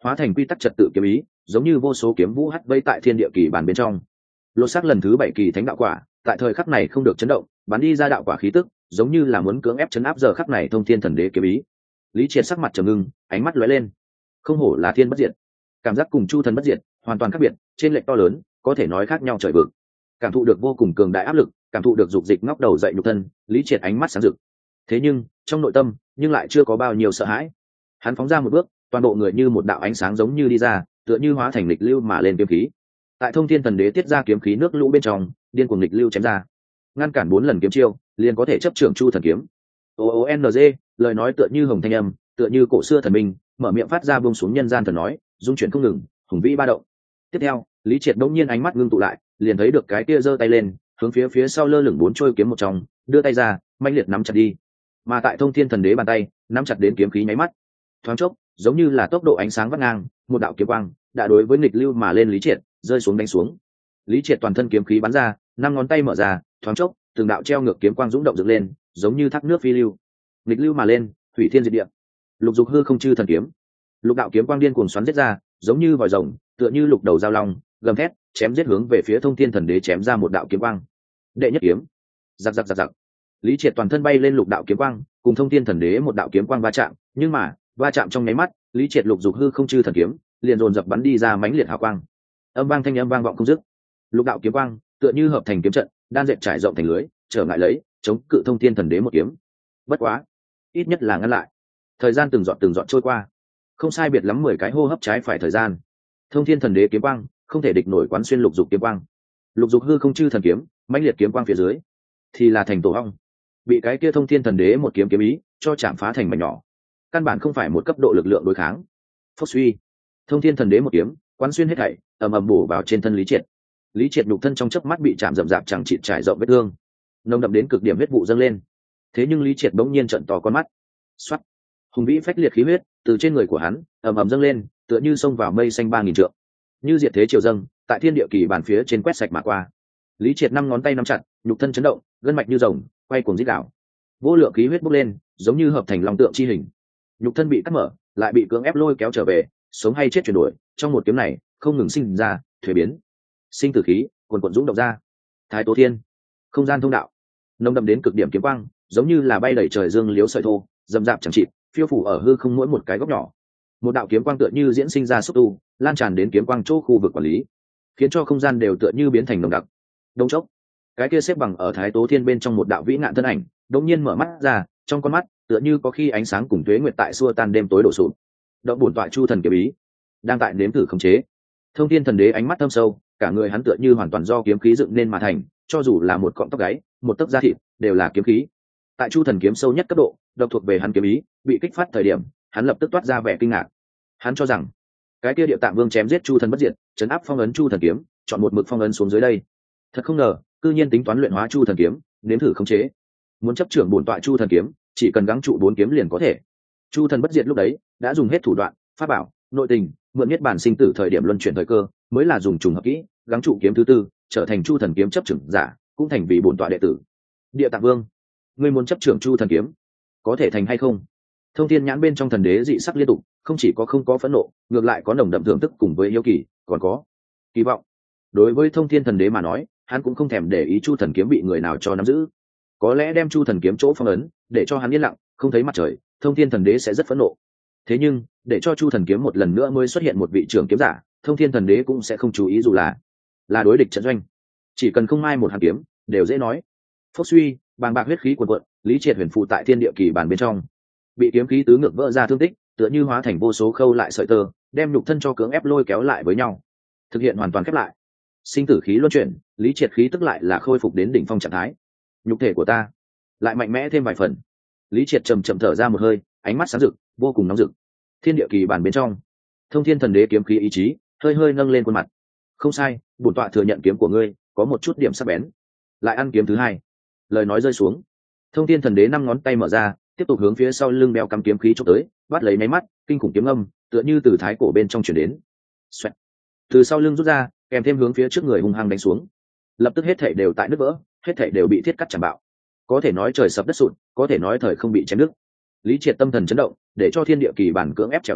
hóa thành quy tắc trật tự kiếm ý, giống như vô số kiếm vũ hắt vây tại thiên địa kỳ bản bên trong. Lột xác lần thứ bảy kỳ thánh đạo quả, tại thời khắc này không được chấn động, bắn đi ra đạo quả khí tức, giống như là muốn cưỡng ép chấn áp giờ khắc này thông thiên thần đế kiếm ý. Lý Triệt sắc mặt trầm ngưng, ánh mắt lóe lên. Không hổ là thiên bất diệt, cảm giác cùng chu thần bất diệt hoàn toàn khác biệt, trên lệch to lớn, có thể nói khác nhau trời vực. Cảm thụ được vô cùng cường đại áp lực, cảm thụ được dục dịch ngóc đầu dậy nhục thân, Lý Triệt ánh mắt sáng rực. Thế nhưng trong nội tâm nhưng lại chưa có bao nhiêu sợ hãi. Hắn phóng ra một bước, toàn bộ người như một đạo ánh sáng giống như đi ra, tựa như hóa thành lịch lưu mà lên kiếm khí. Tại thông thiên thần đế tiết ra kiếm khí nước lũ bên trong, điên cuồng lịch lưu chém ra, ngăn cản bốn lần kiếm chiêu, liền có thể chấp trưởng chu thần kiếm. O O N G, lời nói tựa như hồng thanh âm, tựa như cổ xưa thần minh, mở miệng phát ra buông xuống nhân gian thần nói, dung chuyển không ngừng, hùng vĩ ba động. Tiếp theo, Lý Triệt đống nhiên ánh mắt ngưng tụ lại, liền thấy được cái kia giơ tay lên, hướng phía phía sau lơ lửng bốn trôi kiếm một trong, đưa tay ra, mãnh liệt nắm chặt đi. Mà tại thông thiên thần đế bàn tay, nắm chặt đến kiếm khí nháy mắt, thoáng chốc, giống như là tốc độ ánh sáng vắt ngang, một đạo kiếm quang đã đối với nghịch lưu mà lên Lý Triệt, rơi xuống đánh xuống. Lý Triệt toàn thân kiếm khí bắn ra, năm ngón tay mở ra, thoáng chốc, từng đạo treo ngược kiếm quang dũng động dựng lên, giống như thác nước phi lưu. Nghịch lưu mà lên, hủy thiên diệt địa. Lục dục hư không chư thần kiếm. Lục đạo kiếm quang điên cuồng xoắn giết ra, giống như vòi rồng, tựa như lục đầu dao long, gầm thét, chém giết hướng về phía thông thiên thần đế chém ra một đạo kiếm quang. Đệ nhất kiếm. Giặc giặc giặc giặc. Lý Triệt toàn thân bay lên lục đạo kiếm quang, cùng thông thiên thần đế một đạo kiếm quang va chạm, nhưng mà, va chạm trong nháy mắt, Lý Triệt lục dục hư không chư thần kiếm, liền dồn dập bắn đi ra mãnh liệt hào quang. Âm vang thanh âm vang vọng không dứt. Lục đạo kiếm quang, tựa như hợp thành kiếm trận, đan dệt trải rộng thành lưới, trở ngại lấy, chống cự thông thiên thần đế một kiếm. Bất quá, ít nhất là ngăn lại. Thời gian từng giọt từng giọt trôi qua, không sai biệt lắm mười cái hô hấp trái phải thời gian. Thông thiên thần đế kiếm quang, không thể địch nổi quán xuyên lục dục kiếm quang. Lục dục hư không chư thần kiếm, mãnh liệt kiếm quang phía dưới, thì là thành tổ ong. Bị cái kia thông thiên thần đế một kiếm kiếm ý cho chạm phá thành mảnh nhỏ. Căn bản không phải một cấp độ lực lượng đối kháng. Phốc suy, thông thiên thần đế một kiếm quán xuyên hết thảy, ầm ầm bổ vào trên thân Lý Triệt. Lý Triệt nhục thân trong chớp mắt bị chạm rậm rạp chẳng chịt trải rộng vết thương, nồng đậm đến cực điểm huyết vụ dâng lên. Thế nhưng Lý Triệt bỗng nhiên trợn to con mắt, xoắt, hùng vĩ phách liệt khí huyết từ trên người của hắn ầm ầm dâng lên, tựa như xông vào mây xanh ba nghìn trượng, như diệt thế triều dâng, tại thiên địa kỳ bàn phía trên quét sạch mà qua. Lý Triệt năm ngón tay nắm chặt, nhục thân chấn động, gân mạch như rồng, quay cuồng rít đảo. Vô lượng khí huyết bốc lên, giống như hợp thành long tượng chi hình. Nhục thân bị cắt mở, lại bị cưỡng ép lôi kéo trở về, sống hay chết chuyển đổi, trong một kiếm này, không ngừng sinh ra, thuế biến. Sinh tử khí, cuồn cuộn dũng động ra. Thái Tố Thiên, không gian thông đạo, nồng đậm đến cực điểm kiếm quang, giống như là bay đẩy trời dương liếu sợi thô, dầm dạp chẳng chịt, phiêu phủ ở hư không mỗi một cái góc nhỏ. Một đạo kiếm quang tựa như diễn sinh ra xúc tu, lan tràn đến kiếm quang chỗ khu vực quản lý, khiến cho không gian đều tựa như biến thành nồng đặc. Đông chốc, cái kia xếp bằng ở Thái Tố Thiên bên trong một đạo vĩ ngạn thân ảnh, đột nhiên mở mắt ra, trong con mắt tựa như có khi ánh sáng cùng tuế nguyệt tại xua tan đêm tối đổ sụp. Động bổn tọa chu thần kiếm ý, đang tại nếm thử khống chế. Thông thiên thần đế ánh mắt thâm sâu, cả người hắn tựa như hoàn toàn do kiếm khí dựng nên mà thành, cho dù là một cọng tóc gáy, một tấc da thịt, đều là kiếm khí. Tại chu thần kiếm sâu nhất cấp độ, độc thuộc về hắn kiếm ý, bị kích phát thời điểm, hắn lập tức toát ra vẻ kinh ngạc. Hắn cho rằng, cái kia địa tạng vương chém giết chu thần bất diệt, trấn áp phong ấn chu thần kiếm, chọn một mực phong ấn xuống dưới đây. Thật không ngờ, cư nhiên tính toán luyện hóa chu thần kiếm, nếm thử khống chế. Muốn chấp trưởng bổn tọa chu thần kiếm, chỉ cần gắng trụ bốn kiếm liền có thể. Chu thần bất diệt lúc đấy đã dùng hết thủ đoạn, pháp bảo, nội tình, mượn nhất bản sinh tử thời điểm luân chuyển thời cơ, mới là dùng trùng hợp kỹ, gắng trụ kiếm thứ tư, trở thành chu thần kiếm chấp trưởng giả, cũng thành vì bổn tọa đệ tử. Địa Tạng Vương, ngươi muốn chấp trưởng chu thần kiếm, có thể thành hay không? Thông thiên nhãn bên trong thần đế dị sắc liên tục, không chỉ có không có phẫn nộ, ngược lại có nồng đậm thưởng thức cùng với yêu kỳ, còn có kỳ vọng. Đối với thông thiên thần đế mà nói, hắn cũng không thèm để ý chu thần kiếm bị người nào cho nắm giữ. Có lẽ đem chu thần kiếm chỗ phong ấn, để cho hắn yên lặng, không thấy mặt trời, thông thiên thần đế sẽ rất phẫn nộ. Thế nhưng, để cho chu thần kiếm một lần nữa mới xuất hiện một vị trưởng kiếm giả, thông thiên thần đế cũng sẽ không chú ý, dù là là đối địch trận doanh, chỉ cần không mai một hàn kiếm, đều dễ nói. Phốc suy, bàng bạc huyết khí cuồn cuộn, Lý Triệt huyền phụ tại thiên địa kỳ bản bên trong, bị kiếm khí tứ ngược vỡ ra thương tích, tựa như hóa thành vô số khâu lại sợi tơ, đem nhục thân cho cưỡng ép lôi kéo lại với nhau, thực hiện hoàn toàn khép lại. Sinh tử khí luân chuyển, Lý Triệt khí tức lại là khôi phục đến đỉnh phong trạng thái. Nhục thể của ta lại mạnh mẽ thêm vài phần. Lý Triệt trầm trầm thở ra một hơi, ánh mắt sáng rực, vô cùng nóng rực. Thiên địa kỳ bản bên trong, thông thiên thần đế kiếm khí ý chí hơi hơi nâng lên khuôn mặt. Không sai, bổn tọa thừa nhận kiếm của ngươi có một chút điểm sắc bén. Lại ăn kiếm thứ hai. Lời nói rơi xuống, thông thiên thần đế năm ngón tay mở ra, tiếp tục hướng phía sau lưng bèo cắm kiếm khí chụp tới, bắt lấy máy mắt, kinh khủng kiếm âm tựa như từ thái cổ bên trong truyền đến. Xoẹt. Từ sau lưng rút ra, kèm thêm hướng phía trước người hung hăng đánh xuống. Lập tức hết thảy đều tại nứt vỡ, hết thảy đều bị thiết cắt chạm bạo. Có thể nói trời sập đất sụt, có thể nói thời không bị chém đứt. Lý Triệt tâm thần chấn động, để cho thiên địa kỳ bản cưỡng ép trèo trống,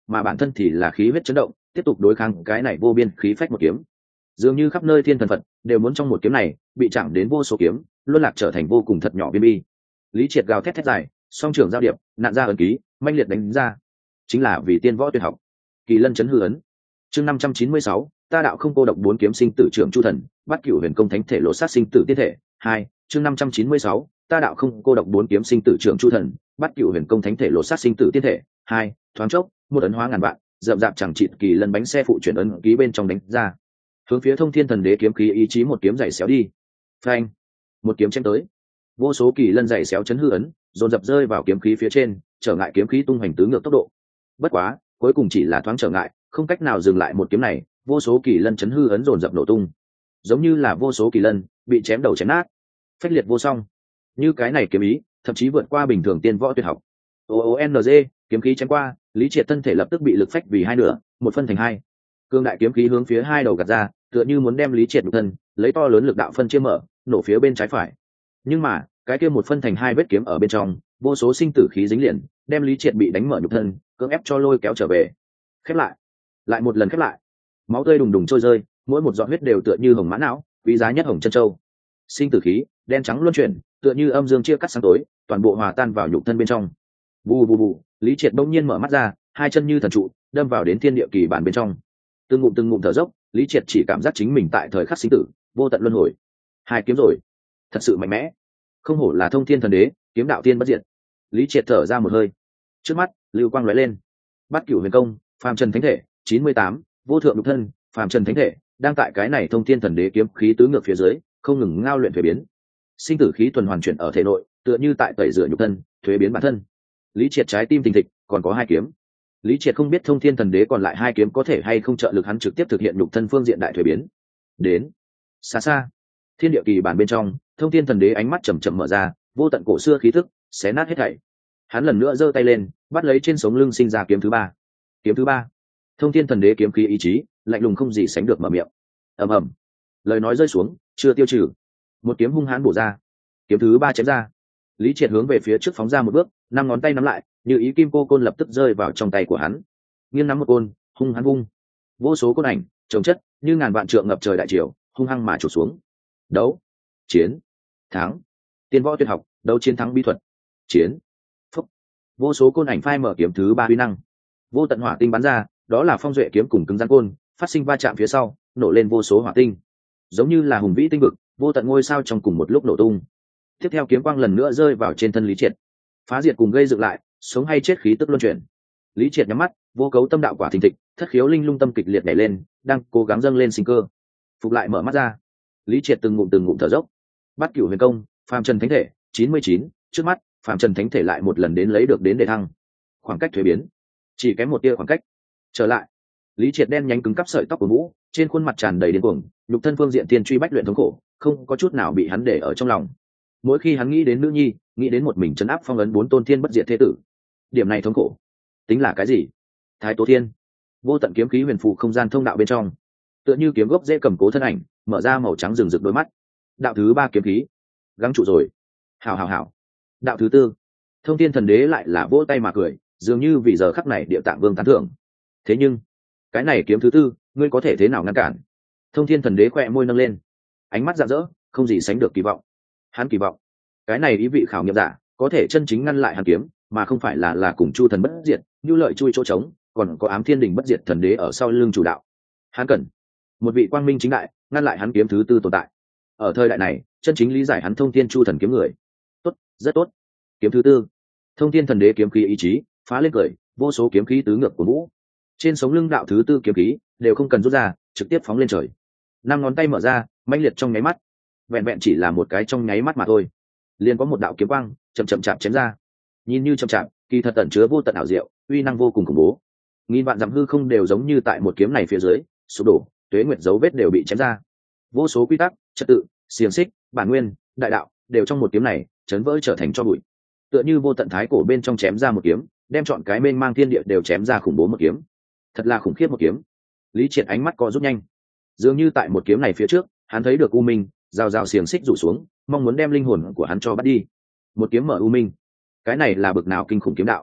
mà bản thân thì là khí huyết chấn động, tiếp tục đối kháng cái này vô biên khí phách một kiếm. Dường như khắp nơi thiên thần phật đều muốn trong một kiếm này bị chạm đến vô số kiếm, luân lạc trở thành vô cùng thật nhỏ biên bi. Lý Triệt gào thét thét dài, song trưởng giao điệp, nạn ra ấn ký, manh liệt đánh ra, chính là vì tiên võ tuyệt học. Kỳ lân chấn hư ấn. Chương năm trăm chín mươi sáu, ta đạo không cô độc bốn kiếm sinh tử trưởng chu thần, bắt cửu huyền công thánh thể lộ sát sinh tử tiên thể. Hai. Chương năm trăm chín mươi sáu, ta đạo không cô độc bốn kiếm sinh tử trưởng chu thần, bắt cửu huyền công thánh thể lộ sát sinh tử tiên thể. Hai. Thoáng chốc, một ấn hóa ngàn vạn, rậm rạp chẳng chịt kỳ lân bánh xe phụ chuyển ấn ký bên trong đánh ra, hướng phía Thông Thiên Thần Đế kiếm khí ý chí một kiếm dày xéo đi. Phanh! Một kiếm chém tới, vô số kỳ lân dày xéo chấn hư ấn, dồn dập rơi vào kiếm khí phía trên, trở ngại kiếm khí tung hoành tứ ngược tốc độ. Bất quá, cuối cùng chỉ là thoáng trở ngại, không cách nào dừng lại một kiếm này, vô số kỳ lân chấn hư ấn dồn dập nổ tung, giống như là vô số kỳ lân bị chém đầu chém nát, phách liệt vô song. Như cái này kiếm ý, thậm chí vượt qua bình thường tiên võ tuyệt học. O O N G, kiếm khí chém qua, Lý Triệt thân thể lập tức bị lực phách vì hai nửa, một phân thành hai. Cương đại kiếm khí hướng phía hai đầu gạt ra, tựa như muốn đem Lý Triệt nhục thân lấy to lớn lực đạo phân chia mở, nổ phía bên trái phải. Nhưng mà, cái kia một phân thành hai vết kiếm ở bên trong, vô số sinh tử khí dính liền, đem Lý Triệt bị đánh mở nhục thân, cưỡng ép cho lôi kéo trở về. Khép lại, lại một lần khép lại. Máu tươi đùng đùng trôi rơi, mỗi một giọt huyết đều tựa như hồng mã não, quý giá nhất hồng chân châu. Sinh tử khí, đen trắng luân chuyển, tựa như âm dương chia cắt sáng tối, toàn bộ hòa tan vào nhục thân bên trong. Bù bù bù, Lý Triệt bỗng nhiên mở mắt ra, hai chân như thần trụ, đâm vào đến thiên địa kỳ bản bên trong. Từng ngụm từng ngụm thở dốc, Lý Triệt chỉ cảm giác chính mình tại thời khắc sinh tử, vô tận luân hồi. Hai kiếm rồi, thật sự mạnh mẽ. Không hổ là Thông Thiên Thần Đế, kiếm đạo tiên bất diệt. Lý Triệt thở ra một hơi. Trước mắt, lưu quang lóe lên. Bát Cửu Huyền Công, Phàm Trần Thánh Thể, chín mươi tám, vô thượng nhục thân, Phàm Trần Thánh Thể, đang tại cái này Thông Thiên Thần Đế kiếm khí tứ ngược phía dưới, không ngừng ngao luyện thuế biến. Sinh tử khí tuần hoàn chuyển ở thể nội, tựa như tại tẩy rửa nhục thân, thuế biến bản thân. Lý Triệt trái tim thình thịch, còn có hai kiếm. Lý Triệt không biết Thông Thiên Thần Đế còn lại hai kiếm có thể hay không trợ lực hắn trực tiếp thực hiện nhục thân phương diện đại thuế biến. Đến, xa xa, thiên địa kỳ bản bên trong, Thông Thiên Thần Đế ánh mắt chậm chậm mở ra, vô tận cổ xưa khí thức xé nát hết thảy. Hắn lần nữa giơ tay lên, bắt lấy trên sống lưng sinh ra kiếm thứ ba. Kiếm thứ ba. Thông Thiên Thần Đế kiếm khí ý chí, lạnh lùng không gì sánh được mở miệng. Ầm ầm. Lời nói rơi xuống, chưa tiêu trừ. Một kiếm hung hãn bổ ra. Kiếm thứ ba chém ra. Lý Triệt hướng về phía trước phóng ra một bước, năm ngón tay nắm lại, như ý kim cô côn lập tức rơi vào trong tay của hắn. Nghiêng nắm một côn, hung hãn vung. Vô số côn ảnh, chồng chất, như ngàn vạn trượng ngập trời đại triều, hung hăng mà chụp xuống. Đấu, chiến, thắng. Tiên võ tuyệt học, đấu chiến thắng bí thuật. Chiến. Phúc. Vô số côn ảnh phai mở kiếm thứ ba uy năng. Vô tận hỏa tinh bắn ra, đó là phong duệ kiếm cùng cứng rắn côn, phát sinh va chạm phía sau, nổ lên vô số hỏa tinh. Giống như là hùng vĩ tinh vực, vô tận ngôi sao trong cùng một lúc nổ tung. Tiếp theo kiếm quang lần nữa rơi vào trên thân Lý Triệt, phá diệt cùng gây dựng lại, sống hay chết khí tức luân chuyển. Lý Triệt nhắm mắt, vô cấu tâm đạo quả thình thịch, thất khiếu linh lung tâm kịch liệt nhảy lên, đang cố gắng dâng lên sinh cơ. Phục lại mở mắt ra, Lý Triệt từng ngụm từng ngụm thở dốc. Bát Cửu Huyền Công, Phàm Trần Thánh Thể, chín mươi chín, trước mắt, Phàm Trần Thánh Thể lại một lần đến lấy được đến đề thăng. Khoảng cách thuế biến, chỉ kém một tia khoảng cách. Trở lại, Lý Triệt đen nhánh cứng cắp sợi tóc của mũ, trên khuôn mặt tràn đầy điên cuồng, nhục thân phương diện tiên truy bách luyện thống khổ, không có chút nào bị hắn để ở trong lòng. Mỗi khi hắn nghĩ đến nữ nhi, nghĩ đến một mình trấn áp phong ấn bốn tôn thiên bất diệt thế tử, điểm này thống khổ tính là cái gì? Thái Tố Thiên, vô tận kiếm khí huyền phù không gian thông đạo bên trong, tựa như kiếm gốc dễ cầm cố thân ảnh, mở ra màu trắng rừng rực đôi mắt. Đạo thứ ba kiếm khí, gắng trụ rồi. Hảo hảo hảo. Đạo thứ tư, Thông Thiên Thần Đế lại là vỗ tay mà cười, dường như vì giờ khắc này địa tạng vương tán thưởng. Thế nhưng, cái này kiếm thứ tư, ngươi có thể thế nào ngăn cản? Thông Thiên Thần Đế khỏe môi nâng lên, ánh mắt rạng rỡ, không gì sánh được kỳ vọng. Hắn kỳ vọng, cái này ý vị khảo nghiệm giả có thể chân chính ngăn lại hắn kiếm, mà không phải là là cùng Chu Thần bất diệt, như lợi chui chỗ trống, còn có Ám Thiên Đình bất diệt thần đế ở sau lưng chủ đạo. Hắn cần một vị quang minh chính đại, ngăn lại hắn kiếm thứ tư tồn tại. Ở thời đại này, chân chính lý giải hắn Thông Thiên Chu Thần kiếm người. Tốt, rất tốt. Kiếm thứ tư, Thông Thiên Thần Đế kiếm khí ý chí phá lên cười, vô số kiếm khí tứ ngược của vũ. Trên sống lưng đạo thứ tư kiếm khí đều không cần rút ra, trực tiếp phóng lên trời. Năm ngón tay mở ra, mãnh liệt trong nháy mắt. Vẹn vẹn chỉ là một cái trong nháy mắt mà thôi, liền có một đạo kiếm quang chậm chậm chạm chém ra. Nhìn như chậm chạp, kỳ thật tẩn chứa vô tận ảo diệu, uy năng vô cùng khủng bố. Nghìn vạn dặm hư không đều giống như tại một kiếm này phía dưới sụp đổ, tuế nguyệt dấu vết đều bị chém ra. Vô số quy tắc, trật tự, xiềng xích, bản nguyên, đại đạo đều trong một kiếm này chấn vỡ trở thành tro bụi. Tựa như vô tận thái cổ bên trong chém ra một kiếm, đem chọn cái mênh mang thiên địa đều chém ra khủng bố một kiếm. Thật là khủng khiếp một kiếm. Lý Triệt ánh mắt co rút nhanh, dường như tại một kiếm này phía trước, hắn thấy được u minh rào rào xiềng xích rủ xuống, mong muốn đem linh hồn của hắn cho bắt đi. Một kiếm mở u minh, cái này là bực nào kinh khủng kiếm đạo.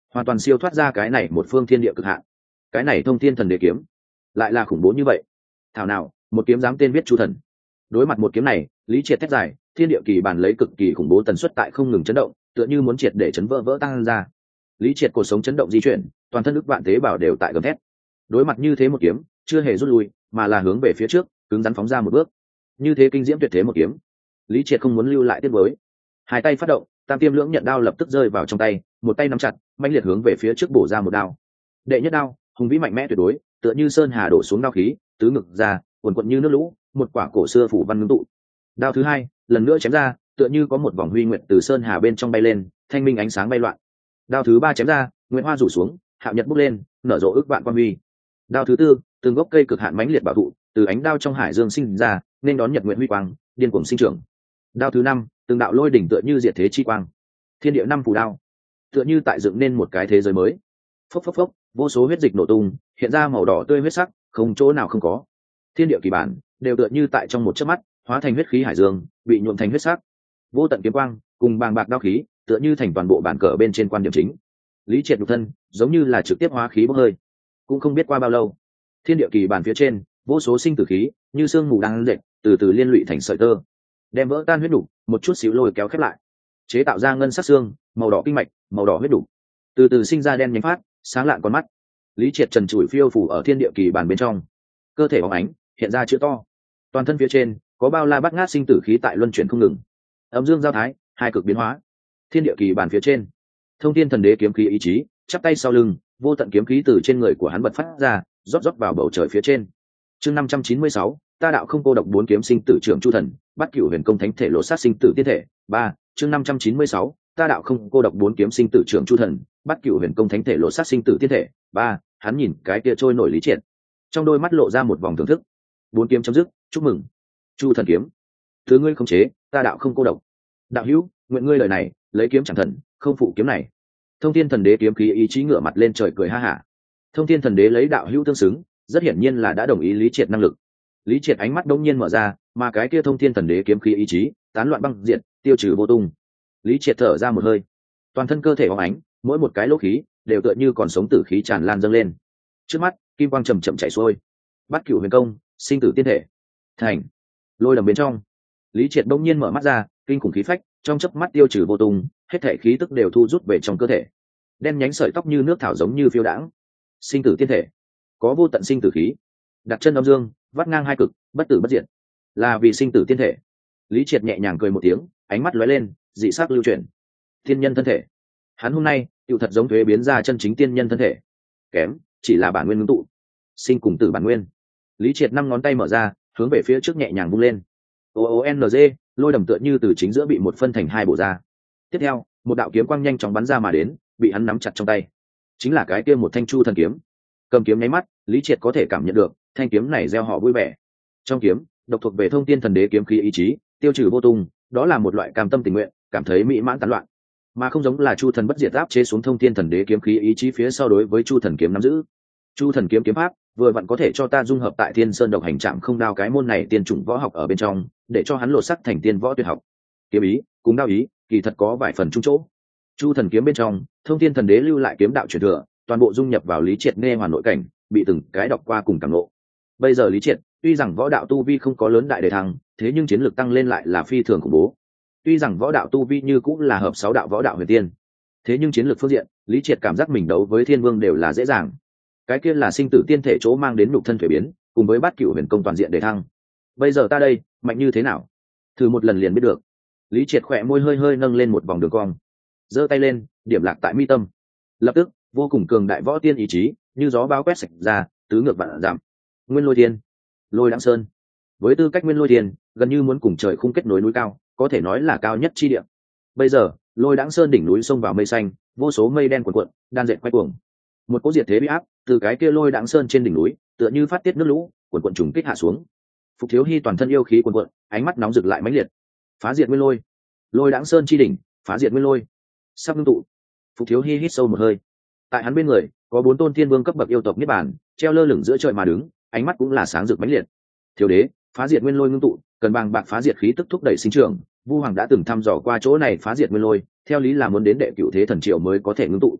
hoàn toàn siêu thoát ra cái này một phương thiên địa cực hạn. Cái này thông thiên thần đế kiếm lại là khủng bố như vậy. Thảo nào một kiếm dám tên viết chu thần. Đối mặt một kiếm này, Lý Triệt thét dài, thiên địa kỳ bản lấy cực kỳ khủng bố tần suất tại không ngừng chấn động, tựa như muốn triệt để chấn vỡ vỡ tăng ra. Lý Triệt cột sống chấn động di chuyển, toàn thân ức vạn tế bào đều tại gầm thét. Đối mặt như thế một kiếm, chưa hề rút lui, mà là hướng về phía trước, cứng rắn phóng ra một bước. Như thế kinh diễm tuyệt thế một kiếm, Lý Triệt không muốn lưu lại tiếc nuối. Hai tay phát động, tam tiêm lưỡng nhận đao lập tức rơi vào trong tay, một tay nắm chặt, mãnh liệt hướng về phía trước bổ ra một đao. Đệ nhất đao, hùng vĩ mạnh mẽ tuyệt đối, tựa như sơn hà đổ xuống đao khí, tứ ngực ra, cuồn cuộn như nước lũ, một quả cổ xưa phủ văn ngưng tụ. Đao thứ hai, lần nữa chém ra, tựa như có một vòng huy nguyệt từ sơn hà bên trong bay lên, thanh minh ánh sáng bay loạn. Đao thứ ba chém ra, nguyệt hoa rủ xuống, hạo nhật bốc lên, nở rộ ước vạn quang huy. Đao thứ tư, từng gốc cây cực hạn mãnh liệt bảo thụ, từ ánh đao trong hải dương sinh ra, nên đón nhật nguyện huy quang, điên cuồng sinh trưởng. Đao thứ năm, từng đạo lôi đỉnh tựa như diệt thế chi quang. Thiên địa năm phù đao, tựa như tại dựng nên một cái thế giới mới. Phốc phốc phốc, vô số huyết dịch nổ tung, hiện ra màu đỏ tươi huyết sắc, không chỗ nào không có. Thiên địa kỳ bản đều tựa như tại trong một chớp mắt, hóa thành huyết khí hải dương, bị nhuộm thành huyết sắc. Vô tận kiếm quang, cùng bàng bạc đao khí, tựa như thành toàn bộ bản cờ bên trên quan điểm chính. Lý Triệt nhục thân, giống như là trực tiếp hóa khí bốc hơi. Cũng không biết qua bao lâu, thiên địa kỳ bản phía trên, vô số sinh tử khí, như sương mù đang dệt, từ từ liên lụy thành sợi tơ, đem vỡ tan huyết đủ, một chút xíu lôi kéo khép lại, chế tạo ra ngân sắc xương, màu đỏ kinh mạch, màu đỏ huyết đủ, từ từ sinh ra đen nhánh phát, sáng lạn con mắt. Lý Triệt trần trụi phiêu phủ ở thiên địa kỳ bản bên trong, cơ thể bóng ánh, hiện ra chữ to. Toàn thân phía trên có bao la bát ngát sinh tử khí tại luân chuyển không ngừng, âm dương giao thái, hai cực biến hóa. Thiên địa kỳ bản phía trên, thông thiên thần đế kiếm khí ý chí, chắp tay sau lưng, vô tận kiếm khí từ trên người của hắn bật phát ra, rót rót vào bầu trời phía trên. Chương năm trăm chín mươi sáu, ta đạo không cô độc bốn kiếm sinh tử trưởng chu thần, bắt cửu huyền công thánh thể lộ sát sinh tử tiên thể. Ba, chương năm trăm chín mươi sáu, ta đạo không cô độc bốn kiếm sinh tử trưởng chu thần, bắt cửu huyền công thánh thể lộ sát sinh tử tiên thể. Ba, hắn nhìn cái kia trôi nổi Lý Triệt, trong đôi mắt lộ ra một vòng thưởng thức. Bốn kiếm chấm dứt, chúc mừng. Chu thần kiếm, thứ ngươi không chế, ta đạo không cô độc. Đạo hữu, nguyện ngươi lời này, lấy kiếm chẳng thần, không phụ kiếm này. Thông thiên thần đế kiếm khí ý chí ngửa mặt lên trời cười ha hả. Thông thiên thần đế lấy đạo hữu tương xứng, rất hiển nhiên là đã đồng ý Lý Triệt năng lực. Lý Triệt ánh mắt đông nhiên mở ra, mà cái kia thông thiên thần đế kiếm khí ý chí tán loạn băng diệt, tiêu trừ vô tung. Lý Triệt thở ra một hơi, toàn thân cơ thể bóng ánh, mỗi một cái lỗ khí đều tựa như còn sống tử khí tràn lan dâng lên. Trước mắt kim quang chậm chậm chảy xuôi, bắt cửu huyền công, sinh tử tiên thể thành. Lôi đầm bên trong, Lý Triệt đông nhiên mở mắt ra, kinh khủng khí phách trong chớp mắt tiêu trừ vô tung, hết thể khí tức đều thu rút về trong cơ thể. Đen nhánh sợi tóc như nước thảo giống như phiêu đãng. Sinh tử tiên thể, có vô tận sinh tử khí, đặt chân âm dương, vắt ngang hai cực, bất tử bất diệt, là vì sinh tử tiên thể. Lý Triệt nhẹ nhàng cười một tiếng, ánh mắt lóe lên, dị sắc lưu chuyển. Thiên nhân thân thể, hắn hôm nay tựu thật giống thuế biến ra chân chính tiên nhân thân thể. Kém chỉ là bản nguyên ngưng tụ, sinh cùng tử bản nguyên. Lý Triệt năm ngón tay mở ra, hướng về phía trước nhẹ nhàng vung lên. O O N G, lôi đầm tựa như từ chính giữa bị một phân thành hai bộ ra. Tiếp theo, một đạo kiếm quang nhanh chóng bắn ra mà đến, bị hắn nắm chặt trong tay. Chính là cái kia một thanh chu thần kiếm. Cầm kiếm nháy mắt, Lý Triệt có thể cảm nhận được, thanh kiếm này gieo họ vui vẻ. Trong kiếm, độc thuộc về thông thiên thần đế kiếm khí ý chí, tiêu trừ vô tung, đó là một loại cam tâm tình nguyện, cảm thấy mỹ mãn tán loạn, mà không giống là chu thần bất diệt áp chế xuống thông thiên thần đế kiếm khí ý chí phía sau đối với chu thần kiếm nắm giữ. Chu thần kiếm kiếm pháp vừa vặn có thể cho ta dung hợp tại Thiên Sơn độc hành trạm không đao cái môn này tiên chủng võ học ở bên trong, để cho hắn lột sắc thành tiên võ tuyệt học. Kiếm ý cùng đao ý kỳ thật có vài phần chung chỗ. Chu thần kiếm bên trong, thông thiên thần đế lưu lại kiếm đạo truyền thừa, toàn bộ dung nhập vào Lý Triệt nghe hoàn nội cảnh, bị từng cái đọc qua cùng cảm ngộ. Bây giờ Lý Triệt tuy rằng võ đạo tu vi không có lớn đại đề thăng, thế nhưng chiến lược tăng lên lại là phi thường khủng bố. Tuy rằng võ đạo tu vi như cũng là hợp sáu đạo võ đạo huyền tiên, thế nhưng chiến lược phương diện, Lý Triệt cảm giác mình đấu với Thiên Vương đều là dễ dàng. Cái kia là sinh tử tiên thể chỗ mang đến nhục thân thuế biến, cùng với bát cửu huyền công toàn diện đề thăng. Bây giờ ta đây mạnh như thế nào, thử một lần liền biết được. Lý Triệt khỏe môi hơi hơi nâng lên một vòng đường cong, giơ tay lên, điểm lạc tại mi tâm. Lập tức vô cùng cường đại võ tiên ý chí như gió bão quét sạch ra, tứ ngược vạn giảm. Nguyên lôi thiên, lôi đãng sơn, với tư cách nguyên lôi thiên, gần như muốn cùng trời khung kết nối núi cao, có thể nói là cao nhất chi địa. Bây giờ lôi đãng sơn đỉnh núi xông vào mây xanh, vô số mây đen cuộn cuộn, đan dệt quay cuồng. Một cỗ diệt thế bị áp từ cái kia lôi đãng sơn trên đỉnh núi, tựa như phát tiết nước lũ, cuộn cuộn trùng kích hạ xuống. Phục Thiếu Hi toàn thân yêu khí cuộn cuộn, ánh mắt nóng rực lại mãnh liệt. Phá diệt nguyên lôi, lôi đãng sơn chi đỉnh, phá diệt nguyên lôi, sắp ngưng tụ. Phục Thiếu Hi hít sâu một hơi. Tại hắn bên người có bốn tôn thiên vương cấp bậc yêu tộc niết bàn, treo lơ lửng giữa trời mà đứng, ánh mắt cũng là sáng rực mãnh liệt. Thiếu đế, phá diệt nguyên lôi ngưng tụ, cần bằng bạc phá diệt khí tức thúc đẩy sinh trưởng. Vu Hoàng đã từng thăm dò qua chỗ này phá diệt nguyên lôi, theo lý là muốn đến đệ cửu thế thần triệu mới có thể ngưng tụ.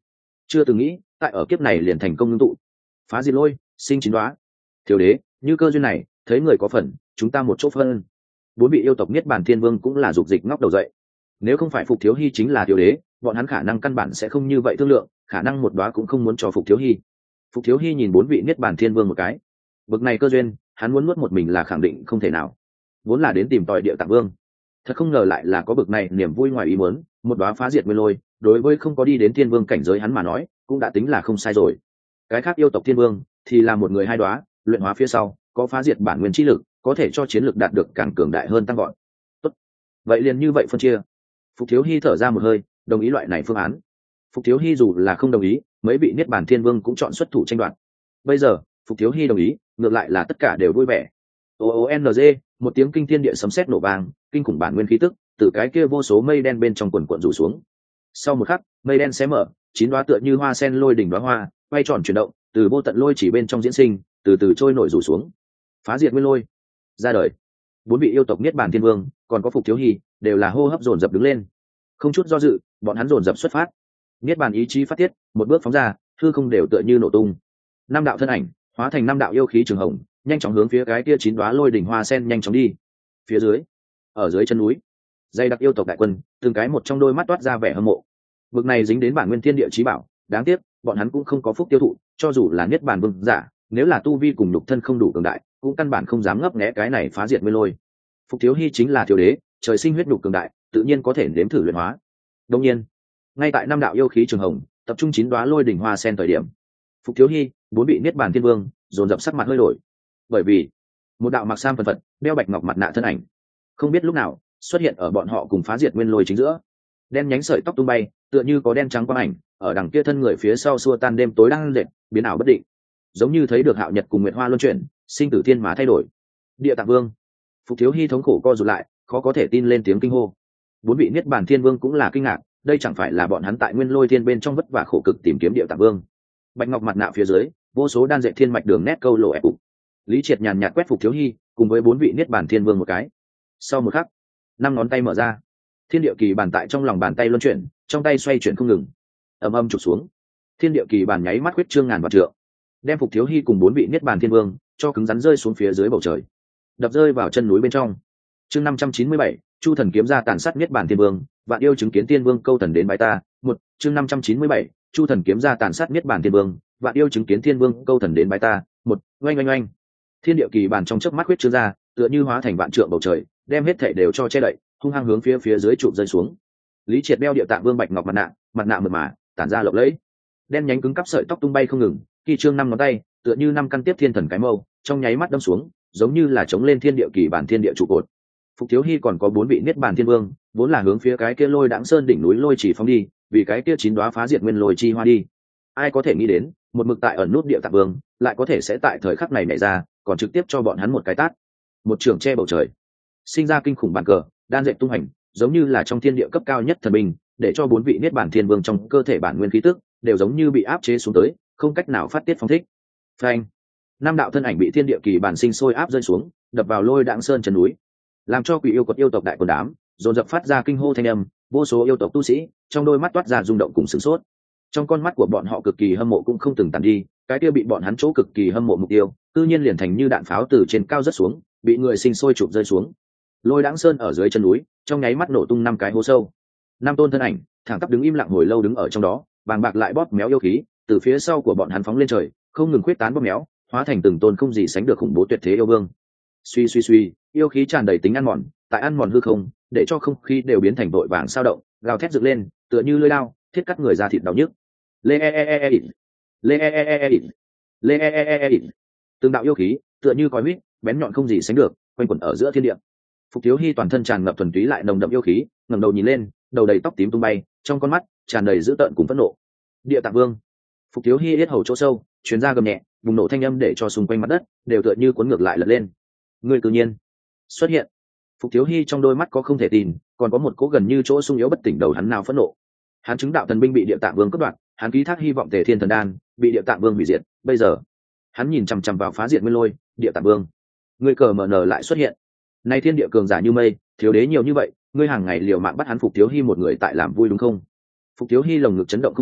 chưa từng nghĩ tại ở kiếp này liền thành công ngưng tụ phá diệt lôi sinh chín đoá. Thiếu đế như cơ duyên này thấy người có phần chúng ta một chỗ phân. Bốn vị yêu tộc niết bàn thiên vương cũng là dục dịch ngóc đầu dậy. Nếu không phải Phục Thiếu Hy chính là thiếu đế, bọn hắn khả năng căn bản sẽ không như vậy thương lượng, khả năng một đoá cũng không muốn cho Phục Thiếu Hy. Phục Thiếu Hy nhìn bốn vị niết bàn thiên vương một cái, bực này cơ duyên hắn muốn nuốt một mình là khẳng định không thể nào, vốn là đến tìm tòi địa tạng vương, thật không ngờ lại là có bực này niềm vui ngoài ý muốn. Một đoá phá diệt nguyên lôi đối với không có đi đến thiên vương cảnh giới hắn mà nói cũng đã tính là không sai rồi. Cái khác yêu tộc thiên vương thì là một người hai đoá, luyện hóa phía sau có phá diệt bản nguyên chi lực, có thể cho chiến lực đạt được càng cường đại hơn tăng gọn. Tốt, vậy liền như vậy phân chia. Phục Thiếu Hy thở ra một hơi, đồng ý loại này phương án. Phục Thiếu Hy dù là không đồng ý, mấy vị niết bàn thiên vương cũng chọn xuất thủ tranh đoạt. Bây giờ Phục Thiếu Hy đồng ý, ngược lại là tất cả đều vui vẻ. O O N G, một tiếng kinh thiên địa sấm sét nổ vang, kinh khủng bản nguyên khí tức từ cái kia vô số mây đen bên trong quần quần rủ xuống. Sau một khắc, mây đen xé mở, chín đoá tựa như hoa sen lôi đỉnh đoá hoa, quay tròn chuyển động, từ vô tận lôi chỉ bên trong diễn sinh, từ từ trôi nổi rủ xuống. Phá diệt nguyên lôi ra đời. Bốn vị yêu tộc niết bàn thiên vương, còn có Phục Thiếu Hy, đều là hô hấp dồn dập đứng lên. Không chút do dự, bọn hắn dồn dập xuất phát. Niết bàn ý chí phát tiết, một bước phóng ra, hư không đều tựa như nổ tung. Năm đạo thân ảnh hóa thành năm đạo yêu khí trường hồng, nhanh chóng hướng phía cái kia chín đoá lôi đỉnh hoa sen nhanh chóng đi. Phía dưới, ở dưới chân núi, dây đặc yêu tộc đại quân, từng cái một trong đôi mắt toát ra vẻ hâm mộ. Vực này dính đến bản nguyên thiên địa chí bảo, đáng tiếc bọn hắn cũng không có phúc tiêu thụ, cho dù là niết bàn vương giả, nếu là tu vi cùng nhục thân không đủ cường đại, cũng căn bản không dám ngấp nghé cái này phá diệt nguyên lôi. Phục Thiếu Hy chính là thiếu đế, trời sinh huyết nhục cường đại, tự nhiên có thể nếm thử luyện hóa. Đương nhiên, ngay tại năm đạo yêu khí trường hồng tập trung chín đoá lôi đỉnh hoa sen thời điểm, Phục Thiếu Hy, bốn vị niết bàn thiên vương dồn dập sắc mặt hơi đổi, bởi vì một đạo mặc sam phần phật, đeo bạch ngọc mặt nạ thân ảnh, không biết lúc nào xuất hiện ở bọn họ cùng phá diệt nguyên lôi chính giữa. Đen nhánh sợi tóc tung bay, tựa như có đen trắng quang ảnh ở đằng kia thân người phía sau xua tan đêm tối đang lệch, biến ảo bất định, giống như thấy được hạo nhật cùng nguyệt hoa luân chuyển, sinh tử thiên mã thay đổi. Địa Tạng Vương. Phục Thiếu Hy thống khổ co rụt lại, khó có thể tin lên tiếng kinh hô. Bốn vị niết bàn thiên vương cũng là kinh ngạc, đây chẳng phải là bọn hắn tại nguyên lôi thiên bên trong vất vả khổ cực tìm kiếm Địa Tạng Vương. Bạch ngọc mặt nạ phía dưới, vô số đan dệt thiên mạch đường nét câu lộ ép cục. Lý Triệt nhàn nhạt quét Phục Thiếu Hy cùng với bốn vị niết bàn thiên vương một cái. Sau một khắc, năm ngón tay mở ra, thiên địa kỳ bàn tại trong lòng bàn tay luân chuyển, trong tay xoay chuyển không ngừng, ầm ầm chụp xuống. Thiên địa kỳ bàn nháy mắt huyết trương ngàn vạn trượng, đem Phục Thiếu Hy cùng bốn vị niết bàn thiên vương cho cứng rắn rơi xuống phía dưới bầu trời, đập rơi vào chân núi bên trong. Chương năm trăm chín mươi bảy, Chu thần kiếm ra tàn sát niết bàn thiên vương, vạn yêu chứng kiến tiên vương câu thần đến bái ta. Một, chương năm trăm chín mươi bảy, Chu thần kiếm ra tàn sát niết bàn thiên vương, vạn yêu chứng kiến thiên vương câu thần đến bái ta. Một, oanh oanh oanh. Thiên địa kỳ bàn trong chớp mắt huyết trương ra, tựa như hóa thành vạn trượng bầu trời, đem hết thảy đều cho che đậy, hung hăng hướng phía phía dưới trụ rơi xuống. Lý Triệt đeo Địa Tạng Vương bạch ngọc mặt nạ, mặt nạ mượt mà, tản ra lộng lẫy, đen nhánh cứng cắp sợi tóc tung bay không ngừng, khi trương năm ngón tay tựa như năm căn tiếp thiên thần cái mâu, trong nháy mắt đâm xuống, giống như là chống lên thiên địa kỳ bản thiên địa trụ cột. Phục Thiếu Hy còn có bốn vị niết bàn thiên vương, vốn là hướng phía cái kia lôi đãng sơn đỉnh núi lôi chỉ phóng đi, vì cái kia chín đóa phá diệt nguyên lôi chi hoa đi. Ai có thể nghĩ đến, một mực tại ẩn nút Địa Tạng Vương, lại có thể sẽ tại thời khắc này nảy ra, còn trực tiếp cho bọn hắn một cái tát. Một trường che bầu trời, sinh ra kinh khủng bàn cờ, đan dệt tung hành, giống như là trong thiên địa cấp cao nhất thần binh, để cho bốn vị niết bàn thiên vương trong cơ thể bản nguyên khí tức đều giống như bị áp chế xuống tới, không cách nào phát tiết phóng thích. Phanh! Năm đạo thân ảnh bị thiên địa kỳ bản sinh sôi áp rơi xuống, đập vào lôi đãng sơn chân núi, làm cho quỷ yêu quật yêu tộc đại quần đám dồn dập phát ra kinh hô thanh âm, vô số yêu tộc tu sĩ trong đôi mắt toát ra rung động cùng sửng sốt. Trong con mắt của bọn họ cực kỳ hâm mộ cũng không từng tàn đi, cái kia bị bọn hắn chỗ cực kỳ hâm mộ mục tiêu, tự nhiên liền thành như đạn pháo từ trên cao rất xuống, bị người sinh sôi chụp rơi xuống. Lôi đãng sơn ở dưới chân núi, trong nháy mắt nổ tung năm cái hố sâu. Năm tôn thân ảnh thẳng tắp đứng im lặng hồi lâu đứng ở trong đó, bàng bạc lại bóp méo yêu khí từ phía sau của bọn hắn phóng lên trời, không ngừng khuyết tán bóp méo, hóa thành từng tôn không gì sánh được khủng bố tuyệt thế yêu vương. Suy suy suy, yêu khí tràn đầy tính ăn mòn, tại ăn mòn hư không, để cho không khí đều biến thành vội vàng sao động, gào thét dựng lên, tựa như lưỡi dao, thiết cắt người ra thịt đau nhức. Lê e e e e lê e e e e lê e e e e từng đạo yêu khí tựa như còi huýt, bén nhọn không gì sánh được, quanh quẩn ở giữa thiên địa. Phục Thiếu Hy toàn thân tràn ngập thuần túy lại nồng đậm yêu khí, ngẩng đầu nhìn lên, đầu đầy tóc tím tung bay, trong con mắt tràn đầy dữ tợn cùng phẫn nộ. Địa Tạng Vương. Phục Thiếu Hy yết hầu chỗ sâu truyền ra gầm nhẹ, bùng nổ thanh âm để cho xung quanh mặt đất đều tựa như cuốn ngược lại lật lên. Người tự nhiên xuất hiện. Phục Thiếu Hy trong đôi mắt có không thể tin, còn có một cố gần như chỗ sung yếu bất tỉnh đầu hắn nào phẫn nộ. Hắn chứng đạo thần binh bị Địa Tạng Vương cướp đoạt, hắn ký thác hy vọng Tề Thiên thần đan bị Địa Tạng Vương hủy diệt, bây giờ hắn nhìn chằm chằm vào phá diệt nguyên lôi. Địa Tạng Vương, người cờ mở nở lại xuất hiện. Nay thiên địa cường giả như mây, thiếu đế nhiều như vậy, ngươi hàng ngày liều mạng bắt hắn Phục Thiếu Hy một người tại làm vui đúng không? Phục Thiếu Hy lồng ngực chấn động không nớt,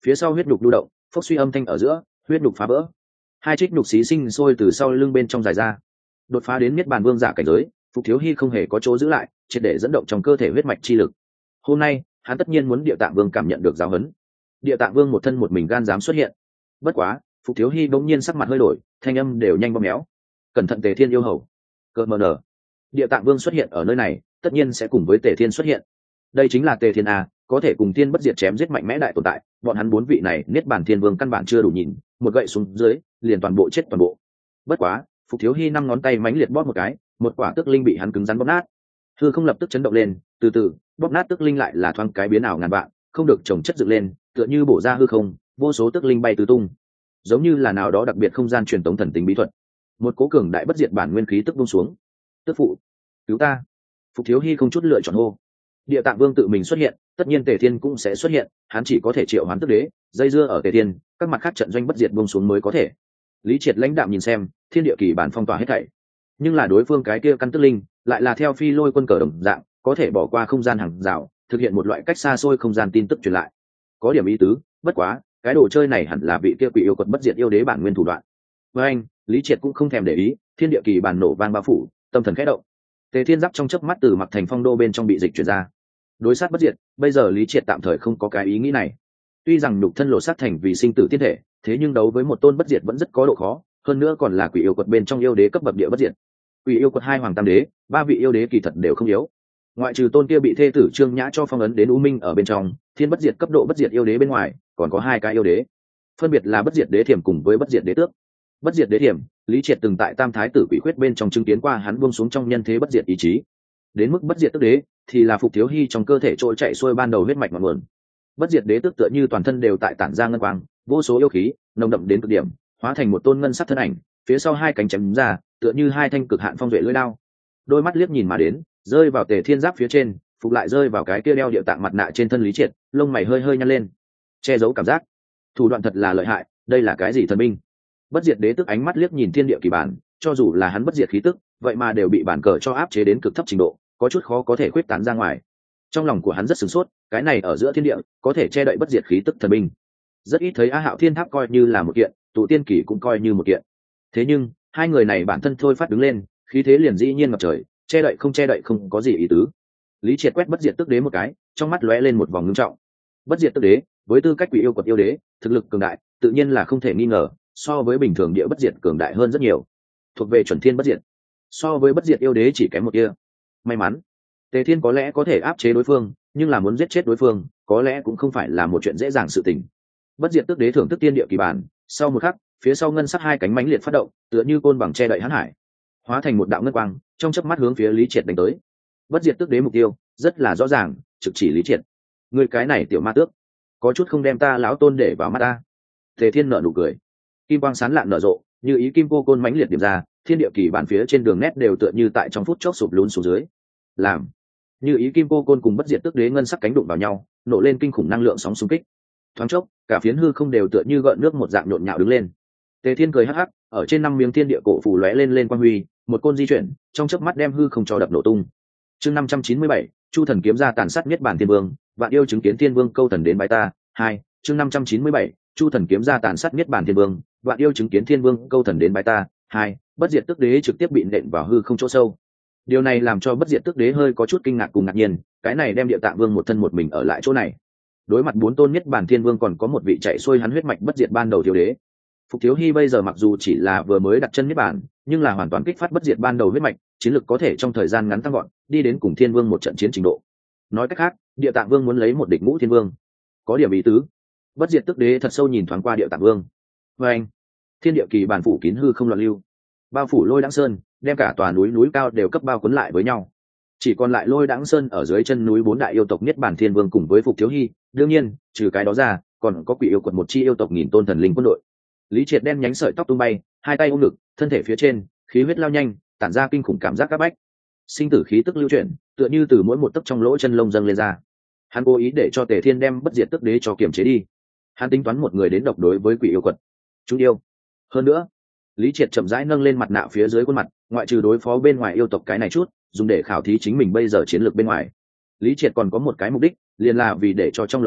phía sau huyết nhục lưu động, phốc suy âm thanh ở giữa, huyết nhục phá vỡ, hai trích nhục xí sinh sôi từ sau lưng bên trong dài ra, đột phá đến niết bàn vương giả cảnh giới. Phục Thiếu Hy không hề có chỗ giữ lại, triệt để dẫn động trong cơ thể huyết mạch chi lực. Hôm nay hắn tất nhiên muốn Địa Tạng Vương cảm nhận được giáo huấn. Địa Tạng Vương một thân một mình gan dám xuất hiện. Bất quá Phục Thiếu Hy bỗng nhiên sắc mặt hơi đổi, thanh âm đều nhanh bóp méo. Cẩn thận Tề Thiên yêu hầu. Cờ mờ nở. Địa Tạng Vương xuất hiện ở nơi này, tất nhiên sẽ cùng với Tề Thiên xuất hiện. Đây chính là Tề Thiên a, có thể cùng tiên bất diệt chém giết mạnh mẽ đại tồn tại. Bọn hắn bốn vị này niết bàn thiên vương căn bản chưa đủ nhìn, một gậy xuống dưới liền toàn bộ chết toàn bộ. Bất quá Phục Thiếu Hy năm ngón tay mãnh liệt bóp một cái, một quả tức linh bị hắn cứng rắn bóp nát. Hư không lập tức chấn động lên, từ từ bóp nát tức linh lại là thoáng cái biến ảo ngàn vạn, không được trồng chất dựng lên, tựa như bổ ra hư không, vô số tức linh bay tứ tung, giống như là nào đó đặc biệt không gian truyền tống thần tính bí thuật. Một cố cường đại bất diệt bản nguyên khí tức buông xuống. Tức phụ, cứu ta! Phục Thiếu Hy không chút lựa chọn hô. Địa Tạng Vương tự mình xuất hiện, tất nhiên Tề Thiên cũng sẽ xuất hiện, hắn chỉ có thể triệu hoán tức đế, dây dưa ở Tề Thiên, các mặt khác trận doanh bất diệt buông xuống mới có thể. Lý Triệt lãnh đạm nhìn xem, thiên địa kỳ bản phong tỏa hết thảy, nhưng là đối phương cái kia căn tức linh lại là theo phi lôi quân cờ đồng dạng, có thể bỏ qua không gian hàng rào, thực hiện một loại cách xa xôi không gian tin tức truyền lại. Có điểm ý tứ, bất quá cái đồ chơi này hẳn là vị kia quỷ yêu quật bất diệt yêu đế bản nguyên thủ đoạn. Với anh, Lý Triệt cũng không thèm để ý, thiên địa kỳ bản nổ vang bao phủ, tâm thần khẽ động. Tề Thiên giáp trong chớp mắt từ mặc thành phong đô bên trong bị dịch chuyển ra. Đối sát bất diệt, bây giờ Lý Triệt tạm thời không có cái ý nghĩ này. Tuy rằng nhục thân lộ sát thành vì sinh tử tiên thể, thế nhưng đấu với một tôn bất diệt vẫn rất có độ khó, hơn nữa còn là quỷ yêu quật bên trong yêu đế cấp bậc địa bất diệt. Quỷ yêu quật hai hoàng tam đế, ba vị yêu đế kỳ thật đều không yếu. Ngoại trừ tôn kia bị thê tử Trương Nhã cho phong ấn đến U Minh ở bên trong, thiên bất diệt cấp độ bất diệt yêu đế bên ngoài, còn có hai cái yêu đế, phân biệt là bất diệt đế thiểm cùng với bất diệt đế tước. Bất diệt đế thiểm, Lý Triệt từng tại Tam Thái tử Quỷ Khuyết bên trong chứng kiến qua hắn buông xuống trong nhân thế bất diệt ý chí. Đến mức bất diệt tước đế, thì là Phục Thiếu Hy trong cơ thể trôi chạy xuôi ban đầu huyết mạch ngọn nguồn. Bất diệt đế tước tựa như toàn thân đều tại tản ra ngân quang, vô số yêu khí nồng đậm đến cực điểm, hóa thành một tôn ngân sắc thân ảnh, phía sau hai cánh chém ra, tựa như hai thanh cực hạn phong duệ lưỡi đao. Đôi mắt liếc nhìn mà đến, rơi vào Tề Thiên giáp phía trên, phục lại rơi vào cái kia đeo địa tạng mặt nạ trên thân Lý Triệt, lông mày hơi hơi nhăn lên, che giấu cảm giác. Thủ đoạn thật là lợi hại, đây là cái gì thần binh? Bất diệt đế tức ánh mắt liếc nhìn thiên địa kỳ bản, cho dù là hắn bất diệt khí tức, vậy mà đều bị bản cờ cho áp chế đến cực thấp trình độ, có chút khó có thể khuyết tán ra ngoài. Trong lòng của hắn rất sửng sốt, cái này ở giữa thiên địa có thể che đậy bất diệt khí tức thần binh, rất ít thấy. A Hạo Thiên Tháp coi như là một kiện, tụ tiên kỳ cũng coi như một kiện, thế nhưng hai người này bản thân thôi phát đứng lên, khí thế liền dĩ nhiên ngập trời, che đậy không che đậy không có gì ý tứ. Lý Triệt quét bất diệt tức đế một cái, trong mắt lóe lên một vòng ngưng trọng. Bất diệt tức đế với tư cách quỷ yêu quật yêu đế, thực lực cường đại, tự nhiên là không thể nghi ngờ, so với bình thường địa bất diệt cường đại hơn rất nhiều, thuộc về chuẩn thiên bất diệt, so với bất diệt yêu đế chỉ kém một kia. May mắn Tề Thiên có lẽ có thể áp chế đối phương, nhưng là muốn giết chết đối phương có lẽ cũng không phải là một chuyện dễ dàng sự tình. Bất diệt tức đế thưởng thức tiên địa kỳ bản, sau một khắc phía sau ngân sắc hai cánh mãnh liệt phát động, tựa như côn bằng che đậy hãn hải, hóa thành một đạo ngân quang, trong chớp mắt hướng phía Lý Triệt đánh tới. Bất diệt tức đế mục tiêu rất là rõ ràng, trực chỉ Lý Triệt. Người cái này tiểu ma tước, có chút không đem ta lão tôn để vào mắt ta. Tề Thiên nở nụ cười, kim quang sán lạn nở rộ, như ý kim cô côn mãnh liệt điểm ra, thiên địa kỳ bản phía trên đường nét đều tựa như tại trong phút chốc sụp lún xuống dưới. Làm như ý kim cô côn cùng bất diệt tức đế ngân sắc cánh đụng vào nhau, nổ lên kinh khủng năng lượng sóng xung kích. Thoáng chốc cả phiến hư không đều tựa như gợn nước một dạng nhộn nhạo đứng lên. Tề Thiên cười hắc hắc, ở trên năm miếng thiên địa cổ phù lóe lên lên quang huy, một côn di chuyển, trong chớp mắt đem hư không cho đập nổ tung. Chương năm trăm chín mươi bảy, Chu thần kiếm ra tàn sát nhất bản thiên vương, vạn yêu chứng kiến thiên vương câu thần đến bái ta. Hai, chương năm trăm chín mươi bảy, Chu thần kiếm ra tàn sát nhất bản thiên vương, vạn yêu chứng kiến thiên vương câu thần đến bái ta. Hai, bất diệt tức đế trực tiếp bị nện vào hư không chỗ sâu. Điều này làm cho bất diệt tức đế hơi có chút kinh ngạc cùng ngạc nhiên, cái này đem địa tạng vương một thân một mình ở lại chỗ này. Đối mặt bốn tôn nhất bản thiên vương còn có một vị chạy xuôi hắn huyết mạch bất diệt ban đầu thiếu đế. Phục Thiếu Hy bây giờ mặc dù chỉ là vừa mới đặt chân nhất bản, nhưng là hoàn toàn kích phát bất diệt ban đầu huyết mạch, chiến lực có thể trong thời gian ngắn tăng gọn, đi đến cùng thiên vương một trận chiến trình độ. Nói cách khác, địa tạng vương muốn lấy một địch ngũ thiên vương, có điểm ý tứ. Bất diệt tức đế thật sâu nhìn thoáng qua địa tạng vương. Và anh, thiên địa kỳ bản phủ kín hư không loạn lưu, bao phủ Lôi Đãng Sơn, đem cả tòa núi núi cao đều cấp bao cuốn lại với nhau. Chỉ còn lại Lôi Đãng Sơn ở dưới chân núi bốn đại yêu tộc nhất bản thiên vương cùng với Phục Thiếu Hy, đương nhiên trừ cái đó ra còn có quỷ yêu quật một chi yêu tộc nghìn tôn thần linh quân đội. Lý Triệt đen nhánh sợi tóc tung bay, hai tay ôm ngực, thân thể phía trên khí huyết lao nhanh, tản ra kinh khủng cảm giác các bách, sinh tử khí tức lưu chuyển, tựa như từ mỗi một tấc trong lỗ chân lông dâng lên ra. Hắn cố ý để cho Tề Thiên đem bất diệt tức đế cho kiềm chế đi. Hắn tính toán một người đến độc đối với quỷ yêu quật. Chúng yêu. Hơn nữa, Lý Triệt chậm rãi nâng lên mặt nạ phía dưới khuôn mặt, ngoại trừ đối phó bên ngoài yêu tộc cái này chút, dùng để khảo thí chính mình bây giờ chiến lược bên ngoài. Lý Triệt còn có một cái mục đích, liền là vì để cho trong lồng ngực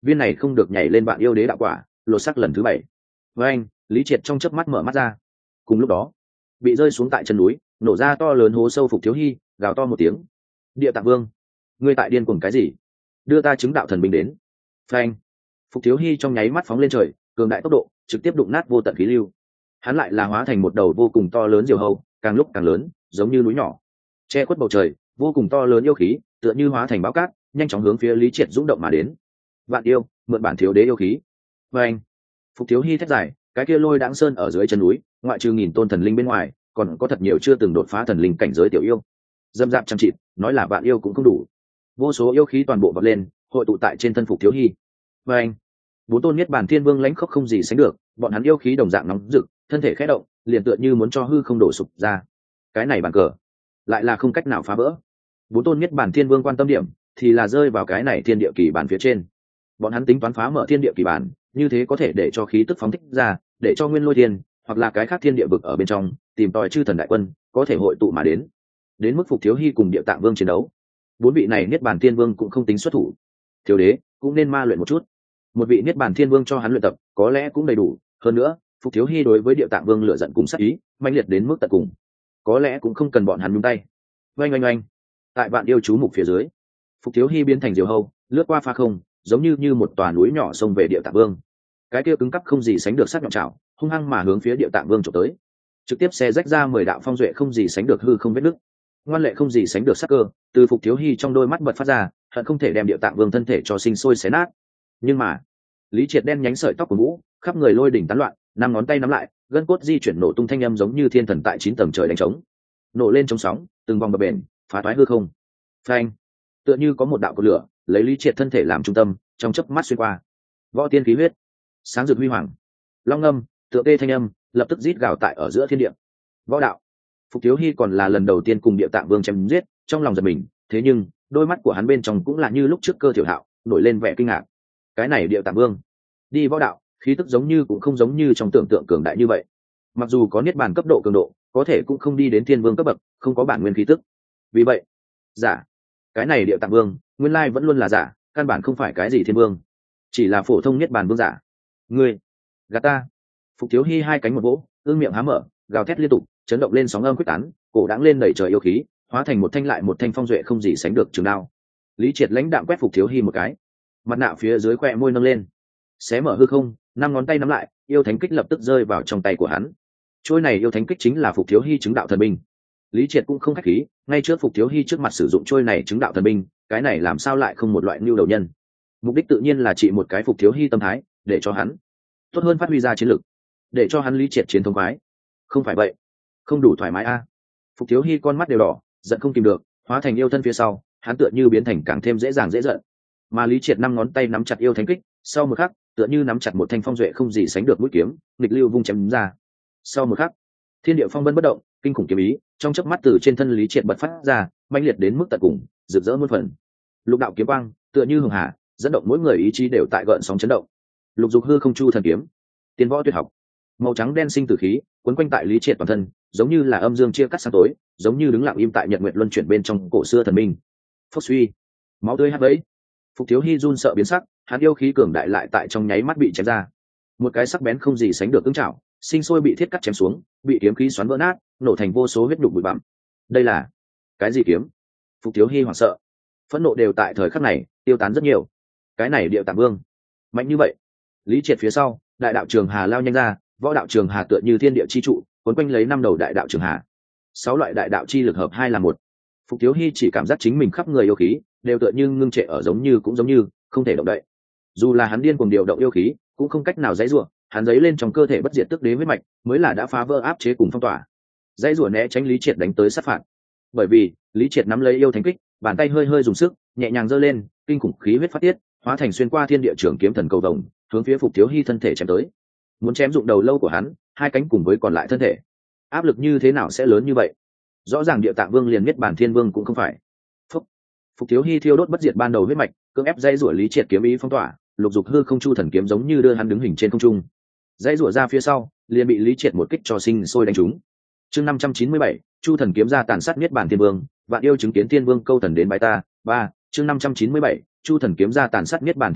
viên này không được nhảy lên vạn yêu đế đạo quả lột sắc lần thứ bảy. Với anh, Lý Triệt trong chớp mắt mở mắt ra. Cùng lúc đó, bị rơi xuống tại chân núi, nổ ra to lớn hố sâu Phục Thiếu Hy gào to một tiếng. Địa Tạng Vương, ngươi tại điên cuồng cái gì? Đưa ta chứng đạo thần binh đến. Phanh. Phục Thiếu Hy trong nháy mắt phóng lên trời, cường đại tốc độ, trực tiếp đụng nát vô tận khí lưu. Hắn lại là hóa thành một đầu vô cùng to lớn diều hâu, càng lúc càng lớn, giống như núi nhỏ, che khuất bầu trời, vô cùng to lớn yêu khí, tựa như hóa thành bão cát, nhanh chóng hướng phía Lý Triệt dũng động mà đến. Vạn yêu, mượn bản thiếu đế yêu khí. Phanh. Phục Thiếu Hy thét dài, cái kia lôi đãng sơn ở dưới chân núi, ngoại trừ nghìn tôn thần linh bên ngoài, còn có thật nhiều chưa từng đột phá thần linh cảnh giới tiểu yêu. Dâm dạp chăm chịt, nói là vạn yêu cũng không đủ. Vô số yêu khí toàn bộ vọt lên, hội tụ tại trên thân Phục Thiếu Hy. Phanh. Bốn tôn niết bàn thiên vương lãnh khốc không gì sánh được, bọn hắn yêu khí đồng dạng nóng rực, thân thể khẽ động, liền tựa như muốn cho hư không đổ sụp ra. Cái này bàn cờ, lại là không cách nào phá vỡ. Bốn tôn niết bàn thiên vương quan tâm điểm, thì là rơi vào cái này thiên địa kỳ bản phía trên. Bọn hắn tính toán phá mở thiên địa kỳ bản, như thế có thể để cho khí tức phóng thích ra, để cho nguyên lôi thiên hoặc là cái khác thiên địa vực ở bên trong tìm tòi chư thần đại quân có thể hội tụ mà đến. Đến mức Phục Thiếu Hy cùng Địa Tạng Vương chiến đấu, bốn vị này niết bàn thiên vương cũng không tính xuất thủ. Thiếu đế cũng nên ma luyện một chút. Một vị niết bàn thiên vương cho hắn luyện tập, có lẽ cũng đầy đủ. Hơn nữa, Phục Thiếu Hy đối với Địa Tạng Vương lựa giận cùng sát ý, mãnh liệt đến mức tận cùng, có lẽ cũng không cần bọn hắn nhúng tay. Oanh oanh oanh. Tại vạn yêu chú mục phía dưới, Phục Thiếu Hy biến thành diều hâu, lướt qua pha không, giống như như một tòa núi nhỏ xông về Địa Tạng Vương. Cái kia cứng cắp không gì sánh được sắc nhọn chảo, hung hăng mà hướng phía Địa Tạng Vương chụp tới, trực tiếp xé rách ra mười đạo phong duệ không gì sánh được hư không vết nứt. Ngoan lệ không gì sánh được sắc cơ, từ Phục Thiếu Hy trong đôi mắt bật phát ra, hận không thể đem Địa Tạng Vương thân thể cho sinh sôi xé nát. Nhưng mà, Lý Triệt đen nhánh sợi tóc của Vũ, khắp người lôi đỉnh tán loạn, năm ngón tay nắm lại, gân cốt di chuyển nổ tung thanh âm giống như thiên thần tại chín tầng trời đánh trống, nổ lên trong sóng, từng vòng bờ bền, phá toái hư không. Phanh, tựa như có một đạo cột lửa, lấy Lý Triệt thân thể làm trung tâm, trong chớp mắt xuyên qua. Võ tiên khí huyết, sáng rực huy hoàng, long âm, tựa tê thanh âm, lập tức rít gào tại ở giữa thiên địa. Võ đạo. Phục Thiếu Hy còn là lần đầu tiên cùng Địa Tạng Vương chém giết, trong lòng giật mình, thế nhưng đôi mắt của hắn bên trong cũng là như lúc trước Cơ Thiểu Hạo, nổi lên vẻ kinh ngạc. Cái này Địa Tạng Vương đi võ đạo, khí tức giống như cũng không giống như trong tưởng tượng cường đại như vậy. Mặc dù có niết bàn cấp độ cường độ, có thể cũng không đi đến thiên vương cấp bậc, không có bản nguyên khí tức. Vì vậy, giả, cái này Địa Tạng Vương nguyên lai vẫn luôn là giả, căn bản không phải cái gì thiên vương, chỉ là phổ thông niết bàn vương giả. Ngươi gạt ta. Phục Thiếu Hy hai cánh một vỗ, ương miệng há mở, gào thét liên tục, chấn động lên sóng âm quyết tán, cổ đãng lên đẩy trời yêu khí, hóa thành một thanh lại một thanh phong duệ không gì sánh được trường đao. Lý Triệt lãnh đạm quét Phục Thiếu Hy một cái, mặt nạ phía dưới khoe môi nâng lên, xé mở hư không, năm ngón tay nắm lại, yêu thánh kích lập tức rơi vào trong tay của hắn. Trôi này yêu thánh kích chính là Phục Thiếu Hy chứng đạo thần binh. Lý Triệt cũng không khách khí, ngay trước Phục Thiếu Hy trước mặt sử dụng trôi này chứng đạo thần binh, cái này làm sao lại không một loại nhu đầu nhân. Mục đích tự nhiên là trị một cái Phục Thiếu Hy tâm thái, để cho hắn tốt hơn phát huy ra chiến lực, để cho hắn Lý Triệt chiến thống khoái. Không phải vậy, không đủ thoải mái a. À. Phục Thiếu Hy con mắt đều đỏ, giận không kìm được, hóa thành yêu thân phía sau, hắn tựa như biến thành càng thêm dễ dàng dễ giận. Mà Lý Triệt năm ngón tay nắm chặt yêu thánh kích, sau một khắc, tựa như nắm chặt một thanh phong duệ không gì sánh được mũi kiếm, nghịch lưu vung chém ra. Sau một khắc, thiên địa phong vân bất động, kinh khủng kiếm ý trong chớp mắt từ trên thân Lý Triệt bật phát ra, mãnh liệt đến mức tận cùng, rực rỡ muôn phần. Lục đạo kiếm quang, tựa như hường hà, dẫn động mỗi người ý chí đều tại gợn sóng chấn động. Lục dục hư không chu thần kiếm, tiên võ tuyệt học, màu trắng đen sinh tử khí quấn quanh tại Lý Triệt toàn thân, giống như là âm dương chia cắt sáng tối, giống như đứng lặng im tại nhật nguyệt luân chuyển bên trong cổ xưa thần minh. Phốc suy, máu tươi hắt vẫy. Phục Thiếu Hy run sợ biến sắc, hắn yêu khí cường đại lại tại trong nháy mắt bị chém ra. Một cái sắc bén không gì sánh được cứng chảo, sinh sôi bị thiết cắt chém xuống, bị kiếm khí xoắn vỡ nát, nổ thành vô số huyết nhục bụi bặm. Đây là cái gì kiếm? Phục Thiếu Hy hoảng sợ, phẫn nộ đều tại thời khắc này tiêu tán rất nhiều. Cái này Địa Tạng Vương mạnh như vậy. Lý Triệt phía sau, đại đạo Trường Hà lao nhanh ra, võ đạo Trường Hà tựa như thiên địa chi trụ, cuốn quanh lấy năm đầu đại đạo Trường Hà. Sáu loại đại đạo chi lực hợp hai là một. Phục Thiếu Hy chỉ cảm giác chính mình khắp người yêu khí đều tựa như ngưng trệ ở, giống như cũng giống như không thể động đậy. Dù là hắn điên cuồng điều động yêu khí, cũng không cách nào dãy rủa, hắn dấy lên trong cơ thể bất diệt tức đế huyết mạch, mới là đã phá vỡ áp chế cùng phong tỏa. Dãy rủa né tránh Lý Triệt đánh tới sát phạt. Bởi vì, Lý Triệt nắm lấy yêu thánh kích, bàn tay hơi hơi dùng sức, nhẹ nhàng giơ lên, kinh khủng khí huyết phát tiết, hóa thành xuyên qua thiên địa trường kiếm thần cầu vồng, hướng phía Phục Thiếu Hy thân thể chém tới. Muốn chém dụng đầu lâu của hắn, hai cánh cùng với còn lại thân thể. Áp lực như thế nào sẽ lớn như vậy? Rõ ràng Địa Tạng Vương liền biết bản thiên vương cũng không phải. Phúc. Phục Thiếu Hy thiêu đốt bất diệt ban đầu huyết mạch, cưỡng ép dây rủa Lý Triệt kiếm ý phong tỏa, lục dục hư không chu thần kiếm giống như đưa hắn đứng hình trên không trung. Dây rủa ra phía sau, liền bị Lý Triệt một kích cho sinh sôi đánh trúng. Chương năm trăm chín mươi bảy, chu thần kiếm ra tàn sát niết bản thiên vương, vạn yêu chứng kiến thiên vương câu thần đến bái ta. Ba. Chương năm trăm chín mươi bảy, chu thần kiếm ra tàn sát niết bản thiên vương,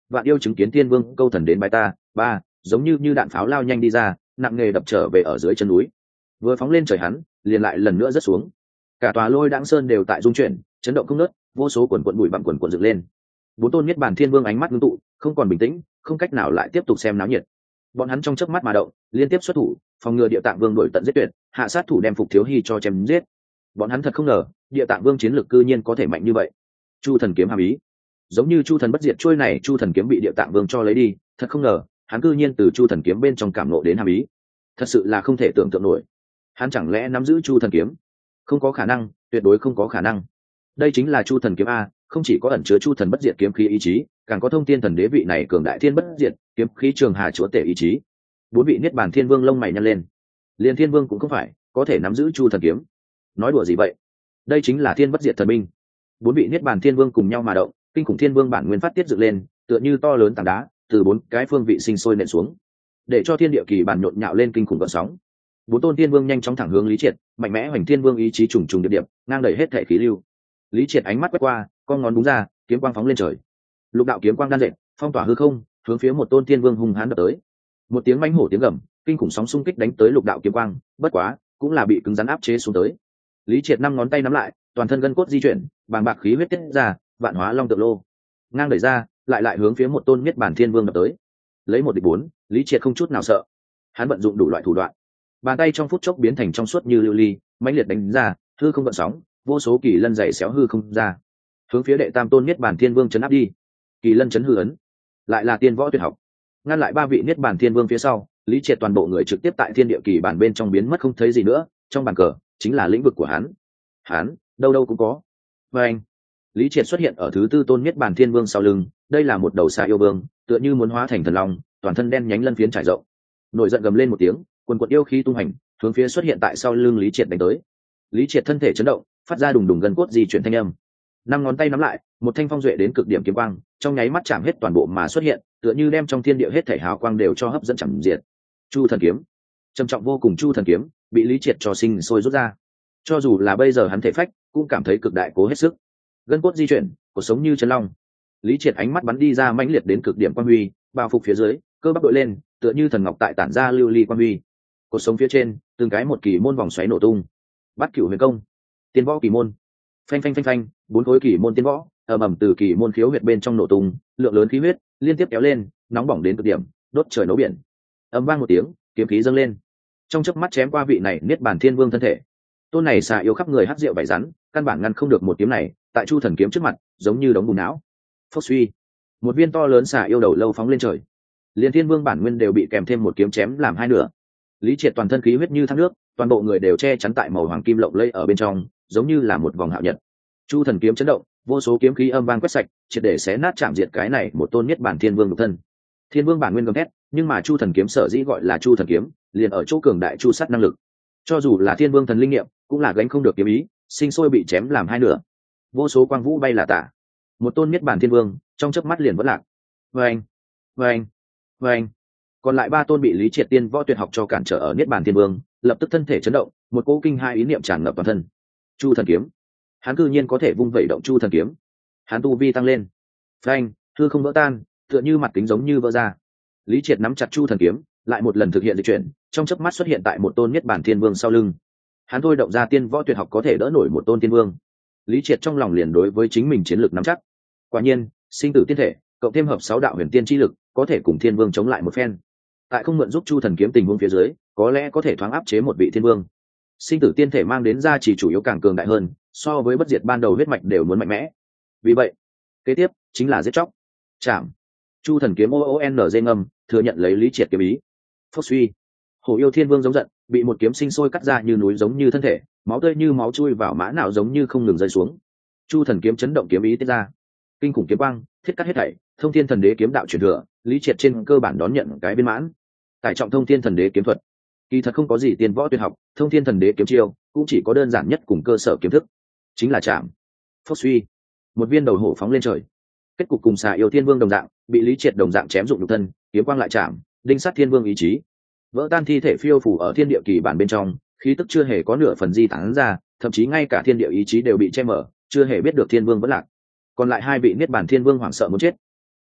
vạn yêu chứng kiến thiên vương câu thần đến bài ta ba giống như như đạn pháo lao nhanh đi ra, nặng nề đập trở về ở dưới chân núi. Vừa phóng lên trời hắn liền lại lần nữa rớt xuống. Cả tòa Lôi Đãng Sơn đều tại rung chuyển, chấn động không ngớt, vô số quần quần bụi bặm quần quần dựng lên. Bốn tôn Niết Bàn Thiên Vương ánh mắt ngưng tụ, không còn bình tĩnh, không cách nào lại tiếp tục xem náo nhiệt. Bọn hắn trong chớp mắt mà động, liên tiếp xuất thủ, phòng ngừa Địa Tạng Vương đuổi tận giết tuyệt, hạ sát thủ đem Phục Thiếu Hi cho chém giết. Bọn hắn thật không ngờ, Địa Tạng Vương chiến lược cư nhiên có thể mạnh như vậy. Chu Thần kiếm hàm ý, giống như Chu Thần bất diệt trôi này Chu Thần kiếm bị Địa Tạng Vương cho lấy đi, thật không ngờ, hắn cư nhiên từ Chu Thần kiếm bên trong cảm ngộ đến hàm ý. Thật sự là không thể tưởng tượng nổi. Hắn chẳng lẽ nắm giữ Chu Thần kiếm? Không có khả năng, tuyệt đối không có khả năng. Đây chính là Chu Thần kiếm a, không chỉ có ẩn chứa Chu Thần bất diệt kiếm khí ý chí, càng có thông thiên thần đế vị này cường đại thiên bất diệt kiếm khí trường hà chúa tể ý chí. Bốn vị Niết Bàn Thiên Vương lông mày nhăn lên. Liên Thiên Vương cũng không phải có thể nắm giữ Chu Thần kiếm. Nói đùa gì vậy? Đây chính là thiên bất diệt thần binh. Bốn vị Niết Bàn Thiên Vương cùng nhau mà động, kinh khủng Thiên Vương bản nguyên phát tiết dựng lên, tựa như to lớn tảng đá, từ bốn cái phương vị sinh sôi nện xuống, để cho thiên địa kỳ bản nhộn nhạo lên kinh khủng gợn sóng. Bốn tôn Thiên Vương nhanh chóng thẳng hướng Lý Triệt, mạnh mẽ hoành Thiên Vương ý chí trùng trùng điệp điệp, ngang đầy hết thể khí lưu. Lý Triệt ánh mắt quét qua, con ngón đúng ra, kiếm quang phóng lên trời. Lục đạo kiếm quang đan dệt, phong tỏa hư không, hướng phía một tôn Thiên Vương hung hãn đập tới. Một tiếng mãnh hổ tiếng gầm, kinh khủng sóng xung kích đánh tới lục đạo kiếm quang, bất quá, cũng là bị cứng rắn áp chế xuống tới. Lý Triệt năm ngón tay nắm lại, toàn thân gân cốt di chuyển, bàng bạc khí huyết tiết ra, vạn hóa long tượng lô, ngang đẩy ra, lại lại hướng phía một tôn Niết Bàn Thiên Vương đập tới. Lấy một địch bốn, Lý Triệt không chút nào sợ. Hắn vận dụng đủ loại thủ đoạn, bàn tay trong phút chốc biến thành trong suốt như lưu ly, mãnh liệt đánh ra, hư không gợn sóng, vô số kỳ lân dày xéo hư không ra, hướng phía đệ tam tôn Niết Bàn Thiên Vương chấn áp đi. Kỳ lân chấn hư ấn, lại là tiên võ tuyệt học, ngăn lại ba vị Niết Bàn Thiên Vương phía sau. Lý Triệt toàn bộ người trực tiếp tại thiên địa kỳ bản bên trong biến mất không thấy gì nữa, trong bàn cờ chính là lĩnh vực của hắn. Hắn đâu đâu cũng có. Và anh, Lý Triệt xuất hiện ở thứ tư tôn Niết Bàn Thiên Vương sau lưng, đây là một đầu xà yêu vương, tựa như muốn hóa thành thần long, toàn thân đen nhánh lân phiến trải rộng. Nổi giận gầm lên một tiếng, quần quật yêu khí tung hành, hướng phía xuất hiện tại sau lưng Lý Triệt đánh tới. Lý Triệt thân thể chấn động, phát ra đùng đùng gần cốt di chuyển thanh âm. Năm ngón tay nắm lại, một thanh phong duệ đến cực điểm kiếm quang, trong nháy mắt chạm hết toàn bộ mà xuất hiện, tựa như đem trong thiên địa hết thể hào quang đều cho hấp dẫn chẳng diệt. Chu Thần kiếm, trầm trọng vô cùng Chu Thần kiếm, bị Lý Triệt cho sinh sôi rút ra. Cho dù là bây giờ hắn thể phách, cũng cảm thấy cực đại cố hết sức. Gân cốt di chuyển, cuộc sống như chân long. Lý Triệt ánh mắt bắn đi ra mãnh liệt đến cực điểm quang huy, bao phục phía dưới, cơ bắp đội lên, tựa như thần ngọc tại tản ra lưu ly quang huy. Cuộc sống phía trên, từng cái một kỳ môn vòng xoáy nổ tung. Bắt Cửu Huyền công, tiên võ kỳ môn, phanh phanh phanh phanh, bốn khối kỳ môn tiên võ, ầm ầm từ kỳ môn khiếu huyệt bên trong nổ tung, lượng lớn khí huyết liên tiếp kéo lên, nóng bỏng đến cực điểm, đốt trời nấu biển. Ầm vang một tiếng, kiếm khí dâng lên, trong chớp mắt chém qua vị này Niết Bàn Thiên Vương thân thể. Tôn này xà yêu khắp người hắc rượu vảy rắn, căn bản ngăn không được một kiếm này, tại Chu Thần kiếm trước mặt, giống như đống bùn não. Phốc suy, một viên to lớn xà yêu đầu lâu phóng lên trời. Liên Thiên Vương bản nguyên đều bị kèm thêm một kiếm chém làm hai nửa. Lý Triệt toàn thân khí huyết như thác nước, toàn bộ người đều che chắn tại màu hoàng kim lộng lẫy ở bên trong, giống như là một vòng hạo nhật. Chu Thần kiếm chấn động, vô số kiếm khí âm vang quét sạch, triệt để xé nát chạm diệt cái này một tôn Niết Bàn Thiên Vương độc thân. Thiên Vương bản nguyên gầm thét, nhưng mà Chu Thần kiếm sở dĩ gọi là Chu Thần kiếm, liền ở chỗ cường đại chu sát năng lực. Cho dù là Thiên Vương thần linh nghiệm, cũng là gánh không được kiếm ý, sinh sôi bị chém làm hai nửa. Vô số quang vũ bay là tả. Một tôn Niết Bàn Thiên Vương, trong chớp mắt liền vỡ lạc. Vâng, vâng, vâng. Còn lại ba tôn bị Lý Triệt tiên võ tuyệt học cho cản trở ở Niết Bàn Thiên Vương, lập tức thân thể chấn động, một cỗ kinh hai ý niệm tràn ngập toàn thân. Chu Thần kiếm, hắn cư nhiên có thể vung vẩy động Chu Thần kiếm. Hắn tu vi tăng lên. Phanh, hư không vỡ tan, tựa như mặt kính giống như vỡ ra. Lý Triệt nắm chặt Chu Thần kiếm, lại một lần thực hiện dịch chuyển, trong chớp mắt xuất hiện tại một tôn Niết Bàn Thiên Vương sau lưng. Hắn thôi động ra tiên võ tuyệt học có thể đỡ nổi một tôn tiên vương. Lý Triệt trong lòng liền đối với chính mình chiến lược nắm chắc. Quả nhiên, sinh tử tiên thể, cộng thêm hợp sáu đạo huyền tiên chi lực, có thể cùng thiên vương chống lại một phen. Tại không mượn giúp Chu Thần kiếm tình huống phía dưới, có lẽ có thể thoáng áp chế một vị thiên vương. Sinh tử tiên thể mang đến ra chỉ chủ yếu càng cường đại hơn, so với bất diệt ban đầu huyết mạch đều muốn mạnh mẽ. Vì vậy, kế tiếp chính là giết chóc. Chạm. Chu Thần kiếm o o n g ngâm, thừa nhận lấy Lý Triệt kiếm ý. Phốc suy. Hổ yêu thiên vương giống giận, bị một kiếm sinh sôi cắt ra như núi giống như thân thể, máu tươi như máu chui vào mã não giống như không ngừng rơi xuống. Chu Thần kiếm chấn động kiếm ý tiết ra, kinh khủng kiếm quang thiết cắt hết thảy. Thông Thiên Thần Đế kiếm đạo truyền thừa, Lý Triệt trên cơ bản đón nhận cái viên mãn. Tải trọng Thông Thiên Thần Đế kiếm thuật, kỳ thật không có gì tiên võ tuyệt học, Thông Thiên Thần Đế kiếm chiêu cũng chỉ có đơn giản nhất cùng cơ sở kiếm thức, chính là chạm. Phốc suy, một viên đầu hổ phóng lên trời. Kết cục cùng xà yêu thiên vương đồng dạng, bị Lý Triệt đồng dạng chém dụng nhục thân, kiếm quang lại chạm, đinh sát thiên vương ý chí, vỡ tan thi thể phiêu phủ ở thiên địa kỳ bản bên trong, khí tức chưa hề có nửa phần di tán ra, thậm chí ngay cả thiên địa ý chí đều bị che mở, chưa hề biết được thiên vương vẫn lạc. Còn lại hai vị Niết Bàn Thiên Vương hoảng sợ muốn chết.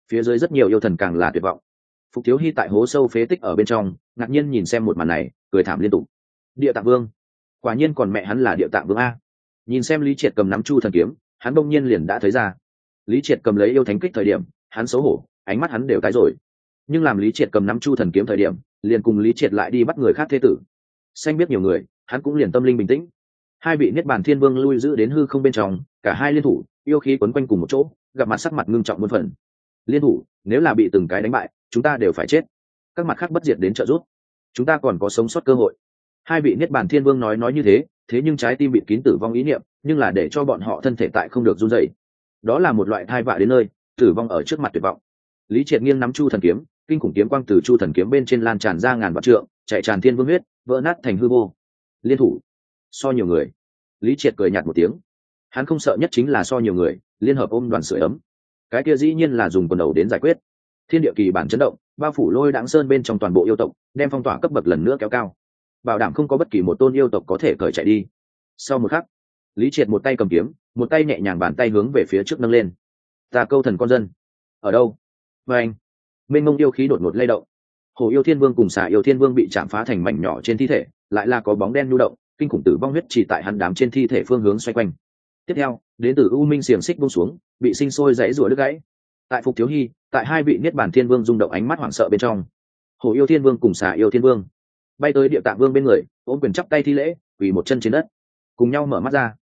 phía dưới rất nhiều yêu thần càng là tuyệt vọng. Phục Thiếu Hy tại hố sâu phế tích ở bên trong ngạc nhiên nhìn xem một màn này, cười thảm liên tục. Địa Tạng Vương, quả nhiên còn mẹ hắn là Địa Tạng Vương a. Nhìn xem Lý Triệt cầm nắm Chu thần kiếm, hắn đông nhiên liền đã thấy ra. Lý Triệt cầm lấy yêu thánh kích thời điểm, hắn xấu hổ, ánh mắt hắn đều tái rồi. Nhưng làm Lý Triệt cầm nắm Chu thần kiếm thời điểm, liền cùng Lý Triệt lại đi bắt người khác thế tử. Xanh biết nhiều người, hắn cũng liền tâm linh bình tĩnh. Hai vị Niết Bàn Thiên Vương lui giữ đến hư không bên trong, cả hai liên thủ, yêu khí quấn quanh cùng một chỗ, gặp mặt sắc mặt ngưng trọng muôn phần. Liên thủ, nếu là bị từng cái đánh bại, chúng ta đều phải chết. Các mặt khác bất diệt đến trợ giúp, chúng ta còn có sống sót cơ hội. Hai vị Niết Bàn Thiên Vương nói nói như thế, thế nhưng trái tim bị kín tử vong ý niệm, nhưng là để cho bọn họ thân thể tại không được run rẩy. Đó là một loại thai vạ đến nơi, tử vong ở trước mặt tuyệt vọng. Lý Triệt nghiêng nắm Chu thần kiếm, kinh khủng kiếm quang từ Chu thần kiếm bên trên lan tràn ra ngàn vạn trượng, chạy tràn thiên vương huyết, vỡ nát thành hư vô. Liên thủ, so nhiều người. Lý Triệt cười nhạt một tiếng. Hắn không sợ nhất chính là so nhiều người, liên hợp ôm đoàn sưởi ấm. Cái kia dĩ nhiên là dùng quần đầu đến giải quyết. Thiên địa kỳ bản chấn động, bao phủ Lôi Đãng Sơn bên trong toàn bộ yêu tộc, đem phong tỏa cấp bậc lần nữa kéo cao, bảo đảm không có bất kỳ một tôn yêu tộc có thể cởi chạy đi. Sau một khắc, Lý Triệt một tay cầm kiếm, một tay nhẹ nhàng bàn tay hướng về phía trước nâng lên. Ta câu thần con dân, ở đâu? Và anh, mênh mông yêu khí đột ngột lay động. Hồ Yêu Thiên Vương cùng Xà Yêu Thiên Vương bị chạm phá thành mảnh nhỏ trên thi thể, lại là có bóng đen nhu động, kinh khủng tử vong huyết chỉ tại hắn đám trên thi thể phương hướng xoay quanh. Tiếp theo, đến từ U Minh xiềng xích buông xuống, bị sinh sôi rãy rủa đứt gãy. Tại Phục Thiếu Hy, tại hai vị Niết Bàn Thiên Vương rung động ánh mắt hoảng sợ bên trong. Hồ Yêu Thiên Vương cùng Xà Yêu Thiên Vương bay tới Địa Tạng Vương bên người, ôm quyền chắp tay thi lễ, quỳ một chân trên đất, cùng nhau mở mắt ra.